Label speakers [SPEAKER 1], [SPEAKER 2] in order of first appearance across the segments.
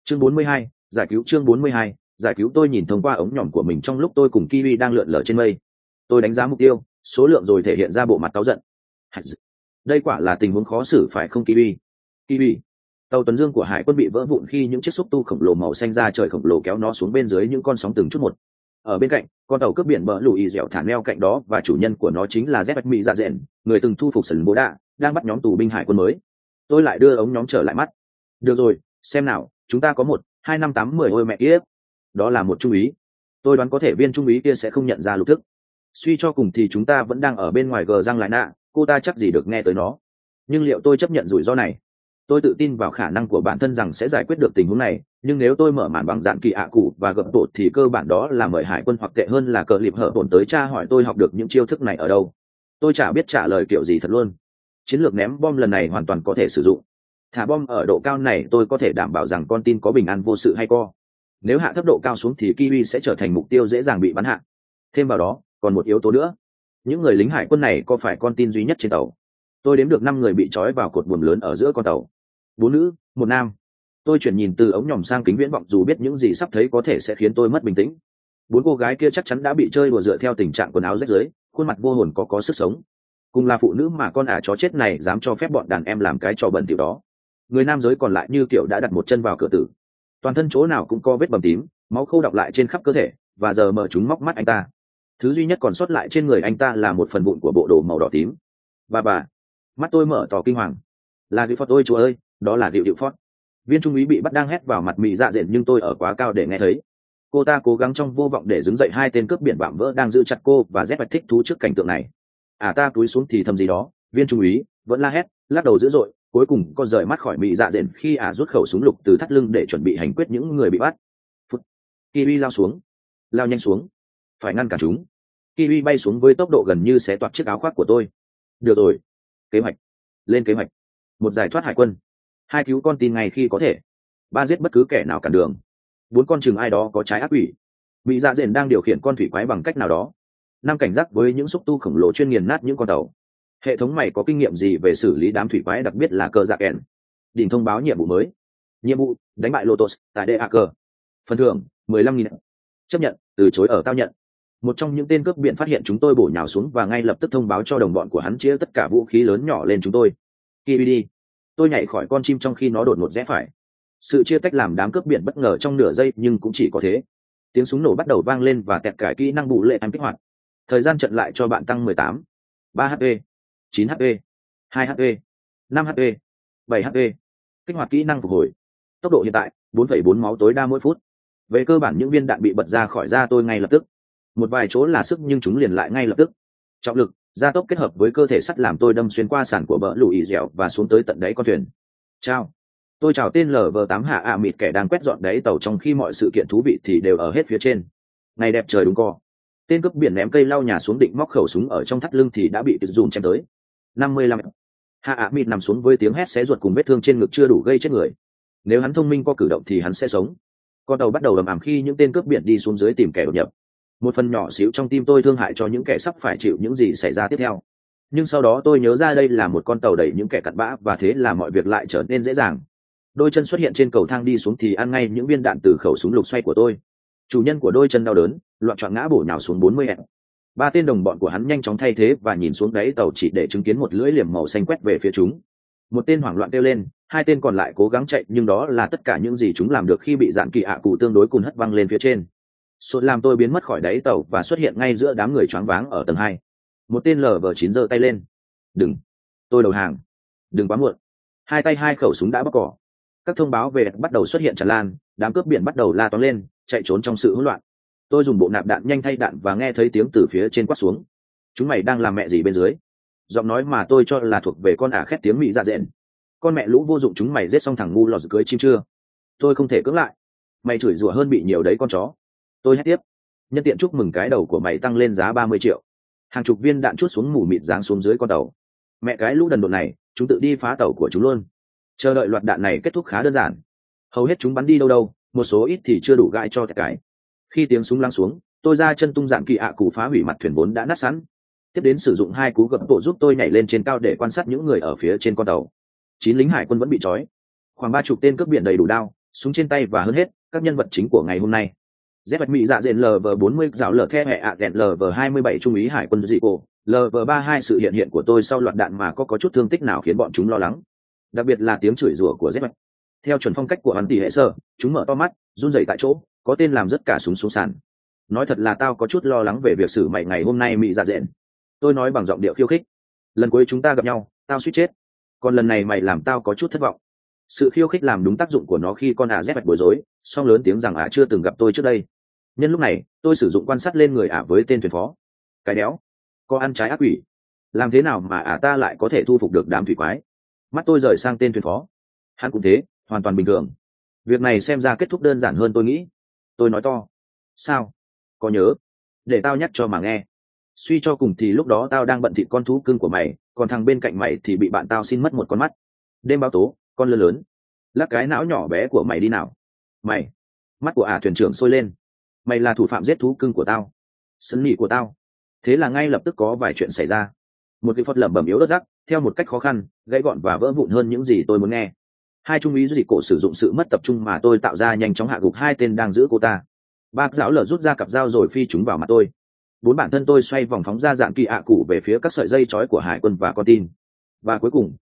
[SPEAKER 1] Chương 42, giải cứu. Chương 42, giải cứu. Tôi nhìn thông qua ống nhỏm của mình trong lúc tôi cùng Kiwi đang lượn lờ trên mây. Tôi đánh giá mục tiêu, số lượng rồi thể hiện ra bộ mặt cáu giận. Đây quả là tình huống khó xử phải không Kiwi? Kiwi. Tàu tuần dương của hải quân bị vỡ vụn khi những chiếc xúc tu khổng lồ màu xanh ra trời khổng lồ kéo nó xuống bên dưới những con sóng từng chút một. Ở bên cạnh, con tàu cướp biển bờ lùi dẻo thả neo cạnh đó và chủ nhân của nó chính là Zep Mỹ Dạ Dện, người từng thu phục sần bố đạ, đang bắt nhóm tù binh hải quân mới. Tôi lại đưa ống nhóm trở lại mắt. Được rồi, xem nào, chúng ta có 1, 2, 5, 8, 10 ôi mẹ kia. Đó là một trung úy. Tôi đoán có thể viên trung úy kia sẽ không nhận ra lục thức. Suy cho cùng thì chúng ta vẫn đang ở bên ngoài gờ răng lại nạ, cô ta chắc gì được nghe tới nó. Nhưng liệu tôi chấp nhận rủi ro này? Tôi tự tin vào khả năng của bản thân rằng sẽ giải quyết được tình huống này, nhưng nếu tôi mở màn bằng dạng kỳ ạ cụ và gập bột thì cơ bản đó là mời hải quân, hoặc tệ hơn là cờ lịp hở bổn tới tra hỏi tôi học được những chiêu thức này ở đâu. Tôi chả biết trả lời kiểu gì thật luôn. Chiến lược ném bom lần này hoàn toàn có thể sử dụng. Thả bom ở độ cao này tôi có thể đảm bảo rằng con tin có bình an vô sự hay co. Nếu hạ thấp độ cao xuống thì Kiwi sẽ trở thành mục tiêu dễ dàng bị bắn hạ. Thêm vào đó còn một yếu tố nữa, những người lính hải quân này có phải con tin duy nhất trên tàu? Tôi đếm được 5 người bị trói vào cột buồm lớn ở giữa con tàu, 4 nữ 1 nam. Tôi chuyển nhìn từ ống nhòm sang kính viễn vọng, dù biết những gì sắp thấy có thể sẽ khiến tôi mất bình tĩnh. 4 cô gái kia chắc chắn đã bị chơi đùa dựa theo tình trạng quần áo rách rưới, khuôn mặt vô hồn có sức sống. Cùng là phụ nữ mà con chó chết này dám cho phép bọn đàn em làm cái trò bẩn thỉu đó. Người nam giới còn lại như kiểu đã đặt một chân vào cửa tử, toàn thân chỗ nào cũng có vết bầm tím, máu khô đọng lại trên khắp cơ thể, và giờ mở chúng móc mắt anh ta. Thứ duy nhất còn sót lại trên người anh ta là một phần vụn của bộ đồ màu đỏ tím. Bà, mắt tôi mở to kinh hoàng. Là Giệu Phót ơi, chúa ơi, đó là Giệu Phót. Viên trung úy bị bắt đang hét vào mặt Mỹ Dạ Dện, nhưng tôi ở quá cao để nghe thấy. Cô ta cố gắng trong vô vọng để đứng dậy 2 tên cướp biển vạm vỡ đang giữ chặt cô, và Zep thích thú trước cảnh tượng này. Ta cúi xuống thì thầm gì đó, viên trung úy vẫn la hét, lắc đầu dữ dội, cuối cùng con rời mắt khỏi Mỹ Dạ Dện khi rút khẩu súng lục từ thắt lưng để chuẩn bị hành quyết những người bị bắt. Kiwi lao xuống, lao nhanh xuống, phải ngăn cản chúng. Kiwi bay xuống với tốc độ gần như xé toạc chiếc áo khoác của tôi. Được rồi, kế hoạch, lên kế hoạch. 1 giải thoát hải quân, 2 cứu con tin ngay khi có thể, 3 giết bất cứ kẻ nào cản đường, 4 con chừng ai đó có trái ác quỷ. Mỹ Dạ Dện đang điều khiển con thủy quái bằng cách nào đó. 5 cảnh giác với những xúc tu khổng lồ chuyên nghiền nát những con tàu. Hệ thống mày có kinh nghiệm gì về xử lý đám thủy quái, đặc biệt là cờ dạ kèn? Đỉnh thông báo nhiệm vụ mới. Nhiệm vụ đánh bại Lotus tại DAC. Phần thưởng 15.000. Chấp nhận, từ chối ở tao nhận. Một trong những tên cướp biển phát hiện chúng tôi bổ nhào xuống và ngay lập tức thông báo cho đồng bọn của hắn chia tất cả vũ khí lớn nhỏ lên chúng tôi. Kiwi đi. Tôi nhảy khỏi con chim trong khi nó đột ngột rẽ phải. Sự chia tách làm đám cướp biển bất ngờ trong nửa giây, nhưng cũng chỉ có thế. Tiếng súng nổ bắt đầu vang lên và kẹt cải kỹ năng bù lệ em kích hoạt. Thời gian trận lại cho bạn tăng 18, 3 HP, 9 HP, 2 HP, 5 HP, 7 HP. Kích hoạt kỹ năng phục hồi. Tốc độ hiện tại 4,4 máu tối đa mỗi phút. Về cơ bản những viên đạn bị bật ra khỏi da tôi ngay lập tức. Một vài chỗ là sức nhưng chúng liền lại ngay lập tức. Trọng lực gia tốc kết hợp với cơ thể sắt làm tôi đâm xuyên qua sàn của bờ lùi dẻo và xuống tới tận đáy con thuyền. Chào. Tôi chào tên LV8 hạ mịt, kẻ đang quét dọn đáy tàu trong khi mọi sự kiện thú vị thì đều ở hết phía trên. Ngày đẹp trời đúng co. Tên cướp biển ném cây lau nhà xuống định móc khẩu súng ở trong thắt lưng thì đã bị dùm chém tới. 55. Hạ mịt nằm xuống với tiếng hét xé ruột cùng vết thương trên ngực chưa đủ gây chết người. Nếu hắn thông minh có cử động thì hắn sẽ sống. Con tàu bắt đầu ầm ầm khi những tên cướp biển đi xuống dưới tìm kẻ đột nhập. Một phần nhỏ xíu trong tim tôi thương hại cho những kẻ sắp phải chịu những gì xảy ra tiếp theo. Nhưng sau đó tôi nhớ ra đây là một con tàu đầy những kẻ cặn bã, và thế là mọi việc lại trở nên dễ dàng. Đôi chân xuất hiện trên cầu thang đi xuống thì ăn ngay những viên đạn từ khẩu súng lục xoay của tôi. Chủ nhân của đôi chân đau đớn, loạn choạng ngã bổ nhào xuống 40m. 3 tên đồng bọn của hắn nhanh chóng thay thế và nhìn xuống đáy tàu chỉ để chứng kiến một lưỡi liềm màu xanh quét về phía chúng. Một tên hoảng loạn kêu lên, 2 tên còn lại cố gắng chạy, nhưng đó là tất cả những gì chúng làm được khi bị dạn kỳ cụ tương đối cùn hất văng lên phía trên. Sột làm tôi biến mất khỏi đáy tàu và xuất hiện ngay giữa đám người choáng váng ở tầng 2. Một tên LV9 giơ tay lên. Đừng. Tôi đầu hàng. Đừng quá muộn. 2 tay 2 khẩu súng đã bóc cỏ. Các thông báo về bắt đầu xuất hiện tràn lan, đám cướp biển bắt đầu la toáng lên, chạy trốn trong sự hỗn loạn. Tôi dùng bộ nạp đạn nhanh thay đạn và nghe thấy tiếng từ phía trên quát xuống. Chúng mày đang làm mẹ gì bên dưới? Giọng nói mà tôi cho là thuộc về con khét tiếng Mỹ Dạ Dện. Con mẹ lũ vô dụng, chúng mày giết xong thằng ngu lò cưới chim chưa? Tôi không thể cưỡng lại. Mày chửi rủa hơn bị nhiều đấy con chó. Tôi hét tiếp. Nhân tiện chúc mừng cái đầu của mày tăng lên giá 30 triệu. Hàng chục viên đạn trút xuống mù mịt giáng xuống dưới con tàu. Mẹ cái lũ đần độn này, chúng tự đi phá tàu của chúng luôn. Chờ đợi loạt đạn này kết thúc khá đơn giản. Hầu hết chúng bắn đi đâu, một số ít thì chưa đủ gãi cho cái. Khi tiếng súng lắng xuống, tôi ra chân tung dạn kỳ cụ phá hủy mặt thuyền vốn đã nát sẵn. Tiếp đến sử dụng 2 cú gập bộ giúp tôi nhảy lên trên cao để quan sát những người ở phía trên con tàu. 9 lính hải quân vẫn bị trói. Khoảng 30 tên cướp biển đầy đủ đao, súng trên tay và hơn hết các nhân vật chính của ngày hôm nay. Z bạch mỹ dạ dện LV40 dạo lở the hệ ạ đèn LV27 trung úy hải quân dị cổ LV32 sự hiện hiện của tôi sau loạt đạn mà có chút thương tích nào khiến bọn chúng lo lắng, đặc biệt là tiếng chửi rủa của Z bạch. Theo chuẩn phong cách của hắn tỷ hệ sơ, chúng mở to mắt run rẩy tại chỗ, có tên làm rất cả súng xuống sàn. Nói thật là tao có chút lo lắng về việc xử mày ngày hôm nay mỹ dạ dện. Tôi nói bằng giọng điệu khiêu khích. Lần cuối chúng ta gặp nhau tao suýt chết, còn lần này mày làm tao có chút thất vọng. Sự khiêu khích làm đúng tác dụng của nó khi con Z bạch bối rối, song lớn tiếng rằng chưa từng gặp tôi trước đây. Nhân lúc này tôi sử dụng quan sát lên người với tên thuyền phó. Cái đéo, có ăn trái ác quỷ, làm thế nào mà ta lại có thể thu phục được đám thủy quái? Mắt tôi rời sang tên thuyền phó. Hắn cũng thế, hoàn toàn bình thường. Việc này xem ra kết thúc đơn giản hơn tôi nghĩ. Tôi nói to. Sao? Có nhớ? Để tao nhắc cho mà nghe. Suy cho cùng thì lúc đó tao đang bận thịt con thú cưng của mày, còn thằng bên cạnh mày thì bị bạn tao xin mất một con mắt. Đêm báo tố, con lươn lớn, lắc cái não nhỏ bé của mày đi nào. Mày? Mắt của thuyền trưởng sôi lên. Mày là thủ phạm giết thú cưng của tao, sân nỉ của tao. Thế là ngay lập tức có vài chuyện xảy ra. Một cái phật lẩm bẩm yếu đất rắc theo một cách khó khăn, gãy gọn và vỡ vụn hơn những gì tôi muốn nghe. Hai trung úy dị cổ sử dụng sự mất tập trung mà tôi tạo ra nhanh chóng hạ gục hai tên đang giữ cô ta. Ba giáo lở rút ra cặp dao rồi phi chúng vào mặt tôi. Bốn bản thân tôi xoay vòng phóng ra dạng kỳ ạ cụ về phía các sợi dây trói của hải quân và con tin. Và cuối cùng,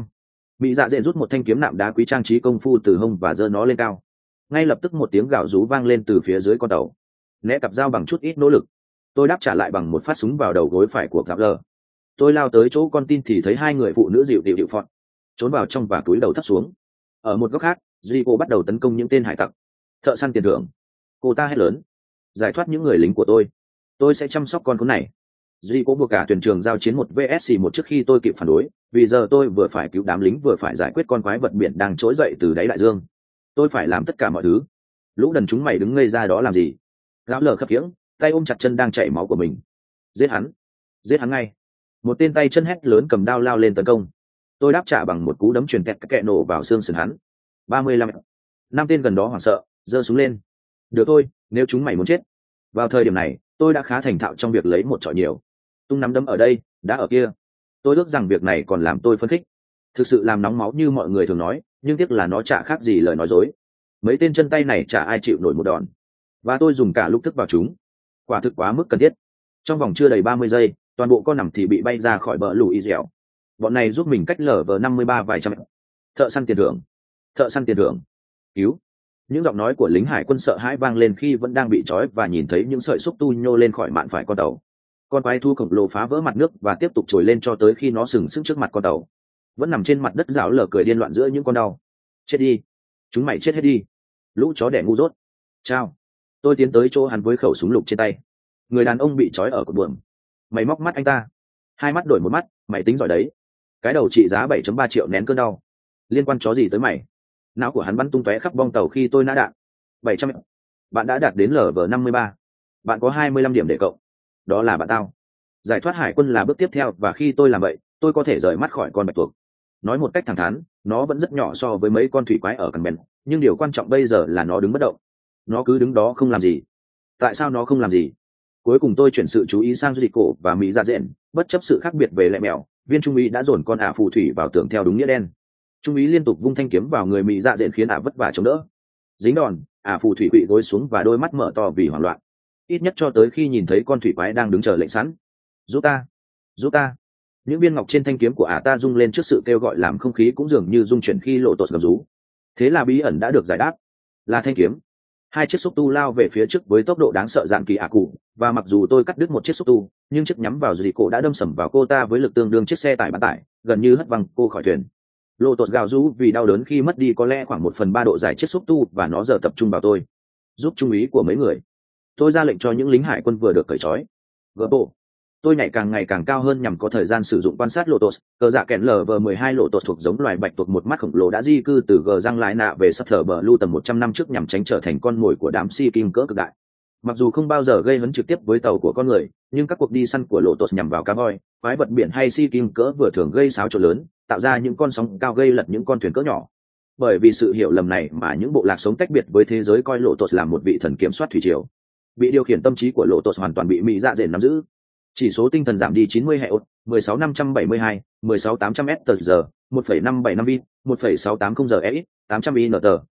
[SPEAKER 1] mỹ dạ dện rút một thanh kiếm nạm đá quý trang trí công phu từ hông và giơ nó lên cao. Ngay lập tức một tiếng gào rú vang lên từ phía dưới con tàu. Né cặp dao bằng chút ít nỗ lực, tôi đáp trả lại bằng một phát súng vào đầu gối phải của cặp lờ. Tôi lao tới chỗ con tin thì thấy hai người phụ nữ dịu điệu phọt trốn vào trong và cúi đầu thấp xuống. Ở một góc khác, Zico bắt đầu tấn công những tên hải tặc. Thợ săn tiền thưởng, cô ta hét lớn. Giải thoát những người lính của tôi sẽ chăm sóc con khốn này. Zico buộc cả thuyền trưởng giao chiến một vs một trước khi tôi kịp phản đối, vì giờ tôi vừa phải cứu đám lính vừa phải giải quyết con quái vật biển đang trỗi dậy từ đáy đại dương. Tôi phải làm tất cả mọi thứ. Lũ đần chúng mày đứng ngây ra đó làm gì? Gáo lờ khập khiễng, tay ôm chặt chân đang chảy máu của mình. Giết hắn ngay. Một tên tay chân hét lớn cầm đao lao lên tấn công. Tôi đáp trả bằng một cú đấm truyền kẹt kẹ nổ vào xương sườn hắn. 35. Năm tên gần đó hoảng sợ giơ súng lên. Được thôi, nếu chúng mày muốn chết. Vào thời điểm này tôi đã khá thành thạo trong việc lấy một trọi nhiều. Tung nắm đấm ở đây đã ở kia. Tôi ước rằng việc này còn làm tôi phấn khích. Thực sự làm nóng máu như mọi người thường nói, nhưng tiếc là nó chả khác gì lời nói dối. Mấy tên chân tay này chả ai chịu nổi một đòn, và tôi dùng cả lúc thức vào chúng. Quả thực quá mức cần thiết. Trong vòng chưa đầy 30 giây, toàn bộ con nằm thì bị bay ra khỏi bờ lùi dẻo. Bọn này giúp mình cách LV53 vài trăm. Thợ săn tiền thưởng, cứu. Những giọng nói của lính hải quân sợ hãi vang lên khi vẫn đang bị trói và nhìn thấy những sợi xúc tu nhô lên khỏi mạn phải con tàu. Con quái thú khổng lồ phá vỡ mặt nước và tiếp tục trồi lên cho tới khi nó sừng sững trước mặt con tàu. Vẫn nằm trên mặt đất rảo lở cười điên loạn giữa những con đau. Chết đi, chúng mày chết hết đi, lũ chó đẻ ngu dốt. Chao. Tôi tiến tới chỗ hắn với khẩu súng lục trên tay. Người đàn ông bị trói ở cột buồm. Mày móc mắt anh ta. Hai mắt đổi một mắt, mày tính giỏi đấy. Cái đầu trị giá 7.3 triệu nén cơn đau. Liên quan chó gì tới mày? Não của hắn bắn tung tóe khắp bong tàu khi tôi nã đạn. 700. Bạn đã đạt đến LV53. Bạn có 25 điểm để cộng. Đó là bạn tao. Giải thoát hải quân là bước tiếp theo, và khi tôi làm vậy, tôi có thể rời mắt khỏi con bạch tuộc. Nói một cách thẳng thắn, nó vẫn rất nhỏ so với mấy con thủy quái ở cần bèn, nhưng điều quan trọng bây giờ là nó đứng bất động. Nó cứ đứng đó không làm gì. Tại sao nó không làm gì? Cuối cùng tôi chuyển sự chú ý sang Duy Cổ và Mỹ Dạ Dện. Bất chấp sự khác biệt về lẹ mèo, viên trung úy đã dồn con phù thủy vào tường theo đúng nghĩa đen. Trung úy liên tục vung thanh kiếm vào người Mỹ Dạ Dện khiến vất vả chống đỡ. Dính đòn, phù thủy quỵ gối xuống và đôi mắt mở to vì hoảng loạn. Ít nhất cho tới khi nhìn thấy con thủy quái đang đứng chờ lệnh sẵn. Giúp ta. Những viên ngọc trên thanh kiếm của ta rung lên trước sự kêu gọi, làm không khí cũng dường như rung chuyển khi lộ tột gầm rú. Thế là bí ẩn đã được giải đáp. Là thanh kiếm. Hai chiếc xúc tu lao về phía trước với tốc độ đáng sợ dạng kỳ cụ, và mặc dù tôi cắt đứt một chiếc xúc tu, nhưng chiếc nhắm vào Duy Cổ đã đâm sầm vào cô ta với lực tương đương chiếc xe tải bán tải, gần như hất văng cô khỏi thuyền. Lộ tột gào rú vì đau đớn khi mất đi có lẽ khoảng 1/3 độ dài chiếc xúc tu, và nó giờ tập trung vào tôi. Giúp trung úy của mấy người. Tôi ra lệnh cho những lính hải quân vừa được cởi trói. Gỡ bộ. Tôi nhảy càng ngày càng cao hơn nhằm có thời gian sử dụng quan sát Lotus. Cờ dạ kèn LV12 Lotus thuộc giống loài bạch tuộc một mắt khổng lồ đã di cư từ G răng lại nạ về Sutter Blue tầm 100 năm trước nhằm tránh trở thành con mồi của đám Sea King cỡ cực đại. Mặc dù không bao giờ gây hấn trực tiếp với tàu của con người, nhưng các cuộc đi săn của Lotus nhằm vào cá voi, quái vật biển hay Sea King cỡ vừa thường gây xáo trộn lớn, tạo ra những con sóng cao gây lật những con thuyền cỡ nhỏ. Bởi vì sự hiểu lầm này mà những bộ lạc sống tách biệt với thế giới coi Lotus là một vị thần kiểm soát thủy triều. Bị điều khiển tâm trí của Lotus hoàn toàn bị Mỹ Dạ Dện nắm giữ. Chỉ số tinh thần giảm đi 90 hệ ốt, 16572, 16800 s/giờ, 1,575 vin, 1,680 giờ EX, 800 int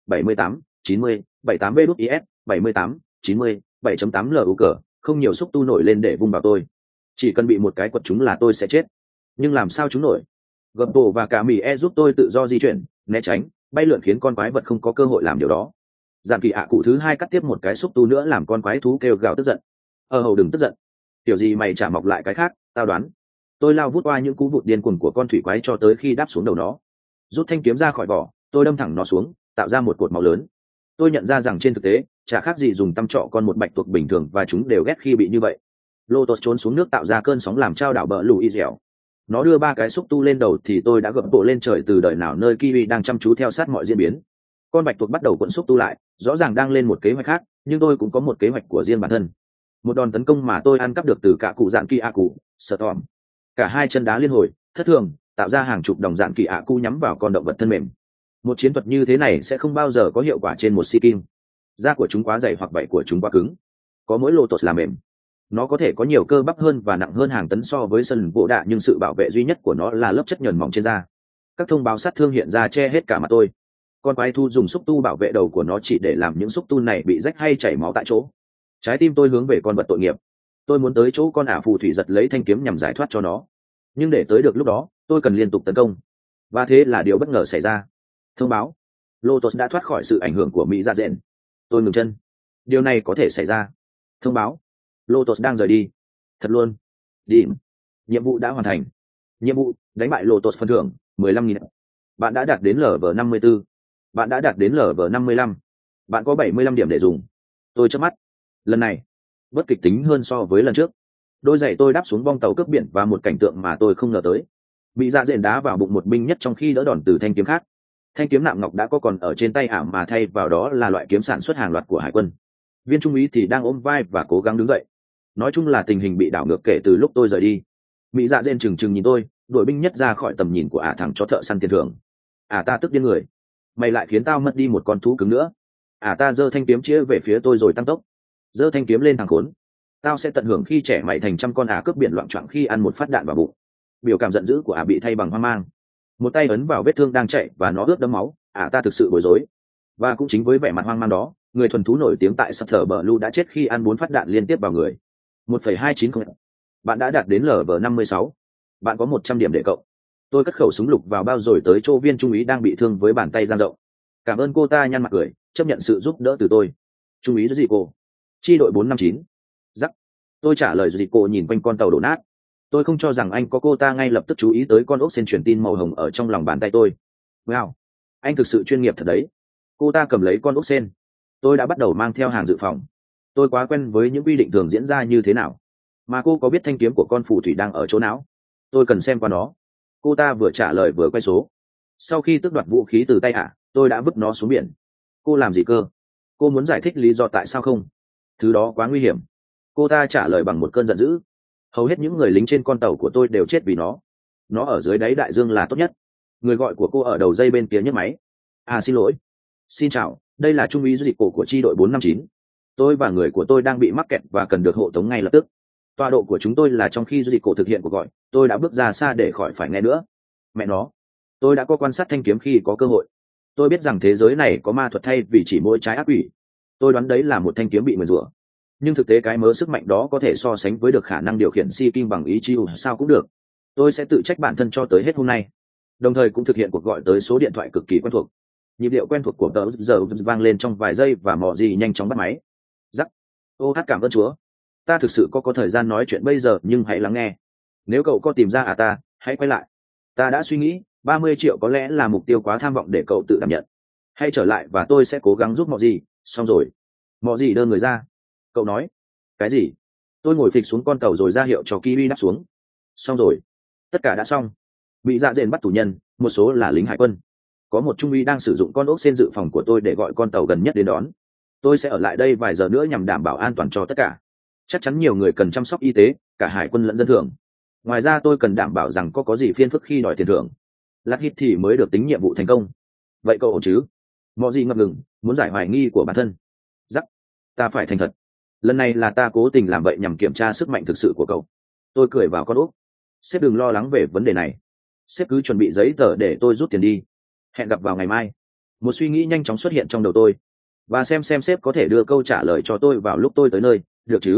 [SPEAKER 1] 78 90 78 vđs 78 90 7.8 lu cờ, không nhiều xúc tu nổi lên để vung vào tôi. Chỉ cần bị một cái quật chúng là tôi sẽ chết. Nhưng làm sao chúng nổi? Gập bộ và cả mì e giúp tôi tự do di chuyển, né tránh, bay lượn khiến con quái vật không có cơ hội làm điều đó. Dạn kỳ ạ cụ thứ hai cắt tiếp một cái xúc tu nữa làm con quái thú kêu gào tức giận. Hầu đừng tức giận. Kiểu gì mày chả mọc lại cái khác, tao đoán. Tôi lao vút qua những cú vụt điên cuồng của con thủy quái cho tới khi đáp xuống đầu nó. Rút thanh kiếm ra khỏi vỏ, tôi đâm thẳng nó xuống, tạo ra một cột máu lớn. Tôi nhận ra rằng trên thực tế chả khác gì dùng tăm trọ con một bạch tuộc bình thường, và chúng đều ghét khi bị như vậy. Lotus trốn xuống nước tạo ra cơn sóng làm trao đảo bờ lù y dẻo. Nó đưa ba cái xúc tu lên đầu thì tôi đã gập bộ lên trời từ đời nào, nơi Kiwi đang chăm chú theo sát mọi diễn biến. Con bạch tuộc bắt đầu cuộn xúc tu lại, rõ ràng đang lên một kế hoạch khác, nhưng tôi cũng có một kế hoạch của riêng bản thân. Một đòn tấn công mà tôi ăn cắp được từ cả cụ dạn kỳ ạ cụ Storm. Cả hai chân đá liên hồi thất thường tạo ra hàng chục đồng dạn kỳ ạ cụ nhắm vào con động vật thân mềm. Một chiến thuật như thế này sẽ không bao giờ có hiệu quả trên một si kim. Da của chúng quá dày hoặc vảy của chúng quá cứng. Có mỗi Lotus là mềm. Nó có thể có nhiều cơ bắp hơn và nặng hơn hàng tấn so với sân bộ đạ, nhưng sự bảo vệ duy nhất của nó là lớp chất nhờn mỏng trên da. Các thông báo sát thương hiện ra che hết cả mặt tôi. Con quái thu dùng xúc tu bảo vệ đầu của nó chỉ để làm những xúc tu này bị rách hay chảy máu tại chỗ. Trái tim tôi hướng về con vật tội nghiệp. Tôi muốn tới chỗ con ả phù thủy giật lấy thanh kiếm nhằm giải thoát cho nó. Nhưng để tới được lúc đó, tôi cần liên tục tấn công. Và thế là điều bất ngờ xảy ra. Thông báo: Lotus đã thoát khỏi sự ảnh hưởng của Mỹ Dạ Dện. Tôi ngừng chân. Điều này có thể xảy ra. Thông báo: Lotus đang rời đi. Thật luôn. Điểm. Nhiệm vụ đã hoàn thành. Nhiệm vụ: đánh bại Lotus, phần thưởng 15.000. Bạn đã đạt đến Lv54. Bạn đã đạt đến Lv55. Bạn có 75 điểm để dùng. Tôi chớp mắt. Lần này bất kịch tính hơn so với lần trước. Đôi giày tôi đáp xuống bong tàu cướp biển và một cảnh tượng mà tôi không ngờ tới. Bị Dạ Dện đá vào bụng một binh nhất trong khi đỡ đòn từ thanh kiếm khác. Thanh kiếm nạm ngọc đã có còn ở trên tay ả, mà thay vào đó là loại kiếm sản xuất hàng loạt của hải quân. Viên trung úy thì đang ôm vai và cố gắng đứng dậy. Nói chung là tình hình bị đảo ngược kể từ lúc tôi rời đi. Mỹ Dạ Dện trừng trừng nhìn tôi, đuổi binh nhất ra khỏi tầm nhìn của ả thẳng cho thợ săn tiền thưởng. Ta tức điên người. Mày lại khiến tao mất đi một con thú cứng nữa. Ta giơ thanh kiếm chĩa về phía tôi rồi tăng tốc. Giơ thanh kiếm lên, thằng khốn. Tao sẽ tận hưởng khi trẻ mày thành trăm con cướp biển loạng choạng khi ăn một phát đạn vào bụng. Biểu cảm giận dữ của bị thay bằng hoang mang. Một tay ấn vào vết thương đang chảy và nó ướt đẫm máu. Ta thực sự bối rối. Và cũng chính với vẻ mặt hoang mang đó, người thuần thú nổi tiếng tại Sutter Blue đã chết khi ăn 4 phát đạn liên tiếp vào người. 1,290. Bạn đã đạt đến Lv56. Bạn có 100 điểm để cộng. Tôi cất khẩu súng lục vào bao rồi tới chỗ viên trung úy đang bị thương với bàn tay dang rộng. Cảm ơn. Cô ta nhăn mặt cười, chấp nhận sự giúp đỡ từ tôi. Trung úy gì cô? Chi đội 459. Rắc. Tôi trả lời gì cô nhìn quanh con tàu đổ nát. Tôi không cho rằng anh có. Cô ta ngay lập tức chú ý tới con ốc sên truyền tin màu hồng ở trong lòng bàn tay tôi. Wow, anh thực sự chuyên nghiệp thật đấy. Cô ta cầm lấy con ốc sên. Tôi đã bắt đầu mang theo hàng dự phòng. Tôi quá quen với những quy định thường diễn ra như thế nào. Mà cô có biết thanh kiếm của con phù thủy đang ở chỗ nào? Tôi cần xem qua nó. Cô ta vừa trả lời vừa quay số. Sau khi tước đoạt vũ khí từ tay tôi đã vứt nó xuống biển. Cô làm gì cơ? Cô muốn giải thích lý do tại sao không? Thứ đó quá nguy hiểm. Cô ta trả lời bằng một cơn giận dữ. Hầu hết những người lính trên con tàu của tôi đều chết vì nó. Nó ở dưới đáy đại dương là tốt nhất. Người gọi của cô ở đầu dây bên kia nhấc máy. Xin lỗi. Xin chào, đây là trung úy dịch cổ của chi đội 459. Tôi và người của tôi đang bị mắc kẹt và cần được hộ tống ngay lập tức. Tọa độ của chúng tôi là trong khi dịch cổ thực hiện cuộc gọi. Tôi đã bước ra xa để khỏi phải nghe nữa. Mẹ nó. Tôi đã có quan sát thanh kiếm khi có cơ hội. Tôi biết rằng thế giới này có ma thuật thay vì chỉ mỗi trái ác quỷ. Tôi đoán đấy là một thanh kiếm bị nguyền rủa. Nhưng thực tế cái mớ sức mạnh đó có thể so sánh với được khả năng điều khiển si kim bằng ý chí. Sao cũng được. Tôi sẽ tự trách bản thân cho tới hết hôm nay. Đồng thời cũng thực hiện cuộc gọi tới số điện thoại cực kỳ quen thuộc. Nhịp điệu quen thuộc của tờ giờ vang lên trong vài giây và mò gì nhanh chóng bắt máy. Rắc. Cảm ơn Chúa. Ta thực sự có thời gian nói chuyện bây giờ, nhưng hãy lắng nghe. Nếu cậu có tìm ra ta, hãy quay lại. Ta đã suy nghĩ 30 triệu có lẽ là mục tiêu quá tham vọng để cậu tự đảm nhận. Hãy trở lại và tôi sẽ cố gắng giúp mọi gì. Xong rồi. Mọi gì đơn người ra. Cậu nói. Cái gì? Tôi ngồi phịch xuống con tàu rồi ra hiệu cho Kiwi đáp xuống. Xong rồi. Tất cả đã xong. Bị Dạ Dện bắt tù nhân, một số là lính hải quân. Có một trung úy đang sử dụng con ốc sên dự phòng của tôi để gọi con tàu gần nhất đến đón. Tôi sẽ ở lại đây vài giờ nữa nhằm đảm bảo an toàn cho tất cả. Chắc chắn nhiều người cần chăm sóc y tế, cả hải quân lẫn dân thường. Ngoài ra tôi cần đảm bảo rằng có gì phiền phức khi đòi tiền thưởng. Lát hít thì mới được tính nhiệm vụ thành công. Vậy cậu ổn chứ? Mọi gì ngập ngừng, muốn giải hoài nghi của bản thân. Rắc. Ta phải thành thật. Lần này là ta cố tình làm vậy nhằm kiểm tra sức mạnh thực sự của cậu. Tôi cười vào con ốc. Sếp đừng lo lắng về vấn đề này. Sếp cứ chuẩn bị giấy tờ để tôi rút tiền đi. Hẹn gặp vào ngày mai. Một suy nghĩ nhanh chóng xuất hiện trong đầu tôi, và xem sếp có thể đưa câu trả lời cho tôi vào lúc tôi tới nơi, được chứ?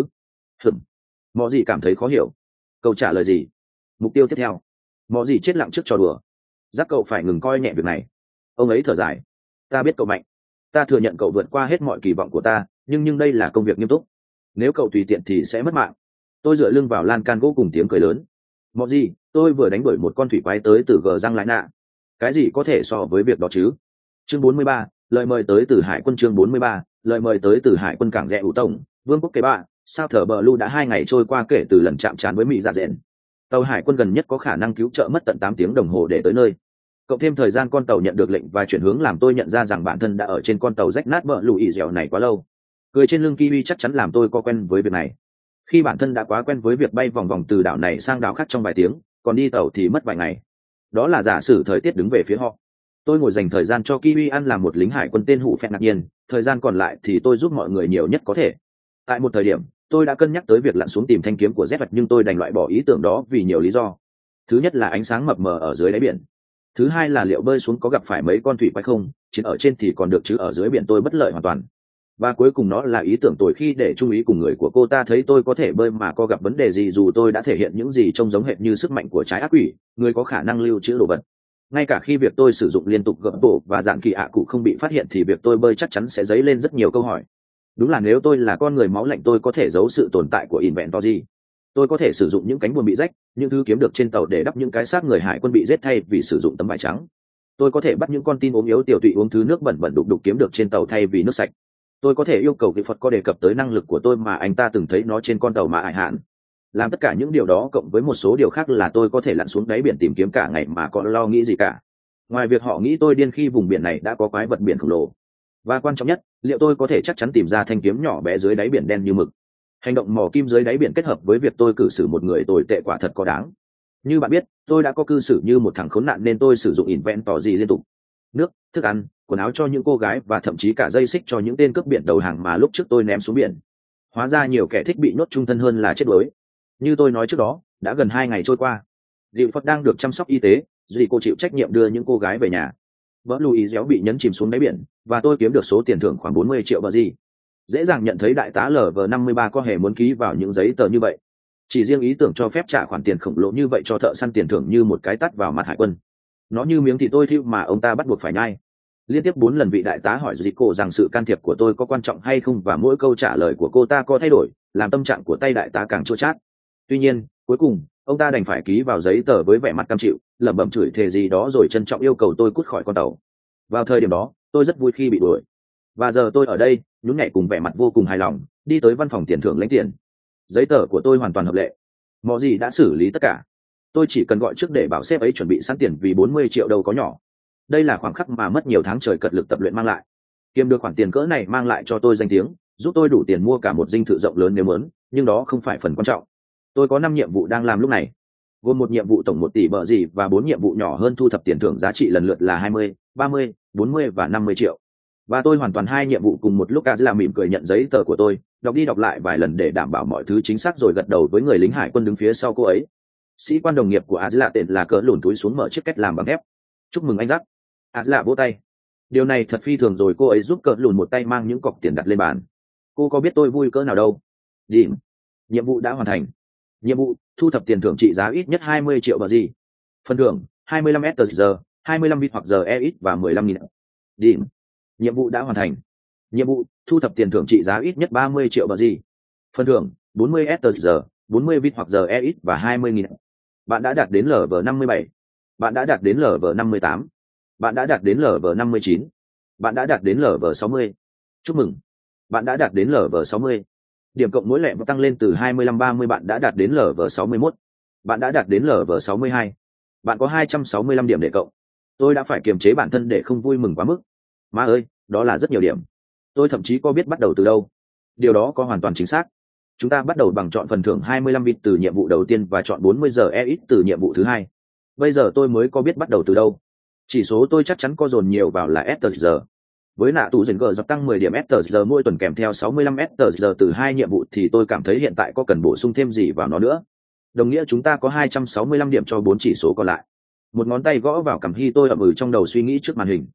[SPEAKER 1] Mọ gì cảm thấy khó hiểu. Câu trả lời gì? Mục tiêu tiếp theo. Mọ gì chết lặng trước trò đùa. Giác cậu phải ngừng coi nhẹ việc này. Ông ấy thở dài. Ta biết cậu mạnh. Ta thừa nhận cậu vượt qua hết mọi kỳ vọng của ta, nhưng đây là công việc nghiêm túc. Nếu cậu tùy tiện thì sẽ mất mạng. Tôi dựa lưng vào lan can gỗ cùng tiếng cười lớn. Mọ gì, tôi vừa đánh đuổi một con thủy quái tới từ gờ răng lại nạ. Cái gì có thể so với việc đó chứ? Chương 43, lời mời tới từ Hải quân. Chương 43, lời mời tới từ Hải quân cảng rẽ ủ tổng, Vương quốc kế bạ. Sao thở bờ lu đã 2 ngày trôi qua kể từ lần chạm trán với Mỹ dạ dẹn. Tàu hải quân gần nhất có khả năng cứu trợ mất tận 8 tiếng đồng hồ để tới nơi. Cộng thêm thời gian con tàu nhận được lệnh và chuyển hướng làm tôi nhận ra rằng bản thân đã ở trên con tàu rách nát bờ lù ỉ dẻo này quá lâu. Cười trên lưng kiwi chắc chắn làm tôi có quen với việc này. Khi bản thân đã quá quen với việc bay vòng vòng từ đảo này sang đảo khác trong vài tiếng, còn đi tàu thì mất vài ngày. Đó là giả sử thời tiết đứng về phía họ. Tôi ngồi dành thời gian cho kiwi ăn làm một lính hải quân tên hụ phẹt ngạc nhiên, thời gian còn lại thì tôi giúp mọi người nhiều nhất có thể. Tại một thời điểm, tôi đã cân nhắc tới việc lặn xuống tìm thanh kiếm của Z vật, nhưng tôi đành loại bỏ ý tưởng đó vì nhiều lý do. Thứ nhất là ánh sáng mập mờ ở dưới đáy biển. Thứ hai là liệu bơi xuống có gặp phải mấy con thủy quái không, chỉ ở trên thì còn được chứ ở dưới biển tôi bất lợi hoàn toàn. Và cuối cùng nó là ý tưởng tồi khi để trung ý cùng người của cô ta thấy tôi có thể bơi mà có gặp vấn đề gì, dù tôi đã thể hiện những gì trông giống hệt như sức mạnh của trái ác quỷ, người có khả năng lưu trữ đồ vật. Ngay cả khi việc tôi sử dụng liên tục gỡ bộ và dạng kỳ ạ cụ không bị phát hiện thì việc tôi bơi chắc chắn sẽ dấy lên rất nhiều câu hỏi. Đúng là nếu tôi là con người máu lạnh tôi có thể giấu sự tồn tại của Inventory. Tôi có thể sử dụng những cánh buồm bị rách, những thứ kiếm được trên tàu để đắp những cái xác người hải quân bị giết thay vì sử dụng tấm vải trắng. Tôi có thể bắt những con tin ốm yếu tiểu tụy uống thứ nước bẩn bẩn đục đục kiếm được trên tàu thay vì nước sạch. Tôi có thể yêu cầu kỹ Phật có đề cập tới năng lực của tôi mà anh ta từng thấy nó trên con tàu mà Hải Hạn. Làm tất cả những điều đó cộng với một số điều khác là tôi có thể lặn xuống đáy biển tìm kiếm cả ngày mà có lo nghĩ gì cả. Ngoài việc họ nghĩ tôi điên khi vùng biển này đã có quái vật biển khổng lồ. Và quan trọng nhất, liệu tôi có thể chắc chắn tìm ra thanh kiếm nhỏ bé dưới đáy biển đen như mực? Hành động mò kim dưới đáy biển kết hợp với việc tôi cử xử một người tồi tệ quả thật có đáng. Như bạn biết, tôi đã có cư xử như một thằng khốn nạn nên tôi sử dụng Inventory liên tục. Nước, thức ăn, quần áo cho những cô gái và thậm chí cả dây xích cho những tên cướp biển đầu hàng mà lúc trước tôi ném xuống biển. Hóa ra nhiều kẻ thích bị nhốt chung thân hơn là chết đuối. Như tôi nói trước đó, đã gần 2 ngày trôi qua. Liệu Phật đang được chăm sóc y tế, dù cô chịu trách nhiệm đưa những cô gái về nhà. Vỡ Louis réo bị nhấn chìm xuống đáy biển, và tôi kiếm được số tiền thưởng khoảng 40 triệu bờ gì. Dễ dàng nhận thấy đại tá LV53 có hề muốn ký vào những giấy tờ như vậy. Chỉ riêng ý tưởng cho phép trả khoản tiền khổng lồ như vậy cho thợ săn tiền thưởng như một cái tát vào mặt hải quân. Nó như miếng thịt tôi thiêu mà ông ta bắt buộc phải nhai. Liên tiếp 4 lần vị đại tá hỏi Zico rằng sự can thiệp của tôi có quan trọng hay không, và mỗi câu trả lời của cô ta có thay đổi, làm tâm trạng của tay đại tá càng chua chát. Tuy nhiên, cuối cùng, ông ta đành phải ký vào giấy tờ với vẻ mặt cam chịu, lẩm bẩm chửi thề gì đó rồi trân trọng yêu cầu tôi cút khỏi con tàu. Vào thời điểm đó, tôi rất vui khi bị đuổi. Và giờ tôi ở đây, nhún nhảy cùng vẻ mặt vô cùng hài lòng, đi tới văn phòng tiền thưởng lãnh tiền. Giấy tờ của tôi hoàn toàn hợp lệ. Mọi gì đã xử lý tất cả. Tôi chỉ cần gọi trước để bảo sếp ấy chuẩn bị sẵn tiền vì 40 triệu đâu có nhỏ. Đây là khoảnh khắc mà mất nhiều tháng trời cật lực tập luyện mang lại. Kiếm được khoản tiền cỡ này mang lại cho tôi danh tiếng, giúp tôi đủ tiền mua cả một dinh thự rộng lớn nếu muốn, nhưng đó không phải phần quan trọng. Tôi có 5 nhiệm vụ đang làm lúc này, gồm một nhiệm vụ tổng 1 tỷ bờ gì và 4 nhiệm vụ nhỏ hơn thu thập tiền thưởng giá trị lần lượt là 20, 30, 40 và 50 triệu. Và tôi hoàn toàn 2 nhiệm vụ cùng một lúc. Azla mỉm cười nhận giấy tờ của tôi, đọc đi đọc lại vài lần để đảm bảo mọi thứ chính xác rồi gật đầu với người lính hải quân đứng phía sau cô ấy. Sĩ quan đồng nghiệp của Azla tên là cỡ lùn túi xuống mở chiếc két làm bằng thép. Chúc mừng anh Jack. Azla vỗ tay. Điều này thật phi thường rồi, cô ấy giúp cỡ lùn một tay mang những cọc tiền đặt lên bàn. Cô có biết tôi vui cỡ nào đâu. Điểm. Nhiệm vụ đã hoàn thành. Nhiệm vụ thu thập tiền thưởng trị giá ít nhất 20 triệu bờ gì. Phần thưởng 25 STG, 25 bit hoặc giờ EX và 15.000. Điểm. Nhiệm vụ đã hoàn thành. Nhiệm vụ thu thập tiền thưởng trị giá ít nhất 30 triệu bờ gì. Phần thưởng 40 STG, 40 bit hoặc giờ EX và 20.000. Bạn đã đạt đến LV57. Bạn đã đạt đến LV58. Bạn đã đạt đến LV59. Bạn đã đạt đến LV60. Chúc mừng. Bạn đã đạt đến LV60. Điểm cộng mỗi lẹ tăng lên từ 25-30. Bạn đã đạt đến LV61. Bạn đã đạt đến LV62. Bạn có 265 điểm để cộng. Tôi đã phải kiềm chế bản thân để không vui mừng quá mức. Má ơi, đó là rất nhiều điểm. Tôi thậm chí có biết bắt đầu từ đâu. Điều đó có hoàn toàn chính xác. Chúng ta bắt đầu bằng chọn phần thưởng 25 bit từ nhiệm vụ đầu tiên và chọn 40 giờ EX từ nhiệm vụ thứ hai. Bây giờ tôi mới có biết bắt đầu từ đâu. Chỉ số tôi chắc chắn có dồn nhiều vào là STG. Với nạ tủ dần gờ dập tăng 10 điểm STG mỗi tuần kèm theo 65 STG từ 2 nhiệm vụ thì tôi cảm thấy hiện tại có cần bổ sung thêm gì vào nó nữa. Đồng nghĩa chúng ta có 265 điểm cho 4 chỉ số còn lại. Một ngón tay gõ vào cằm, tôi ậm trong đầu suy nghĩ trước màn hình.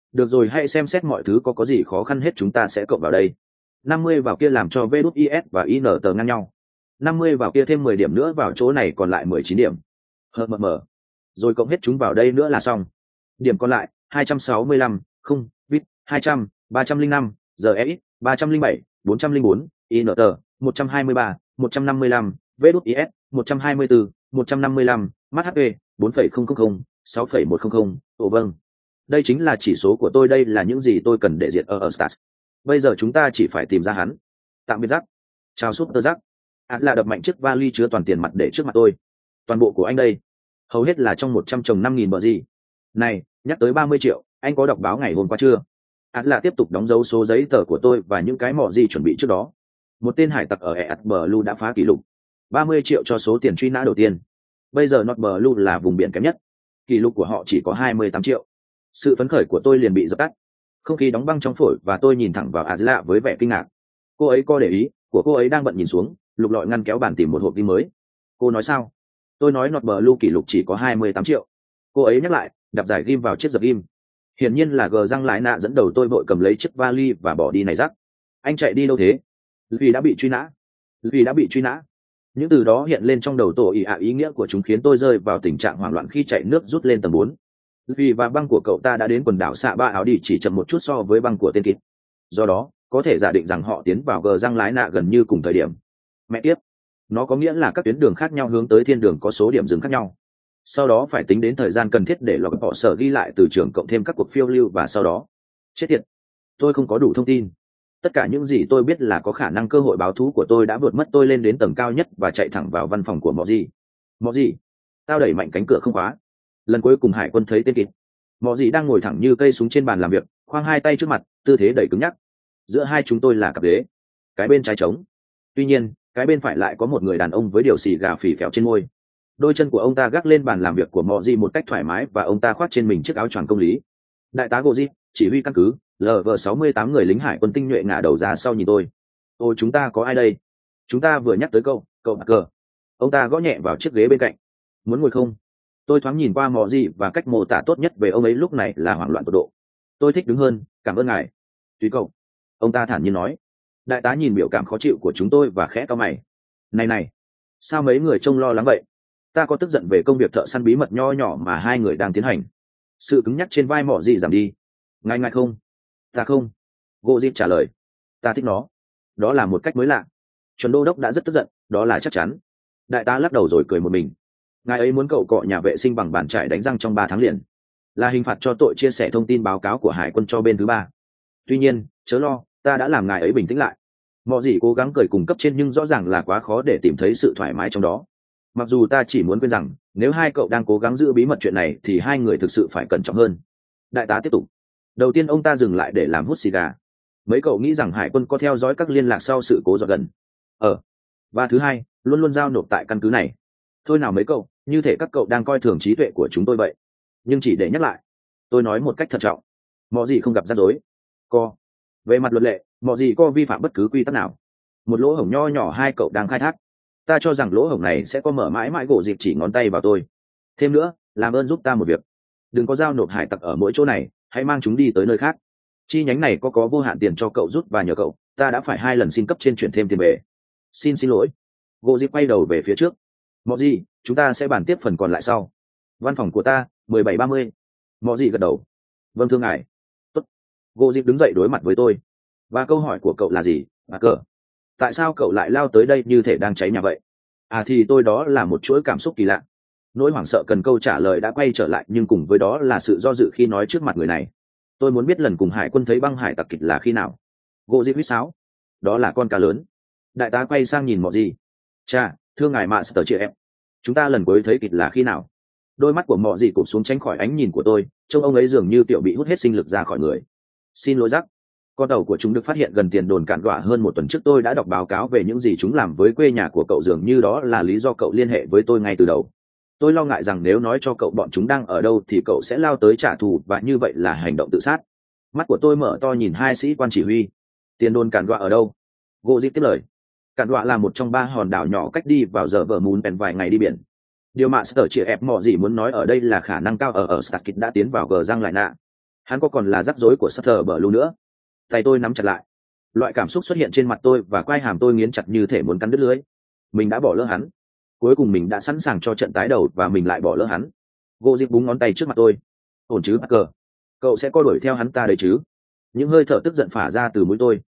[SPEAKER 1] Được rồi, hãy xem xét mọi thứ có gì khó khăn hết chúng ta sẽ cộng vào đây. 50 vào kia làm cho VIS và IN tờ ngang nhau. 50 vào kia thêm 10 điểm nữa vào chỗ này còn lại 19 điểm. Mở. Rồi cộng hết chúng vào đây nữa là xong. Điểm còn lại 265, không, vít 200, 305, GEX 307, 404, IN tờ 123, 155, VIS 124, 155, mắt HP 4,000, 6,100. Ồ vâng, đây chính là chỉ số của tôi, đây là những gì tôi cần để diệt ở Stars. Bây giờ chúng ta chỉ phải tìm ra hắn. Tạm biệt Jack. Chào Super Jack. Là đập mạnh chiếc vali chứa toàn tiền mặt để trước mặt tôi. Toàn bộ của anh đây, hầu hết là trong 100 chồng 5.000 bờ gì. Này, nhắc tới 30 triệu, anh có đọc báo ngày hôm qua chưa? Là tiếp tục đóng dấu số giấy tờ của tôi và những cái mỏ gì chuẩn bị trước đó. Một tên hải tặc ở East Blue đã phá kỷ lục 30 triệu cho số tiền truy nã đầu tiên. Bây giờ North Blue là vùng biển kém nhất, kỷ lục của họ chỉ có 28 triệu. Sự phấn khởi của tôi liền bị dập tắt, không khí đóng băng trong phổi và tôi nhìn thẳng vào Azla với vẻ kinh ngạc. Cô ấy có để ý của cô ấy đang bận nhìn xuống, lục lọi ngăn kéo bàn tìm một hộp ghi mới. Cô nói sao? Tôi nói North Blue kỷ lục chỉ có 28 triệu. Cô ấy nhắc lại, đập giải ghim vào chiếc dập ghim. Hiển nhiên là gờ răng lái nạ dẫn đầu tôi vội cầm lấy chiếc vali và bỏ đi này rắc. Anh chạy đi đâu thế? Vì đã bị truy nã. Vì đã bị truy nã. Những từ đó hiện lên trong đầu tổ ý nghĩa của chúng khiến tôi rơi vào tình trạng hoảng loạn khi chạy nước rút lên tầng 4. Vì và băng của cậu ta đã đến quần đảo xạ ba áo đi chỉ chậm một chút so với băng của tên kịt. Do đó, có thể giả định rằng họ tiến vào gờ răng lái nạ gần như cùng thời điểm. Mẹ tiếp. Nó có nghĩa là các tuyến đường khác nhau hướng tới thiên đường có số điểm dừng khác nhau. Sau đó phải tính đến thời gian cần thiết để lọc bỏ sở ghi lại từ trường cộng thêm các cuộc phiêu lưu và sau đó. Chết tiệt. Tôi không có đủ thông tin. Tất cả những gì tôi biết là có khả năng cơ hội báo thú của tôi đã vượt mất tôi lên đến tầng cao nhất và chạy thẳng vào văn phòng của Mọ Gì. Mọ Gì? Tao đẩy mạnh cánh cửa không khóa. Lần cuối cùng hải quân thấy tên kịt. Mọ Gì đang ngồi thẳng như cây súng trên bàn làm việc, khoang hai tay trước mặt, tư thế đẩy cứng nhắc. Giữa hai chúng tôi là cặp ghế, cái bên trái trống. Tuy nhiên, cái bên phải lại có một người đàn ông với điều xì gà phì phèo trên môi. Đôi chân của ông ta gác lên bàn làm việc của Mọ Gì một cách thoải mái và ông ta khoác trên mình chiếc áo choàng công lý. Đại tá Gỗ Di, chỉ huy căn cứ, LV68 người lính hải quân tinh nhuệ ngả đầu ra sau nhìn tôi. Ôi, chúng ta có ai đây? Chúng ta vừa nhắc tới cậu Parker. Ông ta gõ nhẹ vào chiếc ghế bên cạnh. Muốn ngồi không? Tôi thoáng nhìn qua Mọ Gì và cách mô tả tốt nhất về ông ấy lúc này là hoảng loạn tột độ. Tôi thích đứng hơn, cảm ơn ngài. Tùy cậu. Ông ta thản nhiên nói. Đại tá nhìn biểu cảm khó chịu của chúng tôi và khẽ cau mày. Này, sao mấy người trông lo lắng vậy? Ta có tức giận về công việc thợ săn bí mật nho nhỏ mà hai người đang tiến hành. Sự cứng nhắc trên vai Mọ Gì giảm đi. Ngài không? Ta không. Gỗ Dịp trả lời. Ta thích nó. Đó là một cách mới lạ. Chuẩn đô đốc đã rất tức giận, đó là chắc chắn. Đại tá lắc đầu rồi cười một mình. Ngài ấy muốn cậu cọ nhà vệ sinh bằng bàn chải đánh răng trong 3 tháng liền, là hình phạt cho tội chia sẻ thông tin báo cáo của hải quân cho bên thứ ba. Tuy nhiên, chớ lo, ta đã làm ngài ấy bình tĩnh lại. Mọ Gì cố gắng cười cùng cấp trên nhưng rõ ràng là quá khó để tìm thấy sự thoải mái trong đó. Mặc dù ta chỉ muốn quên rằng, nếu hai cậu đang cố gắng giữ bí mật chuyện này thì hai người thực sự phải cẩn trọng hơn. Đại tá tiếp tục. Đầu tiên ông ta dừng lại để làm hút xì gà. Mấy cậu nghĩ rằng hải quân có theo dõi các liên lạc sau sự cố dọn gần? Và thứ hai, luôn luôn giao nộp tại căn cứ này. Thôi nào mấy cậu, như thể các cậu đang coi thường trí tuệ của chúng tôi vậy. Nhưng chỉ để nhắc lại, tôi nói một cách thận trọng. Mọ Gì không gặp rắc rối. Về mặt luật lệ, Mọ Gì có vi phạm bất cứ quy tắc nào. Một lỗ hổng nho nhỏ hai cậu đang khai thác. Ta cho rằng lỗ hổng này sẽ có mở mãi mãi. Gỗ Dịp chỉ ngón tay vào tôi. Thêm nữa, làm ơn giúp ta một việc. Đừng có giao nộp hải tặc ở mỗi chỗ này, hãy mang chúng đi tới nơi khác. Chi nhánh này có vô hạn tiền cho cậu rút và nhờ cậu, ta đã phải 2 lần xin cấp trên chuyển thêm tiền về. Xin lỗi. Gỗ Dịp quay đầu về phía trước. Mọ Gì, chúng ta sẽ bàn tiếp phần còn lại sau. Văn phòng của ta, 17:30. Mọ Gì gật đầu. Vâng thưa ngài. Tốt. Gỗ Dịp đứng dậy đối mặt với tôi. Và câu hỏi của cậu là gì, Parker? Tại sao cậu lại lao tới đây như thể đang cháy nhà vậy? Thì tôi đó là một chuỗi cảm xúc kỳ lạ. Nỗi hoảng sợ cần câu trả lời đã quay trở lại nhưng cùng với đó là sự do dự khi nói trước mặt người này. Tôi muốn biết lần cùng hải quân thấy băng hải tặc kịch là khi nào. Gỗ Dịp huýt sáo. Đó là con cá lớn. Đại tá quay sang nhìn Mọ Gì. Chà, thưa ngài Master chị em, chúng ta lần cuối thấy kịch là khi nào? Đôi mắt của Mọ Gì cụp xuống tránh khỏi ánh nhìn của tôi, trông ông ấy dường như tiểu bị hút hết sinh lực ra khỏi người. Xin lỗi Jack. Con tàu của chúng được phát hiện gần tiền đồn Cạn Đọa hơn 1 tuần trước. Tôi đã đọc báo cáo về những gì chúng làm với quê nhà của cậu, dường như đó là lý do cậu liên hệ với tôi ngay từ đầu. Tôi lo ngại rằng nếu nói cho cậu bọn chúng đang ở đâu thì cậu sẽ lao tới trả thù và như vậy là hành động tự sát. Mắt của tôi mở to nhìn hai sĩ quan chỉ huy. Tiền đồn Cạn Đọa ở đâu? Gỗ Dịp tiếp lời. Cạn Đọa là một trong 3 hòn đảo nhỏ cách đi vào giờ vở mún bèn vài ngày đi biển. Điều mà Sở chỉ ép Mọ Gì muốn nói ở đây là khả năng cao ở Starkid đã tiến vào gờ răng lại nạ. Hắn có còn là rắc rối của Sutter bờ lưu nữa. Tay tôi nắm chặt lại, loại cảm xúc xuất hiện trên mặt tôi và quai hàm tôi nghiến chặt như thể muốn cắn đứt lưới. Mình đã bỏ lỡ hắn, cuối cùng mình đã sẵn sàng cho trận tái đầu và mình lại bỏ lỡ hắn. Gỗ dịp búng ngón tay trước mặt tôi. Ổn chứ Parker, cậu sẽ có đuổi theo hắn ta đấy chứ? Những hơi thở tức giận phả ra từ mũi tôi.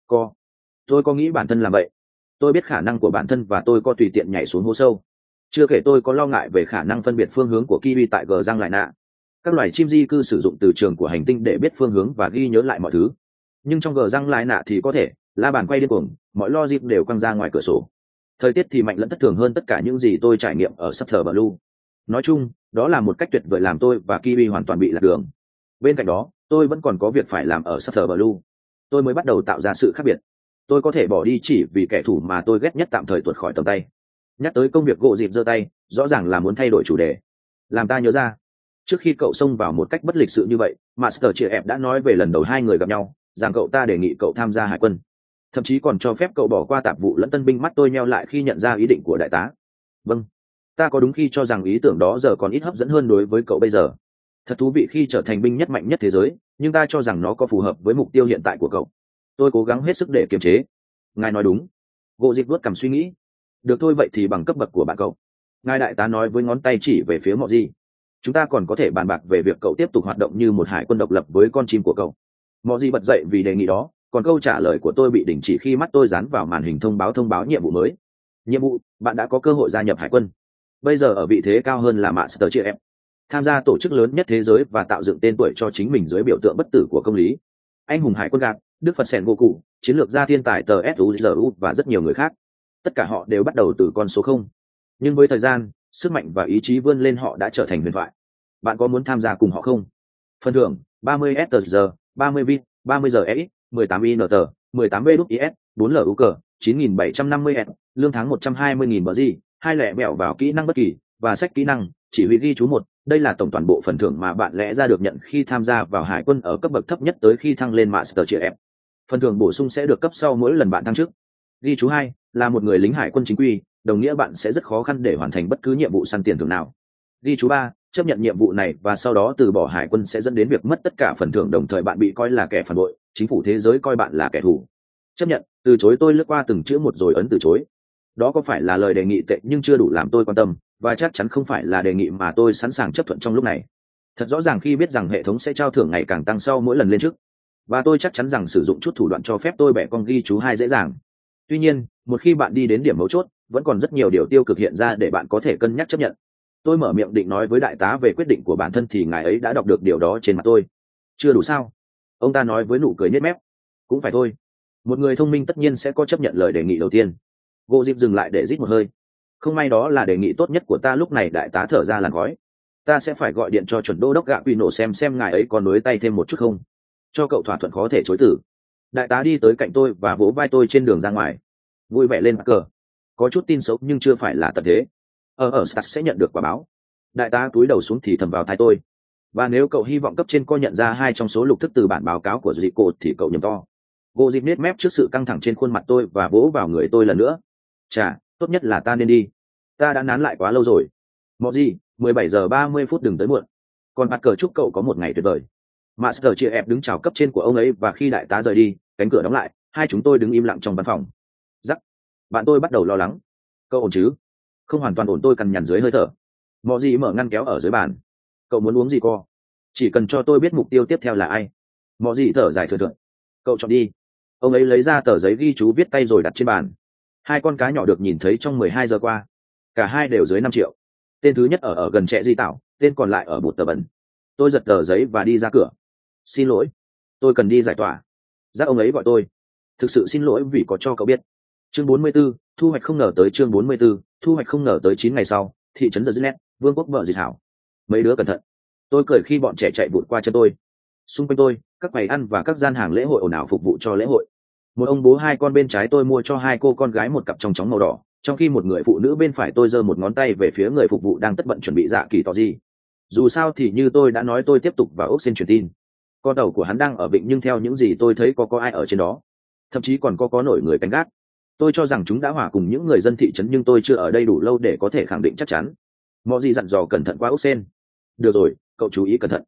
[SPEAKER 1] Tôi có nghĩ bản thân làm vậy. Tôi biết khả năng của bản thân và tôi có tùy tiện nhảy xuống hố sâu. Chưa kể tôi có lo ngại về khả năng phân biệt phương hướng của kiwi tại gờ răng lại nạ. Các loài chim di cư sử dụng từ trường của hành tinh để biết phương hướng và ghi nhớ lại mọi thứ. Nhưng trong gờ răng lại nạ thì có thể la bàn quay điên cuồng, mọi logic đều quăng ra ngoài cửa sổ. Thời tiết thì mạnh lẫn thất thường hơn tất cả những gì tôi trải nghiệm ở Sutter Blue. Nói chung, đó là một cách tuyệt vời làm tôi và kiwi hoàn toàn bị lạc đường. Bên cạnh đó, tôi vẫn còn có việc phải làm ở Sutter Blue. Tôi mới bắt đầu tạo ra sự khác biệt. Tôi có thể bỏ đi chỉ vì kẻ thù mà tôi ghét nhất tạm thời tuột khỏi tầm tay. Nhắc tới công việc, gỗ dịp giơ tay, rõ ràng là muốn thay đổi chủ đề. Làm ta nhớ ra, trước khi cậu xông vào một cách bất lịch sự như vậy, Master Chia Ép đã nói về lần đầu hai người gặp nhau, rằng cậu ta đề nghị cậu tham gia hải quân, thậm chí còn cho phép cậu bỏ qua tạp vụ lẫn tân binh. Mắt tôi nheo lại khi nhận ra ý định của đại tá. Vâng, ta có đúng khi cho rằng ý tưởng đó giờ còn ít hấp dẫn hơn đối với cậu bây giờ? Thật thú vị khi trở thành binh nhất mạnh nhất thế giới, nhưng ta cho rằng nó có phù hợp với mục tiêu hiện tại của cậu. Tôi cố gắng hết sức để kiềm chế. Ngài nói đúng. Gỗ dịp vuốt cằm suy nghĩ. Được thôi, vậy thì bằng cấp bậc của bạn cậu. Ngài đại tá nói với ngón tay chỉ về phía Mọ Gì. Chúng ta còn có thể bàn bạc về việc cậu tiếp tục hoạt động như một hải quân độc lập với con chim của cậu. Mọ Gì bật dậy vì đề nghị đó, còn câu trả lời của tôi bị đình chỉ khi mắt tôi dán vào màn hình thông báo nhiệm vụ mới. Nhiệm vụ: bạn đã có cơ hội gia nhập hải quân. Bây giờ ở vị thế cao hơn là Master Chia Ép, tham gia tổ chức lớn nhất thế giới và tạo dựng tên tuổi cho chính mình dưới biểu tượng bất tử của công lý. Anh hùng hải quân gạt, Đức Phật Sẻn vô cụ, chiến lược gia thiên tài tờ SUZU và rất nhiều người khác. Tất cả họ đều bắt đầu từ con số 0. Nhưng với thời gian, sức mạnh và ý chí vươn lên họ đã trở thành huyền thoại. Bạn có muốn tham gia cùng họ không? Phần thưởng: 30 STG, 30 VIT, 30 giờ EX, 18 INT, 18 VWIS, 4 LUC, 9.750 S, lương tháng 120.000 bờ gì, 2 lẻ mẹo vào kỹ năng bất kỳ, và sách kỹ năng, chỉ huy ghi chú 1. Đây là tổng toàn bộ phần thưởng mà bạn lẽ ra được nhận khi tham gia vào hải quân ở cấp bậc thấp nhất tới khi thăng lên Master Chia F. Phần thưởng bổ sung sẽ được cấp sau mỗi lần bạn thăng chức. Ghi chú 2, là một người lính hải quân chính quy, đồng nghĩa bạn sẽ rất khó khăn để hoàn thành bất cứ nhiệm vụ săn tiền thưởng nào. Ghi chú 3, chấp nhận nhiệm vụ này và sau đó từ bỏ hải quân sẽ dẫn đến việc mất tất cả phần thưởng, đồng thời bạn bị coi là kẻ phản bội, chính phủ thế giới coi bạn là kẻ thù. Chấp nhận, từ chối. Tôi lướt qua từng chữ một rồi ấn từ chối. Đó có phải là lời đề nghị tệ nhưng chưa đủ làm tôi quan tâm, và chắc chắn không phải là đề nghị mà tôi sẵn sàng chấp thuận trong lúc này. Thật rõ ràng khi biết rằng hệ thống sẽ trao thưởng ngày càng tăng sau mỗi lần lên chức, và tôi chắc chắn rằng sử dụng chút thủ đoạn cho phép tôi bẻ con ghi chú 2 dễ dàng. Tuy nhiên, một khi bạn đi đến điểm mấu chốt, vẫn còn rất nhiều điều tiêu cực hiện ra để bạn có thể cân nhắc chấp nhận. Tôi mở miệng định nói với đại tá về quyết định của bản thân thì ngài ấy đã đọc được điều đó trên mặt tôi. Chưa đủ sao? Ông ta nói với nụ cười nhếch mép. Cũng phải thôi. Một người thông minh tất nhiên sẽ có chấp nhận lời đề nghị đầu tiên. Gỗ dịp dừng lại để rít một hơi. Không may đó là đề nghị tốt nhất của ta lúc này. Đại tá thở ra làn khói. Ta sẽ phải gọi điện cho chuẩn đô đốc gạ quy nổ xem ngài ấy còn nối tay thêm một chút không. Cho cậu thỏa thuận khó thể chối từ. Đại tá đi tới cạnh tôi và vỗ vai tôi trên đường ra ngoài. Vui vẻ lên cờ. Có chút tin xấu nhưng chưa phải là tận thế. Ở Stars sẽ nhận được quả báo. Đại tá cúi đầu xuống thì thầm vào tai tôi. Và nếu cậu hy vọng cấp trên coi nhận ra 2 trong số lục thức từ bản báo cáo của Zico thì cậu nhầm to. Gỗ dịp nết mép trước sự căng thẳng trên khuôn mặt tôi và vỗ vào người tôi lần nữa. Chà, tốt nhất là ta nên đi. Ta đã nán lại quá lâu rồi. Mọ gì, 17 giờ 30 phút đừng tới muộn. Còn Parker chúc cậu có một ngày tuyệt vời. Master Chia Ép đứng chào cấp trên của ông ấy và khi đại tá rời đi, cánh cửa đóng lại, hai chúng tôi đứng im lặng trong văn phòng. Rắc. Bạn tôi bắt đầu lo lắng. Cậu ổn chứ? Không hoàn toàn ổn, tôi cằn nhằn dưới hơi thở. Mọ gì mở ngăn kéo ở dưới bàn. Cậu muốn uống gì co? Chỉ cần cho tôi biết mục tiêu tiếp theo là ai. Mọ gì thở dài thừa thượt. Cậu chọn đi. Ông ấy lấy ra tờ giấy ghi chú viết tay rồi đặt trên bàn. 2 con cá nhỏ được nhìn thấy trong 12 giờ qua. Cả hai đều dưới 5 triệu. Tên thứ nhất ở gần Trẻ Di Tảo, tên còn lại ở Bụt Tờ Bẩn. Tôi giật tờ giấy và đi ra cửa. Xin lỗi, tôi cần đi giải tỏa. Giác ông ấy gọi tôi. Thực sự xin lỗi vì có cho cậu biết. Chương 44, thu hoạch không ngờ tới. Chương 44, thu hoạch không ngờ tới. 9 ngày sau, thị trấn Giật Nét, vương quốc vợ dịch hảo. Mấy đứa cẩn thận. Tôi cười khi bọn trẻ chạy vụt qua chân tôi. Xung quanh tôi, các quầy ăn và các gian hàng lễ hội ồn ào phục vụ cho lễ hội. Một ông bố 2 con bên trái tôi mua cho 2 cô con gái một cặp trong chóng màu đỏ, trong khi một người phụ nữ bên phải tôi giơ một ngón tay về phía người phục vụ đang tất bận chuẩn bị dạ kỳ tỏ gì. Dù sao thì như tôi đã nói, tôi tiếp tục vào ốc xin truyền tin. Con tàu của hắn đang ở vịnh nhưng theo những gì tôi thấy có ai ở trên đó. Thậm chí còn có nổi người canh gác. Tôi cho rằng chúng đã hòa cùng những người dân thị trấn nhưng tôi chưa ở đây đủ lâu để có thể khẳng định chắc chắn. Mọi gì dặn dò cẩn thận qua ốc sen. Được rồi, cậu chú ý cẩn thận.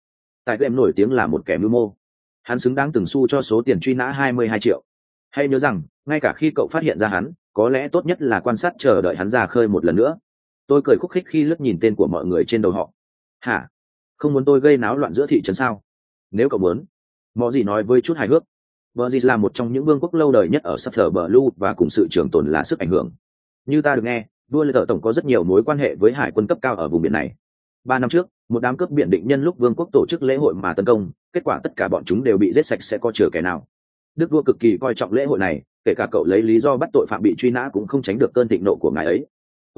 [SPEAKER 1] tại game nổi tiếng là một kẻ mưu mô. Hắn xứng đáng từng xu cho số tiền truy nã 22 triệu. Hãy nhớ rằng ngay cả khi cậu phát hiện ra hắn, có lẽ tốt nhất là quan sát chờ đợi hắn ra khơi một lần nữa. Tôi cười khúc khích khi lướt nhìn tên của mọi người trên đầu họ. Hả? Không muốn tôi gây náo loạn giữa thị trấn sao? Nếu cậu muốn. Mọi gì nói với chút hài hước. Brazil là một trong những vương quốc lâu đời nhất ở Sutter Blue và cùng sự trường tồn là sức ảnh hưởng. Như ta được nghe, vua Lê Tổng có rất nhiều mối quan hệ với hải quân cấp cao ở vùng biển này. 3 năm trước, một đám cướp biển định nhân lúc vương quốc tổ chức lễ hội mà tấn công, kết quả tất cả bọn chúng đều bị giết sạch, sẽ có chừa kẻ nào. Đức vua cực kỳ coi trọng lễ hội này, kể cả cậu lấy lý do bắt tội phạm bị truy nã cũng không tránh được cơn thịnh nộ của ngài ấy.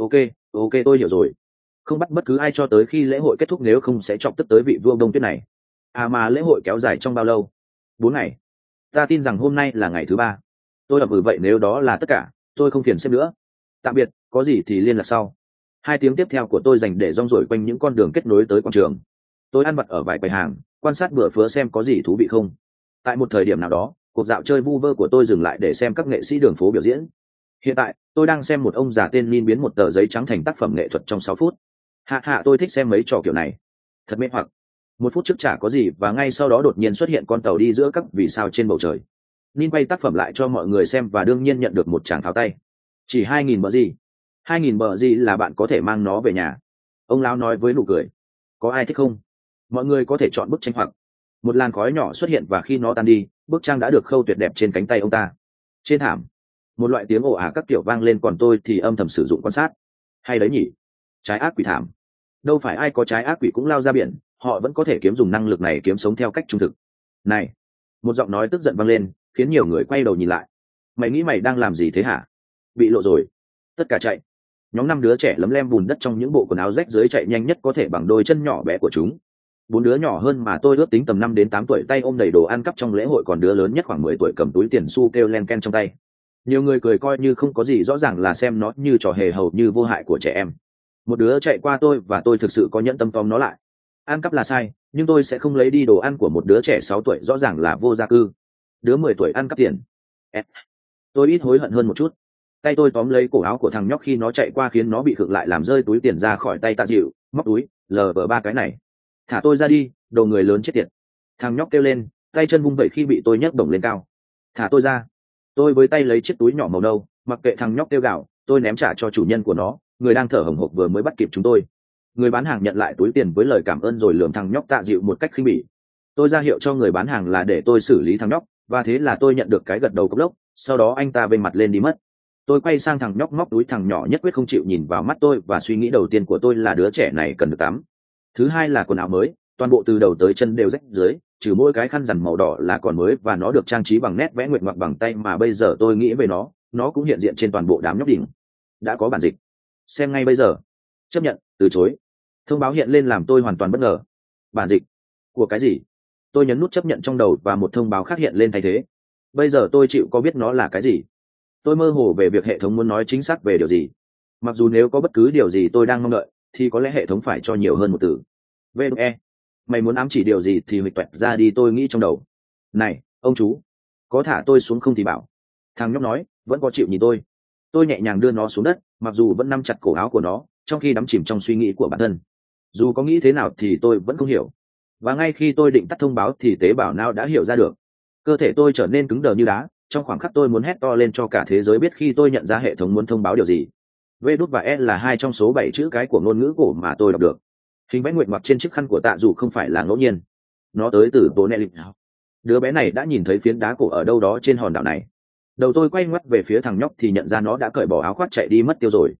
[SPEAKER 1] Ok, tôi hiểu rồi. Không bắt bất cứ ai cho tới khi lễ hội kết thúc, nếu không sẽ chọc tức tới vị vua Đông Tuyết này. À mà lễ hội kéo dài trong bao lâu? 4 ngày. Ta tin rằng hôm nay là ngày thứ 3. Tôi ậm vậy nếu đó là tất cả, tôi không phiền xếp nữa. Tạm biệt, có gì thì liên lạc sau. 2 tiếng tiếp theo của tôi dành để rong ruổi quanh những con đường kết nối tới quảng trường. Tôi ăn vặt ở vài quầy hàng, quan sát bữa phứa xem có gì thú vị không. Tại một thời điểm nào đó, cuộc dạo chơi vu vơ của tôi dừng lại để xem các nghệ sĩ đường phố biểu diễn. Hiện tại, tôi đang xem một ông già tên Nin biến một tờ giấy trắng thành tác phẩm nghệ thuật trong 6 phút. Tôi thích xem mấy trò kiểu này. Thật mê hoặc. 1 phút trước chả có gì và ngay sau đó đột nhiên xuất hiện con tàu đi giữa các vì sao trên bầu trời. Nin quay tác phẩm lại cho mọi người xem và đương nhiên nhận được một tràng pháo tay. Chỉ 2.000 bờ gì? 2.000 bờ gì là bạn có thể mang nó về nhà. Ông lão nói với nụ cười. Có ai thích không? Mọi người có thể chọn bức tranh hoặc. Một làn khói nhỏ xuất hiện và khi nó tan đi, bức tranh đã được khâu tuyệt đẹp trên cánh tay ông ta. Trên thảm, một loại tiếng ồ ả các kiểu vang lên, còn tôi thì âm thầm sử dụng quan sát. Hay đấy nhỉ? Trái ác quỷ thảm. Đâu phải ai có trái ác quỷ cũng lao ra biển, họ vẫn có thể kiếm dùng năng lực này kiếm sống theo cách trung thực. Này! Một giọng nói tức giận vang lên, khiến nhiều người quay đầu nhìn lại. Mày nghĩ mày đang làm gì thế hả? Bị lộ rồi. Tất cả chạy. Nhóm 5 đứa trẻ lấm lem bùn đất trong những bộ quần áo rách rưới chạy nhanh nhất có thể bằng đôi chân nhỏ bé của chúng. 4 đứa nhỏ hơn mà tôi ước tính tầm 5 đến 8 tuổi tay ôm đầy đồ ăn cắp trong lễ hội, còn đứa lớn nhất khoảng 10 tuổi cầm túi tiền xu kêu len ken trong tay. Nhiều người cười coi như không có gì, rõ ràng là xem nó như trò hề hầu như vô hại của trẻ em. Một đứa chạy qua tôi và tôi thực sự có nhẫn tâm tóm nó lại. Ăn cắp là sai, nhưng tôi sẽ không lấy đi đồ ăn của một đứa trẻ 6 tuổi, rõ ràng là vô gia cư. Đứa 10 tuổi ăn cắp tiền. Tôi ít hối hận hơn một chút. Tay tôi tóm lấy cổ áo của thằng nhóc khi nó chạy qua khiến nó bị khựng lại, làm rơi túi tiền ra khỏi tay Tạ Dịu, móc túi, LV3 cái này. Thả tôi ra đi, đồ người lớn chết tiệt. Thằng nhóc kêu lên, tay chân vung vẩy khi bị tôi nhấc bổng lên cao. Thả tôi ra. Tôi với tay lấy chiếc túi nhỏ màu nâu, mặc kệ thằng nhóc kêu gào, tôi ném trả cho chủ nhân của nó, người đang thở hổn hộc vừa mới bắt kịp chúng tôi. Người bán hàng nhận lại túi tiền với lời cảm ơn rồi lườm thằng nhóc Tạ Dịu một cách khinh bỉ. Tôi ra hiệu cho người bán hàng là để tôi xử lý thằng nhóc, và thế là tôi nhận được cái gật đầu cốc lốc. Sau đó anh ta vênh mặt lên đi mất. Tôi quay sang thằng nhóc móc túi, thằng nhỏ nhất quyết không chịu nhìn vào mắt tôi, và suy nghĩ đầu tiên của tôi là đứa trẻ này cần được tắm. Thứ hai là quần áo mới, toàn bộ từ đầu tới chân đều rách rưới, trừ mỗi cái khăn rằn màu đỏ là còn mới và nó được trang trí bằng nét vẽ nguyện ngoạc bằng tay, mà bây giờ tôi nghĩ về nó cũng hiện diện trên toàn bộ đám nhóc đỉnh. Đã có bản dịch. Xem ngay bây giờ. Chấp nhận, từ chối. Thông báo hiện lên làm tôi hoàn toàn bất ngờ. Bản dịch? Của cái gì? Tôi nhấn nút chấp nhận trong đầu và một thông báo khác hiện lên thay thế. Bây giờ tôi chịu có biết nó là cái gì. Tôi mơ hồ về việc hệ thống muốn nói chính xác về điều gì. Mặc dù nếu có bất cứ điều gì tôi đang mong đợi thì có lẽ hệ thống phải cho nhiều hơn một từ. VE. Mày muốn ám chỉ điều gì thì huỵch toẹt ra đi, tôi nghĩ trong đầu. Này, ông chú, có thả tôi xuống không thì bảo. Thằng nhóc nói, vẫn có chịu nhìn tôi. Tôi nhẹ nhàng đưa nó xuống đất, mặc dù vẫn nắm chặt cổ áo của nó, trong khi đắm chìm trong suy nghĩ của bản thân. Dù có nghĩ thế nào thì tôi vẫn không hiểu. Và ngay khi tôi định tắt thông báo thì tế bào não đã hiểu ra được. Cơ thể tôi trở nên cứng đờ như đá. Trong khoảng khắc tôi muốn hét to lên cho cả thế giới biết khi tôi nhận ra hệ thống muốn thông báo điều gì. V đút và E là 2 trong số 7 chữ cái của ngôn ngữ cổ mà tôi đọc được. Hình vẽ nguyện ngoạc trên chiếc khăn của Tạ Dù không phải là ngẫu nhiên. Nó tới từ bố Nelly. Đứa bé này đã nhìn thấy phiến đá cổ ở đâu đó trên hòn đảo này. Đầu tôi quay ngoắt về phía thằng nhóc thì nhận ra nó đã cởi bỏ áo khoác chạy đi mất tiêu rồi.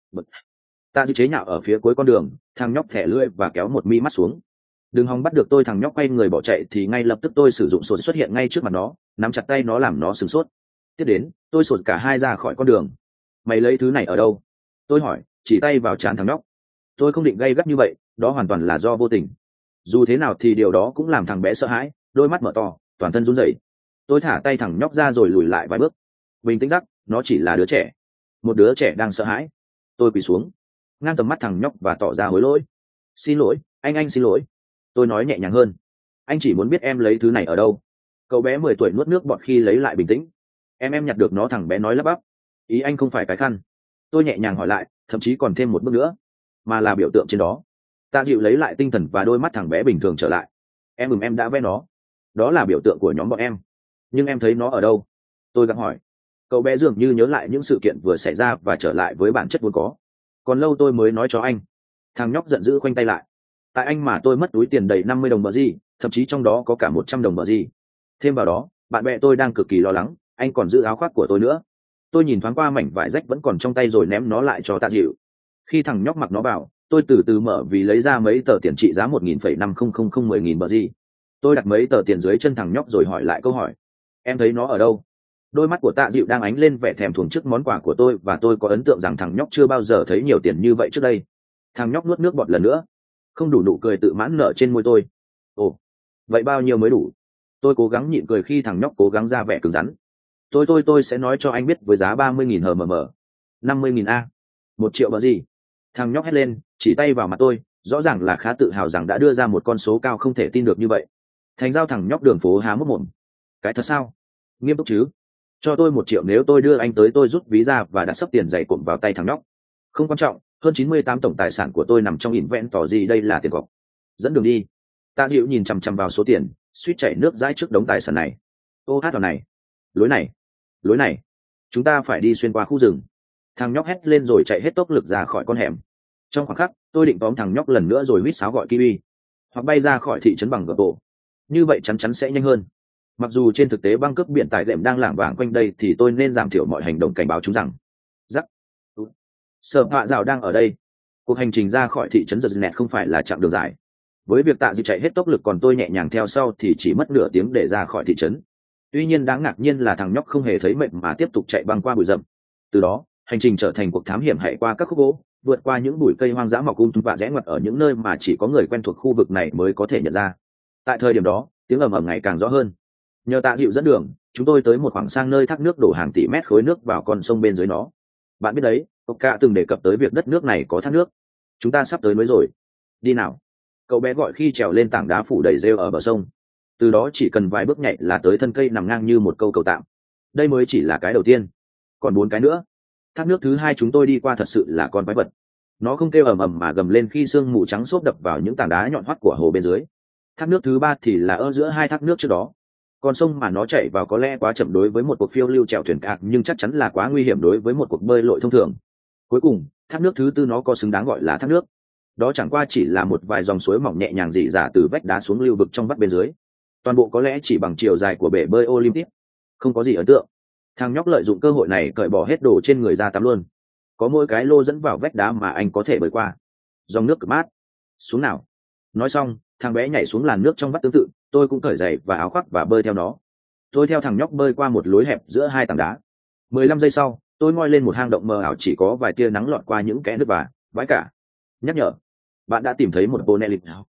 [SPEAKER 1] Tạ Dù chế nhạo ở phía cuối con đường, thằng nhóc thẻ lưỡi và kéo một mi mắt xuống. Đừng hòng bắt được tôi, thằng nhóc quay người bỏ chạy thì ngay lập tức tôi sử dụng sột xuất hiện ngay trước mặt nó, nắm chặt tay nó làm nó sửng sốt. Tiếp đến, tôi sột cả hai ra khỏi con đường. Mày lấy thứ này ở đâu? Tôi hỏi, chỉ tay vào trán thằng nhóc. Tôi không định gay gắt như vậy, đó hoàn toàn là do vô tình. Dù thế nào thì điều đó cũng làm thằng bé sợ hãi, đôi mắt mở to, toàn thân run rẩy. Tôi thả tay thằng nhóc ra rồi lùi lại vài bước. Bình tĩnh rắc, nó chỉ là đứa trẻ. Một đứa trẻ đang sợ hãi. Tôi quỳ xuống, ngang tầm mắt thằng nhóc và tỏ ra hối lỗi. Xin lỗi, anh xin lỗi. Tôi nói nhẹ nhàng hơn. Anh chỉ muốn biết em lấy thứ này ở đâu. Cậu bé 10 tuổi nuốt nước bọt khi lấy lại bình tĩnh. Em nhặt được nó, thằng bé nói lắp bắp. Ý anh không phải cái khăn. Tôi nhẹ nhàng hỏi lại, thậm chí còn thêm một bước nữa, mà là biểu tượng trên đó. Tạ Dịu lấy lại tinh thần và đôi mắt thằng bé bình thường trở lại. Em đã vẽ nó. Đó là biểu tượng của nhóm bọn em. Nhưng em thấy nó ở đâu? Tôi gặng hỏi. Cậu bé dường như nhớ lại những sự kiện vừa xảy ra và trở lại với bản chất vốn có. Còn lâu tôi mới nói cho anh. Thằng nhóc giận dữ khoanh tay lại. Tại anh mà tôi mất túi tiền đầy 50 đồng bờ gì, thậm chí trong đó có cả 100 đồng bờ gì. Thêm vào đó, bạn bè tôi đang cực kỳ lo lắng, anh còn giữ áo khoác của tôi nữa. Tôi nhìn thoáng qua mảnh vải rách vẫn còn trong tay rồi ném nó lại cho Tạ Dịu. Khi thằng nhóc mặc nó vào, tôi từ từ mở vì lấy ra mấy tờ tiền trị giá 1.500 bờ gì. Tôi đặt mấy tờ tiền dưới chân thằng nhóc rồi hỏi lại câu hỏi. Em thấy nó ở đâu? Đôi mắt của Tạ Dịu đang ánh lên vẻ thèm thuồng trước món quà của tôi, và tôi có ấn tượng rằng thằng nhóc chưa bao giờ thấy nhiều tiền như vậy trước đây. Thằng nhóc nuốt nước bọt lần nữa, không đủ, nụ cười tự mãn nở trên môi tôi. Ồ, vậy bao nhiêu mới đủ? Tôi cố gắng nhịn cười khi thằng nhóc cố gắng ra vẻ cứng rắn. Tôi sẽ nói cho anh biết với giá 30.000 HMM. 50.000 A. 1 triệu bờ gì? Thằng nhóc hét lên, chỉ tay vào mặt tôi, rõ ràng là khá tự hào rằng đã đưa ra một con số cao không thể tin được như vậy. Thành giao thằng nhóc đường phố há mốc mồm. Cái thật sao? Nghiêm túc chứ? Cho tôi 1 triệu nếu tôi đưa anh tới. Tôi rút ví ra và đặt sấp tiền dày cộm vào tay thằng nhóc. Không quan trọng, hơn 98 tổng tài sản của tôi nằm trong ỉn vẹn tỏ gì đây là tiền cọc. Dẫn đường đi. Tạ Dịu nhìn chằm chằm vào số tiền, suýt chảy nước dãi trước đống tài sản này. Ô hát vào này. Lối này, chúng ta phải đi xuyên qua khu rừng. Thằng nhóc hét lên rồi chạy hết tốc lực ra khỏi con hẻm. Trong khoảng khắc, tôi định tóm thằng nhóc lần nữa rồi huýt sáo gọi Kiwi, hoặc bay ra khỏi thị trấn bằng gập bộ. Như vậy chắn chắn sẽ nhanh hơn. Mặc dù trên thực tế băng cướp biển tài đệm đang lảng vảng quanh đây, thì tôi nên giảm thiểu mọi hành động cảnh báo chúng rằng Sở Hạ Dạo đang ở đây. Cuộc hành trình ra khỏi thị trấn giật nẹt không phải là chặng đường dài. Với việc Tạ Dịu chạy hết tốc lực còn tôi nhẹ nhàng theo sau thì chỉ mất nửa tiếng để ra khỏi thị trấn. Tuy nhiên đáng ngạc nhiên là thằng nhóc không hề thấy mệt mà tiếp tục chạy băng qua bụi rậm. Từ đó, hành trình trở thành cuộc thám hiểm hãy qua các khúc gỗ, vượt qua những bụi cây hoang dã mọc và rẽ ngoặt ở những nơi mà chỉ có người quen thuộc khu vực này mới có thể nhận ra. Tại thời điểm đó, tiếng ầm ầm ngày càng rõ hơn. Nhờ Tạ Dịu dẫn đường, chúng tôi tới một khoảng sang nơi thác nước đổ hàng tỷ mét khối nước vào con sông bên dưới nó. Bạn biết đấy, Oka từng đề cập tới việc đất nước này có thác nước. Chúng ta sắp tới núi rồi. Đi nào. Cậu bé gọi khi trèo lên tảng đá phủ đầy rêu ở bờ sông. Từ đó chỉ cần vài bước nhảy là tới thân cây nằm ngang như một câu cầu tạm. Đây mới chỉ là cái đầu tiên, còn 4 cái nữa. Thác nước thứ 2 chúng tôi đi qua thật sự là con quái vật. Nó không kêu ầm ầm mà gầm lên khi sương mù trắng xốp đập vào những tảng đá nhọn hoắt của hồ bên dưới. Thác nước thứ 3 thì là ở giữa 2 thác nước trước đó. Con sông mà nó chạy vào có lẽ quá chậm đối với một cuộc phiêu lưu chèo thuyền kayak, nhưng chắc chắn là quá nguy hiểm đối với một cuộc bơi lội thông thường. Cuối cùng, thác nước thứ 4 nó có xứng đáng gọi là thác nước. Đó chẳng qua chỉ là một vài dòng suối mỏng nhẹ nhàng rỉ rả từ vách đá xuống lưu vực trong vắt bên dưới. Toàn bộ có lẽ chỉ bằng chiều dài của bể bơi Olympic. Không có gì ấn tượng. Thằng nhóc lợi dụng cơ hội này cởi bỏ hết đồ trên người ra tắm luôn. Có mỗi cái lô dẫn vào vách đá mà anh có thể bơi qua. Dòng nước cực mát. Xuống nào. Nói xong, thằng bé nhảy xuống làn nước trong vắt tương tự. Tôi cũng cởi giày và áo khoác và bơi theo nó. Tôi theo thằng nhóc bơi qua một lối hẹp giữa 2 tảng đá. 15 giây sau, tôi ngoi lên một hang động mờ ảo chỉ có vài tia nắng lọt qua những kẽ nước và vãi cả. Nhắc nhở, bạn đã tìm thấy một bonelli nào.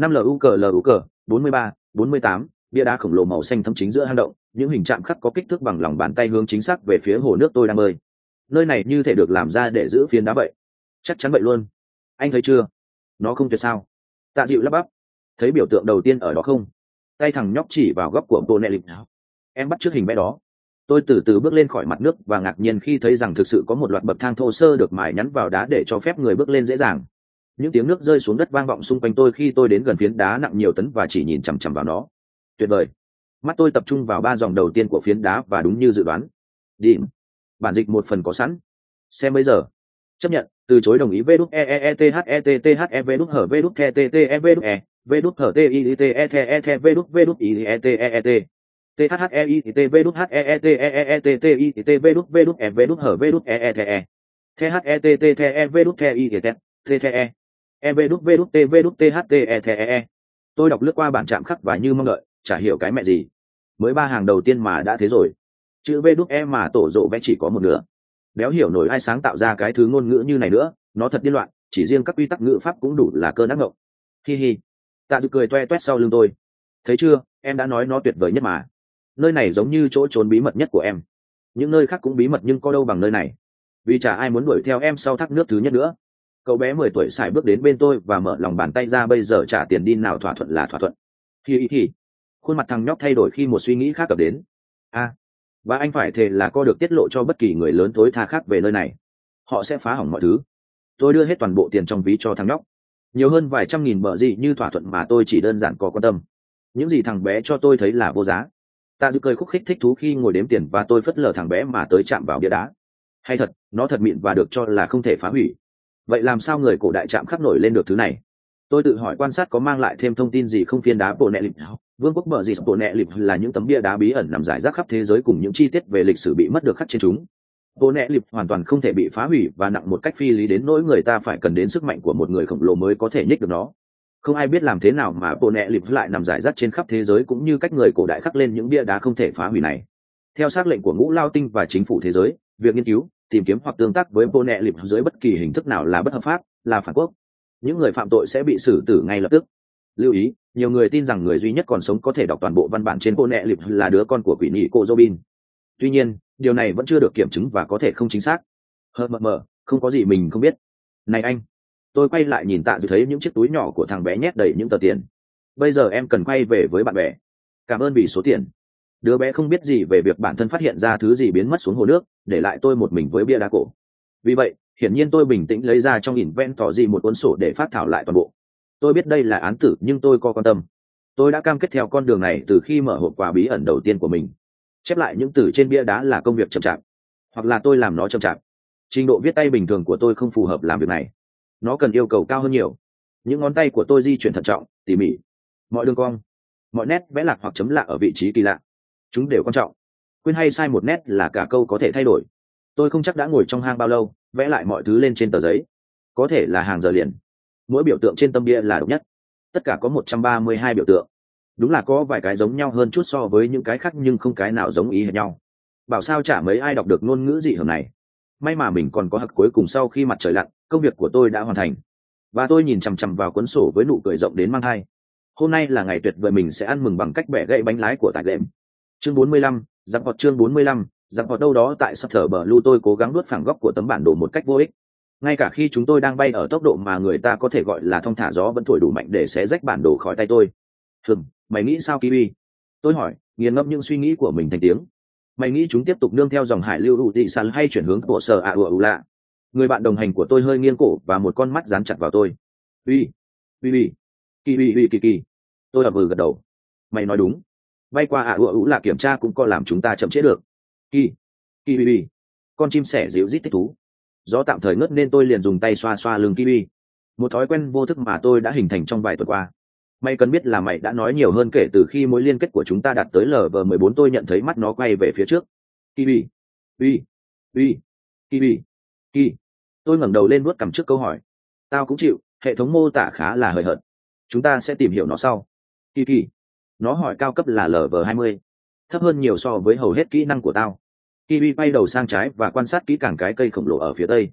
[SPEAKER 1] 5 LUK 43 48, bia đá khổng lồ màu xanh thâm chính giữa hang động, những hình chạm khắc có kích thước bằng lòng bàn tay hướng chính xác về phía hồ nước tôi đang bơi. Nơi này như thể được làm ra để giữ phiến đá vậy. Chắc chắn vậy luôn. Anh thấy chưa? Nó không tuyệt sao? Tạ Dịu lắp bắp. Thấy biểu tượng đầu tiên ở đó không? Tay thằng nhóc chỉ vào góc của bonelli nào. Em bắt trước hình vẽ đó. Tôi từ từ bước lên khỏi mặt nước và ngạc nhiên khi thấy rằng thực sự có một loạt bậc thang thô sơ được mài nhẵn vào đá để cho phép người bước lên dễ dàng. Những tiếng nước rơi xuống đất vang vọng xung quanh tôi khi tôi đến gần phiến đá nặng nhiều tấn và chỉ nhìn chằm chằm vào nó. Tuyệt vời. Mắt tôi tập trung vào 3 dòng đầu tiên của phiến đá và đúng như dự đoán. Điểm. Bản dịch một phần có sẵn. Xem bây giờ. Chấp nhận. Từ chối đồng ý. Tôi đọc lướt qua bản chạm khắc và như mong đợi, chả hiểu cái mẹ gì. Mới 3 hàng đầu tiên mà đã thế rồi. Chữ V mà tổ rộ vẽ chỉ có một nửa. Đéo hiểu nổi ai sáng tạo ra cái thứ ngôn ngữ như này nữa, nó thật điên loạn, chỉ riêng các quy tắc ngữ pháp cũng đủ là cơn ác mộng. Hi hi. Tạ Dịu cười toe toét sau lưng tôi. Thấy chưa, em đã nói nó tuyệt vời nhất mà. Nơi này giống như chỗ trốn bí mật nhất của em. Những nơi khác cũng bí mật nhưng có đâu bằng nơi này. Vì chả ai muốn đuổi theo em sau thác nước thứ nhất nữa. Cậu bé 10 tuổi sải bước đến bên tôi và mở lòng bàn tay ra. Bây giờ trả tiền đi nào, thỏa thuận là thỏa thuận. Hi. Khuôn mặt thằng nhóc thay đổi khi một suy nghĩ khác cập đến. Và anh phải thề là co được tiết lộ cho bất kỳ người lớn thối tha khác về nơi này. Họ sẽ phá hỏng mọi thứ. Tôi đưa hết toàn bộ tiền trong ví cho thằng nhóc. Nhiều hơn vài trăm nghìn bờ gì như thỏa thuận mà tôi chỉ đơn giản có quan tâm. những gì thằng bé cho tôi thấy là vô giá. Tạ Dư cười khúc khích thích thú khi ngồi đếm tiền và tôi phớt lờ thằng bé mà tới chạm vào bia đá. Hay thật, nó thật mịn và được cho là không thể phá hủy. Vậy làm sao người cổ đại chạm khắc nổi lên được thứ này? Tôi tự hỏi quan sát có mang lại thêm thông tin gì không. Phiên đá bộ nẹ lịp, vương quốc bờ gì bộ nẹ lịp là những tấm bia đá bí ẩn nằm rải rác khắp thế giới cùng những chi tiết về lịch sử bị mất được khắc trên chúng. Bộ nẹ lịp hoàn toàn không thể bị phá hủy và nặng một cách phi lý đến nỗi người ta phải cần đến sức mạnh của một người khổng lồ mới có thể nhích được nó. Không ai biết làm thế nào mà bộ nẹ lịp lại nằm rải rác trên khắp thế giới cũng như cách người cổ đại khắc lên những bia đá không thể phá hủy này. Theo xác lệnh của Ngũ Lao Tinh và chính phủ thế giới, việc nghiên cứu, tìm kiếm hoặc tương tác với bộ nẹ lịp dưới bất kỳ hình thức nào là bất hợp pháp, là phản quốc. Những người phạm tội sẽ bị xử tử ngay lập tức. Lưu ý, nhiều người tin rằng người duy nhất còn sống có thể đọc toàn bộ văn bản trên bộ nẹ lịp là đứa con của quỷ nhị cô Robin. Tuy nhiên, điều này vẫn chưa được kiểm chứng và có thể không chính xác. Mờ, không có gì mình không biết. Này anh, tôi quay lại nhìn Tạ Dư thấy những chiếc túi nhỏ của thằng bé nhét đầy những tờ tiền. Bây giờ em cần quay về với bạn bè. Cảm ơn vì số tiền. Đứa bé không biết gì về việc bản thân phát hiện ra thứ gì biến mất xuống hồ nước, để lại tôi một mình với bia đá cổ. Vì vậy, hiển nhiên tôi bình tĩnh lấy ra trong inventory một cuốn sổ để phát thảo lại toàn bộ. Tôi biết đây là án tử nhưng tôi có quan tâm. Tôi đã cam kết theo con đường này từ khi mở hộp quà bí ẩn đầu tiên của mình. Chép lại những từ trên bia đá là công việc chậm chạp, hoặc là tôi làm nó chậm chạp. Trình độ viết tay bình thường của tôi không phù hợp làm việc này. Nó cần yêu cầu cao hơn nhiều. Những ngón tay của tôi di chuyển thận trọng, tỉ mỉ. Mọi đường cong, mọi nét vẽ lạc hoặc chấm lạ ở vị trí kỳ lạ, chúng đều quan trọng. Quên hay sai một nét là cả câu có thể thay đổi. Tôi không chắc đã ngồi trong hang bao lâu, vẽ lại mọi thứ lên trên tờ giấy. Có thể là hàng giờ liền. Mỗi biểu tượng trên tấm bia là độc nhất. Tất cả có 132 biểu tượng. Đúng là có vài cái giống nhau hơn chút so với những cái khác nhưng không cái nào giống ý hệt nhau. Bảo sao chả mấy ai đọc được ngôn ngữ dị hợm này. May mà mình còn có hặc cuối cùng. Sau khi mặt trời lặn, công việc của tôi đã hoàn thành. Và tôi nhìn chằm chằm vào cuốn sổ với nụ cười rộng đến mang thai. Hôm nay là ngày tuyệt vời, mình sẽ ăn mừng bằng cách bẻ gãy bánh lái của tài lệm. Chương 45, giặc hoạt. Chương 45, giặc hoạt. Đâu đó tại Sutter Blue tôi cố gắng đuốt phẳng góc của tấm bản đồ một cách vô ích. Ngay cả khi chúng tôi đang bay ở tốc độ mà người ta có thể gọi là thong thả, gió vẫn thổi đủ mạnh để xé rách bản đồ khỏi tay tôi. Mày nghĩ sao Kiwi? Tôi hỏi, nghiền ngẫm những suy nghĩ của mình thành tiếng. Mày nghĩ chúng tiếp tục nương theo dòng hải lưu tị sàn hay chuyển hướng của sở lạ? Người bạn đồng hành của tôi hơi nghiêng cổ và một con mắt dán chặt vào tôi. Uy, Kỳ. Tôi gật đầu. Mày nói đúng. Bay qua lạ kiểm tra cũng có làm chúng ta chậm trễ được. Kỳ. Con chim sẻ dịu rít thích thú. Gió tạm thời ngớt nên tôi liền dùng tay xoa xoa lưng Kiwi. Một thói quen vô thức mà tôi đã hình thành trong vài tuần qua. Mày cần biết là mày đã nói nhiều hơn kể từ khi mối liên kết của chúng ta đạt tới LV14. Tôi nhận thấy mắt nó quay về phía trước. Kiwi. Kỳ. Tôi ngẩng đầu lên vuốt cằm trước câu hỏi. Tao cũng chịu, hệ thống mô tả khá là hời hợt. Chúng ta sẽ tìm hiểu nó sau. Kỳ. Nó hỏi cao cấp là LV20. Thấp hơn nhiều so với hầu hết kỹ năng của tao. Kiwi quay đầu sang trái và quan sát kỹ càng cái cây khổng lồ ở phía tây.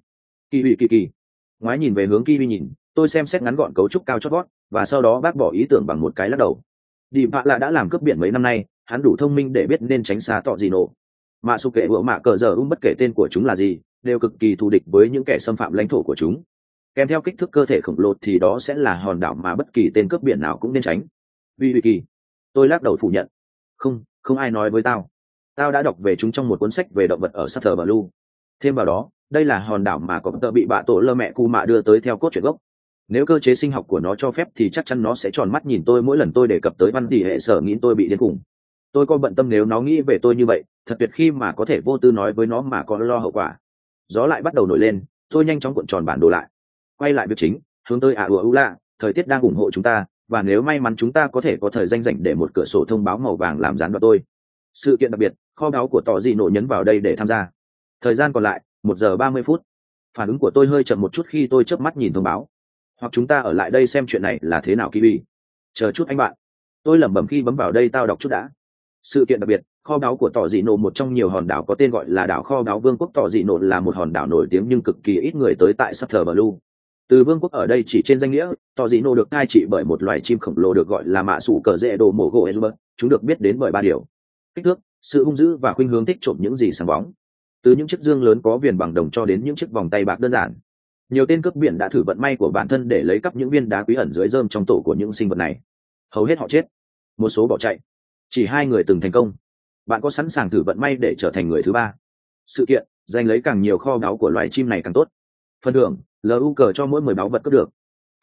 [SPEAKER 1] Kỳ. Ngoái nhìn về hướng Kiwi nhìn, tôi xem xét ngắn gọn cấu trúc cao chót vót, và sau đó bác bỏ ý tưởng bằng một cái lắc đầu. Đi Bạ là đã làm cướp biển mấy năm nay, hắn đủ thông minh để biết nên tránh xa tọ gì nổ. Mạ Su Kệ Vựa Mạ Cờ Giờ bất kể tên của chúng là gì, đều cực kỳ thù địch với những kẻ xâm phạm lãnh thổ của chúng. Kèm theo kích thước cơ thể khổng lồ thì đó sẽ là hòn đảo mà bất kỳ tên cướp biển nào cũng nên tránh. Kỳ. Tôi lắc đầu phủ nhận. Không ai nói với tao. Tao đã đọc về chúng trong một cuốn sách về động vật ở Sutter Blue. Thêm vào đó, đây là hòn đảo mà có tờ bị bạ tổ lơ mẹ cu mạ đưa tới theo cốt truyện gốc. Nếu cơ chế sinh học của nó cho phép thì chắc chắn nó sẽ tròn mắt nhìn tôi mỗi lần tôi đề cập tới văn tỷ hệ sở, nghĩ tôi bị điên khùng. Tôi có bận tâm nếu nó nghĩ về tôi như vậy, thật tuyệt khi mà có thể vô tư nói với nó mà có lo hậu quả. Gió lại bắt đầu nổi lên, tôi nhanh chóng cuộn tròn bản đồ lại. Quay lại việc chính, hướng tới lạ, thời tiết đang ủng hộ chúng ta, và nếu may mắn chúng ta có thể có thời danh rảnh để một cửa sổ thông báo màu vàng làm gián đoạn tôi. Sự kiện đặc biệt, kho báu của tỏ dị nổ nhấn vào đây để tham gia. Thời gian còn lại, 1 giờ 30 phút. Phản ứng của tôi hơi chậm một chút khi tôi chớp mắt nhìn thông báo. Hoặc chúng ta ở lại đây xem chuyện này là thế nào Kiwi. Chờ chút anh bạn. Tôi lẩm bẩm khi bấm vào đây, tao đọc chút đã. Sự kiện đặc biệt, kho báu của tỏ dị nổ, một trong nhiều hòn đảo có tên gọi là đảo kho báu vương quốc. Tỏ dị nổ là một hòn đảo nổi tiếng nhưng cực kỳ ít người tới tại Sutter Blue. Từ vương quốc ở đây chỉ trên danh nghĩa, tỏ dị nổ được cai trị bởi một loài chim khổng lồ được gọi là mạ sủ cờ dễ đồ mổ gỗ Ezber. Chúng được biết đến bởi 3 điều: kích thước, sự hung dữ và khuynh hướng thích trộm những gì sáng bóng. Từ những chiếc dương lớn có viền bằng đồng cho đến những chiếc vòng tay bạc đơn giản. Nhiều tên cướp biển đã thử vận may của bản thân để lấy cắp những viên đá quý ẩn dưới rơm trong tổ của những sinh vật này. Hầu hết họ chết, một số bỏ chạy. Chỉ 2 người từng thành công. Bạn có sẵn sàng thử vận may để trở thành người thứ 3? Sự kiện, giành lấy càng nhiều kho báu của loài chim này càng tốt. Phần thưởng, LU cờ cho mỗi 10 báu vật cướp được.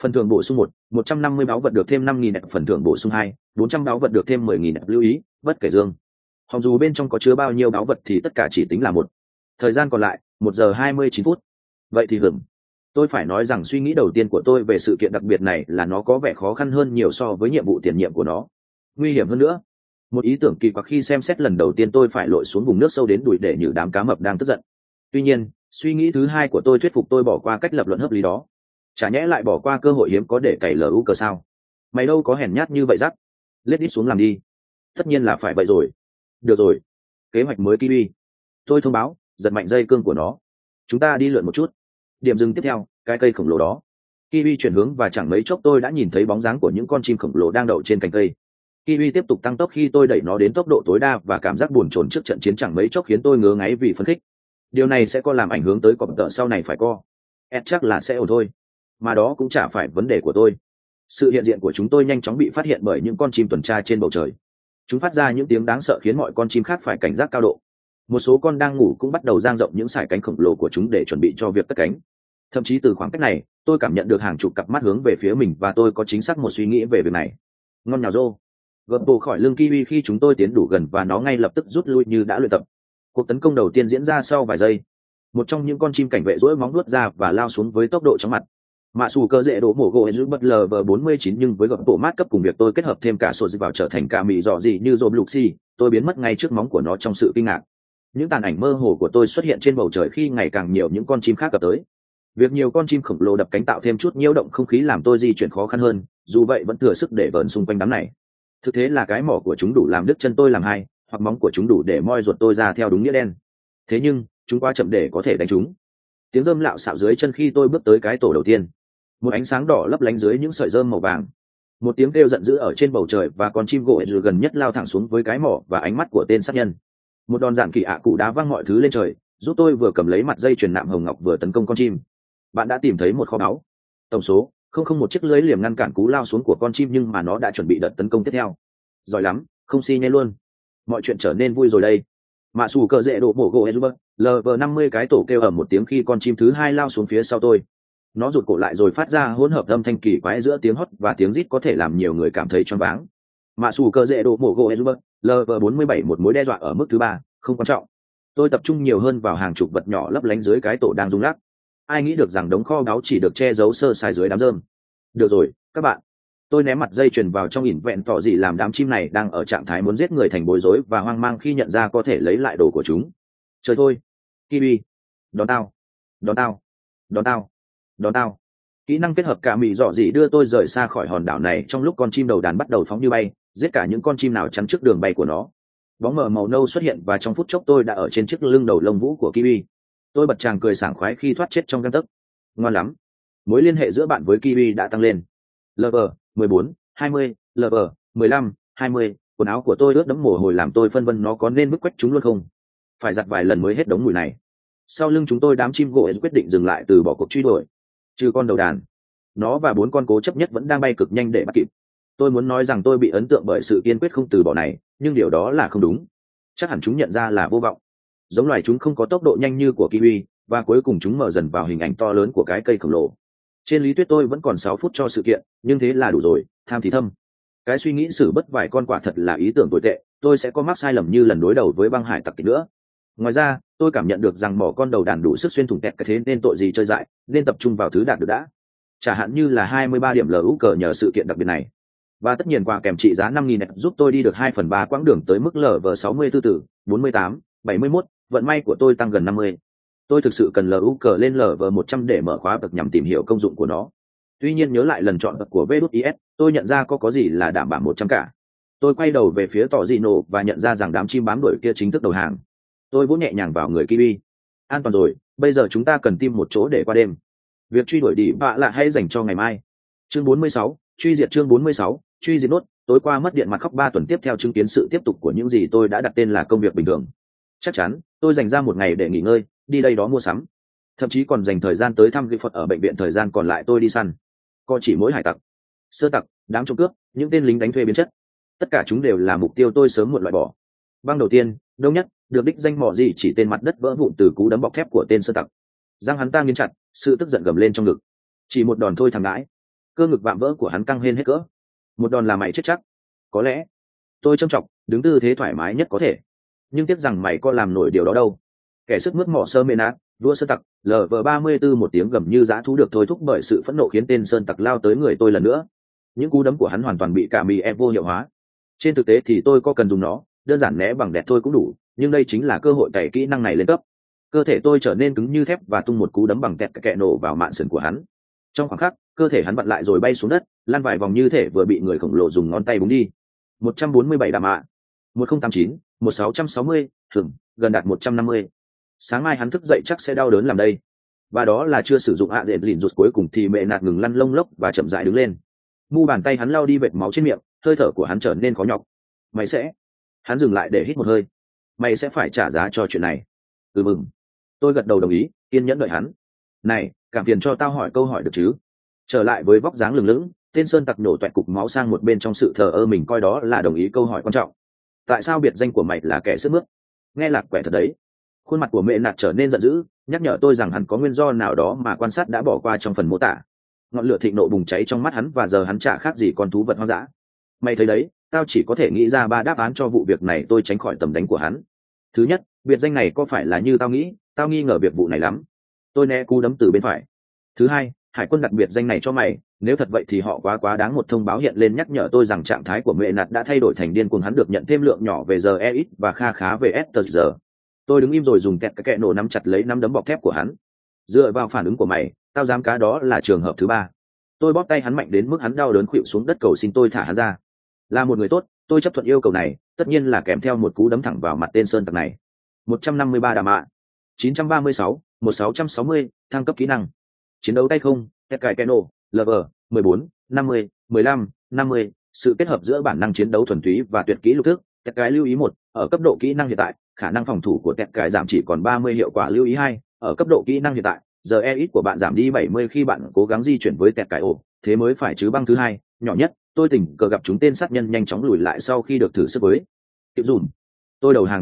[SPEAKER 1] Phần thưởng bổ sung 150 báu vật được thêm 5.000 đẹp. Phần thưởng bổ sung 2, 400 báu vật được thêm 10.000 đẹp. Lưu ý, bất kể dương hòng dù bên trong có chứa bao nhiêu báu vật thì tất cả chỉ tính là một. Thời gian còn lại 1 giờ 29 phút. Vậy thì hưởng. Tôi phải nói rằng suy nghĩ đầu tiên của tôi về sự kiện đặc biệt này là nó có vẻ khó khăn hơn nhiều so với nhiệm vụ tiền nhiệm của nó. Nguy hiểm hơn nữa. Một ý tưởng kỳ quặc khi xem xét lần đầu tiên tôi phải lội xuống vùng nước sâu đến đùi để nhử đám cá mập đang tức giận. Tuy nhiên, suy nghĩ thứ hai của tôi thuyết phục tôi bỏ qua cách lập luận hợp lý đó. Chả nhẽ lại bỏ qua cơ hội hiếm có để cày lu cờ sao? Mày đâu có hèn nhát như vậy rắc. Lết ít xuống làm đi. Tất nhiên là phải vậy rồi. Được rồi. Kế hoạch mới Kiwi. Tôi thông báo, giật mạnh dây cương của nó. Chúng ta đi lượn một chút. Điểm dừng tiếp theo, cái cây khổng lồ đó. Kiwi chuyển hướng và chẳng mấy chốc tôi đã nhìn thấy bóng dáng của những con chim khổng lồ đang đậu trên cành cây. Kiwi tiếp tục tăng tốc khi tôi đẩy nó đến tốc độ tối đa và cảm giác buồn chồn trước trận chiến chẳng mấy chốc khiến tôi ngứa ngáy vì phấn khích. Điều này sẽ có làm ảnh hưởng tới cọp tợ sau này phải co. Chắc là sẽ ổn thôi. Mà đó cũng chả phải vấn đề của tôi. Sự hiện diện của chúng tôi nhanh chóng bị phát hiện bởi những con chim tuần tra trên bầu trời. Chúng phát ra những tiếng đáng sợ khiến mọi con chim khác phải cảnh giác cao độ. Một số con đang ngủ cũng bắt đầu dang rộng những sải cánh khổng lồ của chúng để chuẩn bị cho việc cất cánh. Thậm chí từ khoảng cách này, tôi cảm nhận được hàng chục cặp mắt hướng về phía mình và tôi có chính xác một suy nghĩ về việc này. Ngon nhào rô. Gợp bồ khỏi lưng Kiwi khi chúng tôi tiến đủ gần và nó ngay lập tức rút lui như đã luyện tập. Cuộc tấn công đầu tiên diễn ra sau vài giây. Một trong những con chim cảnh vệ duỗi móng vuốt ra và lao xuống với tốc độ chóng mặt. Mạ xù cơ dễ đổ mổ gỗ giúp bất lờ vờ 49 nhưng với gợp bộ mát cấp cùng việc tôi kết hợp thêm cả sổ dịch vào trở thành cả mì dọ gì như rôm luxi, tôi biến mất ngay trước móng của nó trong sự kinh ngạc. Những tàn ảnh mơ hồ của tôi xuất hiện trên bầu trời khi ngày càng nhiều những con chim khác cập tới. Việc nhiều con chim khổng lồ đập cánh tạo thêm chút nhiễu động không khí làm tôi di chuyển khó khăn hơn, dù vậy vẫn thừa sức để vờn xung quanh đám này. Thực tế là cái mỏ của chúng đủ làm đứt chân tôi làm hai, hoặc móng của chúng đủ để moi ruột tôi ra theo đúng nghĩa đen. Thế nhưng chúng quá chậm để có thể đánh chúng. Tiếng rơm lạo xạo dưới chân khi tôi bước tới cái tổ đầu tiên. Một ánh sáng đỏ lấp lánh dưới những sợi rơm màu vàng. Một tiếng kêu giận dữ ở trên bầu trời và con chim gỗ gần nhất lao thẳng xuống với cái mỏ và ánh mắt của tên sát nhân. Một đòn giản kỳ ạ cụ đá văng mọi thứ lên trời, giúp tôi vừa cầm lấy mặt dây chuyền nạm hồng ngọc vừa tấn công con chim. Bạn đã tìm thấy một kho báu. Tổng số không một chiếc lưới liềm ngăn cản cú lao xuống của con chim nhưng mà nó đã chuẩn bị đợt tấn công tiếp theo. Giỏi lắm, không si nhê luôn. Mọi chuyện trở nên vui rồi đây. Mạ xù cờ dễ đổ bổ gỗ Ezuber, LV50 cái tổ kêu ầm một tiếng khi con chim thứ hai lao xuống phía sau tôi. Nó rụt cổ lại rồi phát ra hỗn hợp âm thanh kỳ quái giữa tiếng hót và tiếng rít có thể làm nhiều người cảm thấy choáng váng. Mạ xù cờ dễ đổ bổ gỗ Ezuber, LV47 một mối đe dọa ở mức thứ 3, không quan trọng. Tôi tập trung nhiều hơn vào hàng chục vật nhỏ lấp lánh dưới cái tổ đang rung lắc. Ai nghĩ được rằng đống kho báu chỉ được che giấu sơ sài dưới đám rơm. Được rồi, các bạn. Tôi ném mặt dây chuyền vào trong ỉn vẹn tỏ gì làm đám chim này đang ở trạng thái muốn giết người thành bối rối và hoang mang khi nhận ra có thể lấy lại đồ của chúng. Trời thôi. Kiwi. Đón tao. Đón tao. Đón tao. Đón tao. Kỹ năng kết hợp cả mì dọ dị đưa tôi rời xa khỏi hòn đảo này trong lúc con chim đầu đàn bắt đầu phóng như bay, giết cả những con chim nào chắn trước đường bay của nó. Bóng mờ màu nâu xuất hiện và trong phút chốc tôi đã ở trên chiếc lưng đầu lông vũ của Kiwi. Tôi bật tràng cười sảng khoái khi thoát chết trong gang tấc. Ngoan lắm. Mối liên hệ giữa bạn với Kiwi đã tăng lên. LV 14, 20, LV 15, 20. Quần áo của tôi ướt đẫm mồ hôi làm tôi phân vân nó có nên bức quách chúng luôn không. Phải giặt vài lần mới hết đống mùi này. Sau lưng chúng tôi đám chim gỗ quyết định dừng lại từ bỏ cuộc truy đuổi. Trừ con đầu đàn, nó và 4 con cố chấp nhất vẫn đang bay cực nhanh để bắt kịp. Tôi muốn nói rằng tôi bị ấn tượng bởi sự kiên quyết không từ bỏ này, nhưng điều đó là không đúng. Chắc hẳn chúng nhận ra là vô vọng. Giống loài chúng không có tốc độ nhanh như của Kiwi, và cuối cùng chúng mở dần vào hình ảnh to lớn của cái cây khổng lồ. Trên lý thuyết tôi vẫn còn 6 phút cho sự kiện, nhưng thế là đủ rồi, tham thì thâm. Cái suy nghĩ xử bất vài con quả thật là ý tưởng tồi tệ, tôi sẽ có mắc sai lầm như lần đối đầu với băng hải tặc kịch nữa. Ngoài ra, tôi cảm nhận được rằng mỏ con đầu đàn đủ sức xuyên thủng kẹt cái thế nên tội gì chơi dại, nên tập trung vào thứ đạt được đã. Chẳng hạn như là 23 điểm LU cờ nhờ sự kiện đặc biệt này. Và tất nhiên quà kèm trị giá 5.000 giúp tôi đi được 2/3 quãng đường tới mức LV64 từ 48, 71, vận may của tôi tăng gần 50. Tôi thực sự cần LU cờ lên LV100 để mở khóa bậc nhằm tìm hiểu công dụng của nó. Tuy nhiên nhớ lại lần chọn bậc của VS, tôi nhận ra có gì là đảm bảo 100 cả. Tôi quay đầu về phía tỏ dị nổ và nhận ra rằng đám chim bám đuổi kia chính thức đầu hàng. Tôi vỗ nhẹ nhàng vào người Kiwi. An toàn rồi, bây giờ chúng ta cần tìm một chỗ để qua đêm. Việc truy đuổi đi bạ lạ hãy dành cho ngày mai. Chương 46, truy diệt chương 46, truy diệt nốt. Tối qua mất điện mặt khóc 3 tuần tiếp theo chứng kiến sự tiếp tục của những gì tôi đã đặt tên là công việc bình thường. Chắc chắn, tôi dành ra một ngày để nghỉ ngơi, đi đây đó mua sắm. Thậm chí còn dành thời gian tới thăm Ghi Phật ở bệnh viện, thời gian còn lại tôi đi săn. Có chỉ mỗi hải tặc, sơ tặc, đám trộm cướp, những tên lính đánh thuê biến chất. Tất cả chúng đều là mục tiêu tôi sớm muộn loại bỏ. Băng đầu tiên, đông nhất, được đích danh mỏ gì chỉ tên mặt đất vỡ vụn từ cú đấm bọc thép của tên sơ tặc. Răng hắn ta nghiến chặt, sự tức giận gầm lên trong ngực. Chỉ một đòn thôi thằng ngãi. cơ ngực vạm vỡ của hắn căng lên hết cỡ. Một đòn là mày chết chắc. Có lẽ tôi trâm trọng đứng tư thế thoải mái nhất có thể, nhưng tiếc rằng mày có làm nổi điều đó đâu. Kẻ sức mướt mỏ sơ mê nát vua sơn tặc LV34 một tiếng gầm như dã thú được thôi thúc bởi sự phẫn nộ khiến tên sơn tặc lao tới người tôi lần nữa. Những cú đấm của hắn hoàn toàn bị cả mì em vô hiệu hóa. Trên thực tế thì tôi có cần dùng nó, đơn giản né bằng đẹt thôi cũng đủ, nhưng đây chính là cơ hội cày kỹ năng này lên cấp. Cơ thể tôi trở nên cứng như thép và tung một cú đấm bằng kẹt kẹ nổ vào mạn sườn của hắn. Trong khoảng khắc, cơ thể hắn vặn lại rồi bay xuống đất, lăn vài vòng như thể vừa bị người khổng lồ dùng ngón tay búng đi. 147 đạm ạ. 1089, 1660, gần đạt 150. Sáng mai hắn thức dậy chắc sẽ đau đớn làm đây. Và đó là chưa sử dụng ạ dệt lìn rụt cuối cùng thì mẹ nạt ngừng lăn lông lốc và chậm rãi đứng lên. Mu bàn tay hắn lau đi vệt máu trên miệng, hơi thở của hắn trở nên khó nhọc. Mày sẽ... Hắn dừng lại để hít một hơi. Mày sẽ phải trả giá cho chuyện này. Mừng. Tôi gật đầu đồng ý, kiên nhẫn đợi hắn. Này, cảm phiền cho tao hỏi câu hỏi được chứ? Trở lại với vóc dáng lừng lững, tên sơn tặc nổ toẹt cục máu sang một bên trong sự thờ ơ mình coi đó là đồng ý câu hỏi quan trọng. Tại sao biệt danh của mày là kẻ sức mướt? Nghe lạc quẻ thật đấy. Khuôn mặt của mẹ nạt trở nên giận dữ, nhắc nhở tôi rằng hẳn có nguyên do nào đó mà quan sát đã bỏ qua trong phần mô tả. Ngọn lửa thịnh nộ bùng cháy trong mắt hắn và giờ hắn chả khác gì con thú vật hoang dã. Mày thấy đấy, tao chỉ có thể nghĩ ra 3 đáp án cho vụ việc này, tôi tránh khỏi tầm đánh của hắn. Thứ nhất, biệt danh này có phải là như tao nghĩ? Tao nghi ngờ việc vụ này lắm. Tôi né cú đấm từ bên phải. Thứ hai, hải quân đặt biệt danh này cho mày, nếu thật vậy thì họ quá đáng. Một thông báo hiện lên nhắc nhở tôi rằng trạng thái của mẹ nạt đã thay đổi thành điên cuồng, hắn được nhận thêm lượng nhỏ về giờ EX và khá về S giờ. Tôi đứng im rồi dùng kẹt kẹ nổ nắm chặt lấy nắm đấm bọc thép của hắn. Dựa vào phản ứng của mày, tao dám cá đó là trường hợp thứ 3. Tôi bóp tay hắn mạnh đến mức hắn đau đớn khuỵu xuống đất cầu xin tôi thả hắn ra. Là một người tốt, tôi chấp thuận yêu cầu này, tất nhiên là kèm theo một cú đấm thẳng vào mặt tên sơn tặc này. 153 đàm ạ. 936, 1660, thăng cấp kỹ năng. Chiến đấu tay không, kẹt cài kẹ nổ, LV, 14, 50, 15, 50, sự kết hợp giữa bản năng chiến đấu thuần túy và tuyệt kỹ lục thức. Kẹt cái lưu ý 1, ở cấp độ kỹ năng hiện tại, khả năng phòng thủ của kẹt cái giảm chỉ còn 30, hiệu quả lưu ý 2, ở cấp độ kỹ năng hiện tại, giờ EX của bạn giảm đi 70 khi bạn cố gắng di chuyển với kẹt cái ổ, thế mới phải chứ. Băng thứ 2, nhỏ nhất, tôi tình cờ gặp chúng tên sát nhân nhanh chóng lùi lại sau khi được thử sức với Tiệp dùn. Tôi đầu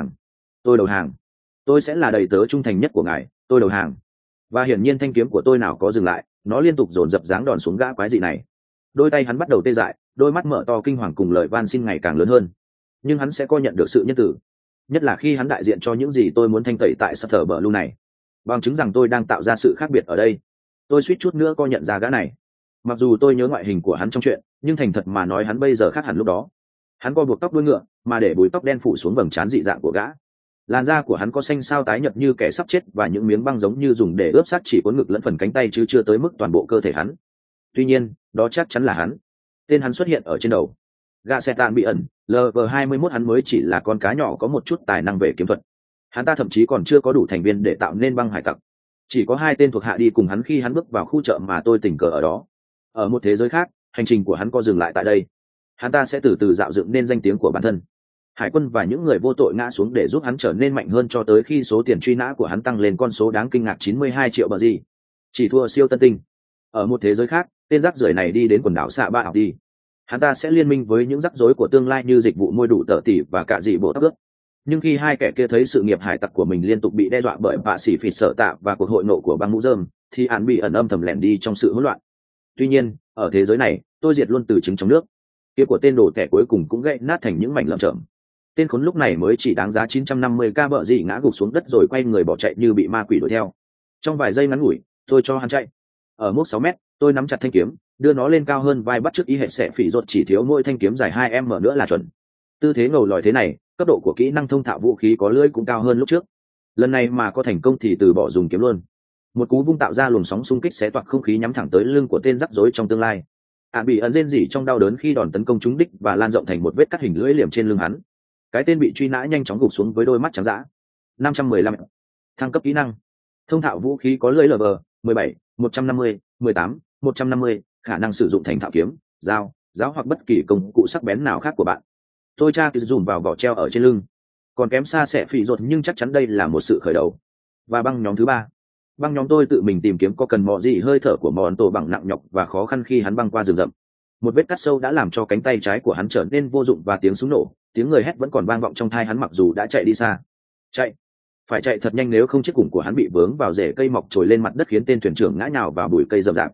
[SPEAKER 1] hàng. Tôi sẽ là đầy tớ trung thành nhất của ngài, tôi đầu hàng. Và hiển nhiên thanh kiếm của tôi nào có dừng lại, nó liên tục dồn dập giáng đòn xuống gã quái dị này. Đôi tay hắn bắt đầu tê dại, đôi mắt mở to kinh hoàng cùng lời van xin ngày càng lớn hơn. Nhưng hắn sẽ coi nhận được sự nhân từ, nhất là khi hắn đại diện cho những gì tôi muốn thanh tẩy tại Sutter Blue này, bằng chứng rằng tôi đang tạo ra sự khác biệt ở đây. Tôi suýt chút nữa coi nhận ra gã này. Mặc dù tôi nhớ ngoại hình của hắn trong chuyện, nhưng thành thật mà nói hắn bây giờ khác hẳn lúc đó. Hắn co buộc tóc đuôi ngựa, mà để búi tóc đen phủ xuống vầng trán dị dạng của gã. Làn da của hắn có xanh xao tái nhợt như kẻ sắp chết, và những miếng băng giống như dùng để ướp xác chỉ cuốn ngực lẫn phần cánh tay chứ chưa tới mức toàn bộ cơ thể hắn. Tuy nhiên, đó chắc chắn là hắn. Tên hắn xuất hiện ở trên đầu. Gã xe tàn bị ẩn, LV21, hắn mới chỉ là con cá nhỏ có một chút tài năng về kiếm thuật. Hắn ta thậm chí còn chưa có đủ thành viên để tạo nên băng hải tặc. Chỉ có 2 tên thuộc hạ đi cùng hắn khi hắn bước vào khu chợ mà tôi tình cờ ở đó. Ở một thế giới khác, hành trình của hắn có dừng lại tại đây. Hắn ta sẽ từ từ dạo dựng nên danh tiếng của bản thân. Hải quân và những người vô tội ngã xuống để giúp hắn trở nên mạnh hơn cho tới khi số tiền truy nã của hắn tăng lên con số đáng kinh ngạc 92 triệu bờ gì. Chỉ thua siêu tân tinh. Ở một thế giới khác, tên rác rưởi này đi đến quần đảo xạ ba học đi. Hắn ta sẽ liên minh với những rắc rối của tương lai như dịch vụ môi đủ tợ tỷ và cả dị bộ tóc ước. Nhưng khi 2 kẻ kia thấy sự nghiệp hải tặc của mình liên tục bị đe dọa bởi bạ sĩ phỉ sợ tạ và cuộc hội nộ của băng mũ rơm, thì hắn bị ẩn âm thầm lẻn đi trong sự hỗn loạn. Tuy nhiên, ở thế giới này, tôi diệt luôn từ trứng trong nước. Kia của tên đồ kẻ cuối cùng cũng gãy nát thành những mảnh lởm chởm. Tên khốn lúc này mới chỉ đáng giá 950k bợ gì ngã gục xuống đất rồi quay người bỏ chạy như bị ma quỷ đuổi theo. Trong vài giây ngắn ngủi, tôi cho hắn chạy. Ở mốc 6 mét, tôi nắm chặt thanh kiếm, đưa nó lên cao hơn vai bắt chước ý hệ sẽ phỉ rột, chỉ thiếu mỗi thanh kiếm dài 2m nữa là chuẩn. Tư thế ngầu lòi thế này, cấp độ của kỹ năng thông thạo vũ khí có lưỡi cũng cao hơn lúc trước. Lần này mà có thành công thì từ bỏ dùng kiếm luôn. Một cú vung tạo ra luồng sóng xung kích xé toạc không khí nhắm thẳng tới lưng của tên rắc rối trong tương lai. Bị ẩn rên rỉ trong đau đớn khi đòn tấn công trúng đích và lan rộng thành một vết cắt hình lưỡi liềm trên lưng hắn. Cái tên bị truy nã nhanh chóng gục xuống với đôi mắt trắng dã. 515. Thăng cấp kỹ năng. Thông thạo vũ khí có lưỡi LV 17, 150, 18, 150, khả năng sử dụng thành thạo kiếm, dao, giáo hoặc bất kỳ công cụ sắc bén nào khác của bạn. Tôi tra cứ dùm vào vỏ treo ở trên lưng. Còn kém xa sẽ phỉ rột, nhưng chắc chắn đây là một sự khởi đầu. Và băng nhóm thứ 3. Băng nhóm tôi tự mình tìm kiếm có cần mò gì hơi thở của mòn tổ bằng nặng nhọc và khó khăn khi hắn băng qua rừng rậm. Một vết cắt sâu đã làm cho cánh tay trái của hắn trở nên vô dụng và tiếng súng nổ, tiếng người hét vẫn còn vang vọng trong tai hắn mặc dù đã chạy đi xa. Chạy, phải chạy thật nhanh nếu không chiếc củng của hắn bị vướng vào rễ cây mọc trồi lên mặt đất khiến tên thuyền trưởng ngã nhào vào bụi cây rậm rạp.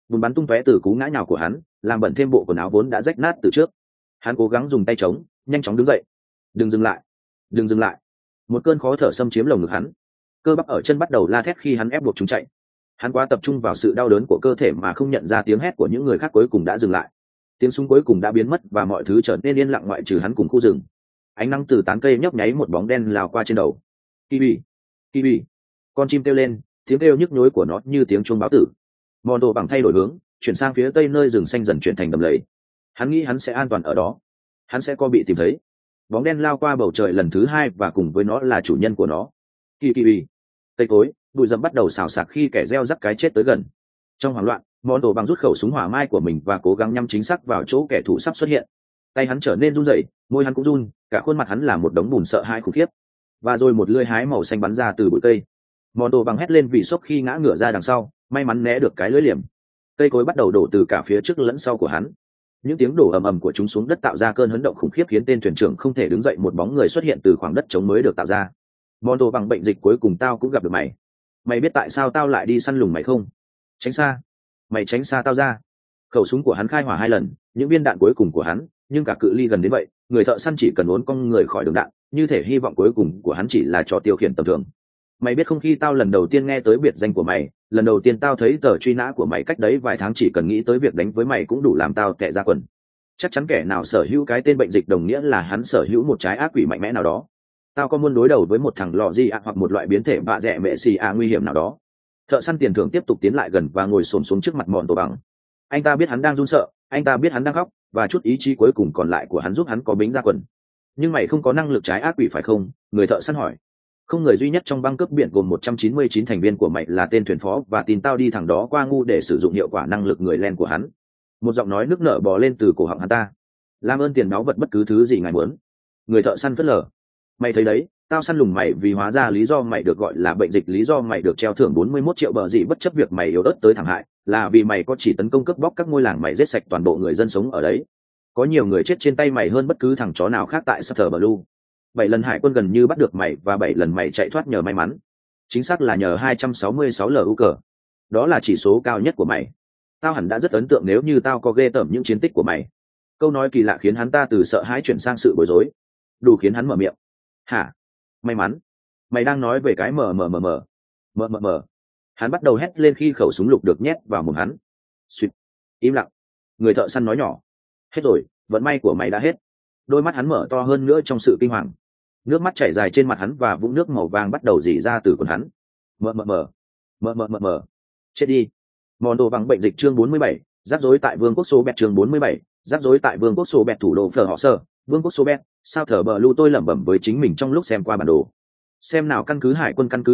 [SPEAKER 1] bùn bắn tung tóe từ cú ngã nhào của hắn, làm bẩn thêm bộ quần áo vốn đã rách nát từ trước. Hắn cố gắng dùng tay chống, nhanh chóng đứng dậy. Đừng dừng lại, đừng dừng lại. Một cơn khó thở xâm chiếm lồng ngực hắn, cơ bắp ở chân bắt đầu la thét khi hắn ép buộc chúng chạy. Hắn quá tập trung vào sự đau đớn của cơ thể mà không nhận ra tiếng hét của những người khác cuối cùng đã dừng lại. Tiếng súng cuối cùng đã biến mất và mọi thứ trở nên yên lặng ngoại trừ hắn cùng khu rừng. Ánh nắng từ tán cây nhấp nháy một bóng đen lao qua trên đầu. Kiwi, Kiwi. Con chim kêu lên, tiếng kêu nhức nhối của nó như tiếng chuông báo tử. Mòn đồ bằng thay đổi hướng, chuyển sang phía tây nơi rừng xanh dần chuyển thành đầm lầy. Hắn nghĩ hắn sẽ an toàn ở đó, hắn sẽ có bị tìm thấy. Bóng đen lao qua bầu trời lần thứ hai và cùng với nó là chủ nhân của nó. Kiwi. Cây cối, bụi rậm bắt đầu xào xạc khi kẻ gieo rắc cái chết tới gần. Trong hoảng loạn, mòn đồ bằng rút khẩu súng hỏa mai của mình và cố gắng nhắm chính xác vào chỗ kẻ thù sắp xuất hiện. Tay hắn trở nên run rẩy, môi hắn cũng run, cả khuôn mặt hắn là một đống bùn sợ hãi khủng khiếp. Và rồi một lưỡi hái màu xanh bắn ra từ bụi cây. Mòn đồ bằng hét lên vì sốc khi ngã ngửa ra đằng sau, may mắn né được cái lưỡi liềm. Cây cối bắt đầu đổ từ cả phía trước lẫn sau của hắn. Những tiếng đổ ầm ầm của chúng xuống đất tạo ra cơn chấn động khủng khiếp khiến tên thuyền trưởng không thể đứng dậy. Một bóng người xuất hiện từ khoảng đất trống mới được tạo ra. Mòn đồ bằng bệnh dịch cuối cùng tao cũng gặp được mày. Mày biết tại sao tao lại đi săn lùng mày không? Tránh xa. Mày tránh xa tao ra. Khẩu súng của hắn khai hỏa 2 lần, những viên đạn cuối cùng của hắn, nhưng cả cự ly gần đến vậy, người thợ săn chỉ cần uốn cong người khỏi đường đạn, như thể hy vọng cuối cùng của hắn chỉ là trò tiêu khiển tầm thường. Mày biết không, khi tao lần đầu tiên nghe tới biệt danh của mày, lần đầu tiên tao thấy tờ truy nã của mày cách đấy vài tháng, chỉ cần nghĩ tới việc đánh với mày cũng đủ làm tao tè ra quần. Chắc chắn kẻ nào sở hữu cái tên bệnh dịch đồng nghĩa là hắn sở hữu một trái ác quỷ mạnh mẽ nào đó. Tao có muốn đối đầu với một thằng lò di ạ hoặc một loại biến thể bạ rẻ mẹ xì ạ nguy hiểm nào đó. Thợ săn tiền thưởng tiếp tục tiến lại gần và ngồi xổm xuống trước mặt mòn tổ bằng. Anh ta biết hắn đang run sợ, anh ta biết hắn đang khóc, và chút ý chí cuối cùng còn lại của hắn giúp hắn có bính ra quần. Nhưng mày không có năng lực trái ác quỷ phải không? Người thợ săn hỏi. Không, người duy nhất trong băng cướp biển gồm 199 thành viên của mày là tên thuyền phó, và tin tao đi thẳng đó qua ngu để sử dụng hiệu quả năng lực người len của hắn. Một giọng nói nức nở bò lên từ cổ họng hắn ta. Làm ơn tiền báu vật bất cứ thứ gì ngài muốn. Người thợ săn phớt lờ. Mày thấy đấy, tao săn lùng mày vì hóa ra lý do mày được gọi là bệnh dịch, lý do mày được treo thưởng 41 triệu bờ dị bất chấp việc mày yếu ớt tới thảm hại, là vì mày có chỉ tấn công cướp bóc các ngôi làng, mày giết sạch toàn bộ người dân sống ở đấy. Có nhiều người chết trên tay mày hơn bất cứ thằng chó nào khác tại Sutter Blue. 7 lần hải quân gần như bắt được mày và 7 lần mày chạy thoát nhờ may mắn. Chính xác là nhờ 266 LU cờ. Đó là chỉ số cao nhất của mày. Tao hẳn đã rất ấn tượng nếu như tao có ghê tởm những chiến tích của mày. Câu nói kỳ lạ khiến hắn ta từ sợ hãi chuyển sang sự bối rối, đủ khiến hắn mở miệng. Hả? May mắn? Mày đang nói về cái mờ. Hắn bắt đầu hét lên khi khẩu súng lục được nhét vào mồm hắn. Xuyệt. Im lặng. Người thợ săn nói nhỏ. Hết rồi, vận may của mày đã hết. Đôi mắt hắn mở to hơn nữa trong sự kinh hoàng. Nước mắt chảy dài trên mặt hắn và vũng nước màu vàng bắt đầu rỉ ra từ quần hắn. Mờ. Chết đi. Mòn đồ bằng bệnh dịch chương 47, rắc rối tại vương quốc số bẹt chương 47, rắc rối tại vương quốc số bẹt, thủ đô Phở Họ Sơ, vương quốc số bẹt. Sao thở bờ lưu, tôi lẩm bẩm với chính mình trong lúc xem qua bản đồ. Xem nào, căn cứ hải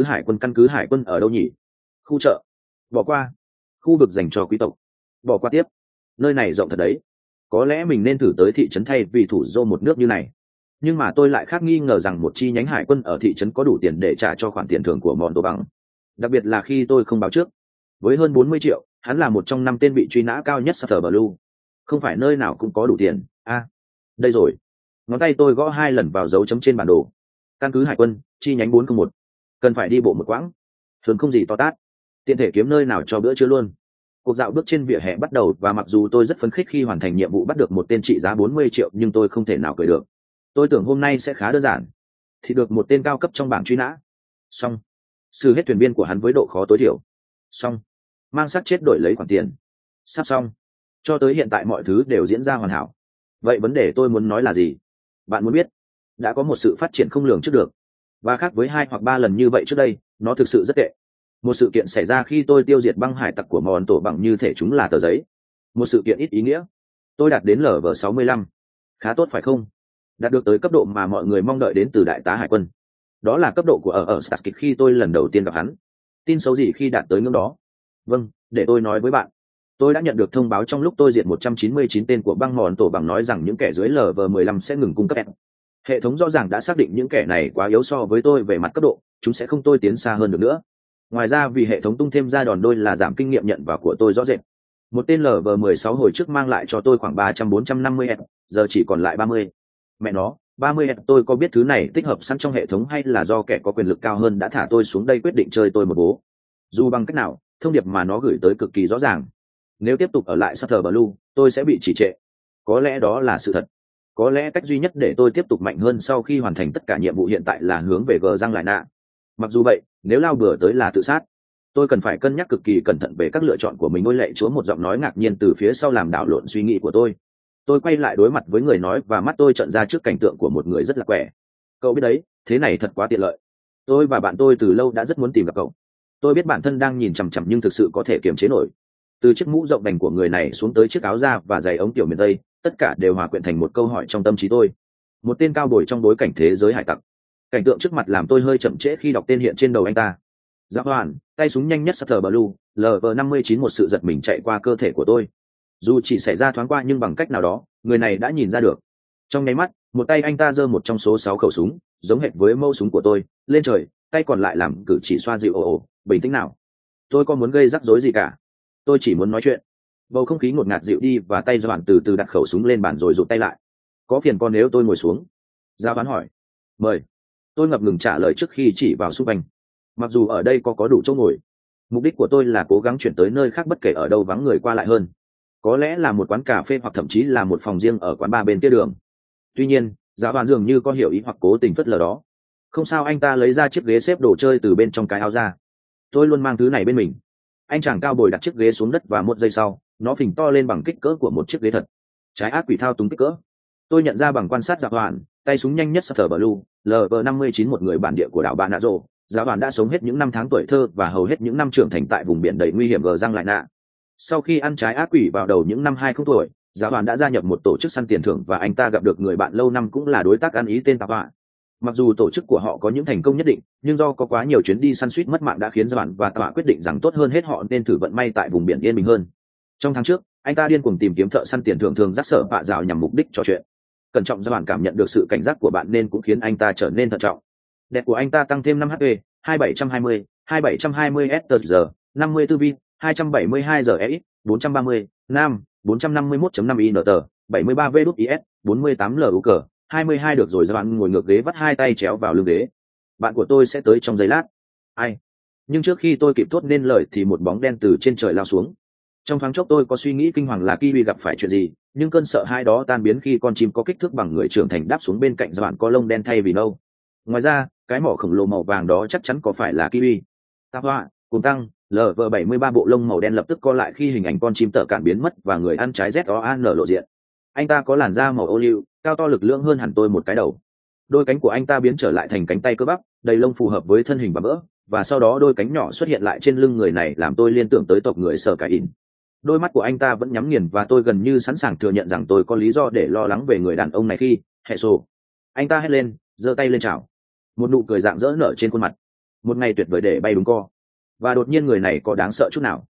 [SPEAKER 1] quân ở đâu nhỉ? Khu chợ. Bỏ qua. Khu vực dành cho quý tộc. Bỏ qua tiếp. Nơi này rộng thật đấy. Có lẽ mình nên thử tới thị trấn thay vì thủ đô một nước như này. Nhưng mà tôi lại khác nghi ngờ rằng một chi nhánh hải quân ở thị trấn có đủ tiền để trả cho khoản tiền thưởng của mòn đồ bằng. Đặc biệt là khi tôi không báo trước. Với hơn 40 triệu, hắn là một trong 5 tên bị truy nã cao nhất Sutter Blue. Không phải nơi nào cũng có đủ tiền. Đây rồi. Ngón tay tôi gõ 2 lần vào dấu chấm trên bản đồ. Căn cứ hải quân, chi nhánh 401. Cần phải đi bộ một quãng. Thường không gì to tát. Tiện thể kiếm nơi nào cho bữa trưa luôn. Cuộc dạo bước trên vỉa hè bắt đầu, và mặc dù tôi rất phấn khích khi hoàn thành nhiệm vụ bắt được một tên trị giá 40 triệu, nhưng tôi không thể nào cười được. Tôi tưởng hôm nay sẽ khá đơn giản. Thì được một tên cao cấp trong bảng truy nã. Xong. Xử hết thuyền viên của hắn với độ khó tối thiểu. Xong. Mang xác chết đổi lấy khoản tiền. Sắp xong. Cho tới hiện tại mọi thứ đều diễn ra hoàn hảo. Vậy vấn đề tôi muốn nói là gì? Bạn muốn biết? Đã có một sự phát triển không lường trước được. Và khác với 2 hoặc 3 lần như vậy trước đây, nó thực sự rất tệ. Một sự kiện xảy ra khi tôi tiêu diệt băng hải tặc của mòn tổ bằng như thể chúng là tờ giấy. Một sự kiện ít ý nghĩa. Tôi đạt đến LV65. Khá tốt phải không? Đạt được tới cấp độ mà mọi người mong đợi đến từ đại tá hải quân. Đó là cấp độ của ở Starskid khi tôi lần đầu tiên gặp hắn. Tin xấu gì khi đạt tới ngưỡng đó? Vâng, để tôi nói với bạn. Tôi đã nhận được thông báo trong lúc tôi diệt 199 tên của băng mòn tổ bằng nói rằng những kẻ dưới LV15 sẽ ngừng cung cấp em. Hệ thống rõ ràng đã xác định những kẻ này quá yếu so với tôi về mặt cấp độ, chúng sẽ không tôi tiến xa hơn được nữa. Ngoài ra vì hệ thống tung thêm ra đòn đôi là giảm kinh nghiệm nhận vào của tôi rõ rệt. Một tên LV16 hồi trước mang lại cho tôi khoảng 300-450 em, giờ chỉ còn lại 30. Mẹ nó, 30 em, tôi có biết thứ này tích hợp sẵn trong hệ thống hay là do kẻ có quyền lực cao hơn đã thả tôi xuống đây quyết định chơi tôi một bố. Dù bằng cách nào, thông điệp mà nó gửi tới cực kỳ rõ ràng. Nếu tiếp tục ở lại Sutter Blue, tôi sẽ bị chỉ trệ. Có lẽ đó là sự thật. Có lẽ cách duy nhất để tôi tiếp tục mạnh hơn sau khi hoàn thành tất cả nhiệm vụ hiện tại là hướng về gờ răng lại nạ. Mặc dù vậy, nếu lao bừa tới là tự sát, tôi cần phải cân nhắc cực kỳ cẩn thận về các lựa chọn của mình. Ôi lạy chúa, một giọng nói ngạc nhiên từ phía sau làm đảo lộn suy nghĩ của tôi. Tôi quay lại đối mặt với người nói và mắt tôi trợn ra trước cảnh tượng của một người rất là quẻ. Cậu biết đấy, thế này thật quá tiện lợi. Tôi và bạn tôi từ lâu đã rất muốn tìm gặp cậu. Tôi biết bản thân đang nhìn chằm chằm nhưng thực sự có thể kiềm chế nổi. Từ chiếc mũ rộng đành của người này xuống tới chiếc áo da và giày ống tiểu miền tây, tất cả đều hòa quyện thành một câu hỏi trong tâm trí tôi. Một tên cao bồi trong bối cảnh thế giới hải tặc. Cảnh tượng trước mặt làm tôi hơi chậm trễ khi đọc tên hiện trên đầu anh ta. Dạ hoàn, tay súng nhanh nhất Sutter Blue, LV-59. Một sự giật mình chạy qua cơ thể của tôi. Dù chỉ xảy ra thoáng qua nhưng bằng cách nào đó, người này đã nhìn ra được. Trong nháy mắt, một tay anh ta giơ một trong số 6 khẩu súng, giống hệt với mâu súng của tôi, lên trời, tay còn lại làm cử chỉ xoa dịu. Ồ, bình tĩnh nào. Tôi có muốn gây rắc rối gì cả. Tôi chỉ muốn nói chuyện. Bầu không khí ngột ngạt dịu đi và tay Doan từ từ đặt khẩu súng lên bàn rồi rụt tay lại. Có phiền con nếu tôi ngồi xuống? Gia Ván hỏi. Mời. Tôi ngập ngừng trả lời trước khi chỉ vào xung quanh. Mặc dù ở đây có đủ chỗ ngồi, mục đích của tôi là cố gắng chuyển tới nơi khác bất kể ở đâu vắng người qua lại hơn. Có lẽ là một quán cà phê hoặc thậm chí là một phòng riêng ở quán bar bên kia đường. Tuy nhiên, Gia Ván dường như có hiểu ý hoặc cố tình phớt lờ đó. Không sao, anh ta lấy ra chiếc ghế xếp đồ chơi từ bên trong cái áo ra. Tôi luôn mang thứ này bên mình. Anh chàng cao bồi đặt chiếc ghế xuống đất và một giây sau, nó phình to lên bằng kích cỡ của một chiếc ghế thật. Trái ác quỷ thao túng kích cỡ. Tôi nhận ra bằng quan sát Dạ Hoàn, tay súng nhanh nhất Sutter Blue, LV-59, một người bản địa của đảo Bạn Nạ Rồ. Dạ Hoàn đã sống hết những năm tháng tuổi thơ và hầu hết những năm trưởng thành tại vùng biển đầy nguy hiểm gờ răng lại nạ. Sau khi ăn trái ác quỷ vào đầu những năm 20 tuổi, Dạ Hoàn đã gia nhập một tổ chức săn tiền thưởng và anh ta gặp được người bạn lâu năm cũng là đối tác ăn ý tên Tạ Họa. Mặc dù tổ chức của họ có những thành công nhất định, nhưng do có quá nhiều chuyến đi săn suýt mất mạng đã khiến Dạ Hoàn và Tạ Họa quyết định rằng tốt hơn hết họ nên thử vận may tại vùng biển yên bình hơn. Trong tháng trước, anh ta điên cuồng tìm kiếm thợ săn tiền thưởng thường dắt sở bạ rào nhằm mục đích trò chuyện. Cẩn trọng Dạ Hoàn cảm nhận được sự cảnh giác của bạn nên cũng khiến anh ta trở nên thận trọng. Đẹp của anh ta tăng thêm 5 HP, 2720, 2720 STG, 54 V, 272 GS, 430, Nam, 451.5 INT, 73 VDUIS, 48 LUC, 22. Được rồi. Dạ Hoàn ngồi ngược ghế vắt hai tay chéo vào lưng ghế. Bạn của tôi sẽ tới trong giây lát. Ai? Nhưng trước khi tôi kịp thốt nên lời thì một bóng đen từ trên trời lao xuống. Trong thoáng chốc tôi có suy nghĩ kinh hoàng là Kiwi gặp phải chuyện gì, nhưng cơn sợ hãi đó tan biến khi con chim có kích thước bằng người trưởng thành đáp xuống bên cạnh Dạ Hoàn có lông đen thay vì nâu. Ngoài ra, cái mỏ khổng lồ màu vàng đó chắc chắn có phải là Kiwi. Tạ Họa, cùng tăng, LV-73 bộ lông màu đen lập tức co lại khi hình ảnh con chim tợ cạn biến mất và người ăn trái ZOAN lộ diện. Anh ta có làn da màu ô liu, cao to lực lưỡng hơn hẳn tôi một cái đầu. Đôi cánh của anh ta biến trở lại thành cánh tay cơ bắp, đầy lông phù hợp với thân hình và vỡ, và sau đó đôi cánh nhỏ xuất hiện lại trên lưng người này làm tôi liên tưởng tới tộc người Sở Cải In. Đôi mắt của anh ta vẫn nhắm nghiền và tôi gần như sẵn sàng thừa nhận rằng tôi có lý do để lo lắng về người đàn ông này khi hệ sổ. Anh ta hét lên, giơ tay lên chào. Một nụ cười rạng rỡ nở trên khuôn mặt. Một ngày tuyệt vời để bay đúng co. Và đột nhiên người này có đáng sợ chút nào?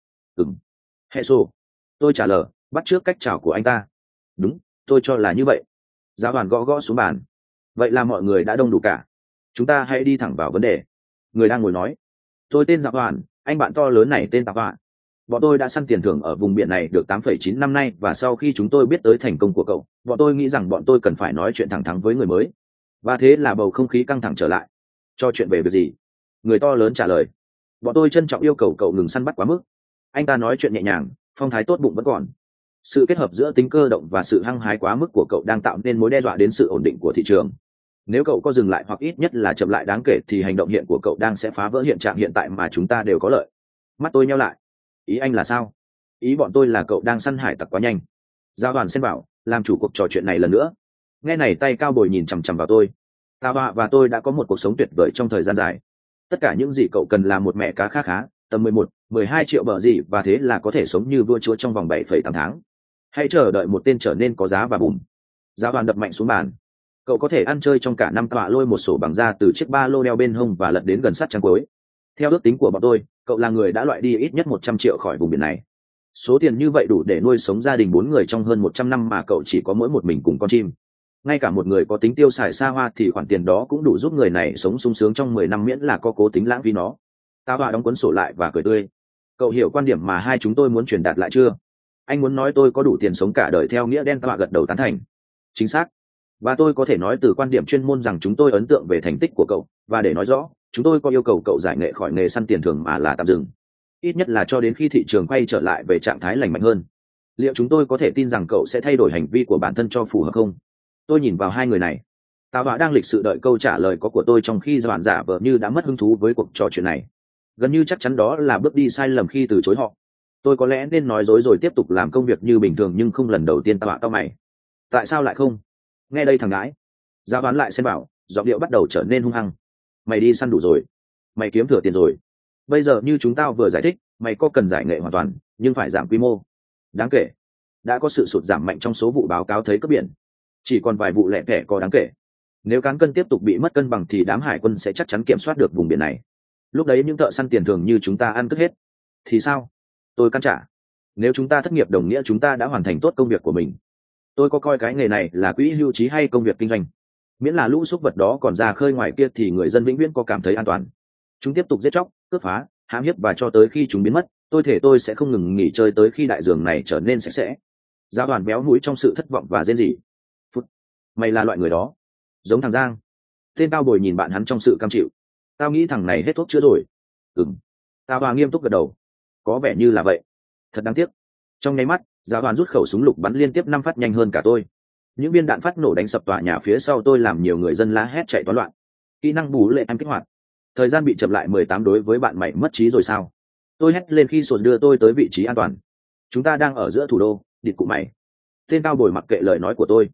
[SPEAKER 1] Hệ sổ. Tôi trả lời, bắt chước cách chào của anh ta. Đúng, tôi cho là như vậy. Dạ Hoàn gõ gõ xuống bàn. Vậy là mọi người đã đông đủ cả. Chúng ta hãy đi thẳng vào vấn đề. Người đang ngồi nói. Tôi tên Dạ Hoàn, anh bạn to lớn này tên Tạ Họa. Bọn tôi đã săn tiền thưởng ở vùng biển này được 8,9 năm nay và sau khi chúng tôi biết tới thành công của cậu, bọn tôi nghĩ rằng bọn tôi cần phải nói chuyện thẳng thắn với người mới. Và thế là bầu không khí căng thẳng trở lại. Cho chuyện về việc gì? Người to lớn trả lời. Bọn tôi trân trọng yêu cầu cậu ngừng săn bắt quá mức. Anh ta nói chuyện nhẹ nhàng, phong thái tốt bụng vẫn còn. Sự kết hợp giữa tính cơ động và sự hăng hái quá mức của cậu đang tạo nên mối đe dọa đến sự ổn định của thị trường. Nếu cậu có dừng lại hoặc ít nhất là chậm lại đáng kể thì hành động hiện của cậu đang sẽ phá vỡ hiện trạng hiện tại mà chúng ta đều có lợi. Mắt tôi nheo lại. Ý anh là sao? Ý bọn tôi là cậu đang săn hải tặc quá nhanh. Gia Hoàn xen bảo, làm chủ cuộc trò chuyện này lần nữa. Nghe này, tay cao bồi nhìn chằm chằm vào tôi. Tạ Họa và tôi đã có một cuộc sống tuyệt vời trong thời gian dài. Tất cả những gì cậu cần là một mẹ cá khá, tầm 11, 12 triệu bờ gì và thế là có thể sống như vua chúa trong vòng 7,8 tháng. Hãy chờ đợi một tên trở nên có giá và bùm. Gia Hoàn đập mạnh xuống bàn. Cậu có thể ăn chơi trong cả năm. Tạ Họa lôi một sổ bằng da từ chiếc ba lô đeo bên hông và lật đến gần sát trang cuối. Theo ước tính của bọn tôi, cậu là người đã loại đi ít nhất 100 triệu khỏi vùng biển này. Số tiền như vậy đủ để nuôi sống gia đình 4 người trong hơn 100 năm mà cậu chỉ có mỗi một mình cùng con chim. Ngay cả một người có tính tiêu xài xa hoa thì khoản tiền đó cũng đủ giúp người này sống sung sướng trong 10 năm miễn là có cố tính lãng phí nó. Tạ Họa đóng cuốn sổ lại và cười tươi. Cậu hiểu quan điểm mà hai chúng tôi muốn truyền đạt lại chưa? Anh muốn nói tôi có đủ tiền sống cả đời theo nghĩa đen? Tạ Họa gật đầu tán thành. Chính xác. Và tôi có thể nói từ quan điểm chuyên môn rằng chúng tôi ấn tượng về thành tích của cậu, và để nói rõ, chúng tôi có yêu cầu cậu giải nghệ khỏi nghề săn tiền thường mà là tạm dừng. ít nhất là cho đến khi thị trường quay trở lại về trạng thái lành mạnh hơn. Liệu chúng tôi có thể tin rằng cậu sẽ thay đổi hành vi của bản thân cho phù hợp không? Tôi nhìn vào hai người này. Tào Họa đang lịch sự đợi câu trả lời có của tôi, trong khi Doãn giả vờ như đã mất hứng thú với cuộc trò chuyện này. Gần như chắc chắn đó là bước đi sai lầm khi từ chối họ. Tôi có lẽ nên nói dối rồi tiếp tục làm công việc như bình thường, nhưng không lần đầu tiên Tào Họa cau mày. Tại sao lại không? Nghe đây thằng gái. Giáo đoán lại xen vào, giọng điệu bắt đầu trở nên hung hăng. Mày đi săn đủ rồi, mày kiếm thừa tiền rồi. Bây giờ như chúng tao vừa giải thích, mày có cần giải nghệ hoàn toàn, nhưng phải giảm quy mô. Đáng kể. Đã có sự sụt giảm mạnh trong số vụ báo cáo thấy cướp biển. Chỉ còn vài vụ lẻ tẻ có đáng kể. Nếu cán cân tiếp tục bị mất cân bằng thì đám hải quân sẽ chắc chắn kiểm soát được vùng biển này. Lúc đấy những thợ săn tiền thường như chúng ta ăn cướp hết thì sao? Tôi căn trả. Nếu chúng ta thất nghiệp đồng nghĩa chúng ta đã hoàn thành tốt công việc của mình. Tôi có coi cái nghề này là quỹ hưu trí hay công việc kinh doanh. Miễn là lũ súc vật đó còn ra khơi ngoài kia thì người dân vĩnh viễn có cảm thấy an toàn. Chúng tiếp tục giết chóc, cướp phá, hãm hiếp và cho tới khi chúng biến mất, tôi thể tôi sẽ không ngừng nghỉ chơi tới khi đại dương này trở nên sạch sẽ. Giáo đoàn béo mũi trong sự thất vọng và rên rỉ. Phút. Mày là loại người đó. Giống thằng Giang. Tên Cao Bồi nhìn bạn hắn trong sự cam chịu. Tao nghĩ thằng này hết thuốc chữa rồi. Tao Hòa nghiêm túc gật đầu. Có vẻ như là vậy. Thật đáng tiếc. Trong nháy mắt, giáo đoàn rút khẩu súng lục bắn liên tiếp 5 phát nhanh hơn cả tôi. Những viên đạn phát nổ đánh sập tòa nhà phía sau tôi làm nhiều người dân la hét chạy toán loạn. Kỹ năng bù lệ em kích hoạt. Thời gian bị chậm lại 18 đối với bạn mày mất trí rồi sao? Tôi hét lên khi sột đưa tôi tới vị trí an toàn. Chúng ta đang ở giữa thủ đô, địt cụ mày. Tên Cao Bồi mặc kệ lời nói của tôi.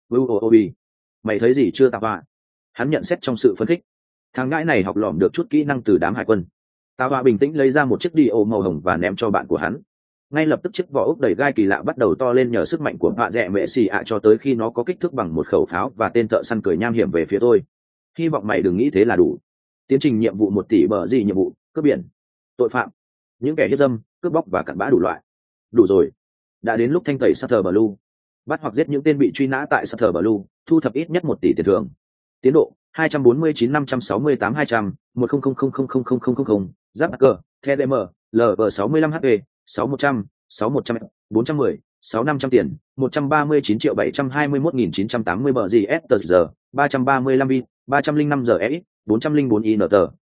[SPEAKER 1] Mày thấy gì chưa Tào Họa? Hắn nhận xét trong sự phấn khích. Thằng ngãi này học lỏm được chút kỹ năng từ đám hải quân. Tào Họa bình tĩnh lấy ra một chiếc đi ô màu hồng và ném cho bạn của hắn. Ngay lập tức chiếc vỏ ốc đầy gai kỳ lạ bắt đầu to lên nhờ sức mạnh của họa rẽ mẹ xì ạ cho tới khi nó có kích thước bằng một khẩu pháo, và tên thợ săn cười nham hiểm về phía tôi. Hy vọng mày đừng nghĩ thế là đủ. Tiến trình nhiệm vụ 1 tỷ bờ gì nhiệm vụ, cướp biển, tội phạm, những kẻ hiếp dâm, cướp bóc và cặn bã đủ loại. Đủ rồi. Đã đến lúc thanh tẩy Sutter Blue. Bắt hoặc giết những tên bị truy nã tại Sutter Blue, thu thập ít nhất 1 tỷ tiền thưởng. Tiến độ 249 568 200 1000000000. Giáp cơ, TDM, LV 65 HP, 6100, 6100, 410, 6500 tiền, 139.721.980 bờ gì STG, 335 V, 305 giờ EX, 404 INT,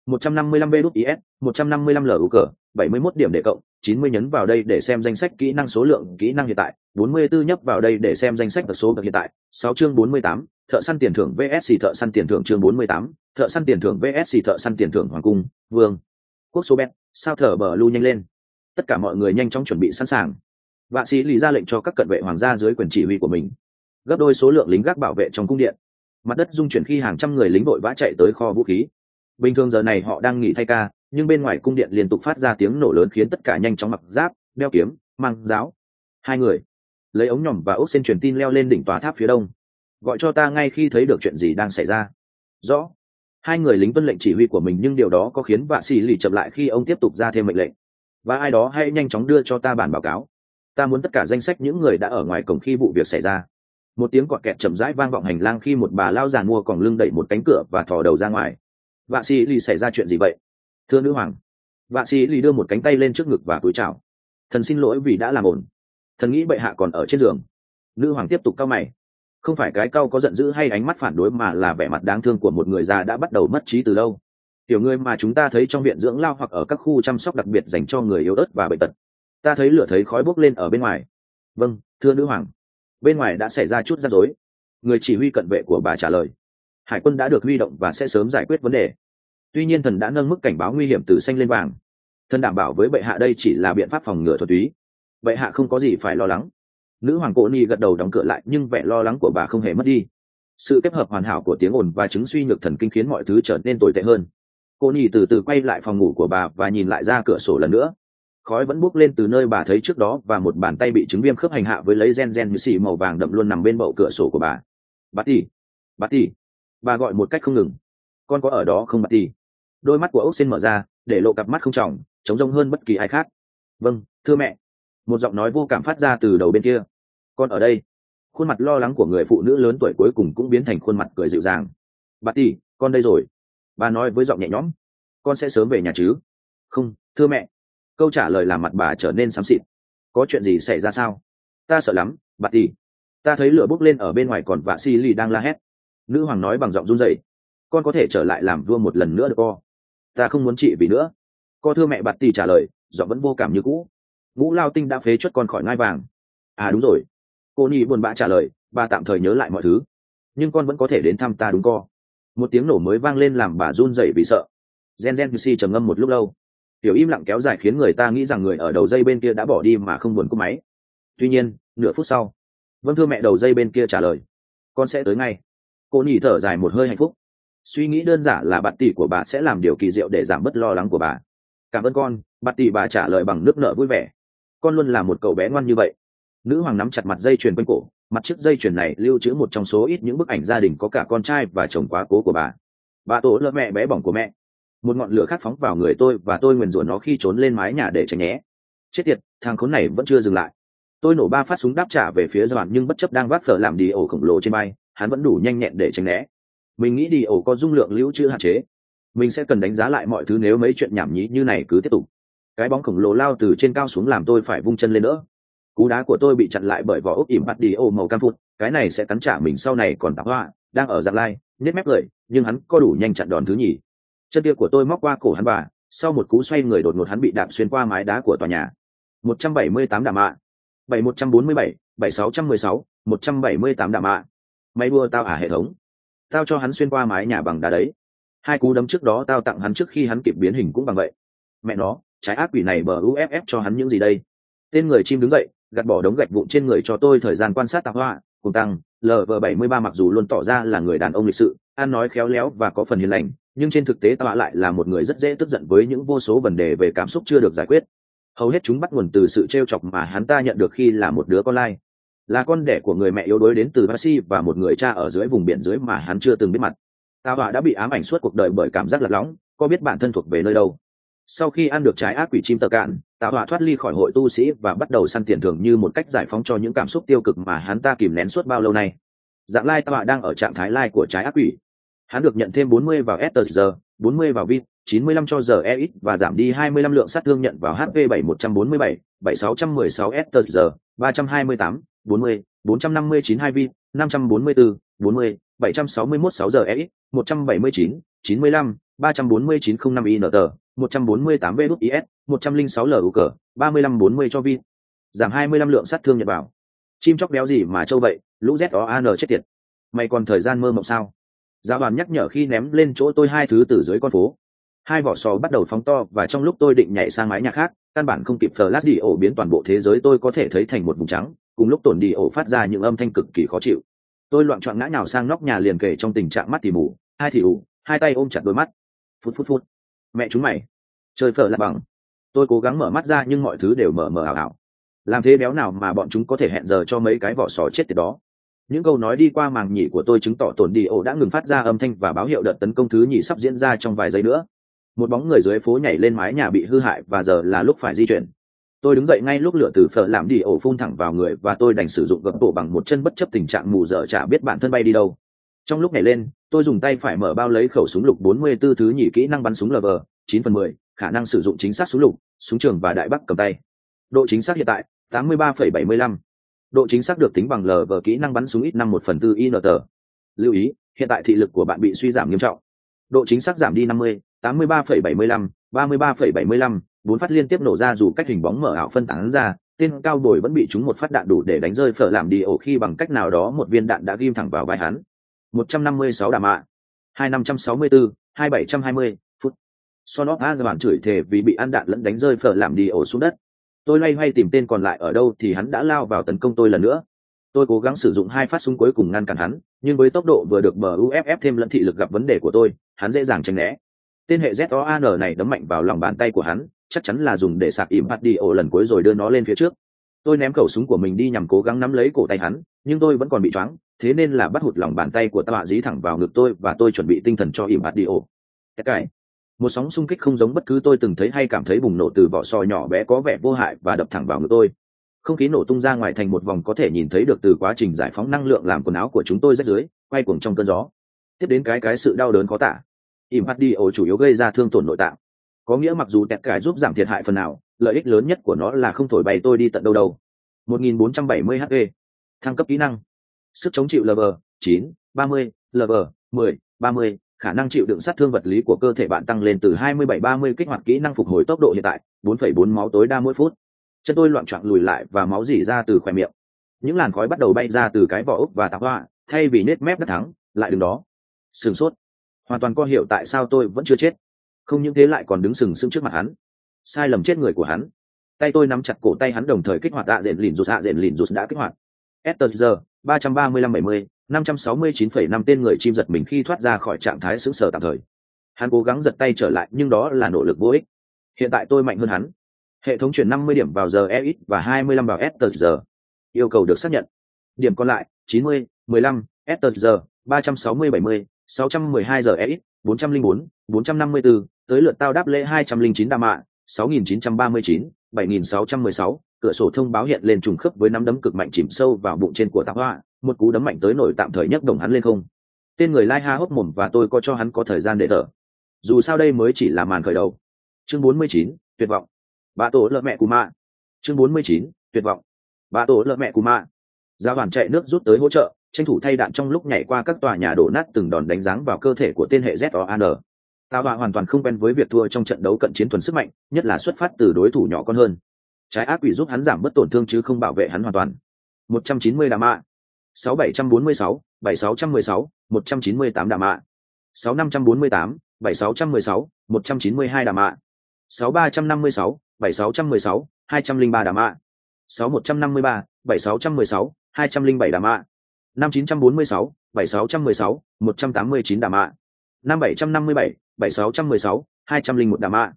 [SPEAKER 1] 155 V đút IS, 155 LUC, 71 điểm để cộng, 90 nhấn vào đây để xem danh sách kỹ năng số lượng kỹ năng hiện tại, 44 nhấp vào đây để xem danh sách và số hiện tại, 6 chương 48, thợ săn tiền thưởng VS thợ săn tiền thưởng chương 48, thợ săn tiền thưởng VS thợ săn tiền thưởng hoàng cung, vương. Quốc số bet, sao thở bờ lưu nhanh lên. Tất cả mọi người nhanh chóng chuẩn bị sẵn sàng. Vạ sĩ lì ra lệnh cho các cận vệ hoàng gia dưới quyền chỉ huy của mình. Gấp đôi số lượng lính gác bảo vệ trong cung điện. Mặt đất rung chuyển khi hàng trăm người lính vội vã chạy tới kho vũ khí. Bình thường giờ này họ đang nghỉ thay ca, nhưng bên ngoài cung điện liên tục phát ra tiếng nổ lớn khiến tất cả nhanh chóng mặc giáp, đeo kiếm, mang giáo. Hai người lấy ống nhòm và ốc sen truyền tin leo lên đỉnh tòa tháp phía đông. Gọi cho ta ngay khi thấy được chuyện gì đang xảy ra. Rõ. Hai người lính tuân lệnh chỉ huy của mình, nhưng điều đó có khiến vạ sĩ lì chậm lại khi ông tiếp tục ra thêm mệnh lệnh. Và ai đó hãy nhanh chóng đưa cho ta bản báo cáo. Ta muốn tất cả danh sách những người đã ở ngoài cổng khi vụ việc xảy ra. Một tiếng cọt kẹt chậm rãi vang vọng hành lang khi một bà lao giàn mua còng lưng đẩy một cánh cửa và thò đầu ra ngoài. Vạ sĩ lì, xảy ra chuyện gì vậy? Thưa nữ hoàng. Vạ sĩ lì đưa một cánh tay lên trước ngực và cúi chào. Thần xin lỗi vì đã làm ổn. Thần nghĩ bệ hạ còn ở trên giường. Nữ hoàng tiếp tục cau mày. Không phải cái cau có giận dữ hay ánh mắt phản đối, mà là vẻ mặt đáng thương của một người già đã bắt đầu mất trí từ lâu. Tiểu người mà chúng ta thấy trong viện dưỡng lao hoặc ở các khu chăm sóc đặc biệt dành cho người yếu ớt và bệnh tật. Ta thấy lửa thấy khói bốc lên ở bên ngoài. Vâng, thưa nữ hoàng. Bên ngoài đã xảy ra chút rắc rối. Người chỉ huy cận vệ của bà trả lời. Hải quân đã được huy động và sẽ sớm giải quyết vấn đề. Tuy nhiên thần đã nâng mức cảnh báo nguy hiểm từ xanh lên vàng. Thần đảm bảo với bệ hạ đây chỉ là biện pháp phòng ngừa thuần túy. Bệ hạ không có gì phải lo lắng. Nữ hoàng Cô Ni gật đầu đóng cửa lại, nhưng vẻ lo lắng của bà không hề mất đi. Sự kết hợp hoàn hảo của tiếng ồn và chứng suy nhược thần kinh khiến mọi thứ trở nên tồi tệ hơn. Cô Ni từ từ quay lại phòng ngủ của bà và nhìn lại ra cửa sổ lần nữa. Khói vẫn bốc lên từ nơi bà thấy trước đó, và một bàn tay bị chứng viêm khớp hành hạ với lấy gen như xì màu vàng đậm luôn nằm bên bậu cửa sổ của bà. Bà tì, bà gọi một cách không ngừng. Con có ở đó không bà tì? Đôi mắt của ốc sen mở ra để lộ cặp mắt không tròng, trống rỗng hơn bất kỳ ai khác. Vâng, thưa mẹ. Một giọng nói vô cảm phát ra từ đầu bên kia. Con ở đây. Khuôn mặt lo lắng của người phụ nữ lớn tuổi cuối cùng cũng biến thành khuôn mặt cười dịu dàng. Bà tì, con đây rồi. Bà nói với giọng nhẹ nhõm. Con sẽ sớm về nhà chứ? Không, thưa mẹ. Câu trả lời làm mặt bà trở nên xám xịt. Có chuyện gì xảy ra sao? Ta sợ lắm, bà tì. Ta thấy lửa bốc lên ở bên ngoài, còn vạ si lì đang la hét. Nữ hoàng nói bằng giọng run rẩy. Con có thể trở lại làm vua một lần nữa được co? Ta không muốn trị vì nữa. Con thưa mẹ, bà tì trả lời, giọng vẫn vô cảm như cũ. Ngũ Lao Tinh đã phế chuất con khỏi ngai vàng. À đúng rồi. Cô Nhi buồn bã trả lời, bà tạm thời nhớ lại mọi thứ, nhưng con vẫn có thể đến thăm ta đúng co. Một tiếng nổ mới vang lên làm bà run rẩy vì sợ. Gen si trầm ngâm một lúc lâu, tiểu im lặng kéo dài khiến người ta nghĩ rằng người ở đầu dây bên kia đã bỏ đi mà không buồn cúp máy. Tuy nhiên nửa phút sau, vâng thưa mẹ đầu dây bên kia trả lời, con sẽ tới ngay. Cô Nhi thở dài một hơi hạnh phúc, suy nghĩ đơn giản là bạn tỷ của bà sẽ làm điều kỳ diệu để giảm bớt lo lắng của bà. Cảm ơn con, bạn tỷ bà trả lời bằng nước nở vui vẻ. Con luôn là một cậu bé ngoan như vậy. Nữ hoàng nắm chặt mặt dây chuyền quanh cổ, mặt chiếc dây chuyền này lưu trữ một trong số ít những bức ảnh gia đình có cả con trai và chồng quá cố của bà. Bà tổ lỡ mẹ bé bỏng của mẹ. Một ngọn lửa khác phóng vào người tôi và tôi nguyền rủa nó khi trốn lên mái nhà để tránh né. Chết tiệt, thằng khốn này vẫn chưa dừng lại. Tôi nổ 3 phát súng đáp trả về phía Doan, nhưng bất chấp đang vác phở làm đi ổ khổng lồ trên bay, hắn vẫn đủ nhanh nhẹn để tránh né. Mình nghĩ đi ổ có dung lượng lưu trữ hạn chế, mình sẽ cần đánh giá lại mọi thứ nếu mấy chuyện nhảm nhí như này cứ tiếp tục. Cái bóng khổng lồ lao từ trên cao xuống làm tôi phải vung chân lên nữa. Cú đá của tôi bị chặn lại bởi vỏ ốc ỉm bắt đi ổ màu cam phụt, cái này sẽ cắn trả mình sau này. Còn Tạp Hoa đang ở dạng lai nết mép cười, nhưng hắn có đủ nhanh chặn đòn thứ nhì. Chân kia của tôi móc qua cổ hắn và sau một cú xoay người đột ngột hắn bị đạp xuyên qua mái đá của tòa nhà. 178 đạm ạ. 7147, 7616, 178 đạm ạ. Mày đua tao à hệ thống? Tao cho hắn xuyên qua mái nhà bằng đá đấy. 2 cú đấm trước đó tao tặng hắn trước khi hắn kịp biến hình cũng bằng vậy. Mẹ nó, trái ác quỷ này bờ uff cho hắn những gì đây? Tên người chim đứng dậy, gạt bỏ đống gạch vụn trên người cho tôi thời gian quan sát Tạp Hoa. Cùng tăng LV73 mặc dù luôn tỏ ra là người đàn ông lịch sự, ăn nói khéo léo và có phần hiền lành, nhưng trên thực tế Tạp Hoa lại là một người rất dễ tức giận với những vô số vấn đề về cảm xúc chưa được giải quyết. Hầu hết chúng bắt nguồn từ sự trêu chọc mà hắn ta nhận được khi là một đứa con lai, là con đẻ của người mẹ yếu đuối đến từ Pasi và một người cha ở dưới vùng biển dưới mà hắn chưa từng biết mặt. Tạp Hoa đã bị ám ảnh suốt cuộc đời bởi cảm giác lạc lõng, có biết bản thân thuộc về nơi đâu. Sau khi ăn được trái ác quỷ chim tờ cạn, Tạp Hoa thoát ly khỏi hội tu sĩ và bắt đầu săn tiền thưởng như một cách giải phóng cho những cảm xúc tiêu cực mà hắn ta kìm nén suốt bao lâu nay. Dạng lai Tạp Hoa đang ở trạng thái lai của trái ác quỷ. Hắn được nhận thêm 40 vào STG, 40 vào vit, 95 cho giờ EX và giảm đi 25 lượng sát thương nhận vào HP 7147, 7616 STG, 328, 40, 459 2 vit, 544, 40, 761 6 giờ EX, 179, 95, 349 05 INT, 148 VDUIS, 106 LUC, 35 40 cho vit. Giảm 25 lượng sát thương nhận vào. Chim chóc béo gì mà trâu vậy, lũ ZOAN chết tiệt. Mày còn thời gian mơ mộng sao? Giáo đoàn nhắc nhở khi ném lên chỗ tôi 2 thứ từ dưới con phố. 2 vỏ sò bắt đầu phóng to và trong lúc tôi định nhảy sang mái nhà khác, căn bản không kịp flash đi ổ biến toàn bộ thế giới tôi có thể thấy thành một vùng trắng, cùng lúc tổn đi ổ phát ra những âm thanh cực kỳ khó chịu. Tôi loạng choạng ngã nhào sang nóc nhà liền kề trong tình trạng mắt thì mù, hai thì ù, hai tay ôm chặt đôi mắt. Phút. Mẹ chúng mày, chơi phở là bằng. Tôi cố gắng mở mắt ra nhưng mọi thứ đều mờ mờ ảo ảo. Làm thế béo nào mà bọn chúng có thể hẹn giờ cho mấy cái vỏ sò chết tiệt đó. Những câu nói đi qua màng nhĩ của tôi chứng tỏ tổn đi ổ đã ngừng phát ra âm thanh và báo hiệu đợt tấn công thứ nhì sắp diễn ra trong vài giây nữa. Một bóng người dưới phố nhảy lên mái nhà bị hư hại và giờ là lúc phải di chuyển. Tôi đứng dậy ngay lúc lửa từ phở làm đi ổ phun thẳng vào người và tôi đành sử dụng gập tổ bằng một chân bất chấp tình trạng mù dở chả biết bản thân bay đi đâu. Trong lúc nhảy lên, tôi dùng tay phải mở bao lấy khẩu súng lục 44 thứ nhì kỹ năng bắn súng LV 9/10, khả năng sử dụng chính xác súng lục, súng trường và đại bắc cầm tay. Độ chính xác hiện tại 83,75. Độ chính xác được tính bằng LV kỹ năng bắn súng ít 5 1/4 INT. Lưu ý, hiện tại thị lực của bạn bị suy giảm nghiêm trọng. Độ chính xác giảm đi 50, 83,75, 33,75, 4 phát liên tiếp nổ ra dù cách hình bóng mở ảo phân tán ra, tên cao bồi vẫn bị trúng một phát đạn đủ để đánh rơi phở làm đi ổ khi bằng cách nào đó một viên đạn đã ghim thẳng vào vai hắn. 156 đàm ạ. 2564, 2720, phút. Sonot Azban chửi thề vì bị ăn đạn lẫn đánh rơi phở làm đi ổ xuống đất. Tôi loay hoay tìm tên còn lại ở đâu thì hắn đã lao vào tấn công tôi lần nữa. Tôi cố gắng sử dụng 2 phát súng cuối cùng ngăn cản hắn, nhưng với tốc độ vừa được bờ UFF thêm lẫn thị lực gặp vấn đề của tôi, hắn dễ dàng tránh né. Tên hệ ZOAN này đấm mạnh vào lòng bàn tay của hắn, chắc chắn là dùng để sạc Impadio lần cuối rồi đưa nó lên phía trước. Tôi ném khẩu súng của mình đi nhằm cố gắng nắm lấy cổ tay hắn, nhưng tôi vẫn còn bị choáng, thế nên là bắt hụt lòng bàn tay của tạ dí thẳng vào ngực tôi và tôi chuẩn bị tinh thần cho Impadio. Cái một sóng xung kích không giống bất cứ tôi từng thấy hay cảm thấy bùng nổ từ vỏ sò nhỏ bé có vẻ vô hại và đập thẳng vào ngực tôi. Không khí nổ tung ra ngoài thành một vòng có thể nhìn thấy được từ quá trình giải phóng năng lượng làm quần áo của chúng tôi rách rưới, quay cuồng trong cơn gió. Tiếp đến cái sự đau đớn khó tả. Impadio chủ yếu gây ra thương tổn nội tạng. Có nghĩa mặc dù tẹt cải giúp giảm thiệt hại phần nào, lợi ích lớn nhất của nó là không thổi bay tôi đi tận đâu đâu. 1470 HP. Thăng cấp kỹ năng. Sức chống chịu LV 9, 30, LV 10, 30. Khả năng chịu đựng sát thương vật lý của cơ thể bạn tăng lên từ 27-30. Kích hoạt kỹ năng phục hồi tốc độ hiện tại 4,4 máu tối đa mỗi phút. Chân tôi loạng choạng lùi lại và máu rỉ ra từ khóe miệng. Những làn khói bắt đầu bay ra từ cái vỏ ốc và tạp hoa, thay vì nết mép đắc thắng lại đứng đó sừng sốt, hoàn toàn có hiểu tại sao tôi vẫn chưa chết. Không những thế lại còn đứng sừng sững trước mặt hắn. Sai lầm chết người của hắn. Tay tôi nắm chặt cổ tay hắn, đồng thời kích hoạt ạ dện lìn rút đã kích hoạt. Esther 335-70, 569,5 tên người chim giật mình khi thoát ra khỏi trạng thái sững sờ tạm thời. Hắn cố gắng giật tay trở lại nhưng đó là nỗ lực vô ích. Hiện tại tôi mạnh hơn hắn. Hệ thống chuyển 50 điểm vào giờ EX và 25 vào Esther. Yêu cầu được xác nhận. Điểm còn lại 90, 15, Esther 360-70, 612 giờ EX, 404, 454, tới lượt tao đáp lễ 209 đam mạ, 6.939, 7.616, cửa sổ thông báo hiện lên trùng khớp với nắm đấm cực mạnh chìm sâu vào bụng trên của tạp hoa, một cú đấm mạnh tới nổi tạm thời nhấc đồng hắn lên không. Tên người lai ha hốc mồm và tôi có cho hắn có thời gian để thở. Dù sao đây mới chỉ là màn khởi đầu. Chương 49, tuyệt vọng. Bà tổ lợ mẹ của mạ. Chương 49, tuyệt vọng. Bà tổ lợ mẹ của mạ. Gia Hoàn chạy nước rút tới hỗ trợ, tranh thủ thay đạn trong lúc nhảy qua các tòa nhà đổ nát, từng đòn đánh giáng vào cơ thể của tên hệ ZOAN. Tao hoàn toàn không quen với việc thua trong trận đấu cận chiến thuần sức mạnh, nhất là xuất phát từ đối thủ nhỏ con hơn. Trái ác quỷ giúp hắn giảm bớt tổn thương chứ không bảo vệ hắn hoàn toàn. 190 đam mạ. 6746, 7616, 198 đam mạ. 6548, 7616, 192 đam mạ. 6356, 7616, 203 đam mạ. 6153, 7616, 207 đam mạ. 5946, 7616, 189 đam mạ. 5757, 7616, 201 đam mạ.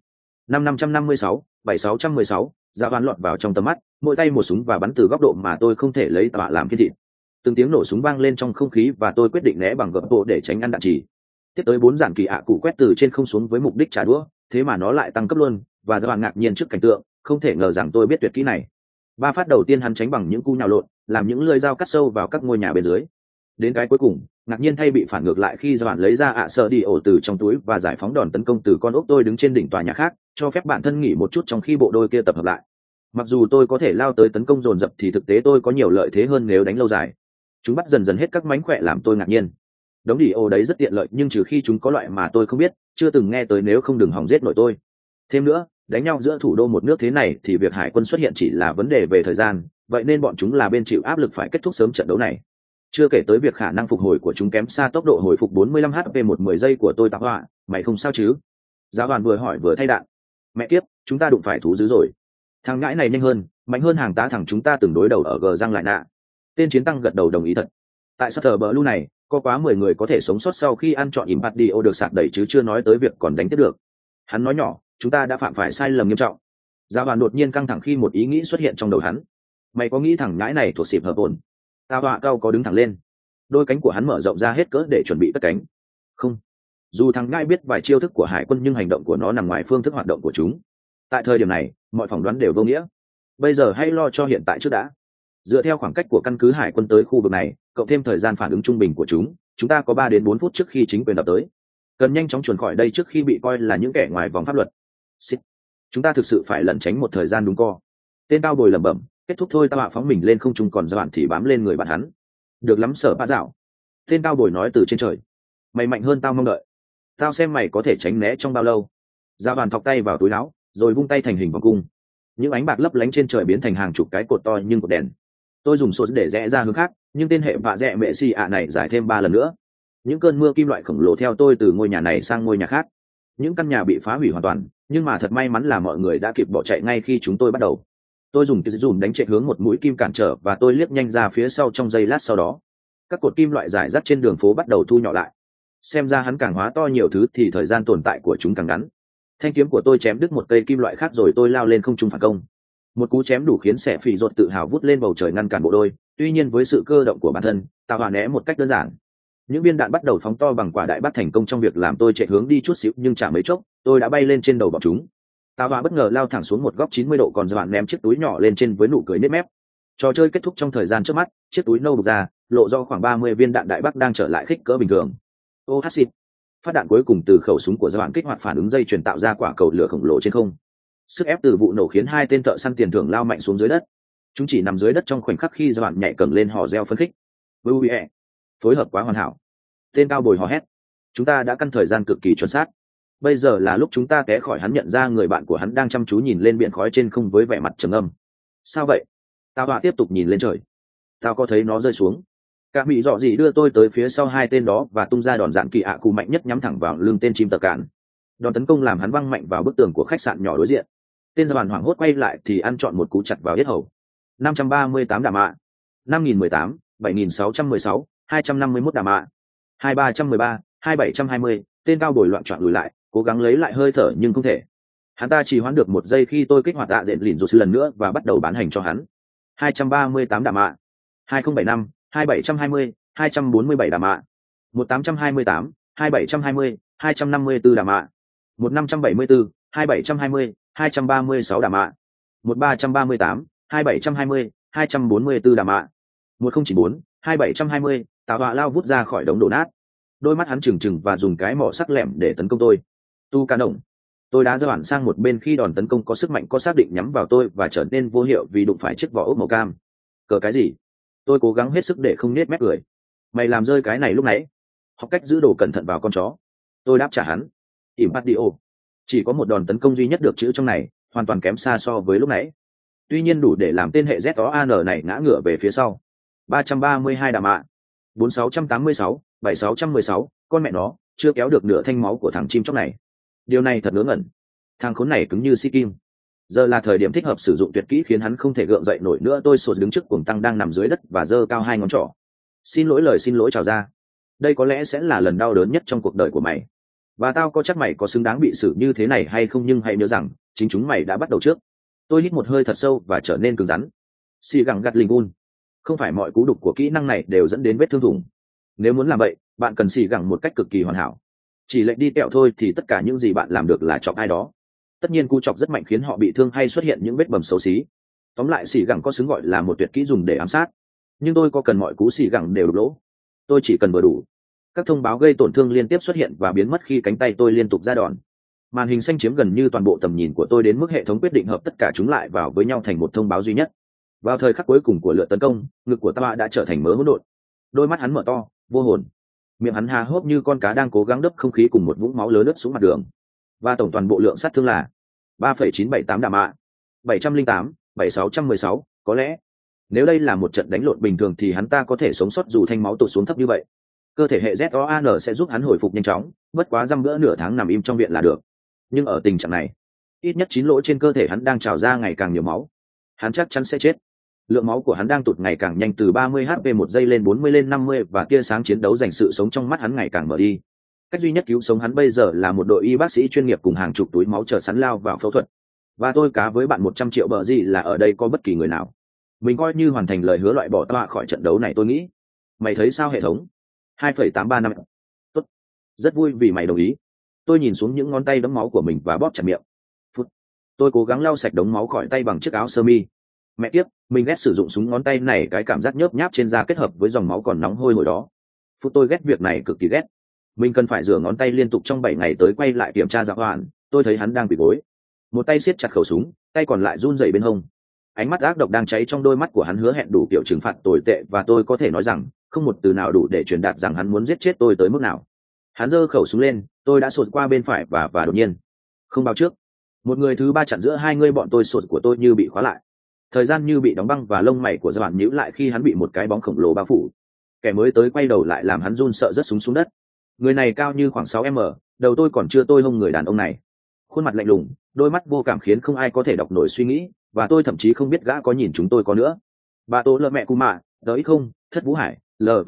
[SPEAKER 1] 5556, 7616, Dạ Hoàn lọt vào trong tầm mắt, mỗi tay một súng và bắn từ góc độ mà tôi không thể lấy tọa làm kiên thị. Từng tiếng nổ súng vang lên trong không khí và tôi quyết định né bằng gập bộ để tránh ăn đạn trì. Tiếp tới 4 giản kỳ ạ cụ quét từ trên không xuống với mục đích trả đũa, thế mà nó lại tăng cấp luôn, và Dạ Hoàn ngạc nhiên trước cảnh tượng, không thể ngờ rằng tôi biết tuyệt kỹ này. 3 phát đầu tiên hắn tránh bằng những cú nhào lộn, làm những lưỡi dao cắt sâu vào các ngôi nhà bên dưới. Đến cái cuối cùng, ngạc nhiên thay bị phản ngược lại khi Dạ Hoàn lấy ra ạ sợ đi ổ từ trong túi và giải phóng đòn tấn công từ con ốc. Tôi đứng trên đỉnh tòa nhà khác, cho phép bản thân nghỉ một chút trong khi bộ đôi kia tập hợp lại. Mặc dù tôi có thể lao tới tấn công dồn dập thì thực tế tôi có nhiều lợi thế hơn nếu đánh lâu dài. Chúng bắt dần dần hết các mánh khỏe làm tôi ngạc nhiên. Đống đỉ ô đấy rất tiện lợi, nhưng trừ khi chúng có loại mà tôi không biết, chưa từng nghe tới, nếu không đừng hòng giết nổi tôi. Thêm nữa, đánh nhau giữa thủ đô một nước thế này thì việc hải quân xuất hiện chỉ là vấn đề về thời gian, vậy nên bọn chúng là bên chịu áp lực phải kết thúc sớm trận đấu này. Chưa kể tới việc khả năng phục hồi của chúng kém xa tốc độ hồi phục 45 HP một 10 giây của tôi. Tạp họa, mày không sao chứ? Dạ Hoàn vừa hỏi vừa thay đạn. Mẹ kiếp, chúng ta đụng phải thú dữ rồi. Thằng ngãi này nhanh hơn, mạnh hơn hàng tá thằng chúng ta từng đối đầu ở G răng lại nạ. Tên chiến tăng gật đầu đồng ý thật. Tại Sutter Blue này, có quá 10 người có thể sống sót sau khi ăn trọn Impardio được sạc đẩy, chứ chưa nói tới việc còn đánh tiếp được. Hắn nói nhỏ, chúng ta đã phạm phải sai lầm nghiêm trọng. Dạ Hoàn đột nhiên căng thẳng khi một ý nghĩ xuất hiện trong đầu hắn. Mày có nghĩ thằng ngãi này thuộc xịp hợp hồn? Tao họa cao có đứng thẳng lên. Đôi cánh của hắn mở rộng ra hết cỡ để chuẩn bị cất cánh. Không. Dù thằng ngãi biết vài chiêu thức của hải quân nhưng hành động của nó nằm ngoài phương thức hoạt động của chúng. Tại thời điểm này, mọi phỏng đoán đều vô nghĩa. Bây giờ hãy lo cho hiện tại trước đã. Dựa theo khoảng cách của căn cứ hải quân tới khu vực này, cộng thêm thời gian phản ứng trung bình của chúng ta có 3 đến 4 phút trước khi chính quyền ập tới. Cần nhanh chóng chuồn khỏi đây trước khi bị coi là những kẻ ngoài vòng pháp luật. Xịt. Chúng ta thực sự phải lẩn tránh một thời gian đúng co. Tên cao bồi lẩm bẩm, kết thúc thôi. Tao hạ phóng mình lên không trung, còn Dạ Hoàn thì bám lên người bạn hắn. Được lắm Sở Bá Dạo. Tên cao bồi nói từ trên trời. Mày mạnh hơn tao mong đợi. Tao xem mày có thể tránh né trong bao lâu. Dạ Hoàn thọc tay vào túi áo, rồi vung tay thành hình vòng cung. Những ánh bạc lấp lánh trên trời biến thành hàng chục cái cột to nhưng cột đèn. Tôi dùng sốt để rẽ ra hướng khác, nhưng tên hệ vạ rẽ mẹ xì ạ này giải thêm 3 lần nữa. Những cơn mưa kim loại khổng lồ theo tôi từ ngôi nhà này sang ngôi nhà khác. Những căn nhà bị phá hủy hoàn toàn, nhưng mà thật may mắn là mọi người đã kịp bỏ chạy ngay khi chúng tôi bắt đầu. Tôi dùng cái dùm đánh chạy hướng một mũi kim cản trở và tôi liếc nhanh ra phía sau trong giây lát sau đó. Các cột kim loại rải rác trên đường phố bắt đầu thu nhỏ lại. Xem ra hắn càng hóa to nhiều thứ thì thời gian tồn tại của chúng càng ngắn. Thanh kiếm của tôi chém đứt một cây kim loại khác rồi tôi lao lên không trung phản công. Một cú chém đủ khiến Sẻ Phỉ Rột tự hào vút lên bầu trời ngăn cản bộ đôi. Tuy nhiên với sự cơ động của bản thân, Tào Hòa né một cách đơn giản. Những viên đạn bắt đầu phóng to bằng quả đại bác thành công trong việc làm tôi chạy hướng đi chút xíu, nhưng chả mấy chốc tôi đã bay lên trên đầu bọn chúng. Tào Hòa bất ngờ lao thẳng xuống một góc 90 độ, còn Dạ Hoàn ném chiếc túi nhỏ lên trên với nụ cười nếp mép. Trò chơi kết thúc trong thời gian trước mắt, chiếc túi nâu bục ra, lộ do khoảng 30 viên đạn đại bác đang trở lại kích cỡ bình thường. Ô hát xịt. Phát đạn cuối cùng từ khẩu súng của Dạ Hoàn kích hoạt phản ứng dây chuyền tạo ra quả cầu lửa khổng lồ trên không. Sức ép từ vụ nổ khiến 2 tên thợ săn tiền thưởng lao mạnh xuống dưới đất. Chúng chỉ nằm dưới đất trong khoảnh khắc khi Dạ Hoàn nhảy cẫng lên hò reo phấn khích. Phối hợp quá hoàn hảo. Tên cao bồi hò hét. Chúng ta đã căn thời gian cực kỳ chuẩn xác. bây giờ là lúc chúng ta té khỏi. Hắn nhận ra người bạn của hắn đang chăm chú nhìn lên biển khói trên không với vẻ mặt trầm âm. Sao vậy? Tao họa tiếp tục nhìn lên trời. Tao có thấy nó rơi xuống. Cả mỹ dọ gì đưa tôi tới phía sau hai tên đó và tung ra đòn dạn kỳ ạ cụ mạnh nhất nhắm thẳng vào lưng tên chim tờ cạn. Đòn tấn công làm hắn văng mạnh vào bức tường của khách sạn nhỏ đối diện. Tên giàn hoảng hốt quay lại thì ăn trọn một cú chặt vào yết hầu. 538 đàm ạ. 5018, 7616, 251 đàm ạ. 2313, 2720, tên cao bồi loạn trọn lùi lại, cố gắng lấy lại hơi thở nhưng không thể. Hắn ta chỉ hoãn được một giây khi tôi kích hoạt tạ diện lìn rột lần nữa và bắt đầu bán hành cho hắn. 238 đàm ạ. 2075, 2720, 247 đàm ạ. 1828, 2720, 254 đàm ạ. 1574, 2720, 236 đàm ạ. 1338, 2720, 244 đàm ạ. 1094, 2720, tào họa lao vút ra khỏi đống đổ nát. Đôi mắt hắn trừng trừng và dùng cái mỏ sắc lẹm để tấn công tôi. Tu ca động. Tôi đã giơ hẳn sang một bên khi đòn tấn công có sức mạnh có xác định nhắm vào tôi và trở nên vô hiệu vì đụng phải chiếc vỏ ốc màu cam. Cờ cái gì? Tôi cố gắng hết sức để không nết mép cười. Mày làm rơi cái này lúc nãy. Học cách giữ đồ cẩn thận vào con chó. Tôi đáp trả hắn. Impadio. Chỉ có một đòn tấn công duy nhất được chữ trong này, hoàn toàn kém xa so với lúc nãy. Tuy nhiên đủ để làm tên hệ ZOAN này ngã ngửa về phía sau. 332 đàm ạ. 4686, 7616, con mẹ nó, chưa kéo được nửa thanh máu của thằng chim chóc này. Điều này thật ngớ ngẩn. Thằng khốn này cứng như si kim. Giờ là thời điểm thích hợp sử dụng tuyệt kỹ khiến hắn không thể gượng dậy nổi nữa. Tôi sụt đứng trước cuồng tăng đang nằm dưới đất và giơ cao hai ngón trỏ. Xin lỗi, lời xin lỗi trào ra. Đây có lẽ sẽ là lần đau đớn nhất trong cuộc đời của mày. Và tao có chắc mày có xứng đáng bị xử như thế này hay không, nhưng hãy nhớ rằng chính chúng mày đã bắt đầu trước. Tôi hít một hơi thật sâu và trở nên cứng rắn. Xì gẳng gặt linh un. Không phải mọi cú đục của kỹ năng này đều dẫn đến vết thương thủng. Nếu muốn làm vậy, bạn cần xì gẳng một cách cực kỳ hoàn hảo. Chỉ lệnh đi kẹo thôi thì tất cả những gì bạn làm được là chọc ai đó. Tất nhiên cú chọc rất mạnh khiến họ bị thương hay xuất hiện những vết bầm xấu xí. Tóm lại, xì gẳng có xứng gọi là một tuyệt kỹ dùng để ám sát. Nhưng tôi có cần mọi cú xì gẳng đều đục lỗ. Tôi chỉ cần vừa đủ. Các thông báo gây tổn thương liên tiếp xuất hiện và biến mất khi cánh tay tôi liên tục ra đòn. Màn hình xanh chiếm gần như toàn bộ tầm nhìn của tôi đến mức hệ thống quyết định hợp tất cả chúng lại vào với nhau thành một thông báo duy nhất. Vào thời khắc cuối cùng của lượt tấn công, ngực của ta đã trở thành mớ hỗn độn. Đôi mắt hắn mở to, vô hồn. Miệng hắn há hốc như con cá đang cố gắng đớp không khí cùng một vũng máu lớn ướt xuống mặt đường. Và tổng toàn bộ lượng sát thương là 3,978 đàm ạ. 708, 7616, có lẽ nếu đây là một trận đánh lộn bình thường thì hắn ta có thể sống sót dù thanh máu tụt xuống thấp như vậy. Cơ thể hệ ZOAN sẽ giúp hắn hồi phục nhanh chóng, bất quá dăm bữa nửa tháng nằm im trong viện là được. Nhưng ở tình trạng này, ít nhất 9 lỗ trên cơ thể hắn đang trào ra ngày càng nhiều máu. Hắn chắc chắn sẽ chết. Lượng máu của hắn đang tụt ngày càng nhanh, từ 30 HP một giây lên 40 lên 50, và tia sáng chiến đấu dành sự sống trong mắt hắn ngày càng mở đi. Cách duy nhất cứu sống hắn bây giờ là một đội y bác sĩ chuyên nghiệp cùng hàng chục túi máu chờ sẵn lao vào phẫu thuật. Và tôi cá với bạn 100 triệu bờ gì là ở đây có bất kỳ người nào. Mình coi như hoàn thành lời hứa loại bỏ tọa khỏi trận đấu này. Tôi nghĩ. Mày thấy sao hệ thống? 2,835. Tốt. Rất vui vì mày đồng ý. Tôi nhìn xuống những ngón tay đẫm máu của mình và bóp chặt miệng. Phút. Tôi cố gắng lau sạch đống máu khỏi tay bằng chiếc áo sơ mi. Mẹ kiếp, mình ghét sử dụng súng ngón tay này, cái cảm giác nhớp nháp trên da kết hợp với dòng máu còn nóng hôi hồi đó. Phút, tôi ghét việc này cực kỳ ghét. Mình cần phải rửa ngón tay liên tục trong 7 ngày tới quay lại kiểm tra dạ hoàn. Tôi thấy hắn đang quỳ gối. Một tay siết chặt khẩu súng, tay còn lại run rẩy bên hông. Ánh mắt ác độc đang cháy trong đôi mắt của hắn hứa hẹn đủ kiểu trừng phạt tồi tệ, và tôi có thể nói rằng không một từ nào đủ để truyền đạt rằng hắn muốn giết chết tôi tới mức nào. Hắn giơ khẩu súng lên, tôi đã sụt qua bên phải và đột nhiên, không báo trước, một người thứ ba chặn giữa hai người bọn tôi. Sụt của tôi như bị khóa lại, thời gian như bị đóng băng và lông mày của gia bạn nhíu lại khi hắn bị một cái bóng khổng lồ bao phủ. Kẻ mới tới quay đầu lại làm hắn run sợ rớt súng xuống đất. Người này cao như khoảng 6m, đầu tôi còn chưa tôi hông người đàn ông này. Khuôn mặt lạnh lùng, đôi mắt vô cảm khiến không ai có thể đọc nổi suy nghĩ, và tôi thậm chí không biết gã có nhìn chúng tôi có nữa. Bà tố lợ mẹ cù mạ, đợi không, Thất Vũ Hải,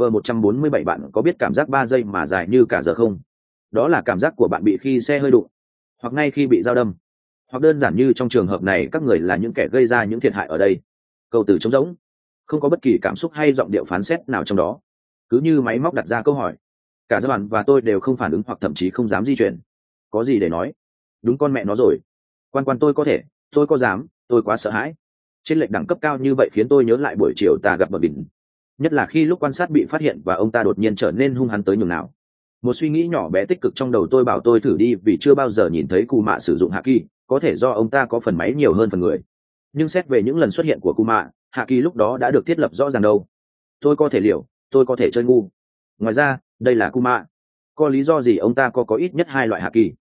[SPEAKER 1] LV147. Bạn có biết cảm giác 3 giây mà dài như cả giờ không? Đó là cảm giác của bạn bị khi xe hơi đụng, hoặc ngay khi bị dao đâm, hoặc đơn giản như trong trường hợp này các người là những kẻ gây ra những thiệt hại ở đây. Câu từ trống rỗng, không có bất kỳ cảm xúc hay giọng điệu phán xét nào trong đó, cứ như máy móc đặt ra câu hỏi. Cả gia bạn và tôi đều không phản ứng hoặc thậm chí không dám di chuyển. Có gì để nói? Đúng con mẹ nó rồi. Quan tôi có thể, tôi có dám, tôi quá sợ hãi. Trên lệch đẳng cấp cao như vậy khiến tôi nhớ lại buổi chiều ta gặp bờ đỉnh, nhất là khi lúc quan sát bị phát hiện và ông ta đột nhiên trở nên hung hăng tới nhường nào. Một suy nghĩ nhỏ bé tích cực trong đầu tôi bảo tôi thử đi, vì chưa bao giờ nhìn thấy cù mạ sử dụng hạ kỳ. Có thể do ông ta có phần máy nhiều hơn phần người, nhưng xét về những lần xuất hiện của cù mạ, hạ kỳ lúc đó đã được thiết lập rõ ràng đâu. Tôi có thể liều, tôi có thể chơi ngu. Ngoài ra đây là cù mạ, có lý do gì ông ta có ít nhất 2 loại hạ kỳ?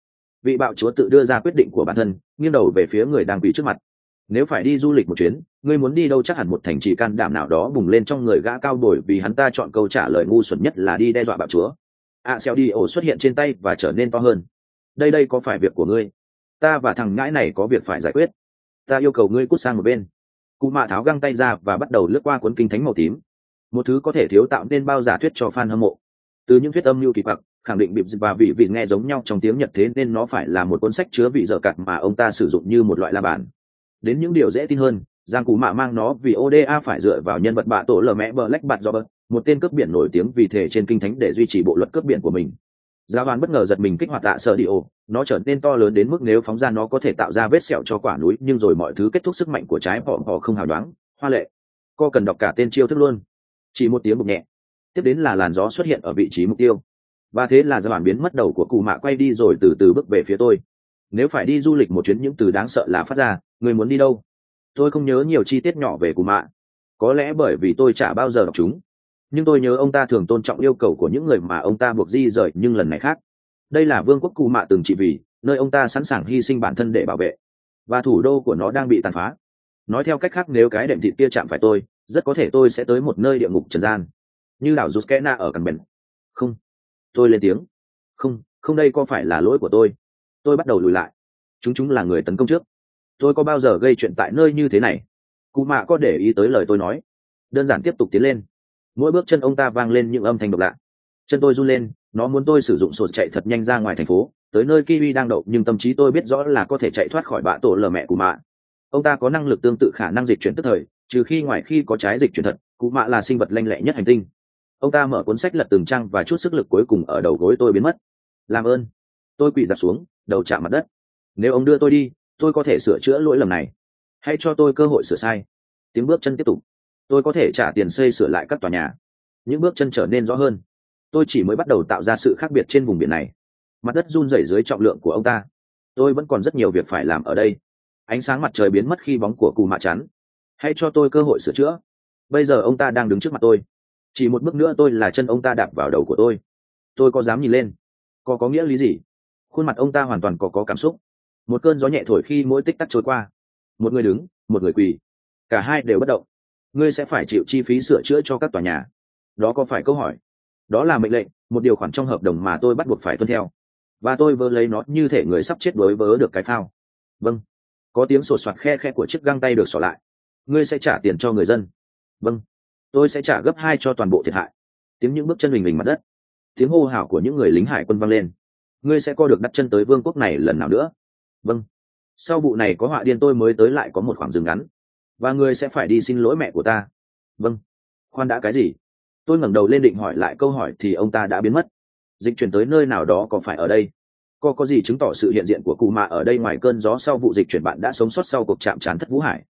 [SPEAKER 1] Vị bạo chúa tự đưa ra quyết định của bản thân, nghiêng đầu về phía người đang quỳ trước mặt. Nếu phải đi du lịch một chuyến, ngươi muốn đi đâu? Chắc hẳn một thành trì can đảm nào đó bùng lên trong người gã cao bồi, vì hắn ta chọn câu trả lời ngu xuẩn nhất là đi đe dọa bạo chúa. Xeo đi ổ xuất hiện trên tay và trở nên to hơn. Đây có phải việc của ngươi? Ta và thằng ngãi này có việc phải giải quyết. Ta yêu cầu ngươi cút sang một bên. Cụ mạ tháo găng tay ra và bắt đầu lướt qua cuốn kinh thánh màu tím, một thứ có thể thiếu tạo nên bao giả thuyết cho fan hâm mộ. Từ những thuyết âm mưu kỳ quặc, khẳng định bịp và vị vị nghe giống nhau trong tiếng Nhật, thế nên nó phải là một cuốn sách chứa vị dở cặt mà ông ta sử dụng như một loại la bàn. Đến những điều dễ tin hơn, Giang Cú Mạ mang nó vì ODA phải dựa vào nhân vật bạ tổ lờ mẹ Black Bạt Robert, một tên cướp biển nổi tiếng vì thể trên kinh thánh để duy trì bộ luật cướp biển của mình. Giá Hoàn bất ngờ giật mình kích hoạt tạ sở đi ổ, nó trở nên to lớn đến mức nếu phóng ra nó có thể tạo ra vết sẹo cho quả núi, nhưng rồi mọi thứ kết thúc. Sức mạnh của trái họ không hào đoáng, hoa lệ. Cô cần đọc cả tên chiêu thức luôn. Chỉ một tiếng bục nhẹ, tiếp đến là làn gió xuất hiện ở vị trí mục tiêu, và thế là Giá Hoàn biến mất. Đầu của Cù Mạ quay đi rồi từ từ bước về phía tôi. Nếu phải đi du lịch một chuyến, những từ đáng sợ là phát ra. Người muốn đi đâu? Tôi không nhớ nhiều chi tiết nhỏ về Cù Mạ, có lẽ bởi vì tôi chả bao giờ đọc chúng, nhưng tôi nhớ ông ta thường tôn trọng yêu cầu của những người mà ông ta buộc di rời. Nhưng lần này khác, đây là vương quốc Cù Mạ từng trị vì, nơi ông ta sẵn sàng hy sinh bản thân để bảo vệ, và thủ đô của nó đang bị tàn phá. Nói theo cách khác, nếu cái đệm thịt kia chạm phải tôi, rất có thể tôi sẽ tới một nơi địa ngục trần gian, như đảo Juskena ở Cần Bền. Không, tôi lên tiếng. Không, đây có phải là lỗi của tôi? Tôi bắt đầu lùi lại. Chúng là người tấn công trước. Tôi có bao giờ gây chuyện tại nơi như thế này? Cù Mạ có để ý tới lời tôi nói, đơn giản tiếp tục tiến lên. Mỗi bước chân ông ta vang lên những âm thanh độc lạ. Chân tôi run lên, nó muốn tôi sử dụng sột chạy thật nhanh ra ngoài thành phố, tới nơi Kiwi đang đậu, nhưng tâm trí tôi biết rõ là có thể chạy thoát khỏi bạ tổ lờ mẹ Cù Mạ. Ông ta có năng lực tương tự khả năng dịch chuyển tức thời, trừ khi ngoài khi có trái dịch chuyển thật. Cù Mạ là sinh vật lanh lẹ nhất hành tinh. Ông ta mở cuốn sách lật từng trang và chút sức lực cuối cùng ở đầu gối tôi biến mất. Làm ơn. Tôi quỳ dạp xuống, đầu chạm mặt đất. Nếu ông đưa tôi đi, tôi có thể sửa chữa lỗi lầm này. Hãy cho tôi cơ hội sửa sai. Tiếng bước chân tiếp tục. Tôi có thể trả tiền xây sửa lại các tòa nhà. Những bước chân trở nên rõ hơn. Tôi chỉ mới bắt đầu tạo ra sự khác biệt trên vùng biển này. Mặt đất run rẩy dưới trọng lượng của ông ta. Tôi vẫn còn rất nhiều việc phải làm ở đây. Ánh sáng mặt trời biến mất khi bóng của Cù Mạ chắn. Hãy cho tôi cơ hội sửa chữa. Bây giờ ông ta đang đứng trước mặt tôi. Chỉ một bước nữa tôi là chân ông ta đạp vào đầu của tôi. Tôi có dám nhìn lên? Có nghĩa lý gì? Khuôn mặt ông ta hoàn toàn có cảm xúc. Một cơn gió nhẹ thổi khi mỗi tích tắc trôi qua. Một người đứng, một người quỳ. Cả hai đều bất động. Ngươi sẽ phải chịu chi phí sửa chữa cho các tòa nhà. Đó có phải câu hỏi? Đó là mệnh lệnh, một điều khoản trong hợp đồng mà tôi bắt buộc phải tuân theo. Và tôi vơ lấy nó như thể người sắp chết đối vớ được cái phao. Vâng. Có tiếng sột soạt khe của chiếc găng tay được xỏ lại. Ngươi sẽ trả tiền cho người dân. Vâng. Tôi sẽ trả gấp 2 cho toàn bộ thiệt hại. Tiếng những bước chân bình mặt đất. Tiếng hô hào của những người lính hải quân vang lên. Ngươi sẽ co được đặt chân tới vương quốc này lần nào nữa? Vâng. Sau vụ này có họa điên tôi mới tới lại có một khoảng dừng ngắn. Và ngươi sẽ phải đi xin lỗi mẹ của ta. Vâng. Khoan đã, cái gì? Tôi ngẩng đầu lên định hỏi lại câu hỏi thì ông ta đã biến mất. Dịch chuyển tới nơi nào đó, có phải ở đây? Có gì chứng tỏ sự hiện diện của Cù Mạ ở đây ngoài cơn gió sau vụ dịch chuyển? Bạn đã sống sót sau cuộc chạm trán thất Vũ Hải.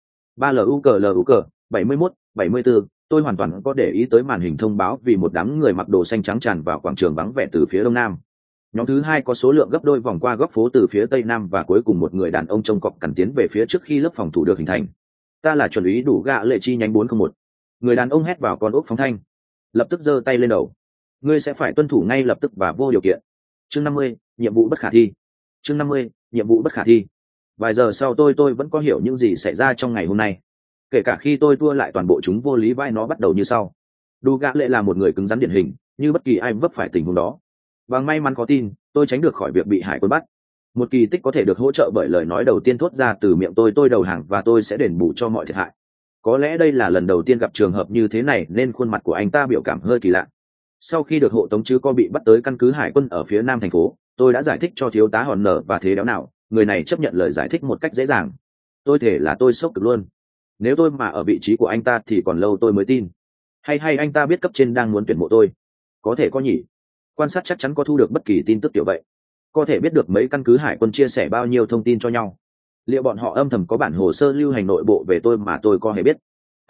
[SPEAKER 1] 3LUK 71, 74. Tôi hoàn toàn có để ý tới màn hình thông báo vì một đám người mặc đồ xanh trắng tràn vào quảng trường vắng vẻ từ phía đông nam. Nhóm thứ hai có số lượng gấp đôi vòng qua góc phố từ phía tây nam, và cuối cùng một người đàn ông trông cọp cằn tiến về phía trước khi lớp phòng thủ được hình thành. Ta là chuẩn úy đủ gạ lệ chi nhánh 401. Người đàn ông hét vào con ốc phóng thanh. Lập tức giơ tay lên đầu. Ngươi sẽ phải tuân thủ ngay lập tức và vô điều kiện. Chương 50, nhiệm vụ bất khả thi. Chương 50, nhiệm vụ bất khả thi. Vài giờ sau tôi vẫn có hiểu những gì xảy ra trong ngày hôm nay. Kể cả khi tôi tua lại toàn bộ chúng vô lý, vai nó bắt đầu như sau. Đủ gạ lệ là một người cứng rắn điển hình, như bất kỳ ai vấp phải tình huống đó. Và may mắn khó tin, tôi tránh được khỏi việc bị hải quân bắt. Một kỳ tích có thể được hỗ trợ bởi lời nói đầu tiên thốt ra từ miệng tôi đầu hàng và tôi sẽ đền bù cho mọi thiệt hại. Có lẽ đây là lần đầu tiên gặp trường hợp như thế này nên khuôn mặt của anh ta biểu cảm hơi kỳ lạ. Sau khi được hộ tống chứ có bị bắt tới căn cứ hải quân ở phía nam thành phố, tôi đã giải thích cho thiếu tá Hòn Nở và thế đéo nào, người này chấp nhận lời giải thích một cách dễ dàng. Tôi thể là tôi sốc cực luôn. Nếu tôi mà ở vị trí của anh ta thì còn lâu tôi mới tin. Hay anh ta biết cấp trên đang muốn tuyển mộ tôi? Có thể có nhỉ. Quan sát chắc chắn có thu được bất kỳ tin tức kiểu vậy. Có thể biết được mấy căn cứ hải quân chia sẻ bao nhiêu thông tin cho nhau. Liệu bọn họ âm thầm có bản hồ sơ lưu hành nội bộ về tôi mà tôi có hề biết?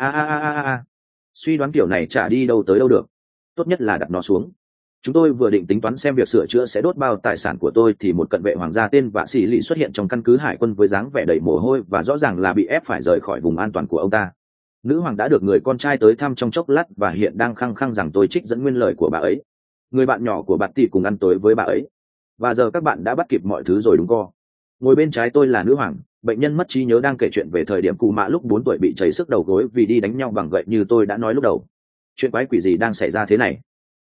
[SPEAKER 1] Suy đoán kiểu này chả đi đâu tới đâu được. Tốt nhất là đặt nó xuống. Chúng tôi vừa định tính toán xem việc sửa chữa sẽ đốt bao tài sản của tôi thì một cận vệ hoàng gia tên Vạ Sĩ Lị xuất hiện trong căn cứ hải quân với dáng vẻ đầy mồ hôi và rõ ràng là bị ép phải rời khỏi vùng an toàn của ông ta. Nữ hoàng đã được người con trai tới thăm trong chốc lát và hiện đang khăng khăng rằng tôi trích dẫn nguyên lời của bà ấy. Người bạn nhỏ của bà tỷ cùng ăn tối với bà ấy. và giờ các bạn đã bắt kịp mọi thứ rồi đúng co. Ngồi bên trái tôi là nữ hoàng, bệnh nhân mất trí nhớ đang kể chuyện về thời điểm cụ mạ lúc 4 tuổi bị chảy sức đầu gối vì đi đánh nhau bằng gậy như tôi đã nói lúc đầu. Chuyện quái quỷ gì đang xảy ra thế này?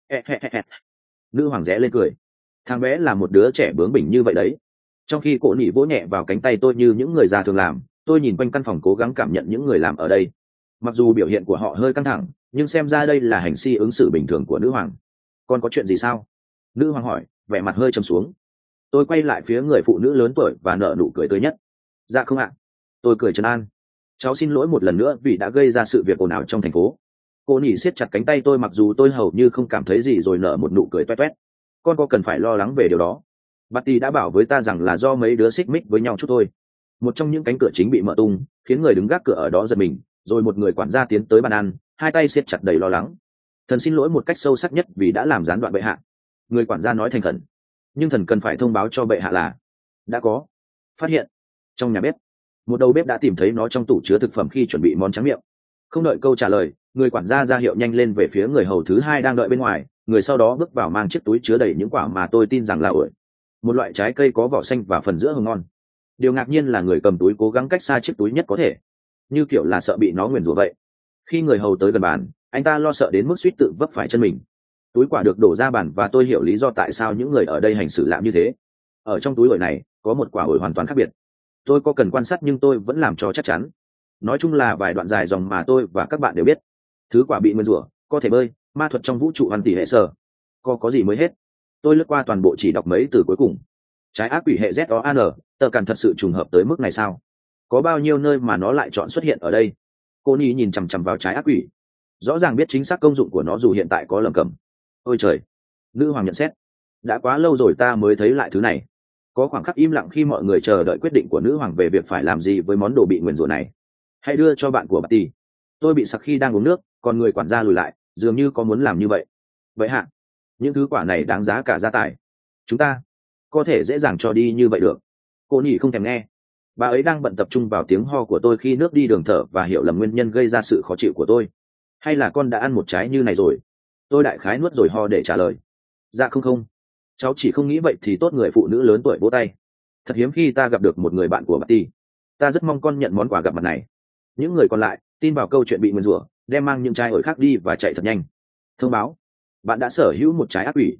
[SPEAKER 1] Nữ hoàng rẽ lên cười. Thằng bé là một đứa trẻ bướng bỉnh như vậy đấy. Trong khi cổ nỉ vỗ nhẹ vào cánh tay tôi như những người già thường làm, tôi nhìn quanh căn phòng cố gắng cảm nhận những người làm ở đây. Mặc dù biểu hiện của họ hơi căng thẳng, nhưng xem ra đây là hành si ứng xử bình thường của nữ hoàng. Còn có chuyện gì sao? Nữ hoàng hỏi, vẻ mặt hơi trầm xuống. Tôi quay lại phía người phụ nữ lớn tuổi và nở nụ cười tươi nhất. Dạ không ạ. Tôi cười trấn an. Cháu xin lỗi một lần nữa vì đã gây ra sự việc ồn ào trong thành phố. Cô nỉ siết chặt cánh tay tôi mặc dù tôi hầu như không cảm thấy gì rồi nở một nụ cười toét toét. Con có cần phải lo lắng về điều đó? Batty đã bảo với ta rằng là do mấy đứa xích mích với nhau chút thôi. Một trong những cánh cửa chính bị mở tung, khiến người đứng gác cửa ở đó giật mình, rồi một người quản gia tiến tới bàn ăn, hai tay siết chặt đầy lo lắng. Thần xin lỗi một cách sâu sắc nhất vì đã làm gián đoạn bệ hạ. Người quản gia nói thành khẩn. Nhưng thần cần phải thông báo cho bệ hạ là đã có phát hiện trong nhà bếp. Một đầu bếp đã tìm thấy nó trong tủ chứa thực phẩm khi chuẩn bị món tráng miệng. Không đợi câu trả lời, người quản gia ra hiệu nhanh lên về phía người hầu thứ hai đang đợi bên ngoài. Người sau đó bước vào mang chiếc túi chứa đầy những quả mà tôi tin rằng là ổi, một loại trái cây có vỏ xanh và phần giữa hồng ngon. Điều ngạc nhiên là người cầm túi cố gắng cách xa chiếc túi nhất có thể, như kiểu là sợ bị nó nguyền rủa vậy. Khi người hầu tới gần bàn, anh ta lo sợ đến mức suýt tự vấp phải chân mình. Túi quả được đổ ra bàn và tôi hiểu lý do tại sao những người ở đây hành xử lạ như thế. Ở trong túi ổi này có một quả ổi hoàn toàn khác biệt. Tôi có cần quan sát nhưng tôi vẫn làm cho chắc chắn. Nói chung là vài đoạn dài dòng mà tôi và các bạn đều biết. Thứ quả bị nguyên rủa, có thể bơi, ma thuật trong vũ trụ hoàn tỷ hệ sở. Có gì mới hết. Tôi lướt qua toàn bộ chỉ đọc mấy từ cuối cùng. Trái ác quỷ hệ ZOAN, tờ càn thật sự trùng hợp tới mức này sao? Có bao nhiêu nơi mà nó lại chọn xuất hiện ở đây? Cô Nhi nhìn chằm chằm vào trái ác quỷ. Rõ ràng biết chính xác công dụng của nó dù hiện tại có lầm cẩm. Ôi trời! Nữ hoàng nhận xét. Đã quá lâu rồi ta mới thấy lại thứ này. Có khoảng khắc im lặng khi mọi người chờ đợi quyết định của nữ hoàng về việc phải làm gì với món đồ bị nguyền rủa này. Hãy đưa cho bạn của Batty. Tôi bị sặc khi đang uống nước, còn người quản gia lùi lại, dường như có muốn làm như vậy. Vậy hạ, những thứ quả này đáng giá cả gia tài. Chúng ta có thể dễ dàng cho đi như vậy được. Cô nhỉ không thèm nghe. Bà ấy đang bận tập trung vào tiếng ho của tôi khi nước đi đường thở và hiểu lầm nguyên nhân gây ra sự khó chịu của tôi. Hay là con đã ăn một trái như này rồi? Tôi đại khái nuốt rồi ho để trả lời. Dạ không. Cháu chỉ không nghĩ vậy thì tốt. Người phụ nữ lớn tuổi vỗ tay. Thật hiếm khi ta gặp được một người bạn của Batty. Ta rất mong con nhận món quà gặp mặt này. Những người còn lại tin vào câu chuyện bị nguyền rủa, đem mang những trái ổi khác đi và chạy thật nhanh. Thông báo, bạn đã sở hữu một trái ác quỷ.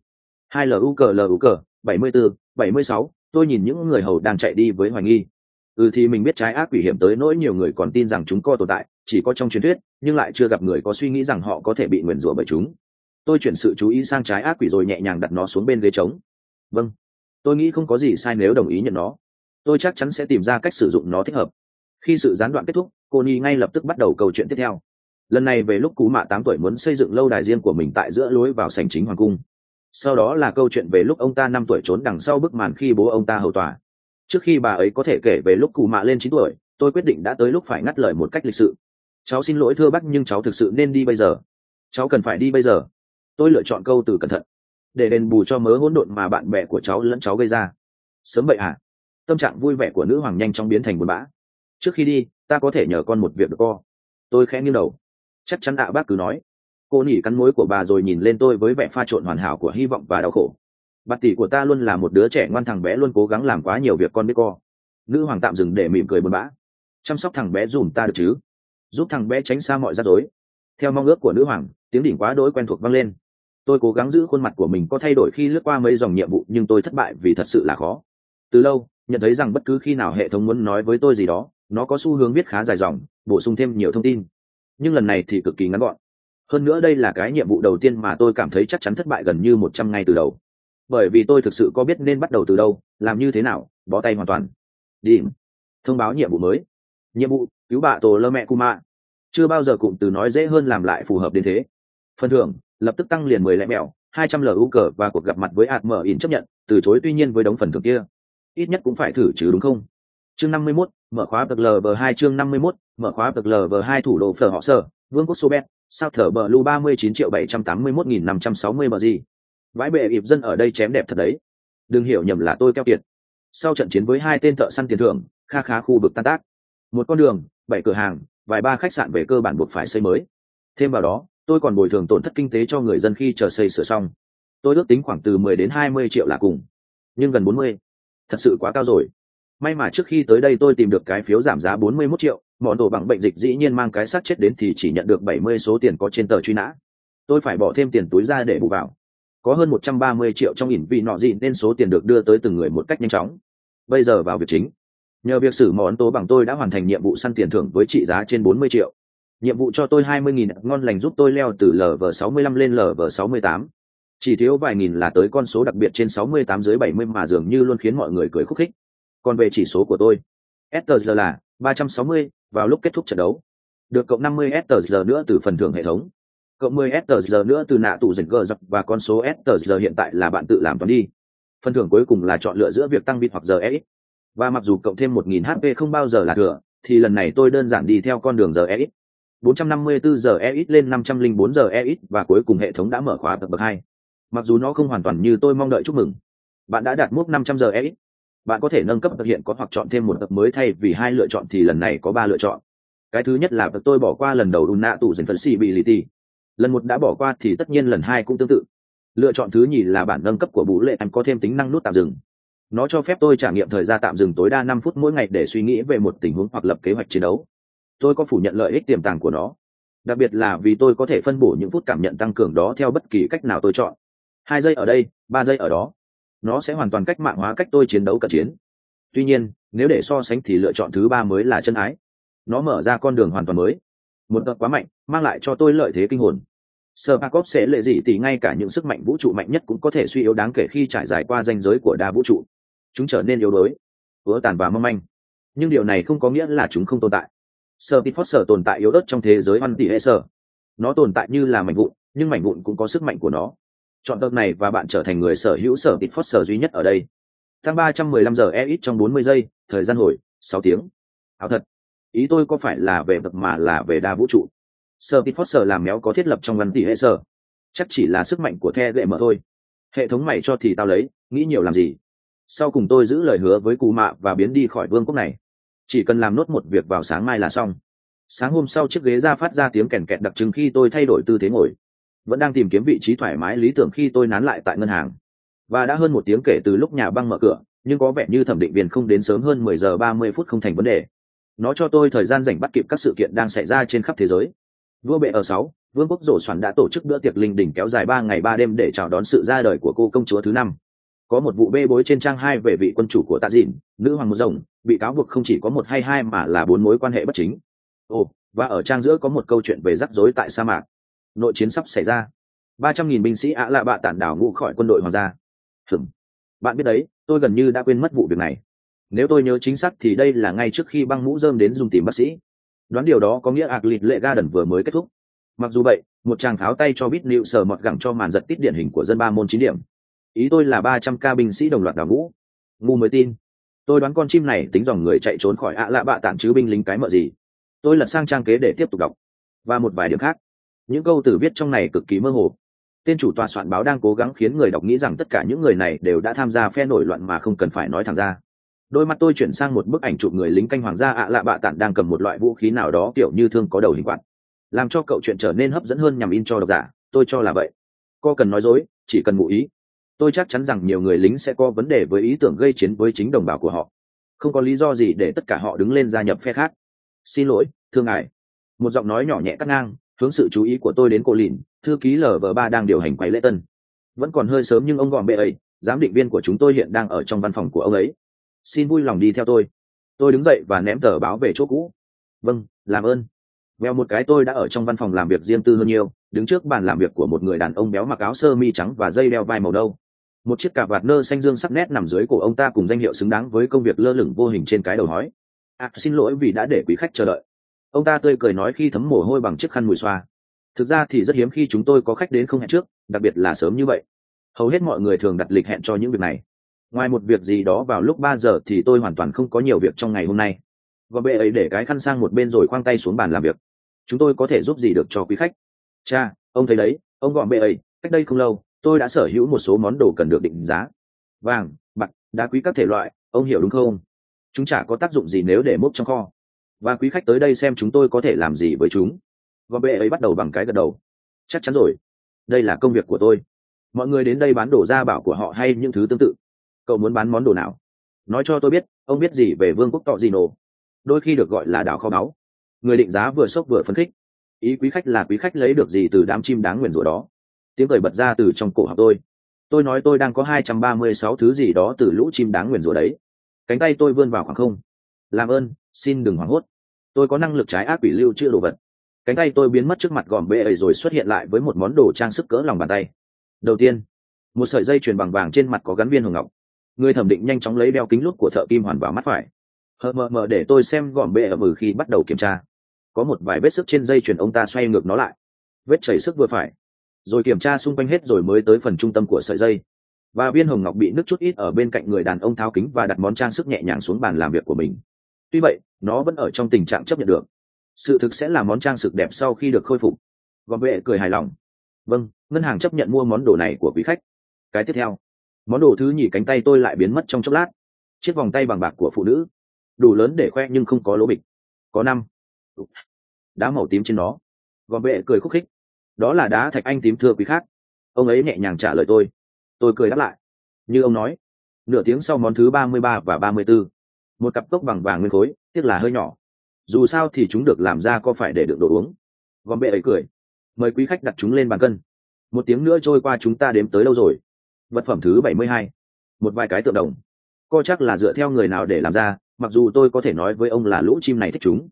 [SPEAKER 1] 2LUK 74, 76. Tôi nhìn những người hầu đang chạy đi với hoài nghi. Thì mình biết trái ác quỷ hiểm tới nỗi nhiều người còn tin rằng chúng có tồn tại, chỉ có trong truyền thuyết, nhưng lại chưa gặp người có suy nghĩ rằng họ có thể bị nguyền rủa bởi chúng. Tôi chuyển sự chú ý sang trái ác quỷ rồi nhẹ nhàng đặt nó xuống bên ghế trống. Vâng, tôi nghĩ không có gì sai nếu đồng ý nhận nó. Tôi chắc chắn sẽ tìm ra cách sử dụng nó thích hợp. Khi sự gián đoạn kết thúc, cô Nhi ngay lập tức bắt đầu câu chuyện tiếp theo. Lần này về lúc Cú Mạ 8 tuổi muốn xây dựng lâu đài riêng của mình tại giữa lối vào sảnh chính hoàng cung. Sau đó là câu chuyện về lúc ông ta 5 tuổi trốn đằng sau bức màn khi bố ông ta hầu tòa. Trước khi bà ấy có thể kể về lúc Cú Mạ lên 9 tuổi, tôi quyết định đã tới lúc phải ngắt lời một cách lịch sự. Cháu xin lỗi thưa bác nhưng cháu thực sự nên đi bây giờ. Cháu cần phải đi bây giờ. Tôi lựa chọn câu từ cẩn thận để đền bù cho mớ hỗn độn mà bạn bè của cháu lẫn cháu gây ra. Sớm vậy hả? Tâm trạng vui vẻ của nữ hoàng nhanh chóng biến thành buồn bã. Trước khi đi, ta có thể nhờ con một việc được co? Tôi khẽ nghiêng đầu. Chắc chắn ạ bác cứ nói. Cô nỉ cắn môi của bà rồi nhìn lên tôi với vẻ pha trộn hoàn hảo của hy vọng và đau khổ. Bà tỷ của ta luôn là một đứa trẻ ngoan, thằng bé luôn cố gắng làm quá nhiều việc con biết co. Nữ hoàng tạm dừng để mỉm cười buồn bã. Chăm sóc thằng bé dùm ta được chứ? Giúp thằng bé tránh xa mọi rắc rối. Theo mong ước của nữ hoàng, tiếng đỉnh quá đỗi quen thuộc vang lên. Tôi cố gắng giữ khuôn mặt của mình có thay đổi khi lướt qua mấy dòng nhiệm vụ nhưng tôi thất bại vì thật sự là khó. Từ lâu, nhận thấy rằng bất cứ khi nào hệ thống muốn nói với tôi gì đó, nó có xu hướng viết khá dài dòng, bổ sung thêm nhiều thông tin. Nhưng lần này thì cực kỳ ngắn gọn. Hơn nữa đây là cái nhiệm vụ đầu tiên mà tôi cảm thấy chắc chắn thất bại gần như 100 ngay từ đầu. Bởi vì tôi thực sự có biết nên bắt đầu từ đâu, làm như thế nào, bó tay hoàn toàn. Điểm. Thông báo nhiệm vụ mới. Nhiệm vụ, cứu bà Tổ Lơ Mẹ Kuma. Chưa bao giờ cụm từ nói dễ hơn làm lại phù hợp đến thế. Phần thưởng, lập tức tăng liền 10 lẻ mèo, 200 LU cờ và cuộc gặp mặt với mở in chấp nhận, từ chối tuy nhiên với đống phần thưởng kia. Ít nhất cũng phải thử chứ đúng không? Chương 51, mở khóa bậc LV2 chương 51, mở khóa bậc LV2 thủ đô Phở họ sở, Vương quốc Sobet, sao thở bờ lu 39.781.560 bờ gì. Vãi bệ ịp dân ở đây chém đẹp thật đấy. Đừng hiểu nhầm là tôi keo kiệt. Sau trận chiến với hai tên thợ săn tiền thưởng, khá khu vực tan tác. Một con đường, 7 cửa hàng, vài ba khách sạn về cơ bản buộc phải xây mới. Thêm vào đó, tôi còn bồi thường tổn thất kinh tế cho người dân khi chờ xây sửa xong. Tôi ước tính khoảng từ 10 đến 20 triệu là cùng. nhưng gần 40, thật sự quá cao rồi. May mà trước khi tới đây tôi tìm được cái phiếu giảm giá 41 triệu, món đồ bằng bệnh dịch dĩ nhiên mang cái xác chết đến thì chỉ nhận được 70 số tiền có trên tờ truy nã. Tôi phải bỏ thêm tiền túi ra để bù vào. Có hơn 130 triệu trong ỉn vì nọ gì nên số tiền được đưa tới từng người một cách nhanh chóng. Bây giờ vào việc chính. Nhờ việc xử món tố bằng tôi đã hoàn thành nhiệm vụ săn tiền thưởng với trị giá trên 40 triệu. Nhiệm vụ cho tôi 20.000 ngon lành giúp tôi leo từ LV65 lên LV68. Chỉ thiếu vài nghìn là tới con số đặc biệt trên 68 dưới 70 mà dường như luôn khiến mọi người cười khúc khích. Còn về chỉ số của tôi, STG là 360 vào lúc kết thúc trận đấu. Được cộng 50 STG nữa từ phần thưởng hệ thống. Cộng 10 STG nữa từ nạ tủ rỉnh gờ giặc và con số STG hiện tại là bạn tự làm toán đi. Phần thưởng cuối cùng là chọn lựa giữa việc tăng bit hoặc giờ EX. Và mặc dù cộng thêm 1.000 HP không bao giờ là thừa, thì lần này tôi đơn giản đi theo con đường giờ EX. 454 giờ EX lên 504 giờ EX và cuối cùng hệ thống đã mở khóa bậc 2. Mặc dù nó không hoàn toàn như tôi mong đợi, chúc mừng. Bạn đã đạt mốc 500 giờ EX. Bạn có thể nâng cấp bậc hiện có hoặc chọn thêm một bậc mới, thay vì 2 lựa chọn thì lần này có 3 lựa chọn. Cái thứ nhất là bậc tôi bỏ qua lần đầu nạ tủ dành flexibility. Lần 1 đã bỏ qua thì tất nhiên lần 2 cũng tương tự. Lựa chọn thứ nhì là bản nâng cấp của Vũ Lệ Anh có thêm tính năng nút tạm dừng. Nó cho phép tôi trải nghiệm thời gian tạm dừng tối đa 5 phút mỗi ngày để suy nghĩ về một tình huống hoặc lập kế hoạch chiến đấu. Tôi có phủ nhận lợi ích tiềm tàng của nó, đặc biệt là vì tôi có thể phân bổ những phút cảm nhận tăng cường đó theo bất kỳ cách nào tôi chọn. 2 giây ở đây, 3 giây ở đó. Nó sẽ hoàn toàn cách mạng hóa cách tôi chiến đấu cận chiến. Tuy nhiên, nếu để so sánh thì lựa chọn thứ 3 mới là chân ái. Nó mở ra con đường hoàn toàn mới. Một đợt quá mạnh, mang lại cho tôi lợi thế kinh hồn. Sparkov sẽ lệ gì thì ngay cả những sức mạnh vũ trụ mạnh nhất cũng có thể suy yếu đáng kể khi trải dài qua ranh giới của đa vũ trụ. Chúng trở nên yếu đuối, vỡ tàn và mong manh. Nhưng điều này không có nghĩa là chúng không tồn tại. Speedforce tồn tại yếu ớt trong thế giới anti-Acer. Nó tồn tại như là mảnh vụn, nhưng mảnh vụn cũng có sức mạnh của nó. Chọn đợt này và bạn trở thành người sở hữu Speedforce duy nhất ở đây. Tăng 315 giờ EX trong 40 giây, thời gian hồi 6 tiếng. Ảo thật. Ý tôi có phải là về bậc mà là về đa vũ trụ. Speedforce làm méo có thiết lập trong anti-Acer. Chắc chỉ là sức mạnh của the gệ mở thôi. Hệ thống mày cho thì tao lấy, nghĩ nhiều làm gì. Sau cùng tôi giữ lời hứa với cụ mạ và biến đi khỏi vương quốc này. Chỉ cần làm nốt một việc vào sáng mai là xong. Sáng hôm sau chiếc ghế ra phát ra tiếng kèn kẹt đặc trưng khi tôi thay đổi tư thế ngồi. Vẫn đang tìm kiếm vị trí thoải mái lý tưởng khi tôi nán lại tại ngân hàng. Và đã hơn 1 tiếng kể từ lúc nhà băng mở cửa, nhưng có vẻ như thẩm định viên không đến sớm hơn 10 giờ 30 phút không thành vấn đề. Nó cho tôi thời gian rảnh bắt kịp các sự kiện đang xảy ra trên khắp thế giới. Vua bệ ở 6, vương quốc rổ xoắn đã tổ chức bữa tiệc linh đình kéo dài 3 ngày 3 đêm để chào đón sự ra đời của cô công chúa thứ 5. Có một vụ bê bối trên trang 2 về vị quân chủ của Tạ Dịn, nữ hoàng một rồng, bị cáo buộc không chỉ có 1 hay 2 mà là 4 mối quan hệ bất chính. Và ở trang giữa có một câu chuyện về rắc rối tại sa mạc. Nội chiến sắp xảy ra. 300.000 binh sĩ Ả Lạ Bạ tản đảo ngũ khỏi quân đội hoàng gia. Bạn biết đấy, tôi gần như đã quên mất vụ việc này. Nếu tôi nhớ chính xác thì đây là ngay trước khi băng mũ rơm đến dùng tìm bác sĩ. Đoán điều đó có nghĩa Aglit Lệ Garden vừa mới kết thúc. Mặc dù vậy, một chàng pháo tay cho biết nịu sờ mọt gẳng cho màn giật tít điển hình của dân ba môn 9 điểm. Ý tôi là 300k binh sĩ đồng loạt đào ngũ. Ngu mới tin. Tôi đoán con chim này tính dòng người chạy trốn khỏi Ả Lạ Bạ tản chứ binh lính cái mợ gì. Tôi lật sang trang kế để tiếp tục đọc. Và một vài điểm khác. Những câu từ viết trong này cực kỳ mơ hồ. Tên chủ tòa soạn báo đang cố gắng khiến người đọc nghĩ rằng tất cả những người này đều đã tham gia phe nổi loạn mà không cần phải nói thẳng ra. Đôi mắt tôi chuyển sang một bức ảnh chụp người lính canh hoàng gia Ả Lạ Bạ tản đang cầm một loại vũ khí nào đó kiểu như thương có đầu hình quạt. Làm cho cậu chuyện trở nên hấp dẫn hơn nhằm in cho độc giả, tôi cho là vậy. Có cần nói dối, chỉ cần ngụ ý. Tôi chắc chắn rằng nhiều người lính sẽ có vấn đề với ý tưởng gây chiến với chính đồng bào của họ. Không có lý do gì để tất cả họ đứng lên gia nhập phe khác. Xin lỗi, thưa ngài. Một giọng nói nhỏ nhẹ cắt ngang, hướng sự chú ý của tôi đến cô Lìn, thư ký LV3 đang điều hành quầy lễ tân. Vẫn còn hơi sớm nhưng ông gọn bệ ấy, giám định viên của chúng tôi hiện đang ở trong văn phòng của ông ấy. Xin vui lòng đi theo tôi. Tôi đứng dậy và ném tờ báo về chỗ cũ. Vâng, làm ơn. Vèo một cái tôi đã ở trong văn phòng làm việc riêng tư hơn nhiều, đứng trước bàn làm việc của một người đàn ông béo mặc áo sơ mi trắng và dây đeo vai màu nâu. Một chiếc cà vạt nơ xanh dương sắc nét nằm dưới cổ ông ta cùng danh hiệu xứng đáng với công việc lơ lửng vô hình trên cái đầu hói. Xin lỗi vì đã để quý khách chờ đợi. Ông ta tươi cười nói khi thấm mồ hôi bằng chiếc khăn mùi xoa. Thực ra thì rất hiếm khi chúng tôi có khách đến không hẹn trước, đặc biệt là sớm như vậy. Hầu hết mọi người thường đặt lịch hẹn cho những việc này. Ngoài một việc gì đó vào lúc 3 giờ thì tôi hoàn toàn không có nhiều việc trong ngày hôm nay. Gọi bệ ấy để cái khăn sang một bên rồi khoang tay xuống bàn làm việc. Chúng tôi có thể giúp gì được cho quý khách? Cha, ông thấy đấy, ông gọi bệ ấy, cách đây không lâu, tôi đã sở hữu một số món đồ cần được định giá. Vàng, bạc, đá quý các thể loại, ông hiểu đúng không? Chúng chả có tác dụng gì nếu để mốc trong kho. Và quý khách tới đây xem chúng tôi có thể làm gì với chúng. Gọi bệ ấy bắt đầu bằng cái gật đầu. Chắc chắn rồi. Đây là công việc của tôi. Mọi người đến đây bán đồ gia bảo của họ hay những thứ tương tự. Cậu muốn bán món đồ nào? Nói cho tôi biết, ông biết gì về vương quốc tọ gì nổ? Đôi khi được gọi là đảo kho báu. Người định giá vừa sốc vừa phấn khích. Ý quý khách là quý khách lấy được gì từ đám chim đáng nguyền rủa đó? Tiếng cười bật ra từ trong cổ họng tôi. Tôi nói tôi đang có 236 thứ gì đó từ lũ chim đáng nguyền rủa đấy. Cánh tay tôi vươn vào khoảng không. Làm ơn, xin đừng hoảng hốt. Tôi có năng lực trái ác quỷ lưu trữ đồ vật. Cánh tay tôi biến mất trước mặt gòm bê ấy rồi xuất hiện lại với một món đồ trang sức cỡ lòng bàn tay. Đầu tiên, một sợi dây chuyền bằng vàng trên mặt có gắn viên hồng ngọc. Người thẩm định nhanh chóng lấy đeo kính lúp của thợ kim hoàn vào mắt phải. Hờ mờ mờ để tôi xem gòm bê ở khi bắt đầu kiểm tra. Có một vài vết sức trên dây chuyền, ông ta xoay ngược nó lại. Vết chảy sức vừa phải. Rồi kiểm tra xung quanh hết rồi mới tới phần trung tâm của sợi dây. Và viên hồng ngọc bị nứt chút ít ở bên cạnh người đàn ông tháo kính và đặt món trang sức nhẹ nhàng xuống bàn làm việc của mình. Tuy vậy, nó vẫn ở trong tình trạng chấp nhận được. Sự thực sẽ là món trang sức đẹp sau khi được khôi phục. Gòm bê cười hài lòng. Vâng, ngân hàng chấp nhận mua món đồ này của quý khách. Cái tiếp theo, món đồ thứ nhì. Cánh tay tôi lại biến mất trong chốc lát. Chiếc vòng tay bằng bạc của phụ nữ, đủ lớn để khoe nhưng không có lỗ bịch. Có 5 đá màu tím trên nó. Gòm bệ cười khúc khích. Đó là đá thạch anh tím thưa quý khách. Ông ấy nhẹ nhàng trả lời tôi. Tôi cười đáp lại. Như ông nói. Nửa tiếng sau món thứ 33 và 34. Một cặp cốc bằng vàng nguyên khối, tiếc là hơi nhỏ. Dù sao thì chúng được làm ra có phải để đựng đồ uống. Gòm bệ ấy cười. Mời quý khách đặt chúng lên bàn cân. Một tiếng nữa trôi qua chúng ta đếm tới đâu rồi? Vật phẩm thứ 72. Một vài cái tượng đồng. Coi chắc là dựa theo người nào để làm ra, mặc dù tôi có thể nói với ông là lũ chim này thích chúng.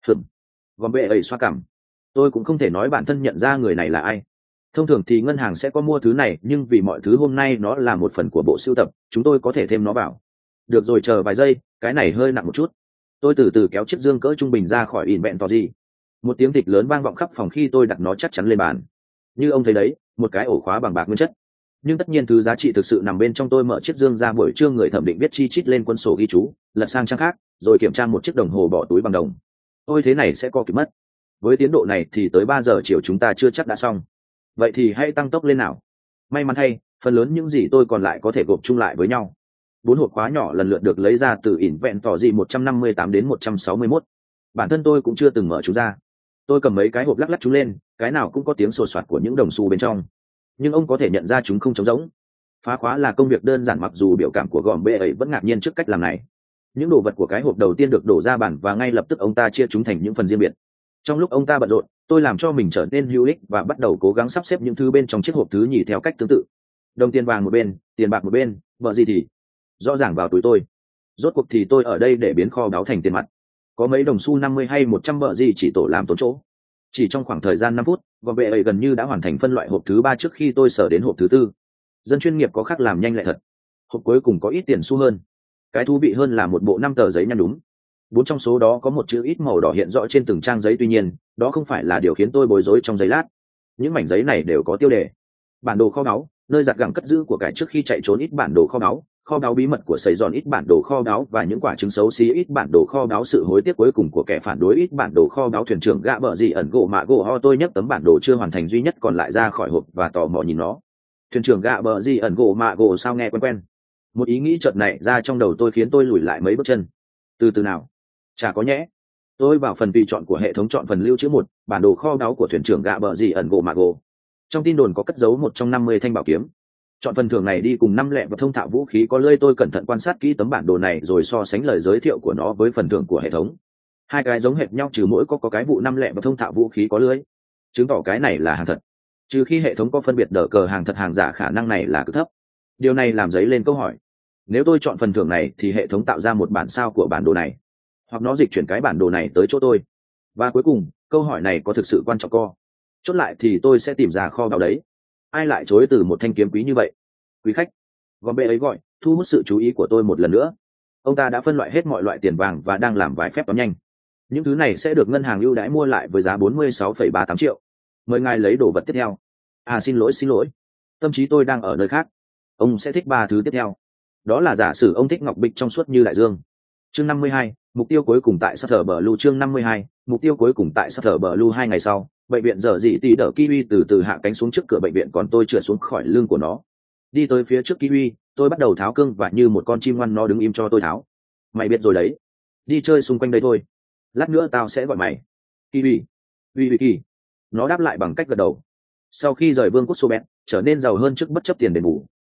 [SPEAKER 1] Gòm bệ ấy xoa cằm. Tôi cũng không thể nói bản thân nhận ra người này là ai. Thông thường thì ngân hàng sẽ có mua thứ này, nhưng vì mọi thứ hôm nay nó là một phần của bộ sưu tập, chúng tôi có thể thêm nó vào. Được rồi, chờ vài giây, cái này hơi nặng một chút. Tôi từ từ kéo chiếc dương cỡ trung bình ra khỏi ỉn vẹn tò gì. Một tiếng thịt lớn vang vọng khắp phòng khi tôi đặt nó chắc chắn lên bàn. Như ông thấy đấy, một cái ổ khóa bằng bạc nguyên chất. Nhưng tất nhiên thứ giá trị thực sự nằm bên trong. Tôi mở chiếc dương ra, buổi trưa người thẩm định viết chi chít lên quân sổ ghi chú, lật sang trang khác, rồi kiểm tra một chiếc đồng hồ bỏ túi bằng đồng. Ôi, thế này sẽ có kịp mất. Với tiến độ này thì tới 3 giờ chiều chúng ta chưa chắc đã xong. Vậy thì hãy tăng tốc lên nào. May mắn thay, phần lớn những gì tôi còn lại có thể gộp chung lại với nhau. 4 hộp khóa nhỏ lần lượt được lấy ra từ ỉn vẹn tỏ gì 158 đến 161. Bản thân tôi cũng chưa từng mở chúng ra. Tôi cầm mấy cái hộp lắc lắc chúng lên, cái nào cũng có tiếng sột soạt của những đồng xu bên trong. Nhưng ông có thể nhận ra chúng không trống rỗng. Phá khóa là công việc đơn giản, mặc dù biểu cảm của gòm bê ấy vẫn ngạc nhiên trước cách làm này. Những đồ vật của cái hộp đầu tiên được đổ ra bàn và ngay lập tức ông ta chia chúng thành những phần riêng biệt. Trong lúc ông ta bận rộn, tôi làm cho mình trở nên hữu ích và bắt đầu cố gắng sắp xếp những thứ bên trong chiếc hộp thứ nhì theo cách tương tự. Đồng tiền vàng một bên, tiền bạc một bên, vợ gì thì rõ ràng vào túi tôi. Rốt cuộc thì tôi ở đây để biến kho báu thành tiền mặt. Có mấy đồng xu 50 hay 100 bợ gì chỉ tổ làm tốn chỗ. Chỉ trong khoảng thời gian 5 phút, gòm bệ ấy gần như đã hoàn thành phân loại hộp thứ 3 trước khi tôi sở đến hộp thứ 4. Dân chuyên nghiệp có khác làm nhanh lại thật. Hộp cuối cùng có ít tiền xu hơn. Cái thú vị hơn là một bộ 5 tờ giấy nhăn đúng. 4 trong số đó có một chữ ít màu đỏ hiện rõ trên từng trang giấy, tuy nhiên, đó không phải là điều khiến tôi bối rối trong giây lát. Những mảnh giấy này đều có tiêu đề. Bản đồ kho báu, nơi giặt gẳng cất giữ của cải trước khi chạy trốn, ít bản đồ kho báu bí mật của sầy giòn, ít bản đồ kho báu và những quả trứng xấu xí, ít bản đồ kho báu sự hối tiếc cuối cùng của kẻ phản đối, ít bản đồ kho báu thuyền trưởng gạ bợ gì ẩn gỗ mạ gỗ ho. Tôi nhấc tấm bản đồ chưa hoàn thành duy nhất còn lại ra khỏi hộp và tò mò nhìn nó. Thuyền trưởng gạ bợ gì ẩn gỗ mạ gỗ sao nghe quen quen. Một ý nghĩ chợt nảy ra trong đầu tôi khiến tôi lùi lại mấy bước chân. Từ từ nào, chả có nhẽ. Tôi vào phần tùy chọn của hệ thống, chọn phần lưu trữ 1, bản đồ kho báu của thuyền trưởng gạ bợ gì ẩn gỗ mạ gỗ. Trong tin đồn có cất giấu một trong 50 thanh bảo kiếm. Chọn phần thưởng này đi cùng 5 lẹ và thông thạo vũ khí có lưỡi. Tôi cẩn thận quan sát kỹ tấm bản đồ này rồi so sánh lời giới thiệu của nó với phần thưởng của hệ thống. Hai cái giống hệt nhau, trừ mỗi có cái vụ 5 lẹ và thông thạo vũ khí có lưỡi, chứng tỏ cái này là hàng thật. Trừ khi hệ thống có phân biệt đỡ cờ hàng thật hàng giả, khả năng này là cực thấp. Điều này làm dấy lên câu hỏi, nếu tôi chọn phần thưởng này thì hệ thống tạo ra một bản sao của bản đồ này, hoặc nó dịch chuyển cái bản đồ này tới chỗ tôi. Và cuối cùng, câu hỏi này có thực sự quan trọng co chốt lại thì tôi sẽ tìm ra kho báu đấy. Ai lại chối từ một thanh kiếm quý như vậy? Quý khách, gòm bê ấy gọi, thu hút sự chú ý của tôi một lần nữa. Ông ta đã phân loại hết mọi loại tiền vàng và đang làm vài phép toán nhanh. Những thứ này sẽ được ngân hàng ưu đãi mua lại với giá 46,38 triệu. Mời ngài lấy đồ vật tiếp theo. À, xin lỗi, tâm trí tôi đang ở nơi khác. Ông sẽ thích 3 thứ tiếp theo. Đó là giả sử ông thích ngọc bích trong suốt như đại dương. Chương 52, mục tiêu cuối cùng tại Sutter Blue. Chương 52, mục tiêu cuối cùng tại Sutter Blue. 2 ngày sau, bệnh viện giờ dị tỷ đỡ Kiwi từ từ hạ cánh xuống trước cửa bệnh viện, còn tôi trượt xuống khỏi lưng của nó. Đi tới phía trước Kiwi, tôi bắt đầu tháo cương và như một con chim ngoan nó đứng im cho tôi tháo. Mày biết rồi đấy, đi chơi xung quanh đây thôi, lát nữa tao sẽ gọi mày. Kiwi, Kiwi. Nó đáp lại bằng cách gật đầu. Sau khi rời vương quốc Sobet, trở nên giàu hơn trước bất chấp tiền đền bù,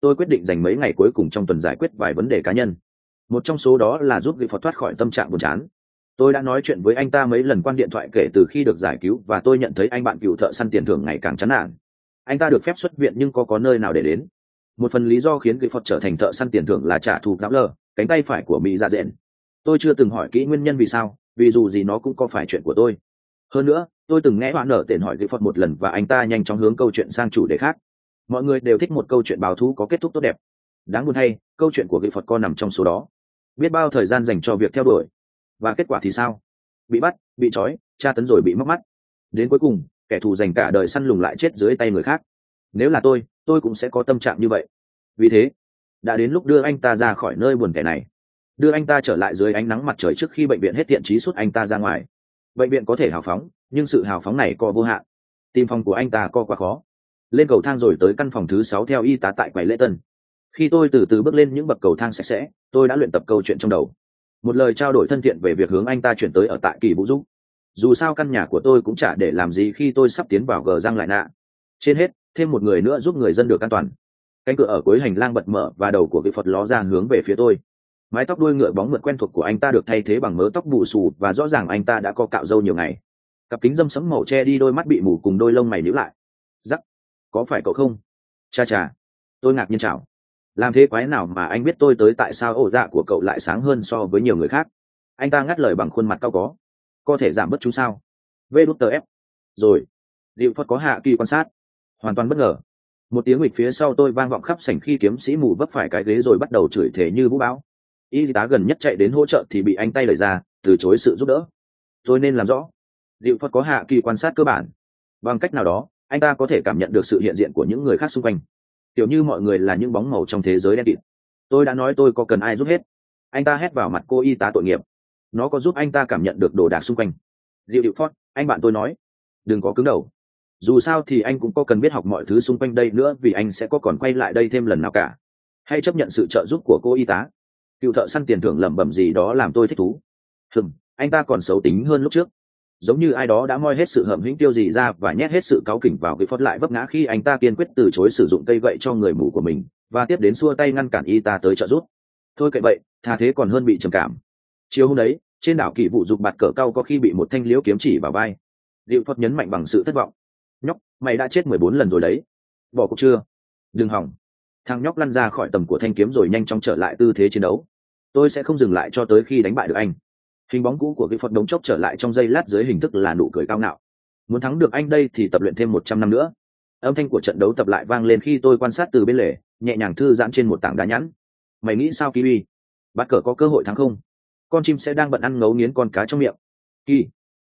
[SPEAKER 1] tôi quyết định dành mấy ngày cuối cùng trong tuần giải quyết vài vấn đề cá nhân. Một trong số đó là giúp Gifford thoát khỏi tâm trạng buồn chán. Tôi đã nói chuyện với anh ta mấy lần qua điện thoại kể từ khi được giải cứu, và tôi nhận thấy anh bạn cựu thợ săn tiền thưởng ngày càng chán nản. Anh ta được phép xuất viện nhưng có nơi nào để đến. Một phần lý do khiến Gifford trở thành thợ săn tiền thưởng là trả thù Gạo Lờ, cánh tay phải của Mỹ Dạ Dện. Tôi chưa từng hỏi kỹ nguyên nhân vì sao, vì dù gì nó cũng có phải chuyện của tôi. Hơn nữa, tôi từng nghe bạn nở tên hỏi Gifford một lần và anh ta nhanh chóng hướng câu chuyện sang chủ đề khác. Mọi người đều thích một câu chuyện báo thù có kết thúc tốt đẹp. Đáng buồn thay, câu chuyện của Gifford co nằm trong số đó. Biết bao thời gian dành cho việc theo đuổi, và kết quả thì sao? Bị bắt, bị trói, tra tấn rồi bị móc mắt. Đến cuối cùng, kẻ thù dành cả đời săn lùng lại chết dưới tay người khác. Nếu là tôi cũng sẽ có tâm trạng như vậy. Vì thế, đã đến lúc đưa anh ta ra khỏi nơi buồn tẻ này, đưa anh ta trở lại dưới ánh nắng mặt trời trước khi bệnh viện hết thiện chí sút anh ta ra ngoài. Bệnh viện có thể hào phóng, nhưng sự hào phóng này có vô hạn. Tìm phòng của anh ta có quá khó. Lên cầu thang rồi tới căn phòng thứ 6 theo y tá tại quầy lễ tân. Khi tôi từ từ bước lên những bậc cầu thang sạch sẽ, tôi đã luyện tập câu chuyện trong đầu. Một lời trao đổi thân thiện về việc hướng anh ta chuyển tới ở tại Kỳ Vũ Giúp. Dù sao căn nhà của tôi cũng chả để làm gì khi tôi sắp tiến vào gờ răng lại nạ. Trên hết, thêm một người nữa giúp người dân được an toàn. Cánh cửa ở cuối hành lang bật mở và đầu của cái Phật ló ra hướng về phía tôi. Mái tóc đuôi ngựa bóng mượt quen thuộc của anh ta được thay thế bằng mớ tóc bù xù, và rõ ràng anh ta đã có cạo râu nhiều ngày. Cặp kính râm sẫm màu che đi đôi mắt bị mù cùng đôi lông mày nhíu lại. Rắc, có phải cậu không? Cha chà, tôi ngạc nhiên chào. Làm thế quái nào mà anh biết tôi tới? Tại sao ổ dạ của cậu lại sáng hơn so với nhiều người khác? Anh ta ngắt lời bằng khuôn mặt cau có thể giảm bớt chú sao? VF rồi. Diệu Phật có hạ kỳ quan sát. Hoàn toàn bất ngờ, một tiếng nghịch phía sau tôi vang vọng khắp sảnh khi kiếm sĩ mù vấp phải cái ghế rồi bắt đầu chửi thề như vũ bão. Y tá gần nhất chạy đến hỗ trợ thì bị anh tay đẩy ra, từ chối sự giúp đỡ. Tôi nên làm rõ. Diệu Phật có hạ kỳ quan sát cơ bản. Bằng cách nào đó, anh ta có thể cảm nhận được sự hiện diện của những người khác xung quanh, kiểu như mọi người là những bóng màu trong thế giới đen kịt. Tôi đã nói tôi có cần ai giúp hết. Anh ta hét vào mặt cô y tá tội nghiệp. Nó có giúp anh ta cảm nhận được đồ đạc xung quanh. Diệu Phật, anh bạn tôi nói, đừng có cứng đầu. Dù sao thì anh cũng có cần biết học mọi thứ xung quanh đây nữa, vì anh sẽ có còn quay lại đây thêm lần nào cả. Hay chấp nhận sự trợ giúp của cô y tá. Cựu thợ săn tiền thưởng lẩm bẩm gì đó làm tôi thích thú. Anh ta còn xấu tính hơn lúc trước. Giống như ai đó đã moi hết sự hậm hĩnh tiêu gì ra và nhét hết sự cáu kỉnh vào cái phốt lại vấp ngã khi anh ta kiên quyết từ chối sử dụng cây gậy cho người mù của mình, và tiếp đến xua tay ngăn cản y tá tới trợ giúp. Thôi kệ vậy, thà thế còn hơn bị trầm cảm. Chiều hôm đấy, trên đảo Kỳ Vụ Dục bạt cỡ cau có khi bị một thanh liễu kiếm chỉ vào vai. Diệu Phật nhấn mạnh bằng sự thất vọng. Nhóc, mày đã chết 14 lần rồi đấy. Bỏ cuộc chưa? Đừng hỏng. Thằng nhóc lăn ra khỏi tầm của thanh kiếm rồi nhanh chóng trở lại tư thế chiến đấu. Tôi sẽ không dừng lại cho tới khi đánh bại được anh. Hình bóng cũ của cái Phật đống chốc trở lại trong giây lát dưới hình thức là nụ cười cao ngạo. Muốn thắng được anh đây thì tập luyện thêm 100 năm nữa. Âm thanh của trận đấu tập lại vang lên khi tôi quan sát từ bên lề, nhẹ nhàng thư giãn trên một tảng đá nhẵn. Mày nghĩ sao Kiwi? Bát cờ có cơ hội thắng không? Con chim sẽ đang bận ăn ngấu nghiến con cá trong miệng. Kỳ,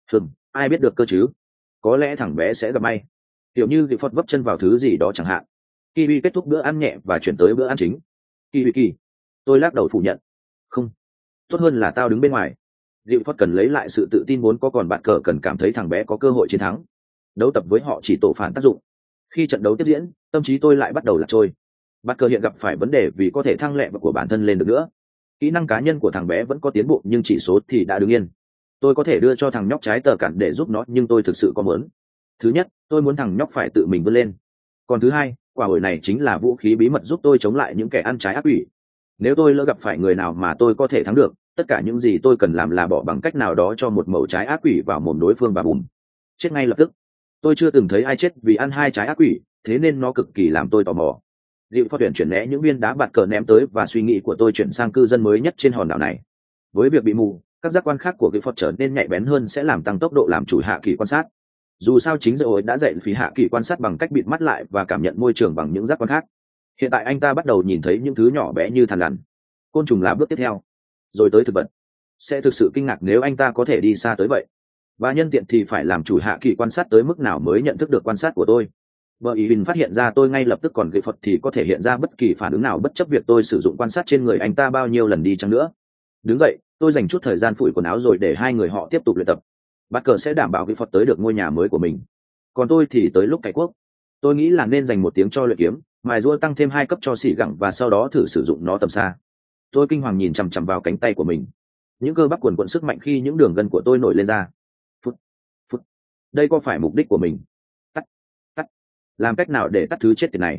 [SPEAKER 1] ai biết được cơ chứ? Có lẽ thằng bé sẽ gặp may. Kiểu như cái Phật vấp chân vào thứ gì đó chẳng hạn. Kiwi kết thúc bữa ăn nhẹ và chuyển tới bữa ăn chính. Kỳ. Tôi lắc đầu phủ nhận. Không. Tốt hơn là tao đứng bên ngoài. Diệu Phật cần lấy lại sự tự tin vốn có, còn bạn cờ cần cảm thấy thằng bé có cơ hội chiến thắng. Đấu tập với họ chỉ tổ phản tác dụng. Khi trận đấu tiếp diễn, tâm trí tôi lại bắt đầu lạc trôi. Bạn cờ hiện gặp phải vấn đề vì có thể thăng lẹ của bản thân lên được nữa. Kỹ năng cá nhân của thằng bé vẫn có tiến bộ nhưng chỉ số thì đã đứng yên. Tôi có thể đưa cho thằng nhóc trái tờ cản để giúp nó, nhưng tôi thực sự có muốn. Thứ nhất, tôi muốn thằng nhóc phải tự mình vươn lên. Còn thứ hai, quả ổi này chính là vũ khí bí mật giúp tôi chống lại những kẻ ăn trái ác quỷ. Nếu tôi lỡ gặp phải người nào mà tôi có thể thắng được, tất cả những gì tôi cần làm là bỏ bằng cách nào đó cho một mẩu trái ác quỷ vào mồm đối phương và bùm, chết ngay lập tức. Tôi chưa từng thấy ai chết vì ăn 2 trái ác quỷ, thế nên nó cực kỳ làm tôi tò mò. Diệu Phật tuyển chuyển né những viên đá bạt cờ ném tới và suy nghĩ của tôi chuyển sang cư dân mới nhất trên hòn đảo này. Với việc bị mù, các giác quan khác của Diệu Phật trở nên nhạy bén hơn sẽ làm tăng tốc độ làm chủ hạ kỳ quan sát. Dù sao chính rồi đã dạy phí hạ kỳ quan sát bằng cách bịt mắt lại và cảm nhận môi trường bằng những giác quan khác. Hiện tại anh ta bắt đầu nhìn thấy những thứ nhỏ bé như thằn lằn, côn trùng là bước tiếp theo, rồi tới thực vật. Sẽ thực sự kinh ngạc nếu anh ta có thể đi xa tới vậy. Và nhân tiện thì phải làm chủ hạ kỳ quan sát tới mức nào mới nhận thức được quan sát của tôi. Vợ ý phát hiện ra tôi ngay lập tức, còn Gậy Phật thì có thể hiện ra bất kỳ phản ứng nào bất chấp việc tôi sử dụng quan sát trên người anh ta bao nhiêu lần đi chăng nữa. Đứng dậy, tôi dành chút thời gian phủi quần áo rồi để hai người họ tiếp tục luyện tập. Bát cờ sẽ đảm bảo Gậy Phật tới được ngôi nhà mới của mình. Còn tôi thì tới lúc cày cuốc. Tôi nghĩ là nên dành 1 tiếng cho luyện kiếm, mài rũa tăng thêm 2 cấp cho xỉ gẳng và sau đó thử sử dụng nó tầm xa. Tôi kinh hoàng nhìn chằm chằm vào cánh tay của mình. Những cơ bắp quần quận sức mạnh khi những đường gân của tôi nổi lên ra. Phút. Đây có phải mục đích của mình? Tắt. Làm cách nào để tắt thứ chết tiệt này?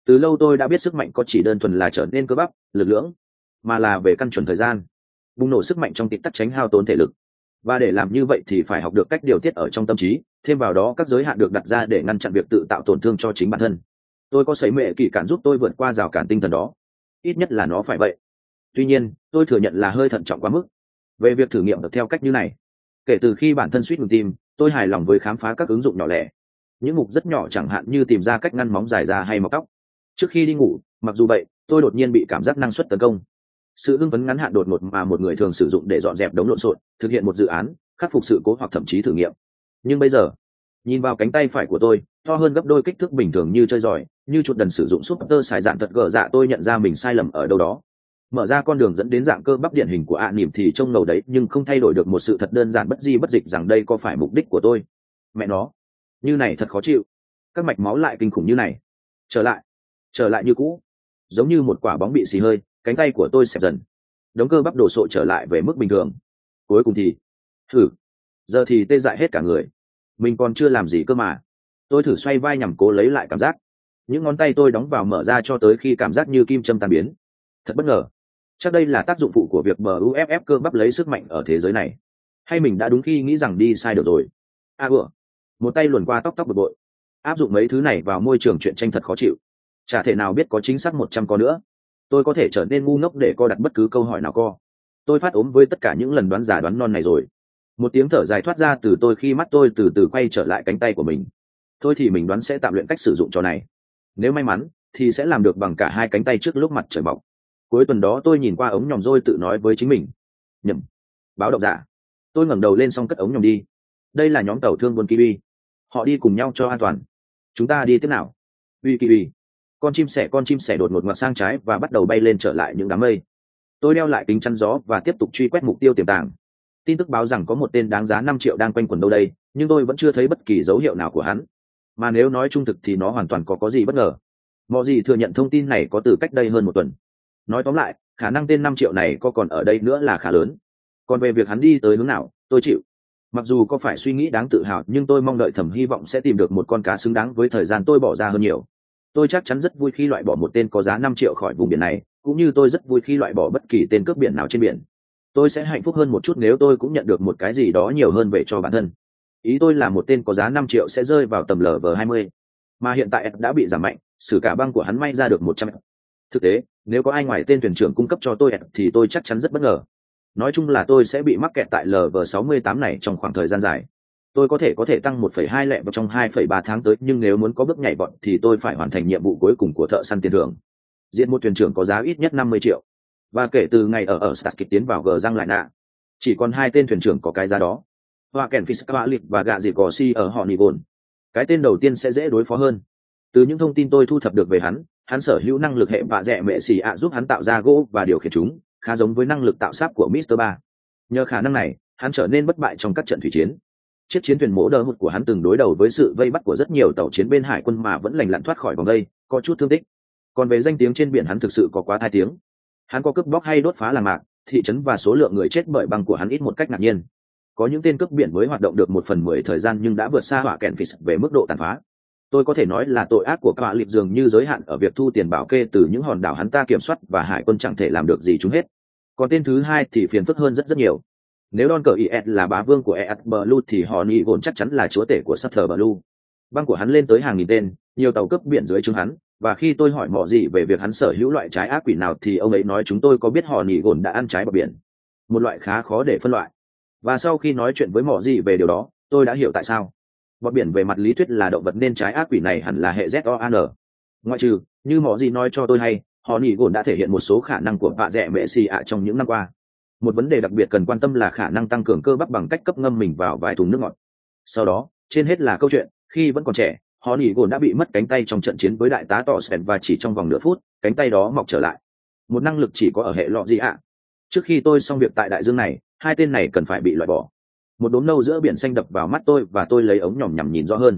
[SPEAKER 1] Từ lâu tôi đã biết sức mạnh có chỉ đơn thuần là trở nên cơ bắp lực lưỡng, mà là về căn chuẩn thời gian bùng nổ sức mạnh trong tịp tắc tránh hao tốn thể lực. Và để làm như vậy thì phải học được cách điều tiết ở trong tâm trí, thêm vào đó các giới hạn được đặt ra để ngăn chặn việc tự tạo tổn thương cho chính bản thân. Tôi có sấy mệ kỳ cản giúp tôi vượt qua rào cản tinh thần đó, ít nhất là nó phải vậy. Tuy nhiên tôi thừa nhận là hơi thận trọng quá mức về việc thử nghiệm được theo cách như này. Kể từ khi bản thân suýt ngừng tim, tôi hài lòng với khám phá các ứng dụng nhỏ lẻ, những mục rất nhỏ chẳng hạn như tìm ra cách ngăn móng dài ra hay mọc tóc. Trước khi đi ngủ, mặc dù vậy, tôi đột nhiên bị cảm giác năng suất tấn công. Sự hưng phấn ngắn hạn đột ngột mà một người thường sử dụng để dọn dẹp đống lộn xộn, thực hiện một dự án, khắc phục sự cố hoặc thậm chí thử nghiệm. Nhưng bây giờ, nhìn vào cánh tay phải của tôi, to hơn gấp đôi kích thước bình thường như chơi giỏi, như chuột đần sử dụng súp tơ xài dạn thật gờ dạ, tôi nhận ra mình sai lầm ở đâu đó. Mở ra con đường dẫn đến dạng cơ bắp điển hình của ạ nỉm thì trông ngầu đấy, nhưng không thay đổi được một sự thật đơn giản bất di bất dịch rằng đây có phải mục đích của tôi. Mẹ nó, như này thật khó chịu. Các mạch máu lại kinh khủng như này. Trở lại như cũ, giống như một quả bóng bị xì hơi, cánh tay của tôi xẹp dần, đống cơ bắp đổ sộ trở lại về mức bình thường. Cuối cùng thì giờ thì tê dại hết cả người. Mình còn chưa làm gì cơ mà. Tôi thử xoay vai nhằm cố lấy lại cảm giác. Những ngón tay tôi đóng vào mở ra cho tới khi cảm giác như kim châm tan biến. Thật bất ngờ. Chắc đây là tác dụng phụ của việc buff cơ bắp lấy sức mạnh ở thế giới này. Hay mình đã đúng khi nghĩ rằng đi sai được rồi. Một tay luồn qua tóc bực bội. Áp dụng mấy thứ này vào môi trường truyện tranh thật khó chịu. Chả thể nào biết có chính xác 100 co nữa. Tôi có thể trở nên ngu ngốc để co đặt bất cứ câu hỏi nào co. Tôi phát ốm với tất cả những lần đoán giả đoán non này rồi. Một tiếng thở dài thoát ra từ tôi khi mắt tôi từ từ quay trở lại cánh tay của mình. Thôi thì mình đoán sẽ tạm luyện cách sử dụng trò này. Nếu may mắn thì sẽ làm được bằng cả hai cánh tay trước lúc mặt trời mọc. Cuối tuần đó tôi nhìn qua ống nhòm rồi tự nói với chính mình. Nhầm. Báo động giả. Tôi ngẩng đầu lên xong cất ống nhòm đi. Đây là nhóm tàu thương buôn kiwi. Họ đi cùng nhau cho an toàn. Chúng ta đi tiếp nào. Kiwi. Con chim sẻ đột ngột ngoặt sang trái và bắt đầu bay lên trở lại những đám mây. Tôi đeo lại kính chắn gió và tiếp tục truy quét mục tiêu tiềm tàng. Tin tức báo rằng có một tên đáng giá 5 triệu đang quanh quẩn đâu đây, nhưng tôi vẫn chưa thấy bất kỳ dấu hiệu nào của hắn. Mà nếu nói trung thực thì nó hoàn toàn có gì bất ngờ. Mọi gì thừa nhận thông tin này có từ cách đây hơn một tuần. Nói tóm lại, khả năng tên 5 triệu này có còn ở đây nữa là khá lớn. Còn về việc hắn đi tới hướng nào, tôi chịu. Mặc dù có phải suy nghĩ đáng tự hào, nhưng tôi mong đợi thầm hy vọng sẽ tìm được một con cá xứng đáng với thời gian tôi bỏ ra hơn nhiều. Tôi chắc chắn rất vui khi loại bỏ một tên có giá 5 triệu khỏi vùng biển này, cũng như tôi rất vui khi loại bỏ bất kỳ tên cướp biển nào trên biển. Tôi sẽ hạnh phúc hơn một chút nếu tôi cũng nhận được một cái gì đó nhiều hơn về cho bản thân. Ý tôi là một tên có giá 5 triệu sẽ rơi vào tầm LV20, mà hiện tại đã bị giảm mạnh, sử cả băng của hắn may ra được 100. Thực tế, nếu có ai ngoài tên thuyền trưởng cung cấp cho tôi thì tôi chắc chắn rất bất ngờ. Nói chung là tôi sẽ bị mắc kẹt tại LV68 này trong khoảng thời gian dài. Tôi có thể tăng 1,2 lẹ vào trong 2,3 tháng tới, nhưng nếu muốn có bước nhảy vọt thì tôi phải hoàn thành nhiệm vụ cuối cùng của thợ săn tiền thưởng. Diện một thuyền trưởng có giá ít nhất 50 triệu. Và kể từ ngày ở Starkid tiến vào gờ răng lại nạ, chỉ còn 2 tên thuyền trưởng có cái giá đó. Hoa kèn Fiskalik và gạ dịp gò si ở họ Nivon. Cái tên đầu tiên sẽ dễ đối phó hơn. Từ những thông tin tôi thu thập được về hắn sở hữu năng lực hệ vạ dẹ mệ xì ạ giúp hắn tạo ra gỗ và điều khiển chúng, khá giống với năng lực tạo sáp của Mr. 3. Nhờ khả năng này, hắn trở nên bất bại trong các trận thủy chiến. Chiếc chiến thuyền mỗ đờ hụt của hắn từng đối đầu với sự vây bắt của rất nhiều tàu chiến bên hải quân mà vẫn lành lặn thoát khỏi vòng vây, có chút thương tích. Còn về danh tiếng trên biển hắn thực sự có quá 2 tiếng. Hắn có cướp bóc hay đốt phá làng mạc, thị trấn, và số lượng người chết bởi băng của hắn ít một cách ngạc nhiên. Có những tên cướp biển mới hoạt động được 1/10 thời gian nhưng đã vượt xa hỏa kèn Fisk về mức độ tàn phá. Tôi có thể nói là tội ác của Quả Liệp dường như giới hạn ở việc thu tiền bảo kê từ những hòn đảo hắn ta kiểm soát, và hải quân chẳng thể làm được gì chúng hết. Còn tên thứ hai thì phiền phức hơn rất nhiều. Nếu Don cờ is là bá vương của ES Blue thì họ nghĩ gồn chắc chắn là chúa tể của Sutter Blue. Băng của hắn lên tới hàng nghìn tên, nhiều tàu cướp biển dưới trướng hắn, và khi tôi hỏi mọ gì về việc hắn sở hữu loại trái ác quỷ nào thì ông ấy nói chúng tôi có biết họ nghĩ gồn đã ăn trái bờ biển, một loại khá khó để phân loại. Và sau khi nói chuyện với mọ gì về điều đó, tôi đã hiểu tại sao. Bọt biển về mặt lý thuyết là động vật nên trái ác quỷ này hẳn là hệ ZOAN. Ngoại trừ, như mọ gì nói cho tôi hay, họ nghĩ gồn đã thể hiện một số khả năng của vạ dẹ mệ xì ạ trong những năm qua. Một vấn đề đặc biệt cần quan tâm là khả năng tăng cường cơ bắp bằng cách cấp ngâm mình vào vài thùng nước ngọt. Sau đó, trên hết là câu chuyện, khi vẫn còn trẻ, họ nghĩ gồn đã bị mất cánh tay trong trận chiến với đại tá Torsten, và chỉ trong vòng nửa phút, cánh tay đó mọc trở lại. Một năng lực chỉ có ở hệ lọ gì ạ. Trước khi tôi xong việc tại đại dương này, 2 tên này cần phải bị loại bỏ. Một đốm nâu giữa biển xanh đập vào mắt tôi và tôi lấy ống nhòm nhằm nhìn rõ hơn.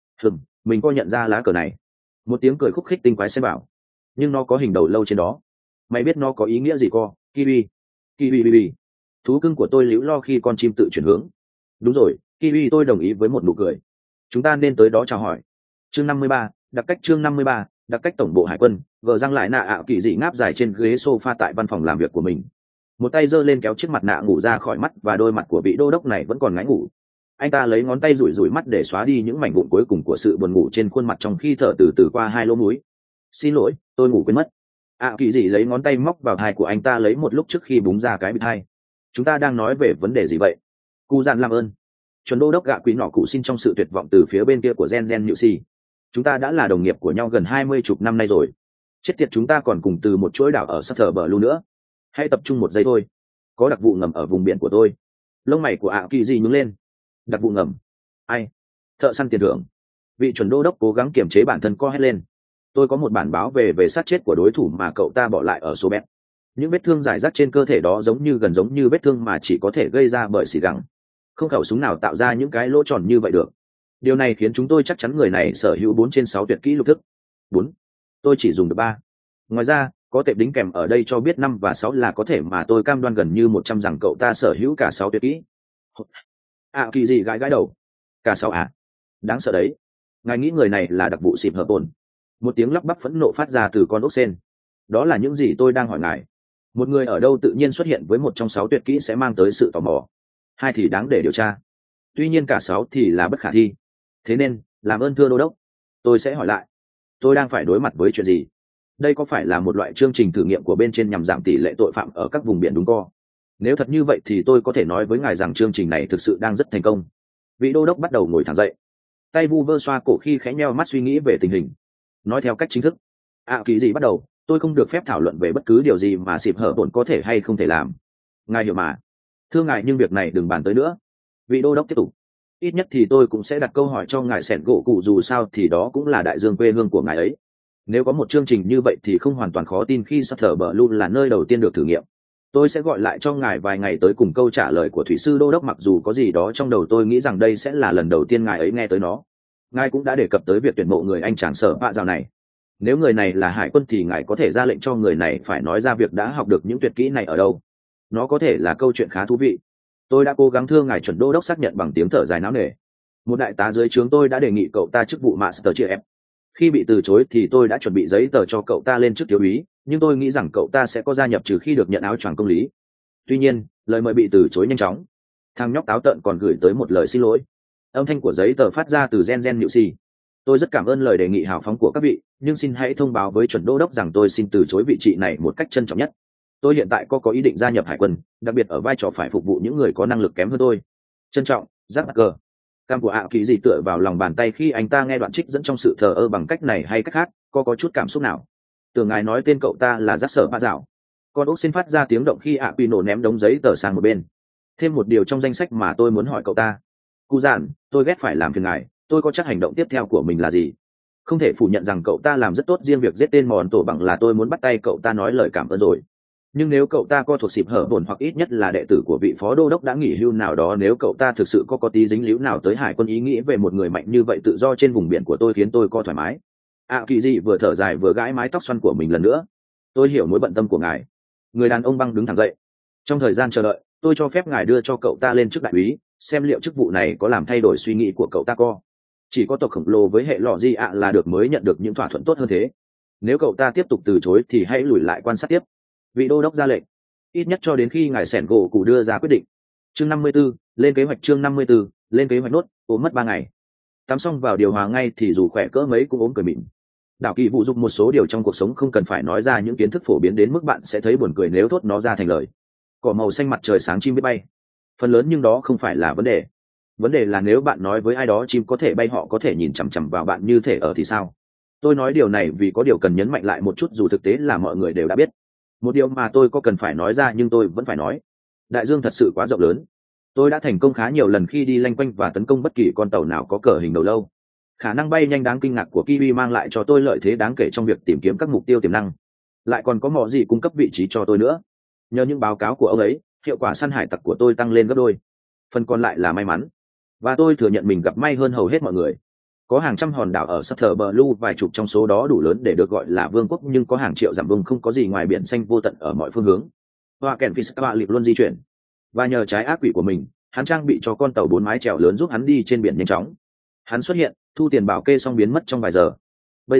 [SPEAKER 1] Mình có nhận ra lá cờ này. Một tiếng cười khúc khích tinh quái xem bảo. Nhưng nó có hình đầu lâu trên đó. Mày biết nó có ý nghĩa gì co, Kiwi? Kiwi. Thú cưng của tôi líu lo khi con chim tự chuyển hướng. Đúng rồi, Kiwi, tôi đồng ý với một nụ cười. Chúng ta nên tới đó chào hỏi. Chương 53, đặc cách chương 53, Đặc cách tổng bộ hải quân, vợ răng lại nạ ạ kỳ dị ngáp dài trên ghế sofa tại văn phòng làm việc của mình, một tay giơ lên kéo chiếc mặt nạ ngủ ra khỏi mắt, và đôi mặt của vị đô đốc này vẫn còn ngáy ngủ. Anh ta lấy ngón tay rủi rủi mắt để xóa đi những mảnh vụn cuối cùng của sự buồn ngủ trên khuôn mặt, trong khi thở từ từ qua hai lỗ mũi. Xin lỗi, tôi ngủ quên mất. ạ kỳ dị lấy ngón tay móc vào tai của anh ta lấy một lúc trước khi búng ra cái bịt tai. Chúng ta đang nói về vấn đề gì vậy? Cụ dặn làm ơn. Chuẩn đô đốc gạ quý nọ cụ xin trong sự tuyệt vọng từ phía bên kia của gen gen nhự si. Chúng ta đã là đồng nghiệp của nhau gần 20 chục năm nay rồi. Chết tiệt, chúng ta còn cùng từ một chuỗi đảo ở Sutter Blue nữa. Hãy tập trung một giây thôi. Có đặc vụ ngầm ở vùng biển của tôi. Lông mày của ạ kỳ dị nhướng lên. Đặc vụ ngầm? Ai? Thợ săn tiền thưởng. Vị chuẩn đô đốc cố gắng kiềm chế bản thân, co hét lên. Tôi có một bản báo về sát chết của đối thủ mà cậu ta bỏ lại ở số bét. Những vết thương rải rác trên cơ thể đó gần giống như vết thương mà chỉ có thể gây ra bởi xì gẳng. Không khẩu súng nào tạo ra những cái lỗ tròn như vậy được. Điều này khiến chúng tôi chắc chắn người này sở hữu 4 trên 6 tuyệt kỹ lục thức. 4. Tôi chỉ dùng được 3. Ngoài ra, có tệp đính kèm ở đây cho biết 5 và 6 là có thể, mà tôi cam đoan gần như 100 rằng cậu ta sở hữu cả 6 tuyệt kỹ. Kỳ gì gãi đầu. Cả 6 à? Đáng sợ đấy. Ngài nghĩ người này là đặc vụ xịp hợp ổn? Một tiếng lắp bắp phẫn nộ phát ra từ con ốc sên. Đó là những gì tôi đang hỏi ngài. Một người ở đâu tự nhiên xuất hiện với 1 trong 6 tuyệt kỹ sẽ mang tới sự tò mò. 2 thì đáng để điều tra. Tuy nhiên cả 6 thì là bất khả thi. Thế nên, làm ơn thưa đô đốc, tôi sẽ hỏi lại. Tôi đang phải đối mặt với chuyện gì? Đây có phải là một loại chương trình thử nghiệm của bên trên nhằm giảm tỷ lệ tội phạm ở các vùng biển đúng co? Nếu thật như vậy thì tôi có thể nói với ngài rằng chương trình này thực sự đang rất thành công. Vị đô đốc bắt đầu ngồi thẳng dậy, tay vu vơ xoa cổ khi khẽ nheo mắt suy nghĩ về tình hình. Nói theo cách chính thức, kỳ gì bắt đầu, tôi không được phép thảo luận về bất cứ điều gì mà xịp hở bổn có thể hay không thể làm. Ngài hiểu mà. Thưa ngài, nhưng việc này đừng bàn tới nữa. Vị đô đốc tiếp tục. Ít nhất thì tôi cũng sẽ đặt câu hỏi cho ngài sẻn gỗ cụ, dù sao thì đó cũng là đại dương quê hương của ngài ấy. Nếu có một chương trình như vậy thì không hoàn toàn khó tin khi Sutter Blue là nơi đầu tiên được thử nghiệm. Tôi sẽ gọi lại cho ngài vài ngày tới cùng câu trả lời của thủy sư đô đốc, mặc dù có gì đó trong đầu tôi nghĩ rằng đây sẽ là lần đầu tiên ngài ấy nghe tới nó. Ngài cũng đã đề cập tới việc tuyển mộ người anh chàng sở bạ rào này. Nếu người này là hải quân thì ngài có thể ra lệnh cho người này phải nói ra việc đã học được những tuyệt kỹ này ở đâu. Nó có thể là câu chuyện khá thú vị. Tôi đã cố gắng thưa ngài chuẩn đô đốc xác nhận bằng tiếng thở dài não nề. Một đại tá dưới trướng tôi đã đề nghị cậu ta chức vụ master chia ép. Khi bị từ chối thì tôi đã chuẩn bị giấy tờ cho cậu ta lên chức thiếu úy, nhưng tôi nghĩ rằng cậu ta sẽ có gia nhập trừ khi được nhận áo choàng công lý. Tuy nhiên, lời mời bị từ chối nhanh chóng. Thằng nhóc táo tợn còn gửi tới một lời xin lỗi. Âm thanh của giấy tờ phát ra từ gen gen nhự xì. Tôi rất cảm ơn lời đề nghị hào phóng của các vị, nhưng xin hãy thông báo với chuẩn đô đốc rằng tôi xin từ chối vị trí này một cách trân trọng nhất. Tôi hiện tại có ý định gia nhập hải quân, đặc biệt ở vai trò phải phục vụ những người có năng lực kém hơn tôi. Trân trọng, Jack Barker. Cam của kỳ gì tựa vào lòng bàn tay khi anh ta nghe đoạn trích dẫn trong sự thờ ơ bằng cách này hay cách khác, có chút cảm xúc nào. Tưởng ngài nói tên cậu ta là Giác Sở Ba Dạo. Con ốc xin phát ra tiếng động khi Pino ném đống giấy tờ sang một bên. Thêm một điều trong danh sách mà tôi muốn hỏi cậu ta. Cụ giản, tôi ghét phải làm phiền ngài, tôi có chắc hành động tiếp theo của mình là gì? Không thể phủ nhận rằng cậu ta làm rất tốt, riêng việc giết tên mòn tổ bằng là tôi muốn bắt tay cậu ta nói lời cảm ơn rồi. Nhưng nếu cậu ta có thuộc xịp hở bổn hoặc ít nhất là đệ tử của vị phó đô đốc đã nghỉ hưu nào đó, nếu cậu ta thực sự có tí dính líu nào tới hải quân, ý nghĩ về một người mạnh như vậy tự do trên vùng biển của tôi khiến tôi thoải mái. Kỳ dị vừa thở dài vừa gãi mái tóc xoăn của mình lần nữa. Tôi hiểu mối bận tâm của ngài. Người đàn ông băng đứng thẳng dậy. Trong thời gian chờ đợi, tôi cho phép ngài đưa cho cậu ta lên chức đại úy, xem liệu chức vụ này có làm thay đổi suy nghĩ của cậu ta co. Chỉ có tộc khổng lồ với hệ lọ gì là được mới nhận được những thỏa thuận tốt hơn thế. Nếu cậu ta tiếp tục từ chối thì hãy lùi lại quan sát tiếp. Vị đô đốc ra lệnh, ít nhất cho đến khi ngài sẻn gỗ cụ đưa ra quyết định. Chương 54, lên kế hoạch. Chương 54, lên kế hoạch nốt. Ốm mất 3 ngày. Tắm xong vào điều hòa ngay thì dù khỏe cỡ mấy cũng ốm cười mịn. Đảo Kỳ vụ dụng một số điều trong cuộc sống không cần phải nói ra những kiến thức phổ biến đến mức bạn sẽ thấy buồn cười nếu thốt nó ra thành lời. Cỏ màu xanh, mặt trời sáng, chim biết bay. Phần lớn, nhưng đó không phải là vấn đề. Vấn đề là nếu bạn nói với ai đó chim có thể bay, họ có thể nhìn chằm chằm vào bạn như thể ở thì sao? Tôi nói điều này vì có điều cần nhấn mạnh lại một chút, dù thực tế là mọi người đều đã biết. Một điều mà tôi có cần phải nói ra nhưng tôi vẫn phải nói. Đại dương thật sự quá rộng lớn. Tôi đã thành công khá nhiều lần khi đi lanh quanh và tấn công bất kỳ con tàu nào có cờ hình đầu lâu. Khả năng bay nhanh đáng kinh ngạc của Kiwi mang lại cho tôi lợi thế đáng kể trong việc tìm kiếm các mục tiêu tiềm năng. Lại còn có mỏ gì cung cấp vị trí cho tôi nữa. Nhờ những báo cáo của ông ấy, hiệu quả săn hải tặc của tôi tăng lên gấp đôi. Phần còn lại là may mắn. Và tôi thừa nhận mình gặp may hơn hầu hết mọi người. Có hàng trăm hòn đảo ở Sutter Blue, vài chục trong số đó đủ lớn để được gọi là vương quốc, nhưng có hàng triệu dặm vùng không có gì ngoài biển xanh vô tận ở mọi phương hướng. Hoa kèn Fisk liệp luôn di chuyển. Và nhờ trái ác quỷ của mình, hắn trang bị cho con tàu 4 mái chèo lớn giúp hắn đi trên biển nhanh chóng. Hắn xuất hiện, thu tiền bảo kê xong biến mất trong vài giờ. Bây giờ,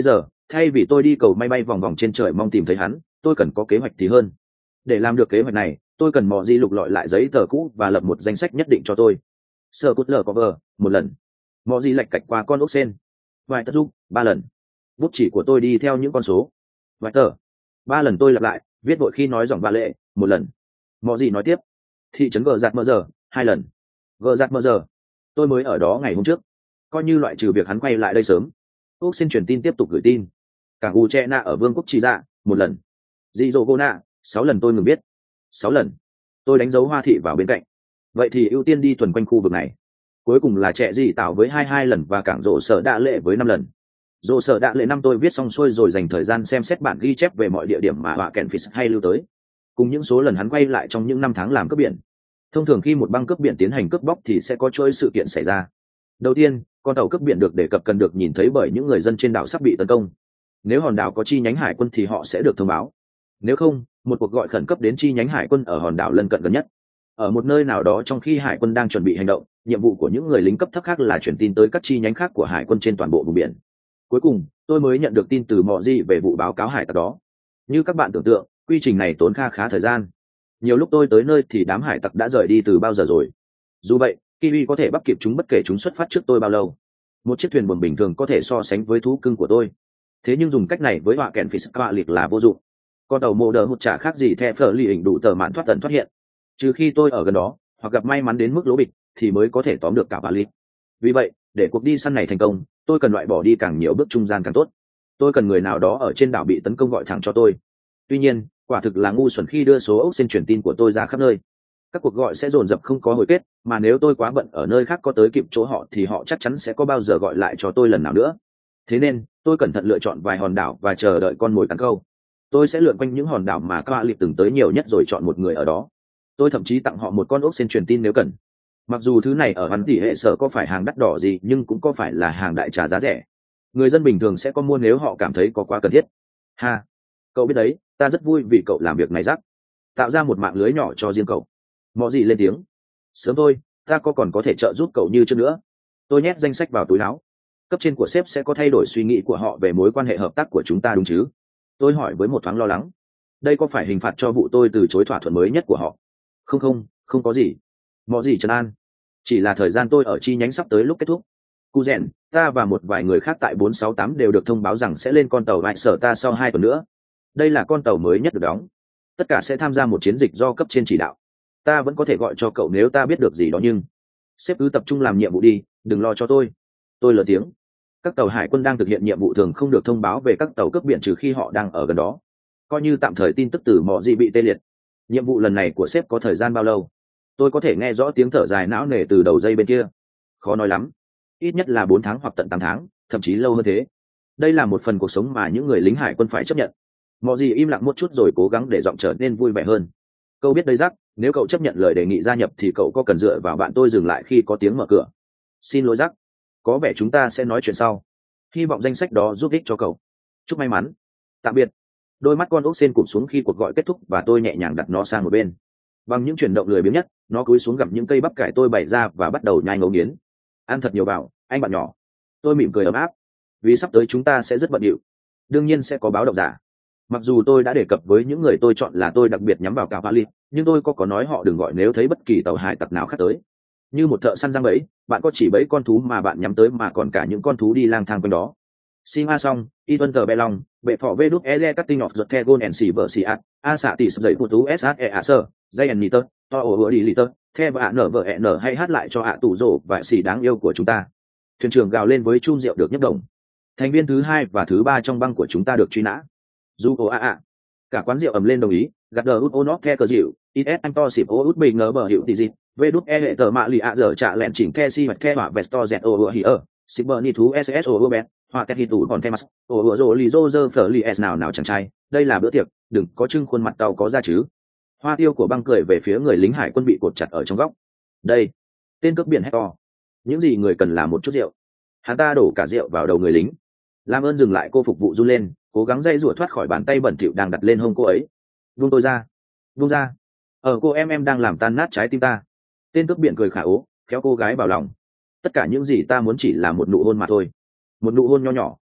[SPEAKER 1] Thay vì tôi đi cầu may bay vòng vòng trên trời mong tìm thấy hắn, tôi cần có kế hoạch thì hơn. Để làm được kế hoạch này, tôi cần mò di lục lọi lại giấy tờ cũ và lập một danh sách nhất định cho tôi. Sơ cút lờ cover một lần, mò di lạch cạch qua con ốc sen. Vài tất giúp 3 lần. Bút chỉ của tôi đi theo những con số. Vài tờ 3 lần. Tôi lặp lại viết vội khi nói giọng va lệ 1 lần. Mò di nói tiếp. Thị trấn gờ giặt mơ giờ 2 lần. Gờ giặt mơ giờ, tôi mới ở đó ngày hôm trước, coi như loại trừ việc hắn quay lại đây sớm. ốc xin truyền tin tiếp tục gửi tin. Cảng u che na ở vương quốc chi dạ 1 lần. Dị dỗ gô nạ 6 lần. Tôi ngừng viết 6 lần. Tôi đánh dấu hoa thị vào bên cạnh. Vậy thì ưu tiên đi tuần quanh khu vực này. Cuối cùng là trẻ dị tạo với 22 lần và cảng rổ sở đạ lệ với 5 lần. Rổ sở đạ lệ 5 tôi viết xong xuôi rồi dành thời gian xem xét bản ghi chép về mọi địa điểm mà họa kèn Fish hay lưu tới, cùng những số lần hắn quay lại trong những năm tháng làm cướp biển. Thông thường khi một băng cướp biển tiến hành cướp bóc thì sẽ có chuỗi sự kiện xảy ra. Đầu tiên, con tàu cướp biển được đề cập cần được nhìn thấy bởi những người dân trên đảo sắp bị tấn công. Nếu hòn đảo có chi nhánh hải quân thì họ sẽ được thông báo. Nếu không, một cuộc gọi khẩn cấp đến chi nhánh hải quân ở hòn đảo lân cận gần nhất. Ở một nơi nào đó trong khi hải quân đang chuẩn bị hành động, nhiệm vụ của những người lính cấp thấp khác là chuyển tin tới các chi nhánh khác của hải quân trên toàn bộ vùng biển. Cuối cùng, tôi mới nhận được tin từ Mọ Di về vụ báo cáo hải tặc đó. Như các bạn tưởng tượng, quy trình này tốn khá thời gian. Nhiều lúc tôi tới nơi thì đám hải tặc đã rời đi từ bao giờ rồi. Dù vậy, Kiwi có thể bắt kịp chúng bất kể chúng xuất phát trước tôi bao lâu. Một chiếc thuyền buồm bình thường có thể so sánh với thú cưng của tôi. Thế nhưng dùng cách này với họa kèn Fish liệt là vô dụng. Con tàu mô đờ hụt chả khác gì the phở lì hình đủ tờ mạn thoát tận thoát hiện. Trừ khi tôi ở gần đó, hoặc gặp may mắn đến mức lỗ bịch, thì mới có thể tóm được cả bà lít. Vì vậy, để cuộc đi săn này thành công, tôi cần loại bỏ đi càng nhiều bước trung gian càng tốt. Tôi cần người nào đó ở trên đảo bị tấn công gọi thẳng cho tôi. Tuy nhiên, quả thực là ngu xuẩn khi đưa số ốc xin truyền tin của tôi ra khắp nơi. Các cuộc gọi sẽ dồn dập không có hồi kết, mà nếu tôi quá bận ở nơi khác có tới kịp chỗ họ thì họ chắc chắn sẽ có bao giờ gọi lại cho tôi lần nào nữa. Thế nên, tôi cẩn thận lựa chọn vài hòn đảo và chờ đợi con mồi cắn câu. Tôi sẽ lượn quanh những hòn đảo mà các bạn liệt từng tới nhiều nhất rồi chọn một người ở đó. Tôi thậm chí tặng họ một con ốc xin truyền tin nếu cần. Mặc dù thứ này ở hắn tỷ hệ sở có phải hàng đắt đỏ gì nhưng cũng có phải là hàng đại trà giá rẻ. Người dân bình thường sẽ có mua nếu họ cảm thấy có quá cần thiết. Ha, cậu biết đấy, ta rất vui vì cậu làm việc này rắc, tạo ra một mạng lưới nhỏ cho riêng cậu. Mọ gì lên tiếng. Sớm thôi, ta còn có thể trợ giúp cậu như trước nữa. Tôi nhét danh sách vào túi áo. Cấp trên của sếp sẽ có thay đổi suy nghĩ của họ về mối quan hệ hợp tác của chúng ta đúng chứ? Tôi hỏi với một thoáng lo lắng. Đây có phải hình phạt cho vụ tôi từ chối thỏa thuận mới nhất của họ? Không có gì. Mọ gì trấn an. Chỉ là thời gian tôi ở chi nhánh sắp tới lúc kết thúc. Cu rèn, ta và một vài người khác tại 468 đều được thông báo rằng sẽ lên con tàu lại sở ta sau 2 tuần nữa. Đây là con tàu mới nhất được đóng. Tất cả sẽ tham gia một chiến dịch do cấp trên chỉ đạo. Ta vẫn có thể gọi cho cậu nếu ta biết được gì đó nhưng sếp cứ tập trung làm nhiệm vụ đi, đừng lo cho tôi. Tôi lớn tiếng. Các tàu hải quân đang thực hiện nhiệm vụ thường không được thông báo về các tàu cướp biển trừ khi họ đang ở gần đó. Coi như tạm thời tin tức từ Mọ Dị bị tê liệt. Nhiệm vụ lần này của sếp có thời gian bao lâu? Tôi có thể nghe rõ tiếng thở dài não nề từ đầu dây bên kia. Khó nói lắm. Ít nhất là 4 tháng hoặc tận 8 tháng, thậm chí lâu hơn thế. Đây là một phần cuộc sống mà những người lính hải quân phải chấp nhận. Mọ Dị im lặng một chút rồi cố gắng để giọng trở nên vui vẻ hơn. Cậu biết đấy rắc, nếu cậu chấp nhận lời đề nghị gia nhập thì cậu có cần dựa vào bạn tôi dừng lại khi có tiếng mở cửa? Xin lỗi rắc, có vẻ chúng ta sẽ nói chuyện sau. Hy vọng danh sách đó giúp ích cho cậu. Chúc may mắn. Tạm biệt. Đôi mắt con ốc sên cụp xuống khi cuộc gọi kết thúc và tôi nhẹ nhàng đặt nó sang một bên. Bằng những chuyển động lười biếng nhất, nó cúi xuống gặm những cây bắp cải tôi bày ra và bắt đầu nhai ngấu nghiến. Ăn thật nhiều vào, anh bạn nhỏ. Tôi mỉm cười ấm áp. Vì sắp tới chúng ta sẽ rất bận rộn. Đương nhiên sẽ có báo động giả. Mặc dù tôi đã đề cập với những người tôi chọn là tôi đặc biệt nhắm vào cả Vali, nhưng tôi có nói họ đừng gọi nếu thấy bất kỳ tàu hải tặc nào khác tới. Như một thợ săn giăng bẫy, bạn có chỉ bẫy con thú mà bạn nhắm tới mà còn cả những con thú đi lang thang quanh đó. Sima song, Ivan tờ Belong, bệ phỏ vê đúc Eze cutting of the Tegon and Sea vợ Siat, A xạ tỷ dậy của thú SHE A sơ, dây and Niter, to ổ đi liter, the và nở vợ n hay hát lại cho tủ rổ và xỉ đáng yêu của chúng ta. Thuyền trưởng gào lên với chum rượu được nhấp đồng. Thành viên thứ 2 và thứ 3 trong băng của chúng ta được truy nã. Du ô a. Cả quán rượu ầm lên đồng ý, gạt đờ út ô nót the cờ dịu, ít anh to xịp ô út bình ngờ bờ hiệu tỷ gì, vê đúc e hệ tờ mạ lì ạ giờ trả lẹn chỉnh the si mạch the hỏa vest to dẹt ô hỉ ở, xịp bờ ni thú ss ô bẹt, hỏa tẹt hít tủ còn the mặt, ô rồ lì rô dơ phở lì s nào chẳng trai, đây là bữa tiệc, đừng có trưng khuôn mặt tàu có ra chứ. Hoa tiêu của băng cười về phía người lính hải quân bị cột chặt ở trong góc. Đây, tên cướp biển hét to. Những gì người cần là một chút rượu. Hắn ta đổ cả rượu vào đầu người lính. Làm ơn dừng lại, cô phục vụ run lên, cố gắng dây rủa thoát khỏi bàn tay bẩn thỉu đang đặt lên hông cô ấy. Buông tôi ra, buông ra. Cô em đang làm tan nát trái tim ta. Tên cướp biển cười khả ố, kéo cô gái vào lòng. Tất cả những gì ta muốn chỉ là một nụ hôn mà thôi. Một nụ hôn nho nhỏ.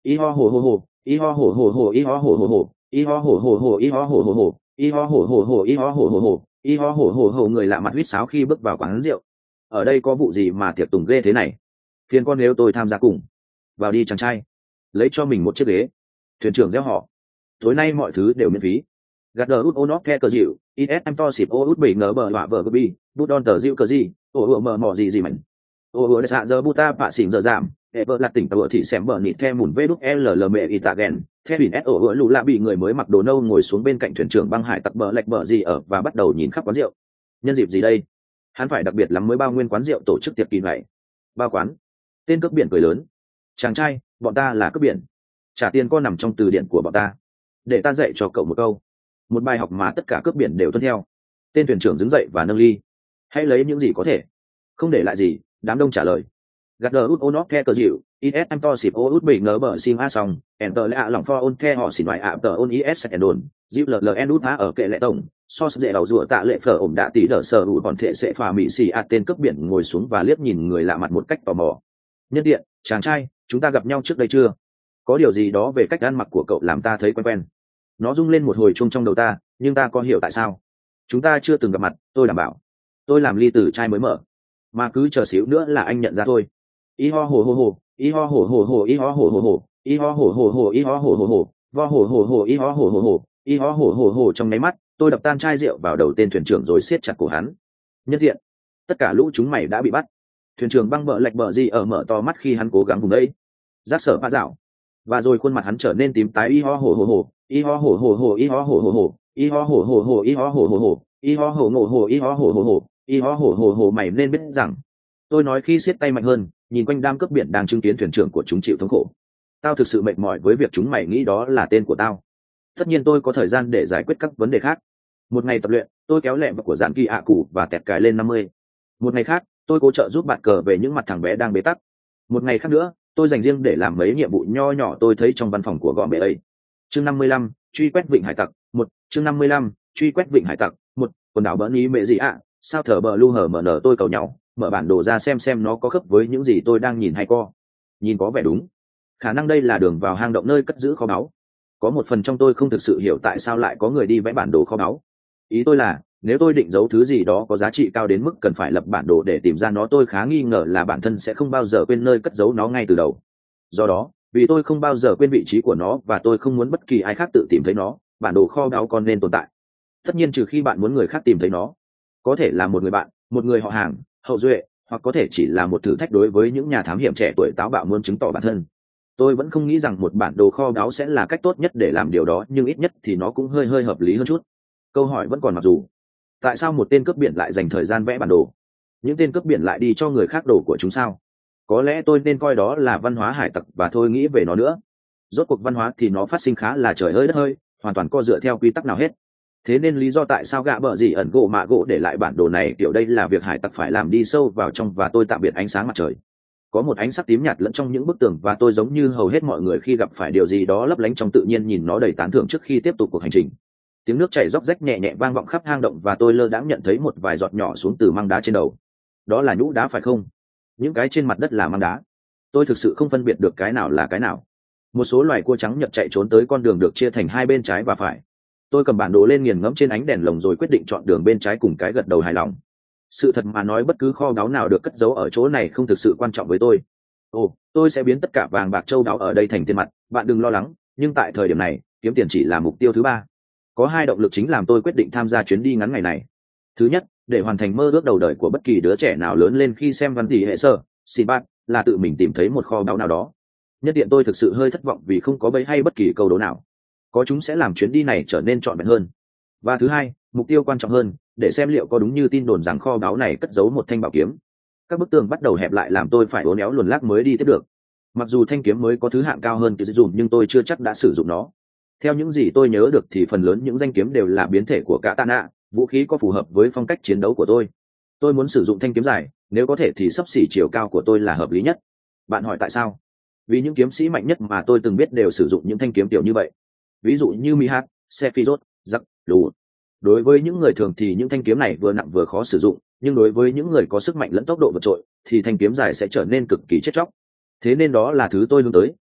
[SPEAKER 1] y ho hồ hồ hồ y ho hồ hồ hồ y ho hồ hồ hồ y ho hồ hồ hồ y ho hồ hồ hồ y ho hồ hồ hồ y ho hồ hồ hồ y ho hồ hồ hồ. Người lạ mặt huýt sáo khi bước vào quán rượu. Ở đây có vụ gì mà tiệc tùng ghê thế này? Phiền con nếu tôi tham gia cùng. Vào đi chàng trai, lấy cho mình một chiếc ghế. Thuyền trưởng reo họ. Tối nay mọi thứ đều miễn phí. Gạt đờ út ô nót the cờ dịu, is em to xịp ô út bị ngờ bờ họa vờ cơ bi, bút đòn tờ dịu cờ gì, ô ựa mờ mò gì mạnh. Ô ựa xạ giờ buta bạ xỉn giờ giảm, hệ vợ lặt tỉnh tờ thị xém bờ nịt the mùn vê đúc l mẹ y tạ ghen, the bỉn s ô ựa lù lạ bị người mới mặc đồ nâu ngồi xuống bên cạnh thuyền trưởng băng hải tặc bờ lạch bờ gì ở và bắt đầu nhìn khắp quán rượu. Nhân dịp gì đây? Hắn phải đặc biệt lắm mới bao nguyên quán rượu tổ chức tiệc kỳ này. Bao quán? Tên cướp biển cười lớn. Chàng trai, bọn ta là cướp biển. Trả tiền con nằm trong từ điển của bọn ta. Để ta dạy cho cậu một câu, một bài học mà tất cả cướp biển đều tuân theo. Tên thuyền trưởng đứng dậy và nâng ly. Hãy lấy những gì có thể, không để lại gì. Đám đông trả lời. Gạt đờ út ô nót the cờ dịu, is em to xịp ô út bị ngờ bờ sim a xong, enter lạ lỏng for ôn the họ xỉn ngoại ạ tờ ôn is sẽ đồn, dịu lln út há ở kệ lệ tổng, so dễ đầu rùa tạ lệ phở ổn đạ tí đỡ sờ ủ còn thể sẽ phà mị xì a. Tên cướp biển ngồi xuống và liếc nhìn người lạ mặt một cách tò mò. Nhân tiện, chàng trai, chúng ta gặp nhau trước đây chưa? Có điều gì đó về cách ăn mặc của cậu làm ta thấy quen quen. Nó rung lên một hồi chuông trong đầu ta, nhưng ta có hiểu tại sao. Chúng ta chưa từng gặp mặt, tôi đảm bảo. Tôi làm ly từ chai mới mở, mà cứ chờ xíu nữa là anh nhận ra thôi. Y ho hồ hồ hồ, y ho hồ hồ hồ, y ho hồ hồ hồ, y ho hồ hồ hồ, y ho hồ hồ hồ, vo hồ hồ hồ, y ho hồ hồ hồ, y ho hồ hồ hồ. Trong nháy mắt, tôi đập tan chai rượu vào đầu tên thuyền trưởng rồi siết chặt cổ hắn. Nhân tiện, tất cả lũ chúng mày đã bị bắt. Thuyền trưởng băng bợ lạch bợ gì ở mở to mắt khi hắn cố gắng vùng đấy. Giác sở pha dạo. Và rồi khuôn mặt hắn trở nên tím tái. Y ho hồ hồ hồ, y ho hồ hồ hồ, y ho hồ hồ hồ, y ho hồ hồ hồ, y ho hồ hồ hồ, y ho hồ ngộ hồ, y ho hồ hồ hồ, y ho hồ hồ hồ. Mày nên biết rằng, tôi nói khi siết tay mạnh hơn, nhìn quanh đám cướp biển đang chứng kiến thuyền trưởng của chúng chịu thống khổ. Tao thực sự mệt mỏi với việc chúng mày nghĩ đó là tên của tao. Tất nhiên tôi có thời gian để giải quyết các vấn đề khác. Một ngày tập luyện, tôi kéo lẹ của dạn kỳ ạ cụ và tẹt cài lên 50. Một ngày khác, tôi cố trợ giúp bạn cờ về những mặt thằng bé đang bế tắc. Một ngày khác nữa, tôi dành riêng để làm mấy nhiệm vụ nho nhỏ tôi thấy trong văn phòng của gọn bệ ấy. Chương 55, truy quét vịnh hải tặc. Một. Chương 55, truy quét vịnh hải tặc. Một. Quần đảo bỡ ní mẹ gì ạ? Sao thở bờ lu hở mở nở? Tôi cầu nhau mở bản đồ ra xem nó có khớp với những gì tôi đang nhìn hay co. Nhìn có vẻ đúng. Khả năng đây là đường vào hang động nơi cất giữ kho báu. Có một phần trong tôi không thực sự hiểu tại sao lại có người đi vẽ bản đồ kho báu. Ý tôi là, nếu tôi định giấu thứ gì đó có giá trị cao đến mức cần phải lập bản đồ để tìm ra nó, tôi khá nghi ngờ là bản thân sẽ không bao giờ quên nơi cất giấu nó ngay từ đầu. Do đó, vì tôi không bao giờ quên vị trí của nó và tôi không muốn bất kỳ ai khác tự tìm thấy nó, bản đồ kho báu còn nên tồn tại. Tất nhiên trừ khi bạn muốn người khác tìm thấy nó. Có thể là một người bạn, một người họ hàng, hậu duệ, hoặc có thể chỉ là một thử thách đối với những nhà thám hiểm trẻ tuổi táo bạo muốn chứng tỏ bản thân. Tôi vẫn không nghĩ rằng một bản đồ kho báu sẽ là cách tốt nhất để làm điều đó, nhưng ít nhất thì nó cũng hơi hợp lý hơn chút. Câu hỏi vẫn còn mặc dù, tại sao một tên cướp biển lại dành thời gian vẽ bản đồ? Những tên cướp biển lại đi cho người khác đồ của chúng sao? Có lẽ tôi nên coi đó là văn hóa hải tặc và thôi nghĩ về nó nữa. Rốt cuộc văn hóa thì nó phát sinh khá là trời hơi đất hơi, hoàn toàn co dựa theo quy tắc nào hết. Thế nên lý do tại sao gạ bợ gì ẩn gỗ mạ gỗ để lại bản đồ này kiểu đây là việc hải tặc phải làm đi sâu vào trong, và tôi tạm biệt ánh sáng mặt trời. Có một ánh sắc tím nhạt lẫn trong những bức tường, và tôi giống như hầu hết mọi người khi gặp phải điều gì đó lấp lánh trong tự nhiên nhìn nó đầy tán thưởng trước khi tiếp tục cuộc hành trình. Tiếng nước chảy róc rách nhẹ nhẹ vang vọng khắp hang động, và tôi lơ đãng nhận thấy một vài giọt nhỏ xuống từ măng đá trên đầu. Đó là nhũ đá phải không? Những cái trên mặt đất là măng đá. Tôi thực sự không phân biệt được cái nào là cái nào. Một số loài cua trắng nhật chạy trốn tới con đường được chia thành hai bên trái và phải. Tôi cầm bản đồ lên nghiền ngẫm trên ánh đèn lồng rồi quyết định chọn đường bên trái cùng cái gật đầu hài lòng. Sự thật mà nói, bất cứ kho báu nào được cất giấu ở chỗ này không thực sự quan trọng với tôi. Tôi sẽ biến tất cả vàng bạc châu báu ở đây thành tiền mặt, bạn đừng lo lắng. Nhưng tại thời điểm này, kiếm tiền chỉ là mục tiêu thứ ba. Có hai động lực chính làm tôi quyết định tham gia chuyến đi ngắn ngày này. Thứ nhất, để hoàn thành mơ ước đầu đời của bất kỳ đứa trẻ nào lớn lên khi xem văn tỷ hệ sơ xin bạn, là tự mình tìm thấy một kho báu nào đó. Nhất điện tôi thực sự hơi thất vọng vì không có bẫy hay bất kỳ câu đố nào. Có chúng sẽ làm chuyến đi này trở nên trọn vẹn hơn. Và thứ hai, mục tiêu quan trọng hơn, để xem liệu có đúng như tin đồn rằng kho báu này cất giấu một thanh bảo kiếm. Các bức tường bắt đầu hẹp lại làm tôi phải uốn éo luồn lách mới đi tiếp được. Mặc dù thanh kiếm mới có thứ hạng cao hơn kiểu dùng, nhưng tôi chưa chắc đã sử dụng nó. Theo những gì tôi nhớ được thì phần lớn những danh kiếm đều là biến thể của katana, vũ khí có phù hợp với phong cách chiến đấu của tôi. Tôi muốn sử dụng thanh kiếm dài, nếu có thể thì xấp xỉ chiều cao của tôi là hợp lý nhất. Bạn hỏi tại sao? Vì những kiếm sĩ mạnh nhất mà tôi từng biết đều sử dụng những thanh kiếm kiểu như vậy. Ví dụ như Mihat, Sephiroth, Zack, Lù. Đối với những người thường thì những thanh kiếm này vừa nặng vừa khó sử dụng, nhưng đối với những người có sức mạnh lẫn tốc độ vượt trội thì thanh kiếm dài sẽ trở nên cực kỳ chết chóc. Thế nên đó là thứ tôi hướng tới,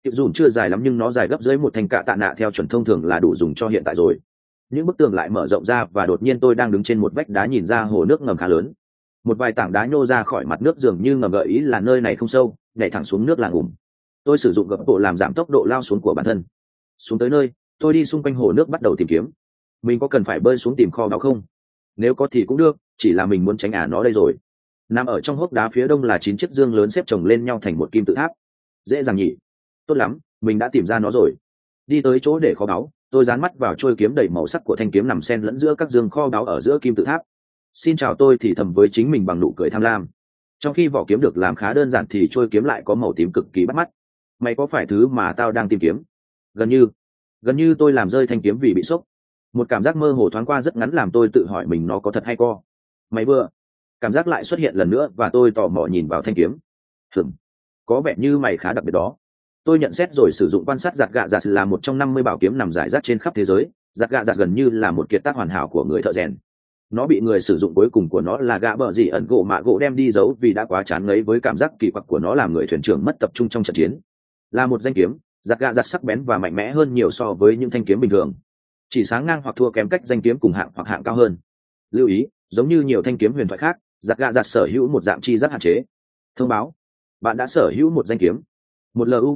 [SPEAKER 1] Tiệp dùn chưa dài lắm nhưng nó dài gấp dưới một thanh cạ tạ nạ theo chuẩn thông thường là đủ dùng cho hiện tại rồi. Những bức tường lại mở rộng ra và đột nhiên tôi đang đứng trên một vách đá nhìn ra hồ nước ngầm khá lớn. Một vài tảng đá nhô ra khỏi mặt nước dường như ngầm gợi ý là nơi này không sâu, nhảy thẳng xuống nước là ngủm. Tôi sử dụng gập bộ làm giảm tốc độ lao xuống của bản thân. Xuống tới nơi, tôi đi xung quanh hồ nước bắt đầu tìm kiếm. Mình có cần phải bơi xuống tìm kho báu không? Nếu có thì cũng được, chỉ là mình muốn tránh nó đây rồi. Nằm ở trong hốc đá phía đông là 9 chiếc dương lớn xếp chồng lên nhau thành một kim tự tháp. Dễ dàng nhỉ? Tốt lắm, mình đã tìm ra nó rồi. Đi tới chỗ để kho báu, tôi dán mắt vào trôi kiếm đầy màu sắc của thanh kiếm nằm xen lẫn giữa các dương kho báu ở giữa kim tự tháp. Xin chào, tôi thì thầm với chính mình bằng nụ cười tham lam. Trong khi vỏ kiếm được làm khá đơn giản thì trôi kiếm lại có màu tím cực kỳ bắt mắt. Mày có phải thứ mà tao đang tìm kiếm? Gần như tôi làm rơi thanh kiếm vì bị sốc. Một cảm giác mơ hồ thoáng qua rất ngắn làm tôi tự hỏi mình nó có thật hay co. Mày vừa. Cảm giác lại xuất hiện lần nữa và tôi tò mò nhìn vào thanh kiếm. Có vẻ như mày khá đặc biệt đó. Tôi nhận xét rồi sử dụng quan sát. Giặt gạ giặt là một trong 50 bảo kiếm nằm rải rác trên khắp thế giới. Giặt gạ giặt gần như là một kiệt tác hoàn hảo của người thợ rèn. Nó bị người sử dụng cuối cùng của nó là gạ bờ gì ẩn gỗ mạ gỗ đem đi giấu vì đã quá chán ngấy với cảm giác kỳ quặc của nó làm người thuyền trưởng mất tập trung trong trận chiến. Là một danh kiếm, giặt gạ giặt sắc bén và mạnh mẽ hơn nhiều so với những thanh kiếm bình thường. Chỉ sáng ngang hoặc thua kém cách danh kiếm cùng hạng hoặc hạng cao hơn. Lưu ý, giống như nhiều thanh kiếm huyền thoại khác, giặt gạ giặt sở hữu một dạng chi rất hạn chế. Thông báo, bạn đã sở hữu một danh kiếm. Một luk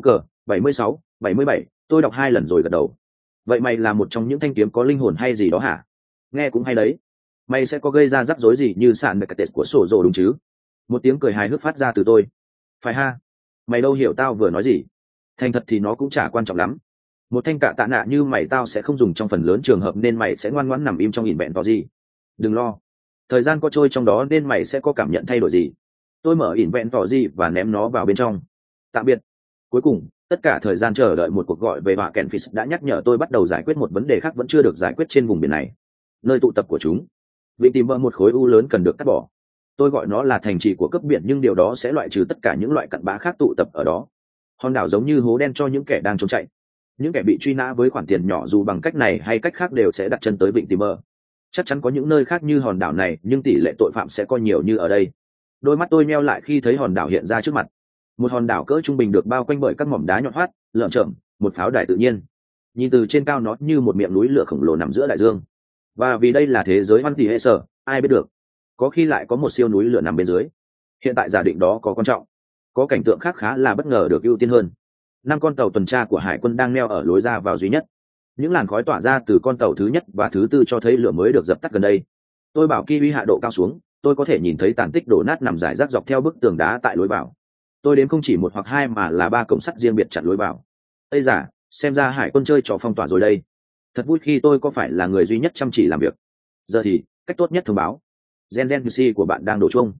[SPEAKER 1] 76, 77, tôi đọc 2 lần rồi gật đầu. Vậy mày là một trong những thanh kiếm có linh hồn hay gì đó hả? Nghe cũng hay đấy. Mày sẽ có gây ra rắc rối gì như sạn mecate của sổ rồ đúng chứ? Một tiếng cười hài hước phát ra từ tôi. Phải ha? Mày đâu hiểu tao vừa nói gì. Thành thật thì nó cũng chả quan trọng lắm. Một thanh cạ tạ nạ như mày tao sẽ không dùng trong phần lớn trường hợp nên mày sẽ ngoan ngoãn nằm im trong ỉn vẹn tỏ gì. Đừng lo. Thời gian có trôi trong đó nên mày sẽ có cảm nhận thay đổi gì. Tôi mở ỉn vẹn tỏ gì và ném nó vào bên trong. Tạm biệt. Cuối cùng, tất cả thời gian chờ đợi một cuộc gọi về họa kèn Fish đã nhắc nhở tôi bắt đầu giải quyết một vấn đề khác vẫn chưa được giải quyết trên vùng biển này. Nơi tụ tập của chúng. Vịnh tìm vợ một khối u lớn cần được cắt bỏ. Tôi gọi nó là thành trì của cấp biển nhưng điều đó sẽ loại trừ tất cả những loại cặn bã khác tụ tập ở đó. Hòn đảo giống như hố đen cho những kẻ đang trốn chạy. Những kẻ bị truy nã với khoản tiền nhỏ dù bằng cách này hay cách khác đều sẽ đặt chân tới vịnh tìm vợ. Chắc chắn có những nơi khác như hòn đảo này nhưng tỷ lệ tội phạm sẽ có nhiều như ở đây. Đôi mắt tôi meo lại khi thấy hòn đảo hiện ra trước mặt. Một hòn đảo cỡ trung bình được bao quanh bởi các mỏm đá nhọn hoắt, lởm chởm, một pháo đài tự nhiên. Nhìn từ trên cao nó như một miệng núi lửa khổng lồ nằm giữa đại dương. Và vì đây là thế giới hoan tỷ hệ sở, ai biết được, có khi lại có một siêu núi lửa nằm bên dưới. Hiện tại giả định đó có quan trọng. Có cảnh tượng khác khá là bất ngờ được ưu tiên hơn. 5 con tàu tuần tra của hải quân đang neo ở lối ra vào duy nhất. Những làn khói tỏa ra từ con tàu thứ nhất và thứ tư cho thấy lửa mới được dập tắt gần đây. Tôi bảo Kiwi hạ độ cao xuống, tôi có thể nhìn thấy tàn tích đổ nát nằm rải rác dọc theo bức tường đá tại lối vào. Tôi đếm không chỉ 1 hoặc 2 mà là 3 cổng sắt riêng biệt chặn lối vào. Ây da, xem ra hải quân chơi trò phong tỏa rồi đây. Thật vui khi tôi có phải là người duy nhất chăm chỉ làm việc. Giờ thì cách tốt nhất thông báo gen của bạn đang đổ chuông.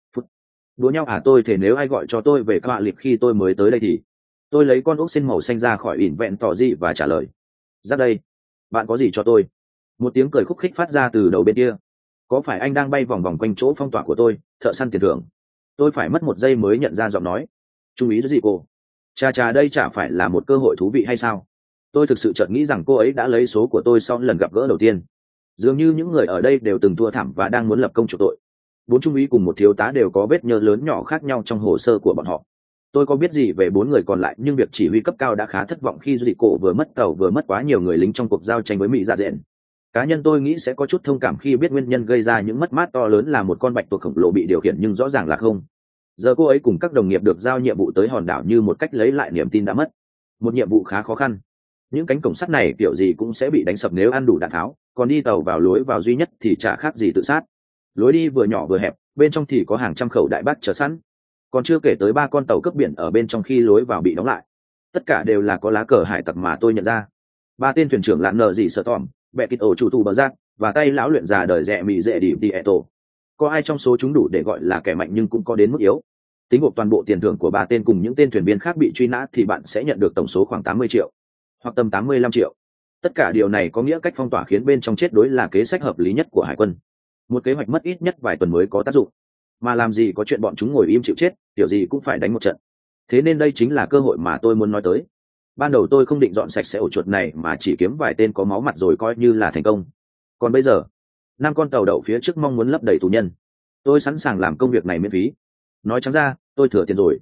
[SPEAKER 1] Đùa nhau à? Tôi thể nếu ai gọi cho tôi về các bạn liệt khi tôi mới tới đây thì tôi lấy con ốc xin màu xanh ra khỏi ỉn vẹn tỏ gì và trả lời. Ra đây, bạn có gì cho tôi? Một tiếng cười khúc khích phát ra từ đầu bên kia. Có phải anh đang bay vòng vòng quanh chỗ phong tỏa của tôi, thợ săn tiền thưởng? Tôi phải mất 1 giây mới nhận ra giọng nói. Chú ý gì cô? Chà đây chả phải là một cơ hội thú vị hay sao? Tôi thực sự chợt nghĩ rằng cô ấy đã lấy số của tôi sau lần gặp gỡ đầu tiên. Dường như những người ở đây đều từng thua thảm và đang muốn lập công chuộc tội. 4 trung úy cùng 1 thiếu tá đều có vết nhơ lớn nhỏ khác nhau trong hồ sơ của bọn họ. Tôi có biết gì về 4 người còn lại nhưng việc chỉ huy cấp cao đã khá thất vọng khi dị cổ vừa mất tàu vừa mất quá nhiều người lính trong cuộc giao tranh với Mỹ dạ dện. Cá nhân tôi nghĩ sẽ có chút thông cảm khi biết nguyên nhân gây ra những mất mát to lớn là một con bạch tuộc khổng lồ bị điều khiển nhưng rõ ràng là không. Giờ cô ấy cùng các đồng nghiệp được giao nhiệm vụ tới hòn đảo như một cách lấy lại niềm tin đã mất. Một nhiệm vụ khá khó khăn. Những cánh cổng sắt này kiểu gì cũng sẽ bị đánh sập nếu ăn đủ đạn tháo, còn đi tàu vào lối vào duy nhất thì chả khác gì tự sát. Lối đi vừa nhỏ vừa hẹp, bên trong thì có hàng trăm khẩu đại bác chờ sẵn. Còn chưa kể tới 3 con tàu cướp biển ở bên trong khi lối vào bị đóng lại. Tất cả đều là có lá cờ hải tặc mà tôi nhận ra. 3 tên thuyền trưởng lạn nợ gì sợ tỏm, bẹ kịt ổ chủ tù bờ giác, và tay lão luyện già đời rẻ mì dễ đi eto. Có ai trong số chúng đủ để gọi là kẻ mạnh nhưng cũng có đến mức yếu. Tính gộp toàn bộ tiền thưởng của 3 tên cùng những tên thuyền viên khác bị truy nã thì bạn sẽ nhận được tổng số khoảng 80 triệu, hoặc tầm 85 triệu. Tất cả điều này có nghĩa cách phong tỏa khiến bên trong chết đuối là kế sách hợp lý nhất của hải quân. Một kế hoạch mất ít nhất vài tuần mới có tác dụng. Mà làm gì có chuyện bọn chúng ngồi im chịu chết, kiểu gì cũng phải đánh một trận. Thế nên đây chính là cơ hội mà tôi muốn nói tới. Ban đầu tôi không định dọn sạch sẽ ổ chuột này mà chỉ kiếm vài tên có máu mặt rồi coi như là thành công. Còn bây giờ, 5 con tàu đậu phía trước mong muốn lấp đầy tù nhân. Tôi sẵn sàng làm công việc này miễn phí. Nói trắng ra, tôi thừa tiền rồi.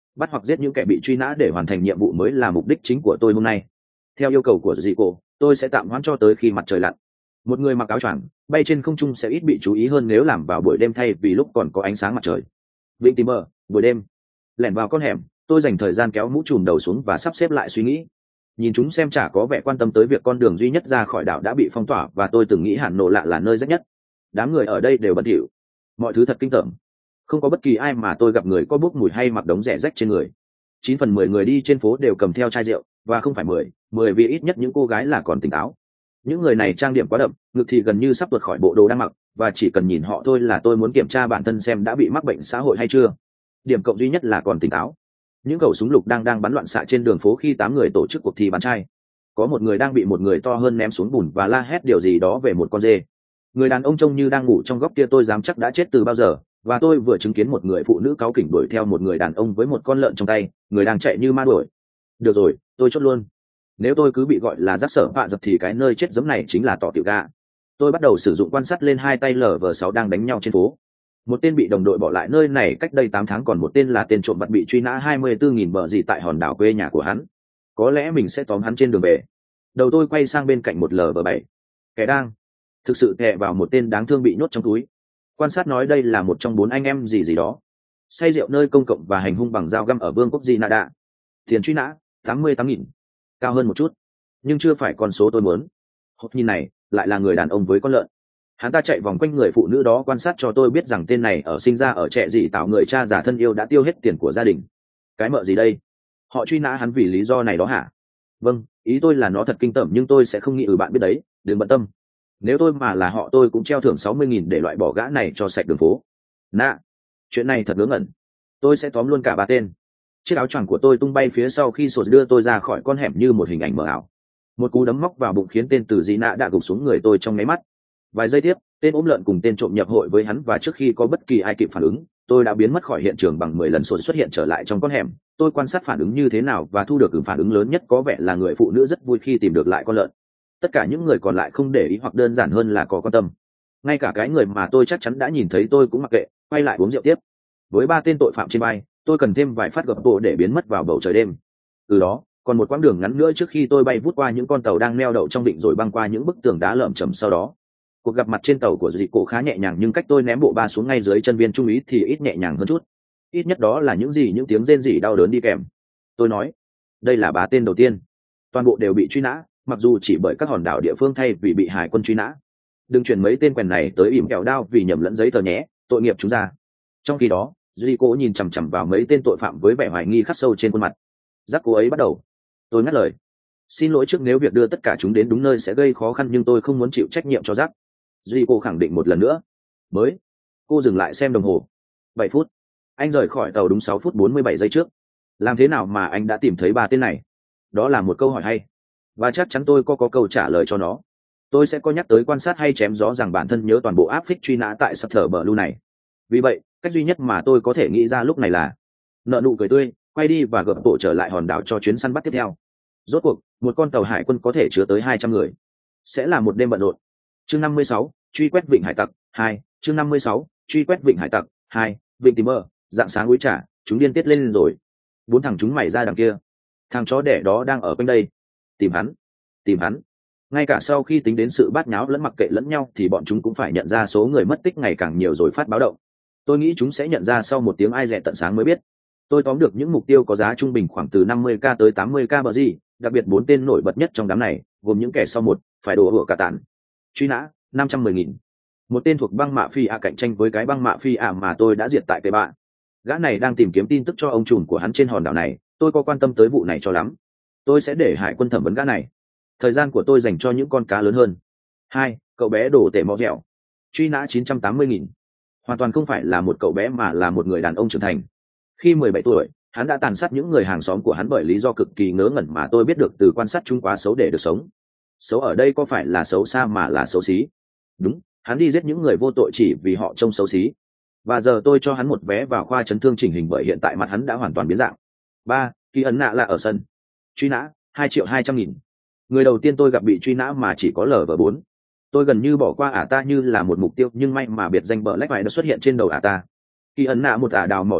[SPEAKER 1] bắt hoặc giết những kẻ bị truy nã để hoàn thành nhiệm vụ mới là mục đích chính của tôi hôm nay. Theo yêu cầu của dì cô, tôi sẽ tạm hoãn cho tới khi mặt trời lặn. Một người mặc áo choàng bay trên không trung sẽ ít bị chú ý hơn nếu làm vào buổi đêm thay vì lúc còn có ánh sáng mặt trời. Vịnh Tim Bờ, buổi đêm. Lẻn vào con hẻm, tôi dành thời gian kéo mũ trùm đầu xuống và sắp xếp lại suy nghĩ. Nhìn chúng xem chả có vẻ quan tâm tới việc con đường duy nhất ra khỏi đảo đã bị phong tỏa, và tôi từng nghĩ Hàn Nộ lạ là nơi rách nhất. Đám người ở đây đều bẩn thỉu, mọi thứ thật kinh tởm. Không có bất kỳ ai mà tôi gặp người có bốc mùi hay mặc đống rẻ rách trên người. 9 phần 10 người đi trên phố đều cầm theo chai rượu, và không phải 10 vì ít nhất những cô gái là còn tỉnh táo. Những người này trang điểm quá đậm, ngực thì gần như sắp tuột khỏi bộ đồ đang mặc, và chỉ cần nhìn họ thôi là tôi muốn kiểm tra bản thân xem đã bị mắc bệnh xã hội hay chưa. Điểm cộng duy nhất là còn tỉnh táo. Những khẩu súng lục đang bắn loạn xạ trên đường phố khi 8 người tổ chức cuộc thi bắn chai. Có một người đang bị một người to hơn ném xuống bùn và la hét điều gì đó về một con dê. Người đàn ông trông như đang ngủ trong góc kia tôi dám chắc đã chết từ bao giờ, và tôi vừa chứng kiến một người phụ nữ cáu kỉnh đuổi theo một người đàn ông với một con lợn trong tay, người đang chạy như ma đuổi. Được rồi, tôi chốt luôn. Nếu tôi cứ bị gọi là rắc sở vạ dập thì cái nơi chết giấm này chính là tỏ tiểu gà. Tôi bắt đầu sử dụng quan sát lên hai tay LV6 đang đánh nhau trên phố. Một tên bị đồng đội bỏ lại nơi này cách đây 8 tháng, còn một tên là tên trộm vặt bị truy nã 24.000 bờ gì tại hòn đảo quê nhà của hắn. Có lẽ mình sẽ tóm hắn trên đường về. Đầu tôi quay sang bên cạnh một LV7. Kẻ đang thực sự thẹ vào một tên đáng thương bị nhốt trong túi. Quan sát nói đây là một trong 4 anh em gì đó say rượu nơi công cộng và hành hung bằng dao găm ở vương quốc Grenada. Tiền truy nã 88.000, cao hơn một chút, nhưng chưa phải con số tôi muốn. Hốt nhìn này lại là người đàn ông với con lợn. Hắn ta chạy vòng quanh người phụ nữ đó quan sát cho tôi biết rằng tên này sinh ra ở trẻ dị tạo người cha già thân yêu đã tiêu hết tiền của gia đình. Cái mợ gì đây? Họ truy nã hắn vì lý do này đó hả? Vâng, ý tôi là nó thật kinh tởm, nhưng tôi sẽ không nghĩ bạn biết đấy, đừng bận tâm. Nếu tôi mà là họ tôi cũng treo thưởng 60.000 để loại bỏ gã này cho sạch đường phố. Nạ, chuyện này thật ngớ ngẩn. Tôi sẽ tóm luôn cả 3 tên. Chiếc áo choàng của tôi tung bay phía sau khi sột đưa tôi ra khỏi con hẻm như một hình ảnh mờ ảo. Một cú đấm móc vào bụng khiến tên từ dị nạ đã gục xuống người tôi trong nháy mắt. Vài giây tiếp, tên ốm lợn cùng tên trộm nhập hội với hắn, và trước khi có bất kỳ ai kịp phản ứng, tôi đã biến mất khỏi hiện trường bằng 10 lần sột xuất hiện trở lại trong con hẻm. Tôi quan sát phản ứng như thế nào và thu được phản ứng lớn nhất có vẻ là người phụ nữ rất vui khi tìm được lại con lợn. Tất cả những người còn lại không để ý, hoặc đơn giản hơn là có quan tâm. Ngay cả cái người mà tôi chắc chắn đã nhìn thấy tôi cũng mặc kệ, quay lại uống rượu tiếp. Với 3 tên tội phạm trên vai, tôi cần thêm vài phát gập bộ để biến mất vào bầu trời đêm. Từ đó còn một quãng đường ngắn nữa trước khi tôi bay vút qua những con tàu đang neo đậu trong vịnh rồi băng qua những bức tường đá lởm chởm. Sau đó cuộc gặp mặt trên tàu của dị cổ khá nhẹ nhàng, nhưng cách tôi ném bộ ba xuống ngay dưới chân viên trung úy thì ít nhẹ nhàng hơn chút. Ít nhất đó là những tiếng rên rỉ đau đớn đi kèm. Tôi nói, đây là 3 tên đầu tiên, toàn bộ đều bị truy nã, mặc dù chỉ bởi các hòn đảo địa phương thay vì bị hải quân truy nã. Đừng chuyển mấy tên quèn này tới ỉm kẹo đao vì nhầm lẫn giấy tờ nhé, tội nghiệp chúng ra. Trong khi đó duy cố nhìn chằm chằm vào mấy tên tội phạm với vẻ hoài nghi khắc sâu trên khuôn mặt. Giác cô ấy bắt đầu. Tôi ngắt lời, xin lỗi trước nếu việc đưa tất cả chúng đến đúng nơi sẽ gây khó khăn, nhưng tôi không muốn chịu trách nhiệm cho Giác. Duy cô khẳng định một lần nữa. Mới. Cô dừng lại xem đồng hồ. 7 phút. Anh rời khỏi tàu đúng 6 phút 47 giây trước. Làm thế nào mà anh đã tìm thấy 3 tên này? Đó là một câu hỏi hay, và chắc chắn tôi có câu trả lời cho nó. Tôi sẽ có nhắc tới quan sát hay chém gió rằng bản thân nhớ toàn bộ áp phích truy nã tại Sutter Blue này. Vì vậy cách duy nhất mà tôi có thể nghĩ ra lúc này là nợ nụ cười tươi, quay đi và gập bộ trở lại hòn đảo cho chuyến săn bắt tiếp theo. Rốt cuộc một con tàu hải quân có thể chứa tới 200 người. Sẽ là một đêm bận rộn. Chương 56, truy quét vịnh hải tặc 2. Chương 56, truy quét vịnh hải tặc 2. Vịnh Tim Bờ, dạng sáng úi trả, chúng điên tiết lên rồi. 4 thằng chúng mày ra đằng kia. Thằng chó đẻ đó đang ở quanh đây. Tìm hắn. Ngay cả sau khi tính đến sự bát nháo lẫn mặc kệ lẫn nhau thì bọn chúng cũng phải nhận ra số người mất tích ngày càng nhiều rồi phát báo động. Tôi nghĩ chúng sẽ nhận ra sau một tiếng ai dè tận sáng mới biết. Tôi tóm được những mục tiêu có giá trung bình khoảng từ 50k tới 80k bờ gì, đặc biệt 4 tên nổi bật nhất trong đám này gồm những kẻ sau một phải đổ hựa cả tản. Truy nã 510.000. Một tên thuộc băng mạ phi a cạnh tranh với cái băng mạ phi a mà tôi đã diệt tại cây bạ. Gã này đang tìm kiếm tin tức cho ông trùm của hắn trên hòn đảo này. Tôi có quan tâm tới vụ này cho lắm. Tôi sẽ để hải quân thẩm vấn gã này. Thời gian của tôi dành cho những con cá lớn hơn. 2. Cậu bé đổ tể mò dẻo. Truy nã 980.000. Hoàn toàn không phải là một cậu bé mà là một người đàn ông trưởng thành. Khi 17 tuổi, hắn đã tàn sát những người hàng xóm của hắn bởi lý do cực kỳ ngớ ngẩn mà tôi biết được từ quan sát chúng quá xấu để được sống. Xấu ở đây có phải là xấu xa mà là xấu xí. Đúng, hắn đi giết những người vô tội chỉ vì họ trông xấu xí. Và giờ tôi cho hắn một vé vào khoa chấn thương chỉnh hình bởi hiện tại mặt hắn đã hoàn toàn biến dạng. 3. Khi ấn nạ là ở sân. Truy nã 2.200.000. Người đầu tiên tôi gặp bị truy nã mà chỉ có LV4. Tôi gần như bỏ qua ả ta như là một mục tiêu, nhưng may mà biệt danh Black White đã xuất hiện trên đầu ả ta. Khi ấn nạ một ả đào mỏ chính hiệu,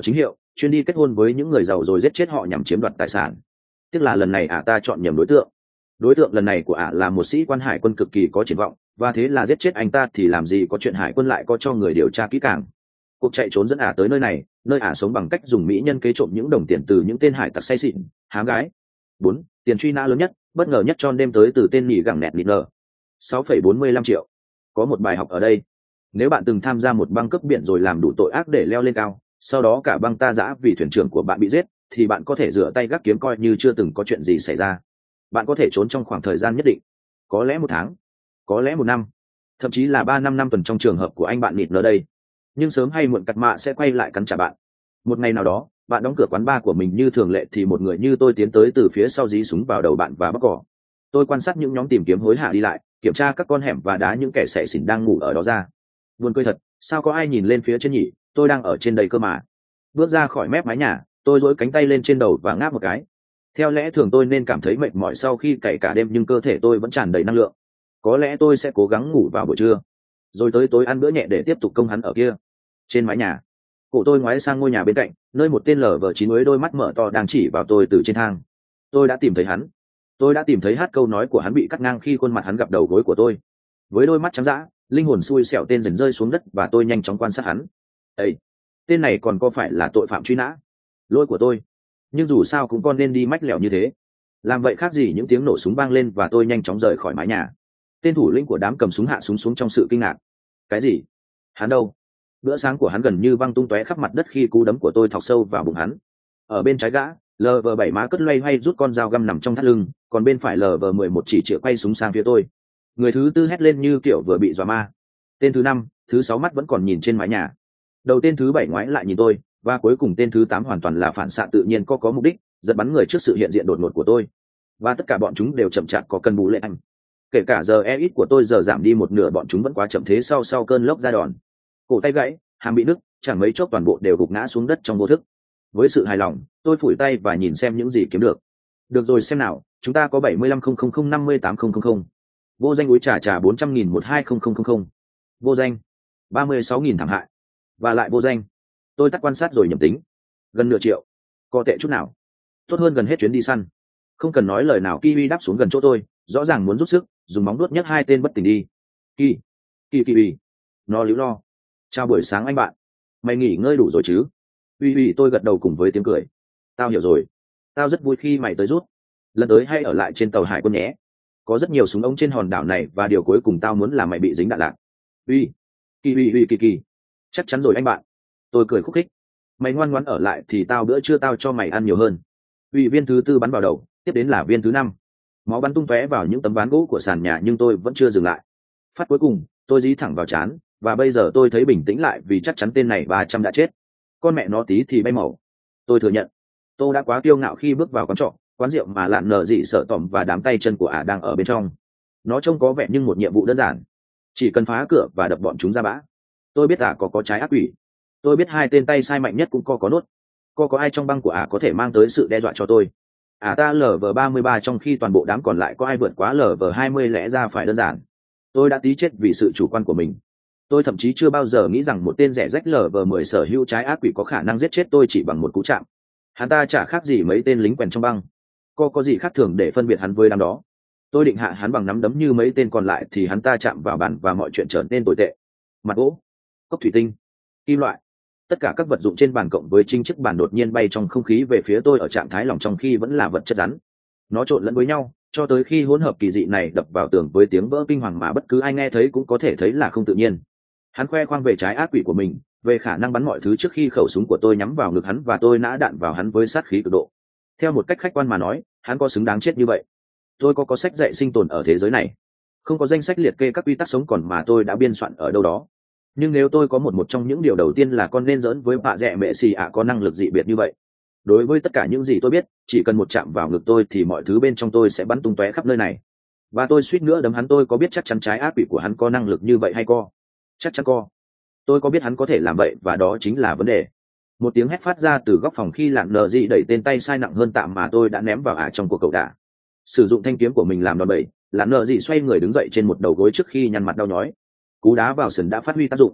[SPEAKER 1] chuyên đi kết hôn với những người giàu rồi giết chết họ nhằm chiếm đoạt tài sản. Tiếc là lần này ta chọn nhầm đối tượng lần này của là một sĩ quan hải quân cực kỳ có triển vọng, và thế là giết chết anh ta thì làm gì có chuyện hải quân lại có cho người điều tra kỹ càng. Cuộc chạy trốn dẫn tới nơi này, nơi sống bằng cách dùng mỹ nhân kế trộm những đồng tiền từ những tên hải tặc say xịn hám gái. 4. Tiền truy nã lớn nhất, bất ngờ nhất cho đêm tới từ tên nhỉ gẳng nẹt nịt nờ, 6,45 triệu. Có một bài học ở đây. Nếu bạn từng tham gia một băng cướp biển rồi làm đủ tội ác để leo lên cao, sau đó cả băng ta giã vì thuyền trưởng của bạn bị giết, thì bạn có thể rửa tay gác kiếm coi như chưa từng có chuyện gì xảy ra. Bạn có thể trốn trong khoảng thời gian nhất định, có lẽ 1 tháng, có lẽ 1 năm, thậm chí là 3 năm tuần trong trường hợp của anh bạn nịt nờ đây. Nhưng sớm hay muộn cặt mạ sẽ quay lại cắn trả bạn. Một ngày nào đó, bạn đóng cửa quán bar của mình như thường lệ thì một người như tôi tiến tới từ phía sau dí súng vào đầu bạn và bóc cỏ. Tôi quan sát những nhóm tìm kiếm hối hả đi lại, kiểm tra các con hẻm và đá những kẻ xẻ xỉn đang ngủ ở đó ra. Buồn cười thật, sao có ai nhìn lên phía trên nhỉ, tôi đang ở trên đây cơ mà. Bước ra khỏi mép mái nhà, tôi duỗi cánh tay lên trên đầu và ngáp một cái. Theo lẽ thường tôi nên cảm thấy mệt mỏi sau khi cày cả đêm, nhưng cơ thể tôi vẫn tràn đầy năng lượng. Có lẽ tôi sẽ cố gắng ngủ vào buổi trưa, rồi tới tối ăn bữa nhẹ để tiếp tục công hắn ở kia. Trên mái nhà, cổ tôi ngoái sang ngôi nhà bên cạnh, nơi một tên LV9 với đôi mắt mở to đang chỉ vào tôi từ trên thang. Tôi đã tìm thấy hắn. Tôi đã tìm thấy hát câu nói của hắn bị cắt ngang khi khuôn mặt hắn gặp đầu gối của tôi. Với đôi mắt trắng dã, linh hồn xui xẻo tên dần rơi xuống đất và tôi nhanh chóng quan sát hắn. Ê, tên này còn có phải là tội phạm truy nã? Lỗi của tôi. Nhưng dù sao cũng con nên đi mách lẻo như thế. Làm vậy khác gì những tiếng nổ súng vang lên và tôi nhanh chóng rời khỏi mái nhà. Tên thủ lĩnh của đám cầm súng hạ súng xuống trong sự kinh ngạc. Cái gì? Hắn đâu? Bữa sáng của hắn gần như văng tung tóe khắp mặt đất khi cú đấm của tôi thọc sâu vào bụng hắn. Ở bên trái gã, LV7 má cất loay hoay rút con dao găm nằm trong thắt lưng, còn bên phải LV11 chỉ chĩa quay súng sang phía tôi. Người thứ tư hét lên như kiểu vừa bị dọa ma. Tên thứ 5, thứ 6 mắt vẫn còn nhìn trên mái nhà. Đầu tên thứ 7 ngoái lại nhìn tôi, và cuối cùng tên thứ 8 hoàn toàn là phản xạ tự nhiên có mục đích, giật bắn người trước sự hiện diện đột ngột của tôi. Và tất cả bọn chúng đều chậm chạp có cân bù lệ anh. Kể cả giờ ít của tôi giờ giảm đi một nửa, bọn chúng vẫn quá chậm thế sau cơn lốc ra đòn. Cổ tay gãy, hàm bị nứt, chẳng mấy chốc toàn bộ đều gục ngã xuống đất trong vô thức. Với sự hài lòng, tôi phủi tay và nhìn xem những gì kiếm được. Được rồi, xem nào, chúng ta có 75,000,58,000. Vô danh úi trà 400.000 120,000. Vô danh 36.000 thảm hại. Và lại vô danh. Tôi tắt quan sát rồi nhẩm tính. Gần nửa triệu. Có tệ chút nào. Tốt hơn gần hết chuyến đi săn. Không cần nói lời nào, Kiwi đáp xuống gần chỗ tôi, rõ ràng muốn rút sức, dùng móng đuốt nhấc hai tên bất tỉnh đi. Kiwi. Nó líu lo. Chào buổi sáng anh bạn. Mày nghỉ ngơi đủ rồi chứ? Uy, tôi gật đầu cùng với tiếng cười. Tao hiểu rồi. Tao rất vui khi mày tới rút. Lần tới hay ở lại trên tàu hải quân nhé. Có rất nhiều súng ống trên hòn đảo này, và điều cuối cùng tao muốn là mày bị dính đạn lạc. Kỳ. Chắc chắn rồi anh bạn. Tôi cười khúc khích. Mày ngoan ngoãn ở lại thì bữa trưa tao cho mày ăn nhiều hơn. Viên thứ 4 bắn vào đầu, tiếp đến là viên thứ 5. Máu bắn tung tóe vào những tấm ván gỗ của sàn nhà, nhưng tôi vẫn chưa dừng lại. Phát cuối cùng, tôi dí thẳng vào trán, và bây giờ tôi thấy bình tĩnh lại vì chắc chắn tên này 300 đã chết. Con mẹ nó tí thì bay màu. Tôi thừa nhận, tôi đã quá kiêu ngạo khi bước vào quán rượu mà lạn nở dị sợ tỏm và đám tay chân của đang ở bên trong. Nó trông có vẻ như một nhiệm vụ đơn giản, chỉ cần phá cửa và đập bọn chúng ra bã. Tôi biết có trái ác quỷ. Tôi biết hai tên tay sai mạnh nhất cũng có nốt. Có ai trong băng của có thể mang tới sự đe dọa cho tôi. Ta LV33, trong khi toàn bộ đám còn lại có ai vượt quá LV20 lẽ ra phải đơn giản. Tôi đã tí chết vì sự chủ quan của mình. Tôi thậm chí chưa bao giờ nghĩ rằng một tên rẻ rách LV10 sở hữu trái ác quỷ có khả năng giết chết tôi chỉ bằng một cú chạm. Hắn ta chả khác gì mấy tên lính quèn trong băng. Có gì khác thường để phân biệt hắn với đám đó. Tôi định hạ hắn bằng nắm đấm như mấy tên còn lại thì hắn ta chạm vào bàn và mọi chuyện trở nên tồi tệ. Mặt gỗ, cốc thủy tinh, kim loại, tất cả các vật dụng trên bàn cộng với chính chiếc bàn đột nhiên bay trong không khí về phía tôi ở trạng thái lỏng, trong khi vẫn là vật chất rắn. Nó trộn lẫn với nhau cho tới khi hỗn hợp kỳ dị này đập vào tường với tiếng vỡ kinh hoàng mà bất cứ ai nghe thấy cũng có thể thấy là không tự nhiên. Hắn khoe khoang về trái ác quỷ của mình, về khả năng bắn mọi thứ trước khi khẩu súng của tôi nhắm vào ngực hắn và tôi nã đạn vào hắn với sát khí cực độ. Theo một cách khách quan mà nói, hắn có xứng đáng chết như vậy. Tôi có sách dạy sinh tồn ở thế giới này, không có danh sách liệt kê các quy tắc sống còn mà tôi đã biên soạn ở đâu đó. Nhưng nếu tôi có một trong những điều đầu tiên là con nên giỡn với bà rẻ mẹ xì có năng lực dị biệt như vậy. Đối với tất cả những gì tôi biết, chỉ cần một chạm vào ngực tôi thì mọi thứ bên trong tôi sẽ bắn tung tóe khắp nơi này. Và tôi suýt nữa đấm hắn. Tôi có biết chắc chắn trái ác quỷ của hắn có năng lực như vậy hay chắc chắn tôi có biết hắn có thể làm vậy, và đó chính là vấn đề. Một tiếng hét phát ra từ góc phòng khi lạn nờ dị đẩy tên tay sai nặng hơn tạm mà tôi đã ném vào trong cuộc cậu đả. Sử dụng thanh kiếm của mình làm đòn bẩy, lạn nờ dị xoay người đứng dậy trên một đầu gối trước khi nhăn mặt đau nhói. Cú đá vào sườn đã phát huy tác dụng.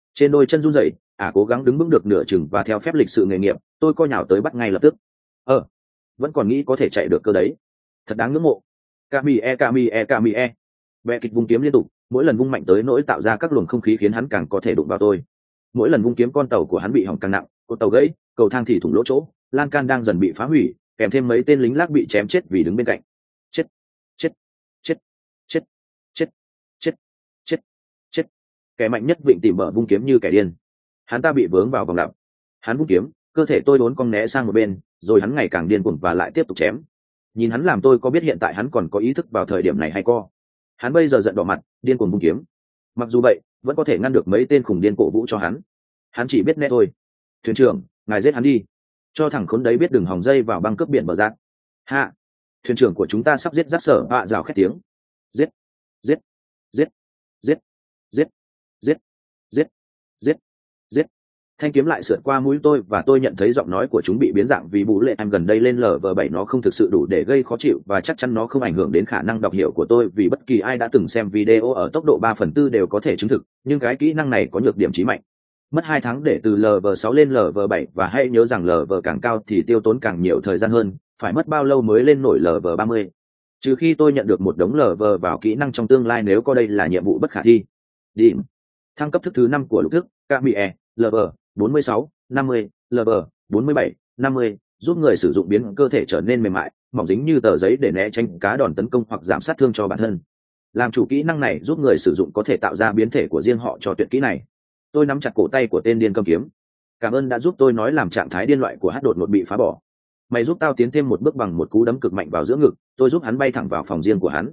[SPEAKER 1] Trên đôi chân run rẩy, cố gắng đứng vững được nửa chừng và theo phép lịch sự nghề nghiệp, tôi co nhào tới bắt ngay lập tức. Vẫn còn nghĩ có thể chạy được cơ đấy, thật đáng ngưỡng mộ. Kami e. Bẹ kịch vung kiếm liên tục, mỗi lần vung mạnh tới nỗi tạo ra các luồng không khí khiến hắn càng có thể đụng vào tôi. Mỗi lần vung kiếm con tàu của hắn bị hỏng càng nặng, cột tàu gãy, cầu thang thì thủng lỗ chỗ, lan can đang dần bị phá hủy, kèm thêm mấy tên lính lác bị chém chết vì đứng bên cạnh. Chết, chết, chết, chết, chết, chết, chết, chết. Kẻ mạnh nhất vịnh tìm bờ vung kiếm như kẻ điên. Hắn ta bị vướng vào vòng lặp. Hắn vung kiếm, cơ thể tôi đốn cong né sang một bên, rồi hắn ngày càng điên cuồng và lại tiếp tục chém. Nhìn hắn làm tôi có biết hiện tại hắn còn có ý thức vào thời điểm này hay co. Hắn bây giờ giận đỏ mặt, điên cuồng vung kiếm. Mặc dù vậy, vẫn có thể ngăn được mấy tên khủng điên cổ vũ cho hắn. Hắn chỉ biết né thôi. Thuyền trưởng, ngài giết hắn đi, cho thằng khốn đấy biết đừng hòng dây vào băng cướp biển bờ rác. Hạ, thuyền trưởng của chúng ta sắp giết rác sở rào khét tiếng. Giết, giết, giết, giết, giết, giết, giết, giết, giết. Thanh kiếm lại sượt qua mũi tôi và tôi nhận thấy giọng nói của chúng bị biến dạng vì bù lệ em gần đây lên LV7 nó không thực sự đủ để gây khó chịu và chắc chắn nó không ảnh hưởng đến khả năng đọc hiểu của tôi vì bất kỳ ai đã từng xem video ở tốc độ 3/4 đều có thể chứng thực, nhưng cái kỹ năng này có nhược điểm chí mạnh. Mất 2 tháng để từ LV6 lên LV7 và hãy nhớ rằng LV càng cao thì tiêu tốn càng nhiều thời gian hơn, phải mất bao lâu mới lên nổi LV30. Trừ khi tôi nhận được một đống LV vào kỹ năng trong tương lai nếu coi đây là nhiệm vụ bất khả thi. Điểm. Thăng cấp thức thứ 5 của lục thức, Kami-e, LV 46, 50, LV 47, 50, giúp người sử dụng biến cơ thể trở nên mềm mại, mỏng dính như tờ giấy để né tránh cá đòn tấn công hoặc giảm sát thương cho bản thân. Làm chủ kỹ năng này giúp người sử dụng có thể tạo ra biến thể của riêng họ cho tuyệt kỹ này. Tôi nắm chặt cổ tay của tên điên cầm kiếm. Cảm ơn đã giúp tôi nói làm trạng thái điên loại của hát đột ngột bị phá bỏ. Mày giúp tao tiến thêm một bước bằng một cú đấm cực mạnh vào giữa ngực. Tôi giúp hắn bay thẳng vào phòng riêng của hắn.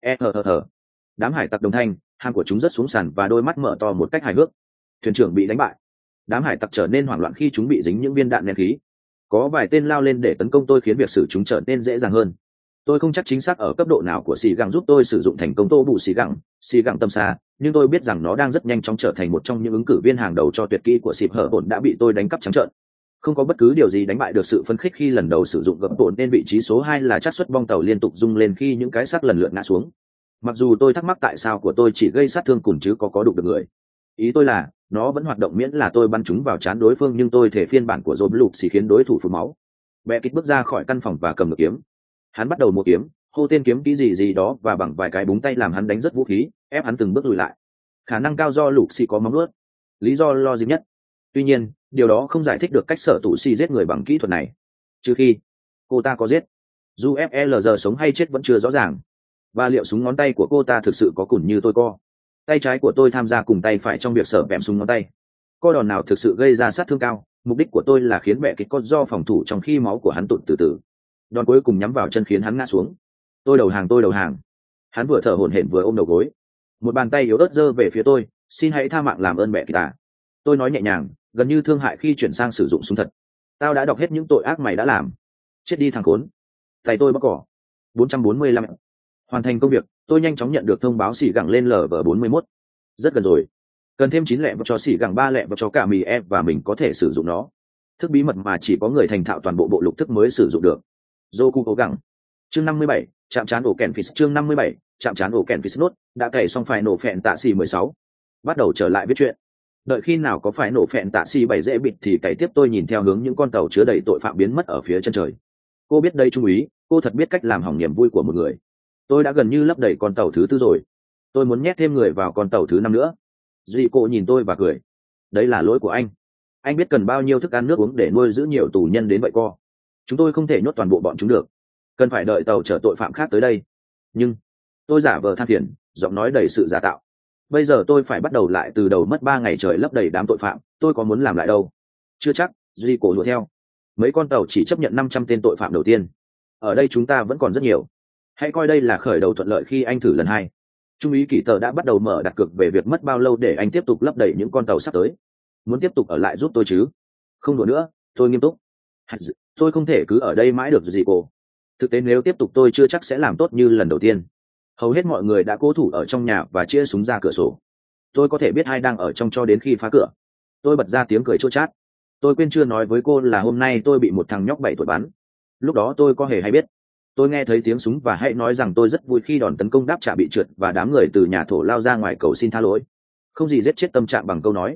[SPEAKER 1] Đám hải tặc đồng thanh, hàm của chúng rớt xuống sàn và đôi mắt mở to một cách hài hước. Thuyền trưởng bị đánh bại. Đám hải tặc trở nên hoảng loạn khi chúng bị dính những viên đạn nén khí. Có vài tên lao lên để tấn công tôi khiến việc xử chúng trở nên dễ dàng hơn. Tôi không chắc chính xác ở cấp độ nào của xì gẳng giúp tôi sử dụng thành công tô bù xì gẳng tầm xa, nhưng tôi biết rằng nó đang rất nhanh chóng trở thành một trong những ứng cử viên hàng đầu cho tuyệt kỹ của xịp hở bổn đã bị tôi đánh cắp trắng trợn. Không có bất cứ điều gì đánh bại được sự phấn khích khi lần đầu sử dụng gập bổn nên vị trí số 2 là xác suất bong tàu liên tục rung lên khi những cái xác lần lượt ngã xuống. Mặc dù tôi thắc mắc tại sao của tôi chỉ gây sát thương cùn chứ có đụng được người. Ý tôi là nó vẫn hoạt động miễn là tôi bắn chúng vào trán đối phương, nhưng tôi thể phiên bản của dồn lục xì khiến đối thủ phun máu. Bẹ kịch bước ra khỏi căn phòng và cầm ngược kiếm. Hắn bắt đầu mua kiếm, hô tên kiếm kỹ gì đó và bằng vài cái búng tay làm hắn đánh rất vũ khí, ép hắn từng bước lùi lại. Khả năng cao do lục xì có móng nuốt, lý do lo dịp nhất. Tuy nhiên, điều đó không giải thích được cách sở tụ xì giết người bằng kỹ thuật này, trừ khi cô ta có giết. Dù FLG sống hay chết vẫn chưa rõ ràng, và liệu súng ngón tay của cô ta thực sự có cùn như tôi co. Tay trái của tôi tham gia cùng tay phải trong việc sở bẹm súng ngón tay. Co đòn nào thực sự gây ra sát thương cao. Mục đích của tôi là khiến bẹ kịch có do phòng thủ trong khi máu của hắn tụt từ từ. Đòn cuối cùng nhắm vào chân khiến hắn ngã xuống. Tôi đầu hàng. Hắn vừa thở hổn hển vừa ôm đầu gối. Một bàn tay yếu ớt giơ về phía tôi. Xin hãy tha mạng làm ơn bẹ kịch à. Tôi nói nhẹ nhàng, gần như thương hại khi chuyển sang sử dụng súng thật. Tao đã đọc hết những tội ác mày đã làm. Chết đi thằng khốn. Tay tôi bóc cỏ. 445. Hoàn thành công việc, tôi nhanh chóng nhận được thông báo xỉ gẳng lên LV41. Rất gần rồi. Cần thêm 9 lẹ vào cho xỉ gẳng 3 lẹ vào cho cả mì em và mình có thể sử dụng nó. Thức bí mật mà chỉ có người thành thạo toàn bộ bộ lục thức mới sử dụng được. Joku cố gắng. Chương 57, chạm trán ổ kèn Fish. Chương 57, chạm trán ổ kèn Fish nốt, đã cày xong phải nổ phẹn tạ xì 16. Bắt đầu trở lại viết chuyện. Đợi khi nào có phải nổ phẹn tạ xì 7 dễ bịt thì cày tiếp. Tôi nhìn theo hướng những con tàu chứa đầy tội phạm biến mất ở phía chân trời. Cô biết đây trung úy, cô thật biết cách làm hỏng niềm vui của một người. Tôi đã gần như lấp đầy con tàu thứ 4 rồi. Tôi muốn nhét thêm người vào con tàu thứ 5 nữa. Duy cô nhìn tôi và cười. Đấy là lỗi của anh. Anh biết cần bao nhiêu thức ăn nước uống để nuôi giữ nhiều tù nhân đến vậy co. Chúng tôi không thể nhốt toàn bộ bọn chúng được. Cần phải đợi tàu chở tội phạm khác tới đây. Nhưng tôi giả vờ than phiền, giọng nói đầy sự giả tạo. Bây giờ tôi phải bắt đầu lại từ đầu, mất 3 ngày trời lấp đầy đám tội phạm. Tôi có muốn làm lại đâu. Chưa chắc. Duy cổ đuổi theo. Mấy con tàu chỉ chấp nhận 500 tên tội phạm đầu tiên. Ở đây chúng ta vẫn còn rất nhiều. Hãy coi đây là khởi đầu thuận lợi khi anh thử lần 2. Trung úy Kỳ Tờ đã bắt đầu mở đặt cược về việc mất bao lâu để anh tiếp tục lấp đầy những con tàu sắp tới. Muốn tiếp tục ở lại giúp tôi chứ? Không đùa nữa, tôi nghiêm túc. Tôi không thể cứ ở đây mãi được gì cô. Thực tế nếu tiếp tục tôi chưa chắc sẽ làm tốt như lần đầu tiên. Hầu hết mọi người đã cố thủ ở trong nhà và chĩa súng ra cửa sổ. Tôi có thể biết ai đang ở trong cho đến khi phá cửa. Tôi bật ra tiếng cười chua chát. Tôi quên chưa nói với cô là hôm nay tôi bị một thằng nhóc 7 tuổi bắn. Lúc đó tôi có hề hay biết. Tôi nghe thấy tiếng súng và hãy nói rằng tôi rất vui khi đòn tấn công đáp trả bị trượt và đám người từ nhà thổ lao ra ngoài cầu xin tha lỗi. Không gì giết chết tâm trạng bằng câu nói.